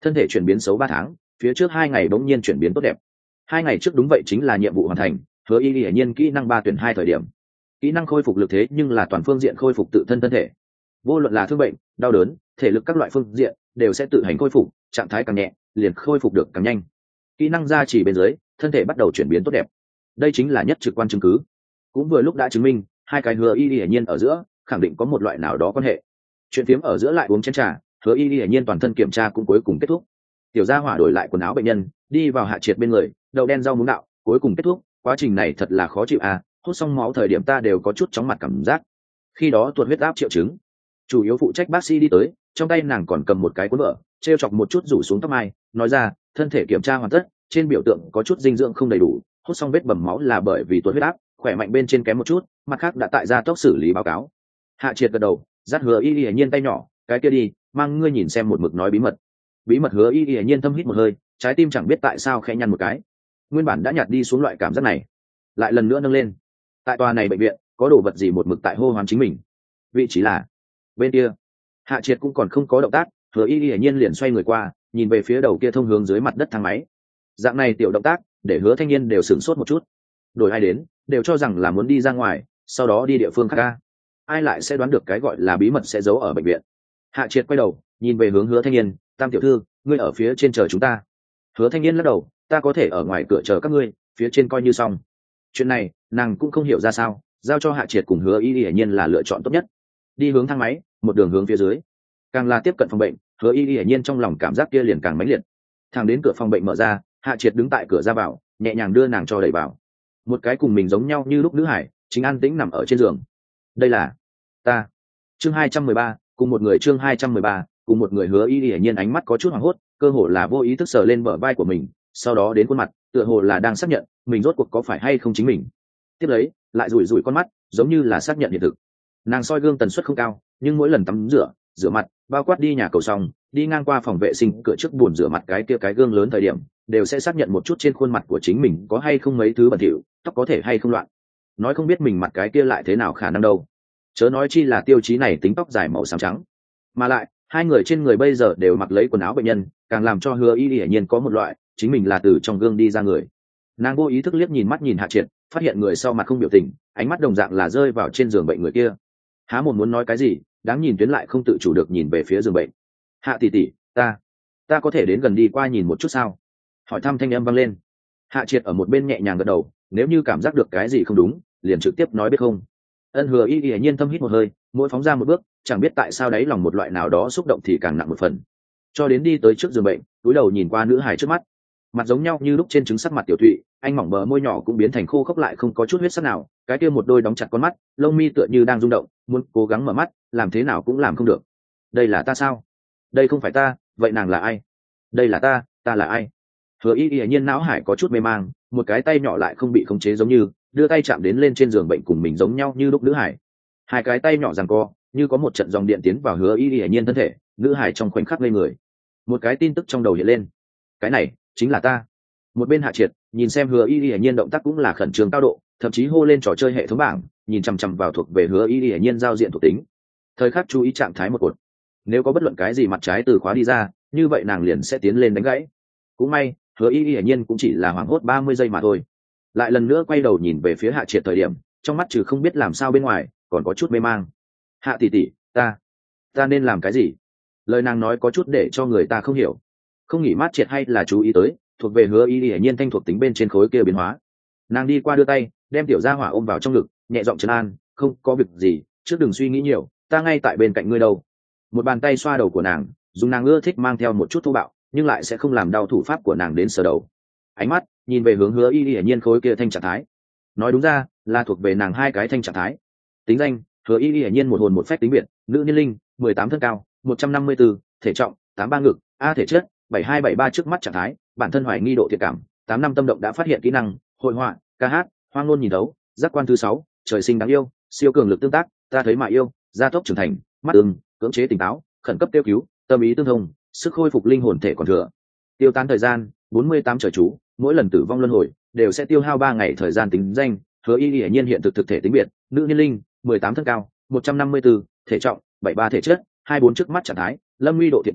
thân thể chuyển biến xấu ba tháng, phía trước hai ngày bỗng nhiên chuyển biến tốt đẹp. Hai ngày trước đúng vậy chính là nhiệm vụ hoàn thành, Hứa Y hiển nhiên kỹ năng ba tuyển hai thời điểm. Kỹ năng khôi phục lực thế nhưng là toàn phương diện khôi phục tự thân thân thể. Vô luận là thương bệnh, đau đớn, thể lực các loại phương diện đều sẽ tự hành khôi phục, trạng thái càng nhẹ, liền khôi phục được càng nhanh. Kỹ năng gia trì bên dưới, thân thể bắt đầu chuyển biến tốt đẹp. Đây chính là nhất trực quan chứng cứ. Cũng vừa lúc đã chứng minh, hai cái Hứa Y hiển nhiên ở giữa khẳng định có một loại nào đó quan hệ. Chuyện phiếm ở giữa lại uống chén trà, Hứa Y hiển nhiên toàn thân kiểm tra cũng cuối cùng kết thúc. Tiểu gia hỏa đổi lại quần áo bệnh nhân, đi vào Hạ Triệt bên người, đậu đen rau muống đạo, cuối cùng kết thúc, quá trình này thật là khó chịu à, hút xong máu thời điểm ta đều có chút chóng mặt cảm giác. Khi đó tuột huyết áp triệu chứng, chủ yếu phụ trách bác sĩ đi tới, trong tay nàng còn cầm một cái cuốn vở, treo chọc một chút rủ xuống tóc mai, nói ra, thân thể kiểm tra hoàn tất, trên biểu tượng có chút dinh dưỡng không đầy đủ, hút xong vết bầm máu là bởi vì tuột huyết áp, khỏe mạnh bên trên kém một chút, mặt khác đã tại gia tốc xử lý báo cáo. Hạ Triệt gật đầu, dắt Hứa Y hiển nhiên tay nhỏ, cái kia đi, mang ngươi nhìn xem một mực nói bí mật. Bí mật. Hứa Y hiển nhiên thâm hít một hơi, trái tim chẳng biết tại sao khẽ nhăn một cái. Nguyên bản đã nhạt đi xuống loại cảm giác này, lại lần nữa nâng lên. Tại tòa này bệnh viện, có đồ vật gì một mực tại hô hoán chính mình. Vị trí là bên kia. Hạ Triệt cũng còn không có động tác, Hứa Y hiển nhiên liền xoay người qua, nhìn về phía đầu kia thông hướng dưới mặt đất thang máy. Dạng này tiểu động tác, để Hứa Thanh Niên đều sửng sốt một chút. Đổi ai đến, đều cho rằng là muốn đi ra ngoài, sau đó đi địa phương khác ca. Ai lại sẽ đoán được cái gọi là bí mật sẽ giấu ở bệnh viện. Hạ Triệt quay đầu, nhìn về hướng Hứa Thanh Niên, Tam tiểu thư, ngươi ở phía trên chờ chúng ta. Hứa Thanh Niên lắc đầu, ta có thể ở ngoài cửa chờ các ngươi, phía trên coi như xong. Chuyện này nàng cũng không hiểu ra sao, giao cho Hạ Triệt cùng Hứa Y hiển nhiên là lựa chọn tốt nhất. Đi hướng thang máy, một đường hướng phía dưới, càng là tiếp cận phòng bệnh, Hứa Y hiển nhiên trong lòng cảm giác kia liền càng mãnh liệt. Thang đến cửa phòng bệnh mở ra, Hạ Triệt đứng tại cửa ra vào, nhẹ nhàng đưa nàng cho đẩy vào. Một cái cùng mình giống nhau như lúc nữ hải, chính an tĩnh nằm ở trên giường. Đây là ta. Chương hai trăm mười ba, cùng một người. Chương hai trăm mười ba, cùng một người. Hứa Y hiển nhiên ánh mắt có chút hoảng hốt, cơ hồ là vô ý thức sờ lên bờ vai của mình, sau đó đến khuôn mặt, tựa hồ là đang xác nhận mình rốt cuộc có phải hay không chính mình. Tiếp lấy lại rủi rủi con mắt, giống như là xác nhận hiện thực. Nàng soi gương tần suất không cao, nhưng mỗi lần tắm rửa, rửa mặt, bao quát đi nhà cầu xong, đi ngang qua phòng vệ sinh cửa trước bồn rửa mặt cái kia cái gương lớn thời điểm, đều sẽ xác nhận một chút trên khuôn mặt của chính mình có hay không mấy thứ bẩn thỉu, tóc có thể hay không loạn. Nói không biết mình mặt cái kia lại thế nào khả năng đâu. Chớ nói chi là tiêu chí này tính tóc dài màu xám trắng. Mà lại, hai người trên người bây giờ đều mặc lấy quần áo bệnh nhân, càng làm cho Hứa Y hiển nhiên có một loại chính mình là từ trong gương đi ra người. Nàng vô ý thức liếc nhìn mắt nhìn Hạ Triệt, phát hiện người sau mặt không biểu tình, ánh mắt đồng dạng là rơi vào trên giường bệnh người kia. Há mồm muốn nói cái gì, đáng nhìn tuyến lại không tự chủ được nhìn về phía giường bệnh. Hạ tỷ tỷ, ta ta có thể đến gần đi qua nhìn một chút sao? Hỏi thăm thanh âm vang lên. Hạ Triệt ở một bên nhẹ nhàng gật đầu, nếu như cảm giác được cái gì không đúng, liền trực tiếp nói biết không. Ân. Hứa Y hiển nhiên thâm hít một hơi, mỗi phóng ra một bước, chẳng biết tại sao đáy lòng một loại nào đó xúc động thì càng nặng một phần. Cho đến đi tới trước giường bệnh, cúi đầu nhìn qua nữ hài trước mắt, mặt giống nhau như lúc trên trứng sắc mặt tiểu thụy, anh mỏng bờ môi nhỏ cũng biến thành khô khốc lại không có chút huyết sắc nào, cái kia một đôi đóng chặt con mắt, lông mi tựa như đang rung động, muốn cố gắng mở mắt, làm thế nào cũng làm không được. Đây là ta sao? Đây không phải ta, vậy nàng là ai? Đây là ta, ta là ai? Hứa Y hiển nhiên não hải có chút mê mang, một cái tay nhỏ lại không bị khống chế giống như, đưa tay chạm đến lên trên giường bệnh cùng mình giống nhau như lúc nữ hải. Hai cái tay nhỏ giằng co, như có một trận dòng điện tiến vào Hứa Y hiển nhiên thân thể, nữ hải trong khoảnh khắc ngây người. Một cái tin tức trong đầu hiện lên. Cái này chính là ta. Một bên Hạ Triệt nhìn xem Hứa Y hiển nhiên động tác cũng là khẩn trương cao độ, thậm chí hô lên trò chơi hệ thống bảng, nhìn chằm chằm vào thuộc về Hứa Y hiển nhiên giao diện thuộc tính. Thời khắc chú ý trạng thái một cột. Nếu có bất luận cái gì mặt trái từ khóa đi ra, như vậy nàng liền sẽ tiến lên đánh gãy. Cũng may, Hứa Y hiển nhiên cũng chỉ là hoảng hốt ba mươi giây mà thôi. Lại lần nữa quay đầu nhìn về phía Hạ Triệt thời điểm, trong mắt trừ không biết làm sao bên ngoài, còn có chút mê mang. Hạ tỷ tỷ, ta, ta nên làm cái gì? Lời nàng nói có chút để cho người ta không hiểu. Không nghĩ mát Triệt hay là chú ý tới, thuộc về Hứa Y hiển nhiên thanh thuộc tính bên trên khối kia biến hóa. Nàng đi qua đưa tay, đem tiểu gia hỏa ôm vào trong ngực, nhẹ giọng trấn an, không có việc gì, trước đừng suy nghĩ nhiều, ta ngay tại bên cạnh ngươi đâu. Một bàn tay xoa đầu của nàng, dùng nàng ưa thích mang theo một chút thô bạo, nhưng lại sẽ không làm đau thủ pháp của nàng đến sờ đầu. Ánh mắt nhìn về hướng Hứa Y hiển nhiên khối kia thanh trạng thái. Nói đúng ra là thuộc về nàng hai cái thanh trạng thái. Tính danh: Hứa Y hiển nhiên một hồn một phách tính biệt, nữ niên linh, mười tám thân cao, một trăm năm mươi tư, thể trọng, tám ba ngực, a thể chất, bảy hai bảy ba trước mắt trạng thái, bản thân hoài nghi độ thiện cảm, tám năm tâm động đã phát hiện kỹ năng, hội họa, ca hát, hoang ngôn nhìn đấu, giác quan thứ sáu, trời sinh đáng yêu, siêu cường lực tương tác, ta thấy mà yêu, gia tốc trưởng thành, mắt ưng, cưỡng chế tỉnh táo, khẩn cấp tiêu cứu, tâm ý tương thông, sức khôi phục linh hồn thể còn thừa. Tiêu tán thời gian bốn mươi tám trời chú, mỗi lần tử vong luân hồi đều sẽ tiêu hao ba ngày thời gian. Tính danh: Hứa Y hiển nhiên hiện thực thực thể tính biệt, nữ niên linh, mười tám thân cao, một trăm năm mươi tư, thể trọng, bảy ba thể chất, hai bốn trước mắt trạng thái, lâm nguy độ thiện cảm,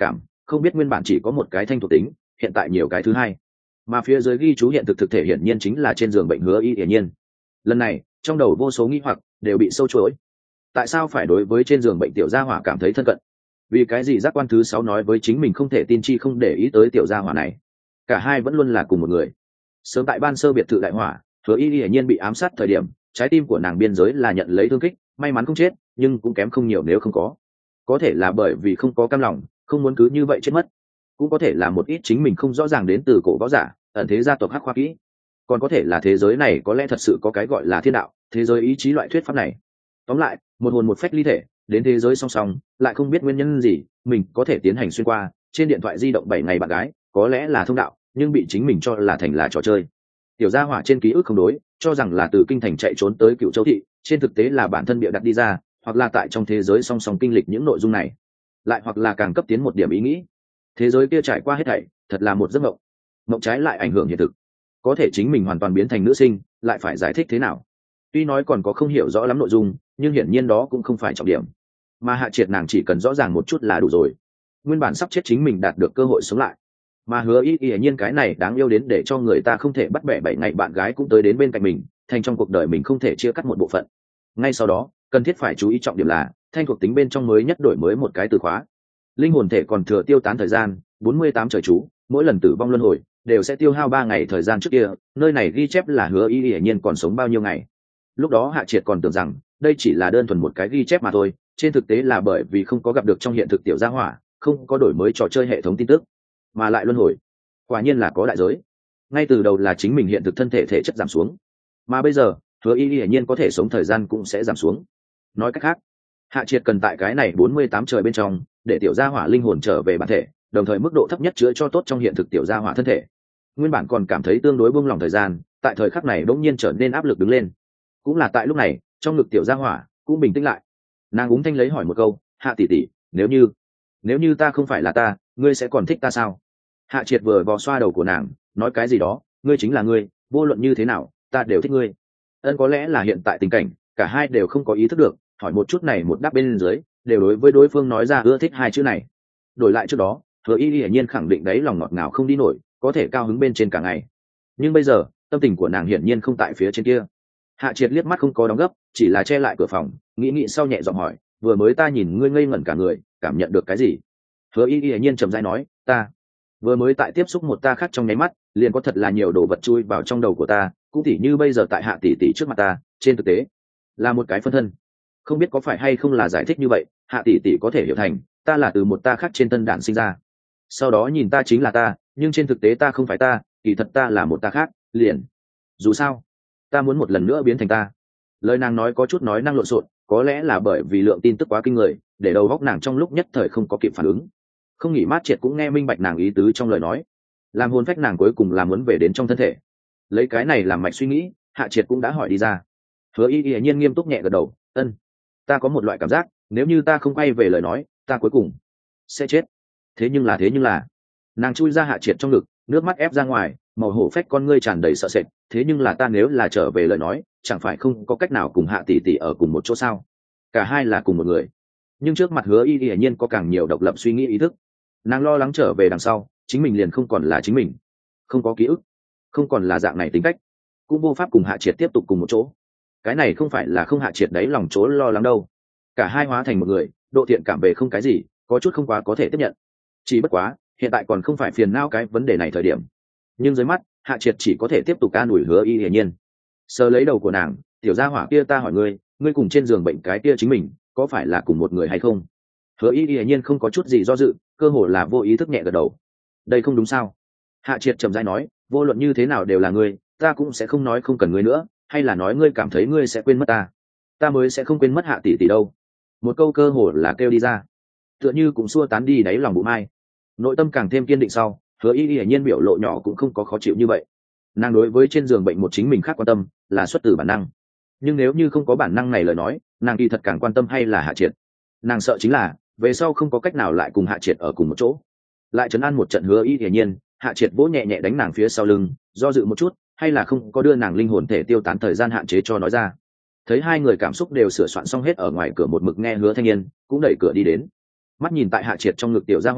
không biết nguyên bản chỉ có một cái thanh thuộc tính, hiện tại nhiều cái thứ hai. Mà phía dưới ghi chú hiện thực thực thể hiển nhiên chính là trên giường bệnh Hứa Y hiển nhiên. Lần này trong đầu vô số nghi hoặc đều bị sâu chuỗi. Tại sao phải đối với trên giường bệnh tiểu gia hỏa cảm thấy thân cận? Vì cái gì giác quan thứ sáu nói với chính mình không thể tin chi không để ý tới tiểu gia hỏa này? Cả hai vẫn luôn là cùng một người. Sớm tại ban sơ biệt thự đại hỏa, Hứa Y hiển nhiên bị ám sát thời điểm, trái tim của nàng biên giới là nhận lấy thương kích, may mắn không chết, nhưng cũng kém không nhiều nếu không có. Có thể là bởi vì không có cam lòng, không muốn cứ như vậy chết mất. Cũng có thể là một ít chính mình không rõ ràng đến từ cổ võ giả, ẩn thế gia tộc Hắc Khoa Kỹ. Còn có thể là thế giới này có lẽ thật sự có cái gọi là thiên đạo, thế giới ý chí loại thuyết pháp này. Tóm lại, một hồn một phách ly thể, đến thế giới song song, lại không biết nguyên nhân gì, mình có thể tiến hành xuyên qua, trên điện thoại di động bảy ngày bạn gái, có lẽ là thông đạo, nhưng bị chính mình cho là thành là trò chơi. Tiểu gia hỏa trên ký ức không đối, cho rằng là từ kinh thành chạy trốn tới Cựu Châu thị, trên thực tế là bản thân bịa đặt đi ra, hoặc là tại trong thế giới song song kinh lịch những nội dung này, lại hoặc là càng cấp tiến một điểm ý nghĩ, thế giới kia trải qua hết thảy thật là một giấc mộng, mộng trái lại ảnh hưởng hiện thực. Có thể chính mình hoàn toàn biến thành nữ sinh, lại phải giải thích thế nào? Tuy nói còn có không hiểu rõ lắm nội dung, nhưng hiển nhiên đó cũng không phải trọng điểm, mà Hạ Triệt nàng chỉ cần rõ ràng một chút là đủ rồi. Nguyên bản sắp chết chính mình đạt được cơ hội sống lại, mà Hứa Y hiển nhiên cái này đáng yêu đến để cho người ta không thể bắt bẻ bảy ngày bạn gái cũng tới đến bên cạnh mình, thành trong cuộc đời mình không thể chia cắt một bộ phận. Ngay sau đó, cần thiết phải chú ý trọng điểm là thanh thuộc tính bên trong mới nhất đổi mới một cái từ khóa. Linh hồn thể còn thừa tiêu tán thời gian bốn mươi tám trời chú, mỗi lần tử vong luân hồi đều sẽ tiêu hao ba ngày thời gian. Trước kia nơi này ghi chép là Hứa Y hiển nhiên còn sống bao nhiêu ngày. Lúc đó Hạ Triệt còn tưởng rằng đây chỉ là đơn thuần một cái ghi chép mà thôi, trên thực tế là bởi vì không có gặp được trong hiện thực tiểu gia hỏa, không có đổi mới trò chơi hệ thống tin tức, mà lại luân hồi. Quả nhiên là có đại giới. Ngay từ đầu là chính mình hiện thực thân thể thể chất giảm xuống, mà bây giờ Hứa Y hiển nhiên có thể sống thời gian cũng sẽ giảm xuống. Nói cách khác, Hạ Triệt cần tại cái này bốn mươi tám trời bên trong để tiểu gia hỏa linh hồn trở về bản thể, đồng thời mức độ thấp nhất chữa cho tốt trong hiện thực tiểu gia hỏa thân thể. Nguyên bản còn cảm thấy tương đối buông lỏng thời gian, tại thời khắc này đột nhiên trở nên áp lực đứng lên. Cũng là tại lúc này, trong ngực tiểu gia hỏa cũng bình tĩnh lại. Nàng úng thanh lấy hỏi một câu, Hạ tỷ tỷ, nếu như nếu như ta không phải là ta, ngươi sẽ còn thích ta sao? Hạ Triệt vừa vò xoa đầu của nàng, nói cái gì đó, ngươi chính là ngươi, vô luận như thế nào ta đều thích ngươi. Ân, có lẽ là hiện tại tình cảnh cả hai đều không có ý thức được, hỏi một chút này một đáp bên dưới đều đối với đối phương nói ra ưa thích hai chữ này. Đổi lại trước đó, Hứa Y hiển nhiên khẳng định đấy lòng ngọt ngào không đi nổi, có thể cao hứng bên trên cả ngày. Nhưng bây giờ tâm tình của nàng hiển nhiên không tại phía trên kia. Hạ Triệt liếc mắt không có đóng gấp, chỉ là che lại cửa phòng, nghĩ nghĩ sau nhẹ giọng hỏi, vừa mới ta nhìn ngươi ngây ngẩn cả người, cảm nhận được cái gì? Hứa Y hiển nhiên trầm rãi nói, ta vừa mới tại tiếp xúc một ta khác trong nháy mắt, liền có thật là nhiều đồ vật chui vào trong đầu của ta, cũng tỉ như bây giờ tại Hạ tỷ tỷ trước mặt ta, trên thực tế là một cái phân thân. Không biết có phải hay không là giải thích như vậy, Hạ tỷ tỷ có thể hiểu thành ta là từ một ta khác trên tân đản sinh ra, sau đó nhìn ta chính là ta, nhưng trên thực tế ta không phải ta, kỳ thật ta là một ta khác, liền dù sao ta muốn một lần nữa biến thành ta. Lời nàng nói có chút nói năng lộn xộn, có lẽ là bởi vì lượng tin tức quá kinh người, để đầu góc nàng trong lúc nhất thời không có kịp phản ứng. Không nghỉ mát Triệt cũng nghe minh bạch nàng ý tứ trong lời nói, làm hồn phách nàng cuối cùng là muốn về đến trong thân thể. Lấy cái này làm mạch suy nghĩ, Hạ Triệt cũng đã hỏi đi ra. Hứa Y hiển nhiên nghiêm túc nhẹ gật đầu, ân, ta có một loại cảm giác, nếu như ta không quay về lời nói, ta cuối cùng sẽ chết. Thế nhưng là thế nhưng là nàng chui ra Hạ Triệt trong ngực, nước mắt ép ra ngoài, màu hổ phách con ngươi tràn đầy sợ sệt. Thế nhưng là ta nếu là trở về lời nói, chẳng phải không có cách nào cùng Hạ tỷ tỷ ở cùng một chỗ sao? Cả hai là cùng một người, nhưng trước mặt Hứa Y hiển nhiên có càng nhiều độc lập suy nghĩ ý thức. Nàng lo lắng trở về đằng sau chính mình liền không còn là chính mình, không có ký ức, không còn là dạng này tính cách, cũng vô pháp cùng Hạ Triệt tiếp tục cùng một chỗ. Cái này không phải là không Hạ Triệt đấy lòng chỗ lo lắng đâu, cả hai hóa thành một người, độ thiện cảm về không cái gì, có chút không quá có thể tiếp nhận. Chỉ bất quá hiện tại còn không phải phiền não cái vấn đề này thời điểm. Nhưng dưới mắt Hạ Triệt chỉ có thể tiếp tục ca đuổi Hứa Y hiển nhiên. Sờ lấy đầu của nàng, tiểu gia hỏa kia, ta hỏi ngươi, ngươi cùng trên giường bệnh cái kia chính mình có phải là cùng một người hay không? Hứa Y hiển nhiên không có chút gì do dự, cơ hồ là vô ý thức nhẹ gật đầu. Đây không đúng sao? Hạ Triệt trầm rãi nói, vô luận như thế nào đều là ngươi, ta cũng sẽ không nói không cần ngươi nữa, hay là nói ngươi cảm thấy ngươi sẽ quên mất ta, ta mới sẽ không quên mất Hạ tỷ tỷ đâu. Một câu cơ hồ là kêu đi ra, tựa như cũng xua tán đi đáy lòng bụng mai. Nội tâm càng thêm kiên định sau, Hứa Y hiển nhiên biểu lộ nhỏ cũng không có khó chịu như vậy. Nàng đối với trên giường bệnh một chính mình khác quan tâm là xuất từ bản năng, nhưng nếu như không có bản năng này lời nói, nàng kỳ thật càng quan tâm hay là Hạ Triệt. Nàng sợ chính là về sau không có cách nào lại cùng Hạ Triệt ở cùng một chỗ. Lại trấn an một trận Hứa Y hiển nhiên, Hạ Triệt vỗ nhẹ nhẹ đánh nàng phía sau lưng, do dự một chút, hay là không có đưa nàng linh hồn thể tiêu tán thời gian hạn chế cho nói ra. Thấy hai người cảm xúc đều sửa soạn xong hết, ở ngoài cửa một mực nghe Hứa Thanh Niên cũng đẩy cửa đi đến. Mắt nhìn tại Hạ Triệt trong ngực tiểu gia hỏa,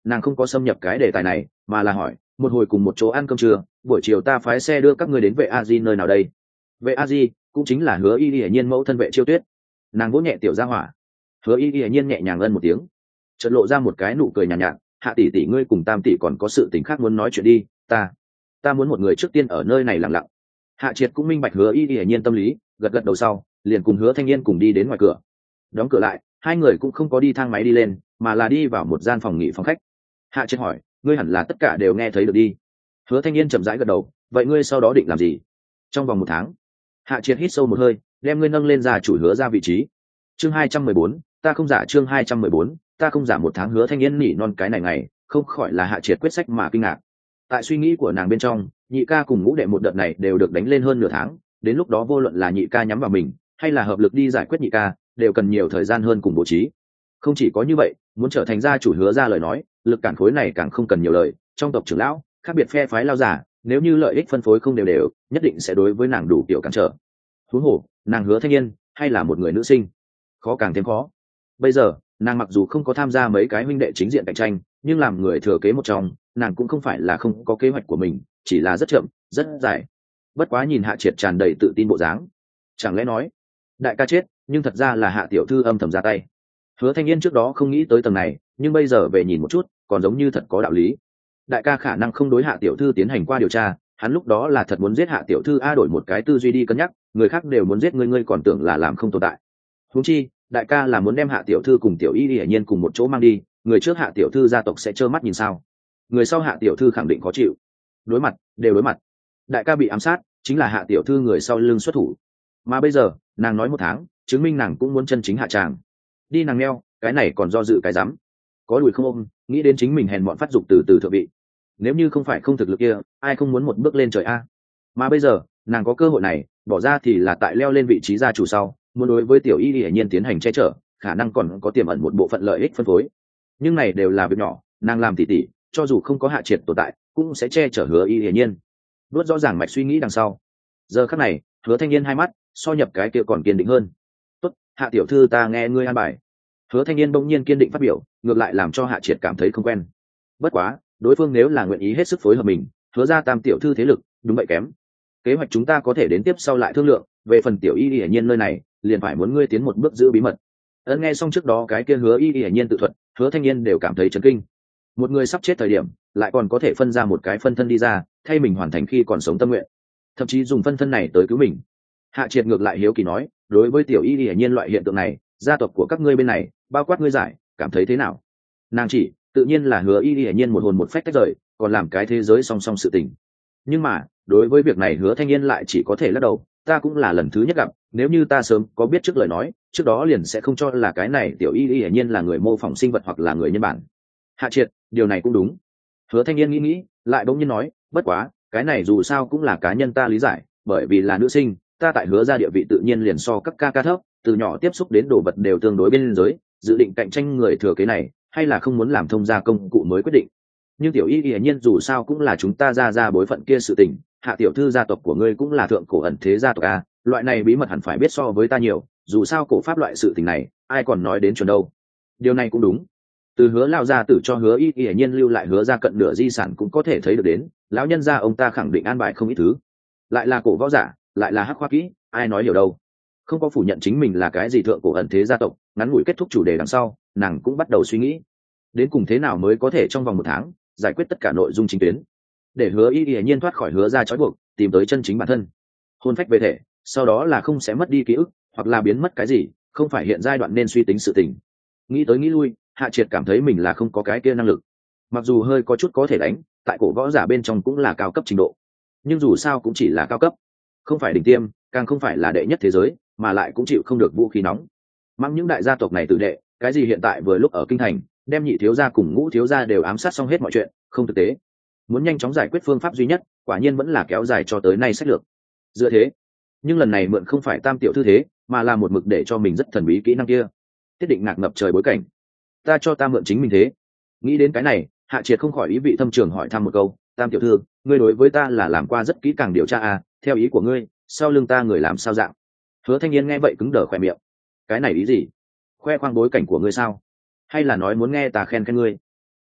nàng không có xâm nhập cái đề tài này mà là hỏi một hồi cùng một chỗ ăn cơm trưa, buổi chiều ta phái xe đưa các ngươi đến vệ a di nơi nào đây? Vệ a di cũng chính là Hứa Y Y nhiên mẫu thân Vệ Chiêu Tuyết. Nàng vỗ nhẹ tiểu gia hỏa. Hứa Y Y nhiên nhẹ nhàng ân một tiếng, chợt lộ ra một cái nụ cười nhàn nhạt, nhạt hạ tỷ tỷ ngươi cùng tam tỷ còn có sự tình khác muốn nói chuyện đi, ta ta muốn một người trước tiên ở nơi này lặng lặng. Hạ Triệt cũng minh bạch Hứa Y Y nhiên tâm lý, gật gật đầu sau liền cùng Hứa Thanh Niên cùng đi đến ngoài cửa. Đóng cửa lại, hai người cũng không có đi thang máy đi lên mà là đi vào một gian phòng nghỉ phòng khách. Hạ Triệt hỏi ngươi hẳn là tất cả đều nghe thấy được đi. Hứa Thanh Niên chậm rãi gật đầu, vậy ngươi sau đó định làm gì? Trong vòng một tháng. Hạ Triệt hít sâu một hơi, đem ngươi nâng lên ra chủ Hứa ra vị trí. Chương hai trăm mười bốn, ta không giả chương hai trăm mười bốn, ta không giả một tháng. Hứa Thanh Niên nỉ non cái này ngày, không khỏi là Hạ Triệt quyết sách mà kinh ngạc. Tại suy nghĩ của nàng bên trong, nhị ca cùng ngũ đệ một đợt này đều được đánh lên hơn nửa tháng, đến lúc đó vô luận là nhị ca nhắm vào mình, hay là hợp lực đi giải quyết nhị ca, đều cần nhiều thời gian hơn cùng bố trí. Không chỉ có như vậy, muốn trở thành gia chủ Hứa ra lời nói, lực cản khối này càng không cần nhiều lời, trong tộc trưởng lão, khác biệt phe phái lao giả, nếu như lợi ích phân phối không đều đều, nhất định sẽ đối với nàng đủ kiểu cản trở. Huống hồ, nàng Hứa Thanh Niên, hay là một người nữ sinh, khó càng thêm khó. Bây giờ, nàng mặc dù không có tham gia mấy cái huynh đệ chính diện cạnh tranh, nhưng làm người thừa kế một trong, nàng cũng không phải là không có kế hoạch của mình, chỉ là rất chậm, rất dài. Bất quá nhìn Hạ Triệt tràn đầy tự tin bộ dáng, chẳng lẽ nói đại ca chết, nhưng thật ra là Hạ tiểu thư âm thầm ra tay. Hứa Thanh Niên trước đó không nghĩ tới tầng này, nhưng bây giờ về nhìn một chút, còn giống như thật có đạo lý. Đại ca khả năng không đối Hạ tiểu thư tiến hành qua điều tra, hắn lúc đó là thật muốn giết Hạ tiểu thư a, đổi một cái tư duy đi cân nhắc, người khác đều muốn giết ngươi, ngươi còn tưởng là làm không tồn tại. Huống chi, đại ca là muốn đem Hạ tiểu thư cùng tiểu y hiển nhiên cùng một chỗ mang đi, người trước Hạ tiểu thư gia tộc sẽ trơ mắt nhìn sao? Người sau Hạ tiểu thư khẳng định khó chịu. Đối mặt, đều đối mặt. Đại ca bị ám sát, chính là Hạ tiểu thư người sau lưng xuất thủ. Mà bây giờ, nàng nói một tháng, chứng minh nàng cũng muốn chân chính hạ tràng. Đi nàng neo, cái này còn do dự cái rắm. Có đùi không ôm, nghĩ đến chính mình hèn mọn phát dục từ từ thượng vị. Nếu như không phải không thực lực kia, ai không muốn một bước lên trời a? Mà bây giờ, nàng có cơ hội này, bỏ ra thì là tại leo lên vị trí gia chủ sau, muốn đối với tiểu y hiển nhiên tiến hành che chở, khả năng còn có tiềm ẩn một bộ phận lợi ích phân phối. Nhưng này đều là việc nhỏ, nàng làm tỷ tỷ, cho dù không có Hạ Triệt tồn tại, cũng sẽ che chở Hứa Y hiển nhiên. Nuốt rõ ràng mạch suy nghĩ đằng sau. Giờ khắc này, Hứa Thanh Niên hai mắt so nhập cái kia còn kiên định hơn. "Tốt, Hạ tiểu thư ta nghe ngươi an bài." Hứa Thanh Niên bỗng nhiên kiên định phát biểu, ngược lại làm cho Hạ Triệt cảm thấy không quen. Bất quá, đối phương nếu là nguyện ý hết sức phối hợp mình, Hứa ra tam tiểu thư thế lực, đúng vậy kém. Kế hoạch chúng ta có thể đến tiếp sau lại thương lượng, về phần tiểu y hiển nhiên nơi này, liền phải muốn ngươi tiến một bước giữ bí mật. Ấn nghe xong trước đó cái kia Hứa Y hiển nhiên tự thuật, Hứa Thanh Niên đều cảm thấy chấn kinh. Một người sắp chết thời điểm, lại còn có thể phân ra một cái phân thân đi ra, thay mình hoàn thành khi còn sống tâm nguyện, thậm chí dùng phân thân này tới cứu mình. Hạ Triệt ngược lại hiếu kỳ nói, đối với tiểu y hiển nhiên loại hiện tượng này, gia tộc của các ngươi bên này, bao quát ngươi giải, cảm thấy thế nào? Nàng chỉ, tự nhiên là Hứa Y hiển nhiên một hồn một phách tách rời, còn làm cái thế giới song song sự tình. Nhưng mà, đối với việc này Hứa Thanh Niên lại chỉ có thể lắc đầu, ta cũng là lần thứ nhất gặp, nếu như ta sớm có biết trước lời nói, trước đó liền sẽ không cho là cái này tiểu y hiển nhiên là người mô phỏng sinh vật hoặc là người nhân bản. Hạ Triệt, điều này cũng đúng. Hứa Thanh Niên nghĩ nghĩ, lại bỗng nhiên nói, bất quá, cái này dù sao cũng là cá nhân ta lý giải, bởi vì là nữ sinh, ta tại Hứa ra địa vị tự nhiên liền so các ca ca thấp, từ nhỏ tiếp xúc đến đồ vật đều tương đối bên giới, dự định cạnh tranh người thừa kế này, hay là không muốn làm thông gia công cụ mới quyết định. Nhưng tiểu y hiển nhiên dù sao cũng là chúng ta ra ra bối phận kia sự tình, Hạ tiểu thư gia tộc của ngươi cũng là thượng cổ ẩn thế gia tộc a, loại này bí mật hẳn phải biết so với ta nhiều, dù sao cổ pháp loại sự tình này, ai còn nói đến chuẩn đâu. Điều này cũng đúng. Từ Hứa lão gia tử cho Hứa Y hiển nhiên lưu lại Hứa ra cận nửa di sản cũng có thể thấy được đến, lão nhân gia ông ta khẳng định an bài không ít thứ. Lại là cổ võ giả, lại là hắc khoa kỹ, ai nói hiểu đâu. Không có phủ nhận chính mình là cái gì thượng cổ ẩn thế gia tộc, ngắn ngủi kết thúc chủ đề đằng sau, nàng cũng bắt đầu suy nghĩ, đến cùng thế nào mới có thể trong vòng một tháng giải quyết tất cả nội dung chính tuyến, để Hứa Y hiển nhiên thoát khỏi Hứa ra trói buộc, tìm tới chân chính bản thân, hồn phách về thể, sau đó là không sẽ mất đi ký ức, hoặc là biến mất cái gì, không phải hiện giai đoạn nên suy tính sự tình. Nghĩ tới nghĩ lui, Hạ Triệt cảm thấy mình là không có cái kia năng lực. Mặc dù hơi có chút có thể đánh, tại cổ võ giả bên trong cũng là cao cấp trình độ, nhưng dù sao cũng chỉ là cao cấp, không phải đỉnh tiêm, càng không phải là đệ nhất thế giới, mà lại cũng chịu không được vũ khí nóng. Mang những đại gia tộc này tự đệ, cái gì hiện tại vừa lúc ở kinh thành, đem nhị thiếu gia cùng ngũ thiếu gia đều ám sát xong hết mọi chuyện, không thực tế. Muốn nhanh chóng giải quyết phương pháp duy nhất, quả nhiên vẫn là kéo dài cho tới nay sách lược. Dựa thế, nhưng lần này mượn không phải tam tiểu thư thế, mà là một mực để cho mình rất thần bí kỹ năng kia. Tiết định ngạc ngập trời bối cảnh. Ta cho ta mượn chính mình thế. Nghĩ đến cái này, Hạ Triệt không khỏi ý vị thâm trường hỏi thăm một câu, tam tiểu thư, ngươi đối với ta là làm qua rất kỹ càng điều tra à, theo ý của ngươi, sau lưng ta người làm sao dạng? Hứa Thanh Niên nghe vậy cứng đờ khỏe miệng. Cái này ý gì? Khoe khoang bối cảnh của ngươi sao? Hay là nói muốn nghe ta khen khen ngươi?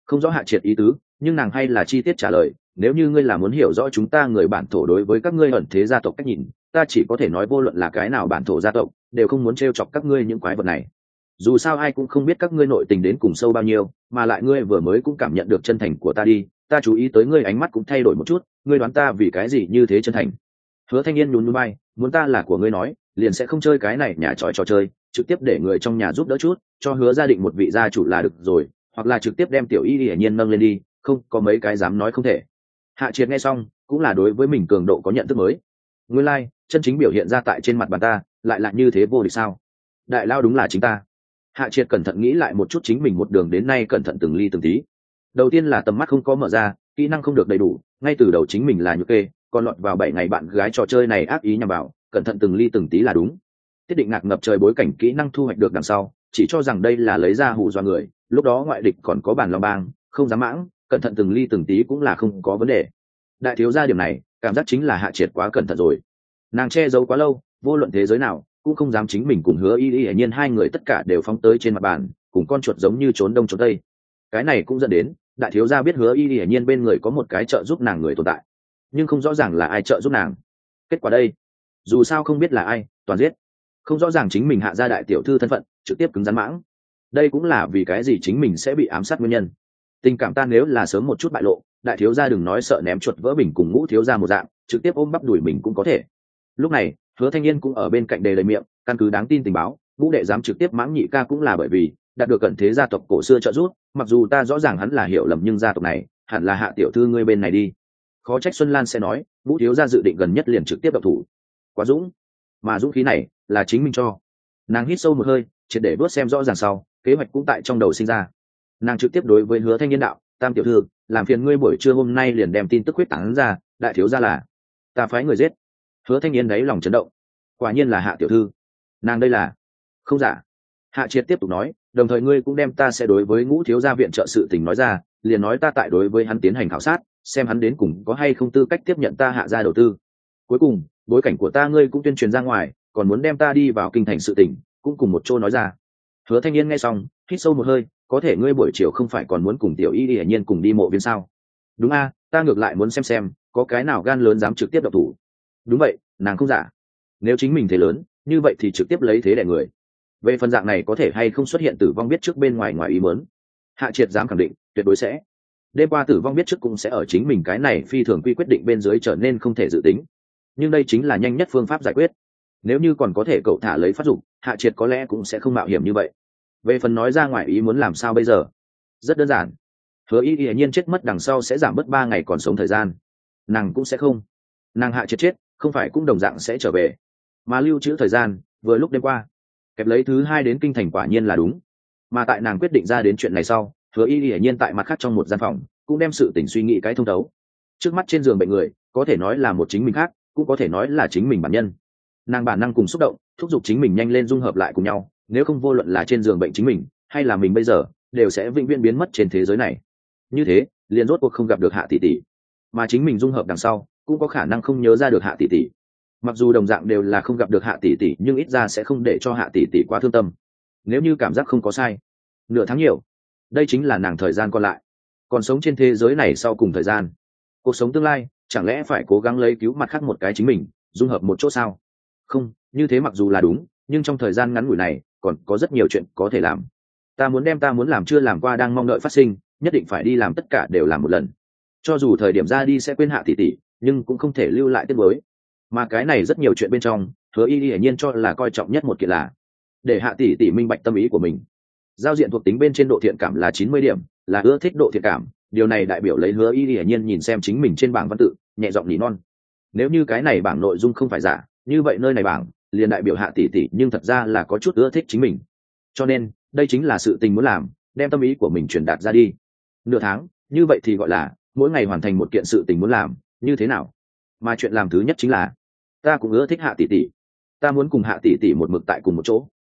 Không rõ Hạ Triệt ý tứ, nhưng nàng hay là chi tiết trả lời, nếu như ngươi là muốn hiểu rõ chúng ta người bản thổ đối với các ngươi ẩn thế gia tộc cách nhìn, ta chỉ có thể nói vô luận là cái nào bản thổ gia tộc đều không muốn t chọc các ngươi những quái vật này. Dù sao ai cũng không biết các ngươi nội tình đến cùng sâu bao nhiêu, mà lại ngươi vừa mới cũng cảm nhận được chân thành của ta đi, ta chú ý tới ngươi ánh mắt cũng thay đổi một chút, ngươi đoán ta vì cái gì như thế chân thành? Hứa Thanh Niên nhún nhún vai, muốn ta là của ngươi nói, liền sẽ không chơi cái này nhà tròi trò chơi, trực tiếp để người trong nhà giúp đỡ chút, cho Hứa gia định một vị gia chủ là được rồi, hoặc là trực tiếp đem Tiểu Y hiển nhiên nâng lên đi, không có mấy cái dám nói không thể. Hạ Triệt nghe xong, cũng là đối với mình cường độ có nhận thức mới. Nguyên lai, like, chân chính biểu hiện ra tại trên mặt bàn ta, lại là như thế vô địch sao? Đại lao đúng là chính ta. Hạ Triệt cẩn thận nghĩ lại một chút chính mình một đường đến nay cẩn thận từng ly từng tí. Đầu tiên là tầm mắt không có mở ra, kỹ năng không được đầy đủ, ngay từ đầu chính mình là nhược kê, còn lọt vào bảy ngày bạn gái trò chơi này ác ý nhằm vào, cẩn thận từng ly từng tí là đúng. Tiết định ngạc ngập trời bối cảnh kỹ năng thu hoạch được đằng sau, chỉ cho rằng đây là lấy ra hù dọa người, lúc đó ngoại địch còn có bản long bang, không dám mãng, cẩn thận từng ly từng tí cũng là không có vấn đề. Đại thiếu gia điểm này, cảm giác chính là Hạ Triệt quá cẩn thận rồi. Nàng che giấu quá lâu, vô luận thế giới nào cũng không dám chính mình cùng Hứa Y Y hiển nhiên hai người tất cả đều phóng tới trên mặt bàn, cùng con chuột giống như trốn đông trốn tây. Cái này cũng dẫn đến đại thiếu gia biết Hứa Y Y hiển nhiên bên người có một cái trợ giúp nàng người tồn tại, nhưng không rõ ràng là ai trợ giúp nàng. Kết quả đây, dù sao không biết là ai, toàn giết. Không rõ ràng chính mình Hạ gia đại tiểu thư thân phận, trực tiếp cứng rắn mãng. Đây cũng là vì cái gì chính mình sẽ bị ám sát nguyên nhân. Tình cảm ta nếu là sớm một chút bại lộ, đại thiếu gia đừng nói sợ ném chuột vỡ bình cùng Ngũ thiếu gia một dạng, trực tiếp ôm bắp đuổi mình cũng có thể. Lúc này, Hứa Thanh Niên cũng ở bên cạnh đề lời miệng, căn cứ đáng tin tình báo, Ngũ đệ dám trực tiếp mãng nhị ca cũng là bởi vì đạt được cận thế gia tộc cổ xưa trợ giúp, mặc dù ta rõ ràng hắn là hiểu lầm nhưng gia tộc này hẳn là Hạ tiểu thư ngươi bên này đi. Khó trách Xuân Lan sẽ nói, Ngũ thiếu gia dự định gần nhất liền trực tiếp động thủ. Quá dũng, mà dũng khí này là chính mình cho. Nàng hít sâu một hơi, triệt để bước xem rõ ràng sau, kế hoạch cũng tại trong đầu sinh ra. Nàng trực tiếp đối với Hứa Thanh Niên đạo, Tam tiểu thư, làm phiền ngươi buổi trưa hôm nay liền đem tin tức huyết tán ra, đại thiếu gia là ta phái người giết. Hứa Thanh Niên đấy lòng chấn động, quả nhiên là Hạ tiểu thư, nàng đây là không giả. Hạ Triệt tiếp tục nói, đồng thời ngươi cũng đem ta sẽ đối với Ngũ thiếu gia viện trợ sự tình nói ra, liền nói ta tại đối với hắn tiến hành khảo sát, xem hắn đến cùng có hay không tư cách tiếp nhận ta Hạ gia đầu tư. Cuối cùng, bối cảnh của ta ngươi cũng tuyên truyền ra ngoài, còn muốn đem ta đi vào kinh thành sự tình, cũng cùng một chỗ nói ra. Hứa Thanh Niên nghe xong, hít sâu một hơi, có thể ngươi buổi chiều không phải còn muốn cùng Tiểu Y hiển nhiên cùng đi mộ viên sao? Đúng a, ta ngược lại muốn xem xem, có cái nào gan lớn dám trực tiếp động thủ. Đúng vậy, nàng không giả. Nếu chính mình thế lớn, như vậy thì trực tiếp lấy thế đè người. Về phần dạng này có thể hay không xuất hiện tử vong biết trước bên ngoài ngoài ý muốn, Hạ Triệt dám khẳng định, tuyệt đối sẽ. Đêm qua tử vong biết trước cũng sẽ ở chính mình cái này phi thường quy quyết định bên dưới trở nên không thể dự tính. Nhưng đây chính là nhanh nhất phương pháp giải quyết. Nếu như còn có thể cậu thả lấy phát dụng, Hạ Triệt có lẽ cũng sẽ không mạo hiểm như vậy. Về phần nói ra ngoài ý muốn làm sao bây giờ, rất đơn giản. Hứa Y Y hiển nhiên chết mất đằng sau sẽ giảm bớt ba ngày còn sống thời gian, nàng cũng sẽ không. Nàng Hạ Triệt chết, không phải cũng đồng dạng sẽ trở về, mà lưu trữ thời gian vừa lúc đêm qua kẹp lấy thứ hai đến kinh thành quả nhiên là đúng. Mà tại nàng quyết định ra đến chuyện này sau, Hứa Y Y hiển nhiên tại mặt khác trong một gian phòng cũng đem sự tình suy nghĩ cái thông thấu. Trước mắt trên giường bệnh người có thể nói là một chính mình khác, cũng có thể nói là chính mình bản nhân. Nàng bản năng cùng xúc động thúc giục chính mình nhanh lên dung hợp lại cùng nhau, nếu không vô luận là trên giường bệnh chính mình hay là mình bây giờ đều sẽ vĩnh viễn biến mất trên thế giới này. Như thế liền rốt cuộc không gặp được Hạ tỷ tỷ, mà chính mình dung hợp đằng sau cũng có khả năng không nhớ ra được Hạ tỷ tỷ. Mặc dù đồng dạng đều là không gặp được Hạ tỷ tỷ, nhưng ít ra sẽ không để cho Hạ tỷ tỷ quá thương tâm. Nếu như cảm giác không có sai, nửa tháng nhiều, đây chính là nàng thời gian còn lại, còn sống trên thế giới này sau cùng thời gian. Cuộc sống tương lai chẳng lẽ phải cố gắng lấy cứu mặt khác một cái chính mình, dung hợp một chỗ sao? Không, như thế mặc dù là đúng, nhưng trong thời gian ngắn ngủi này còn có rất nhiều chuyện có thể làm. Ta muốn đem ta muốn làm chưa làm qua đang mong đợi phát sinh, nhất định phải đi làm tất cả đều làm một lần. Cho dù thời điểm ra đi sẽ quên Hạ tỷ tỷ, nhưng cũng không thể lưu lại tiếc nuối. Mà cái này rất nhiều chuyện bên trong, Hứa Y Y hiển nhiên cho là coi trọng nhất một kiện là để Hạ tỷ tỷ minh bạch tâm ý của mình. Giao diện thuộc tính bên trên độ thiện cảm là chín mươi điểm, là ưa thích độ thiện cảm, điều này đại biểu lấy Hứa Y Y hiển nhiên nhìn xem chính mình trên bảng văn tự, nhẹ giọng nỉ non. Nếu như cái này bảng nội dung không phải giả, như vậy nơi này bảng liền đại biểu Hạ tỷ tỷ nhưng thật ra là có chút ưa thích chính mình. Cho nên, đây chính là sự tình muốn làm, đem tâm ý của mình truyền đạt ra đi. Nửa tháng, như vậy thì gọi là mỗi ngày hoàn thành một kiện sự tình muốn làm, như thế nào? Mà chuyện làm thứ nhất chính là ta cũng ưa thích Hạ tỷ tỷ, ta muốn cùng Hạ tỷ tỷ một mực tại cùng một chỗ,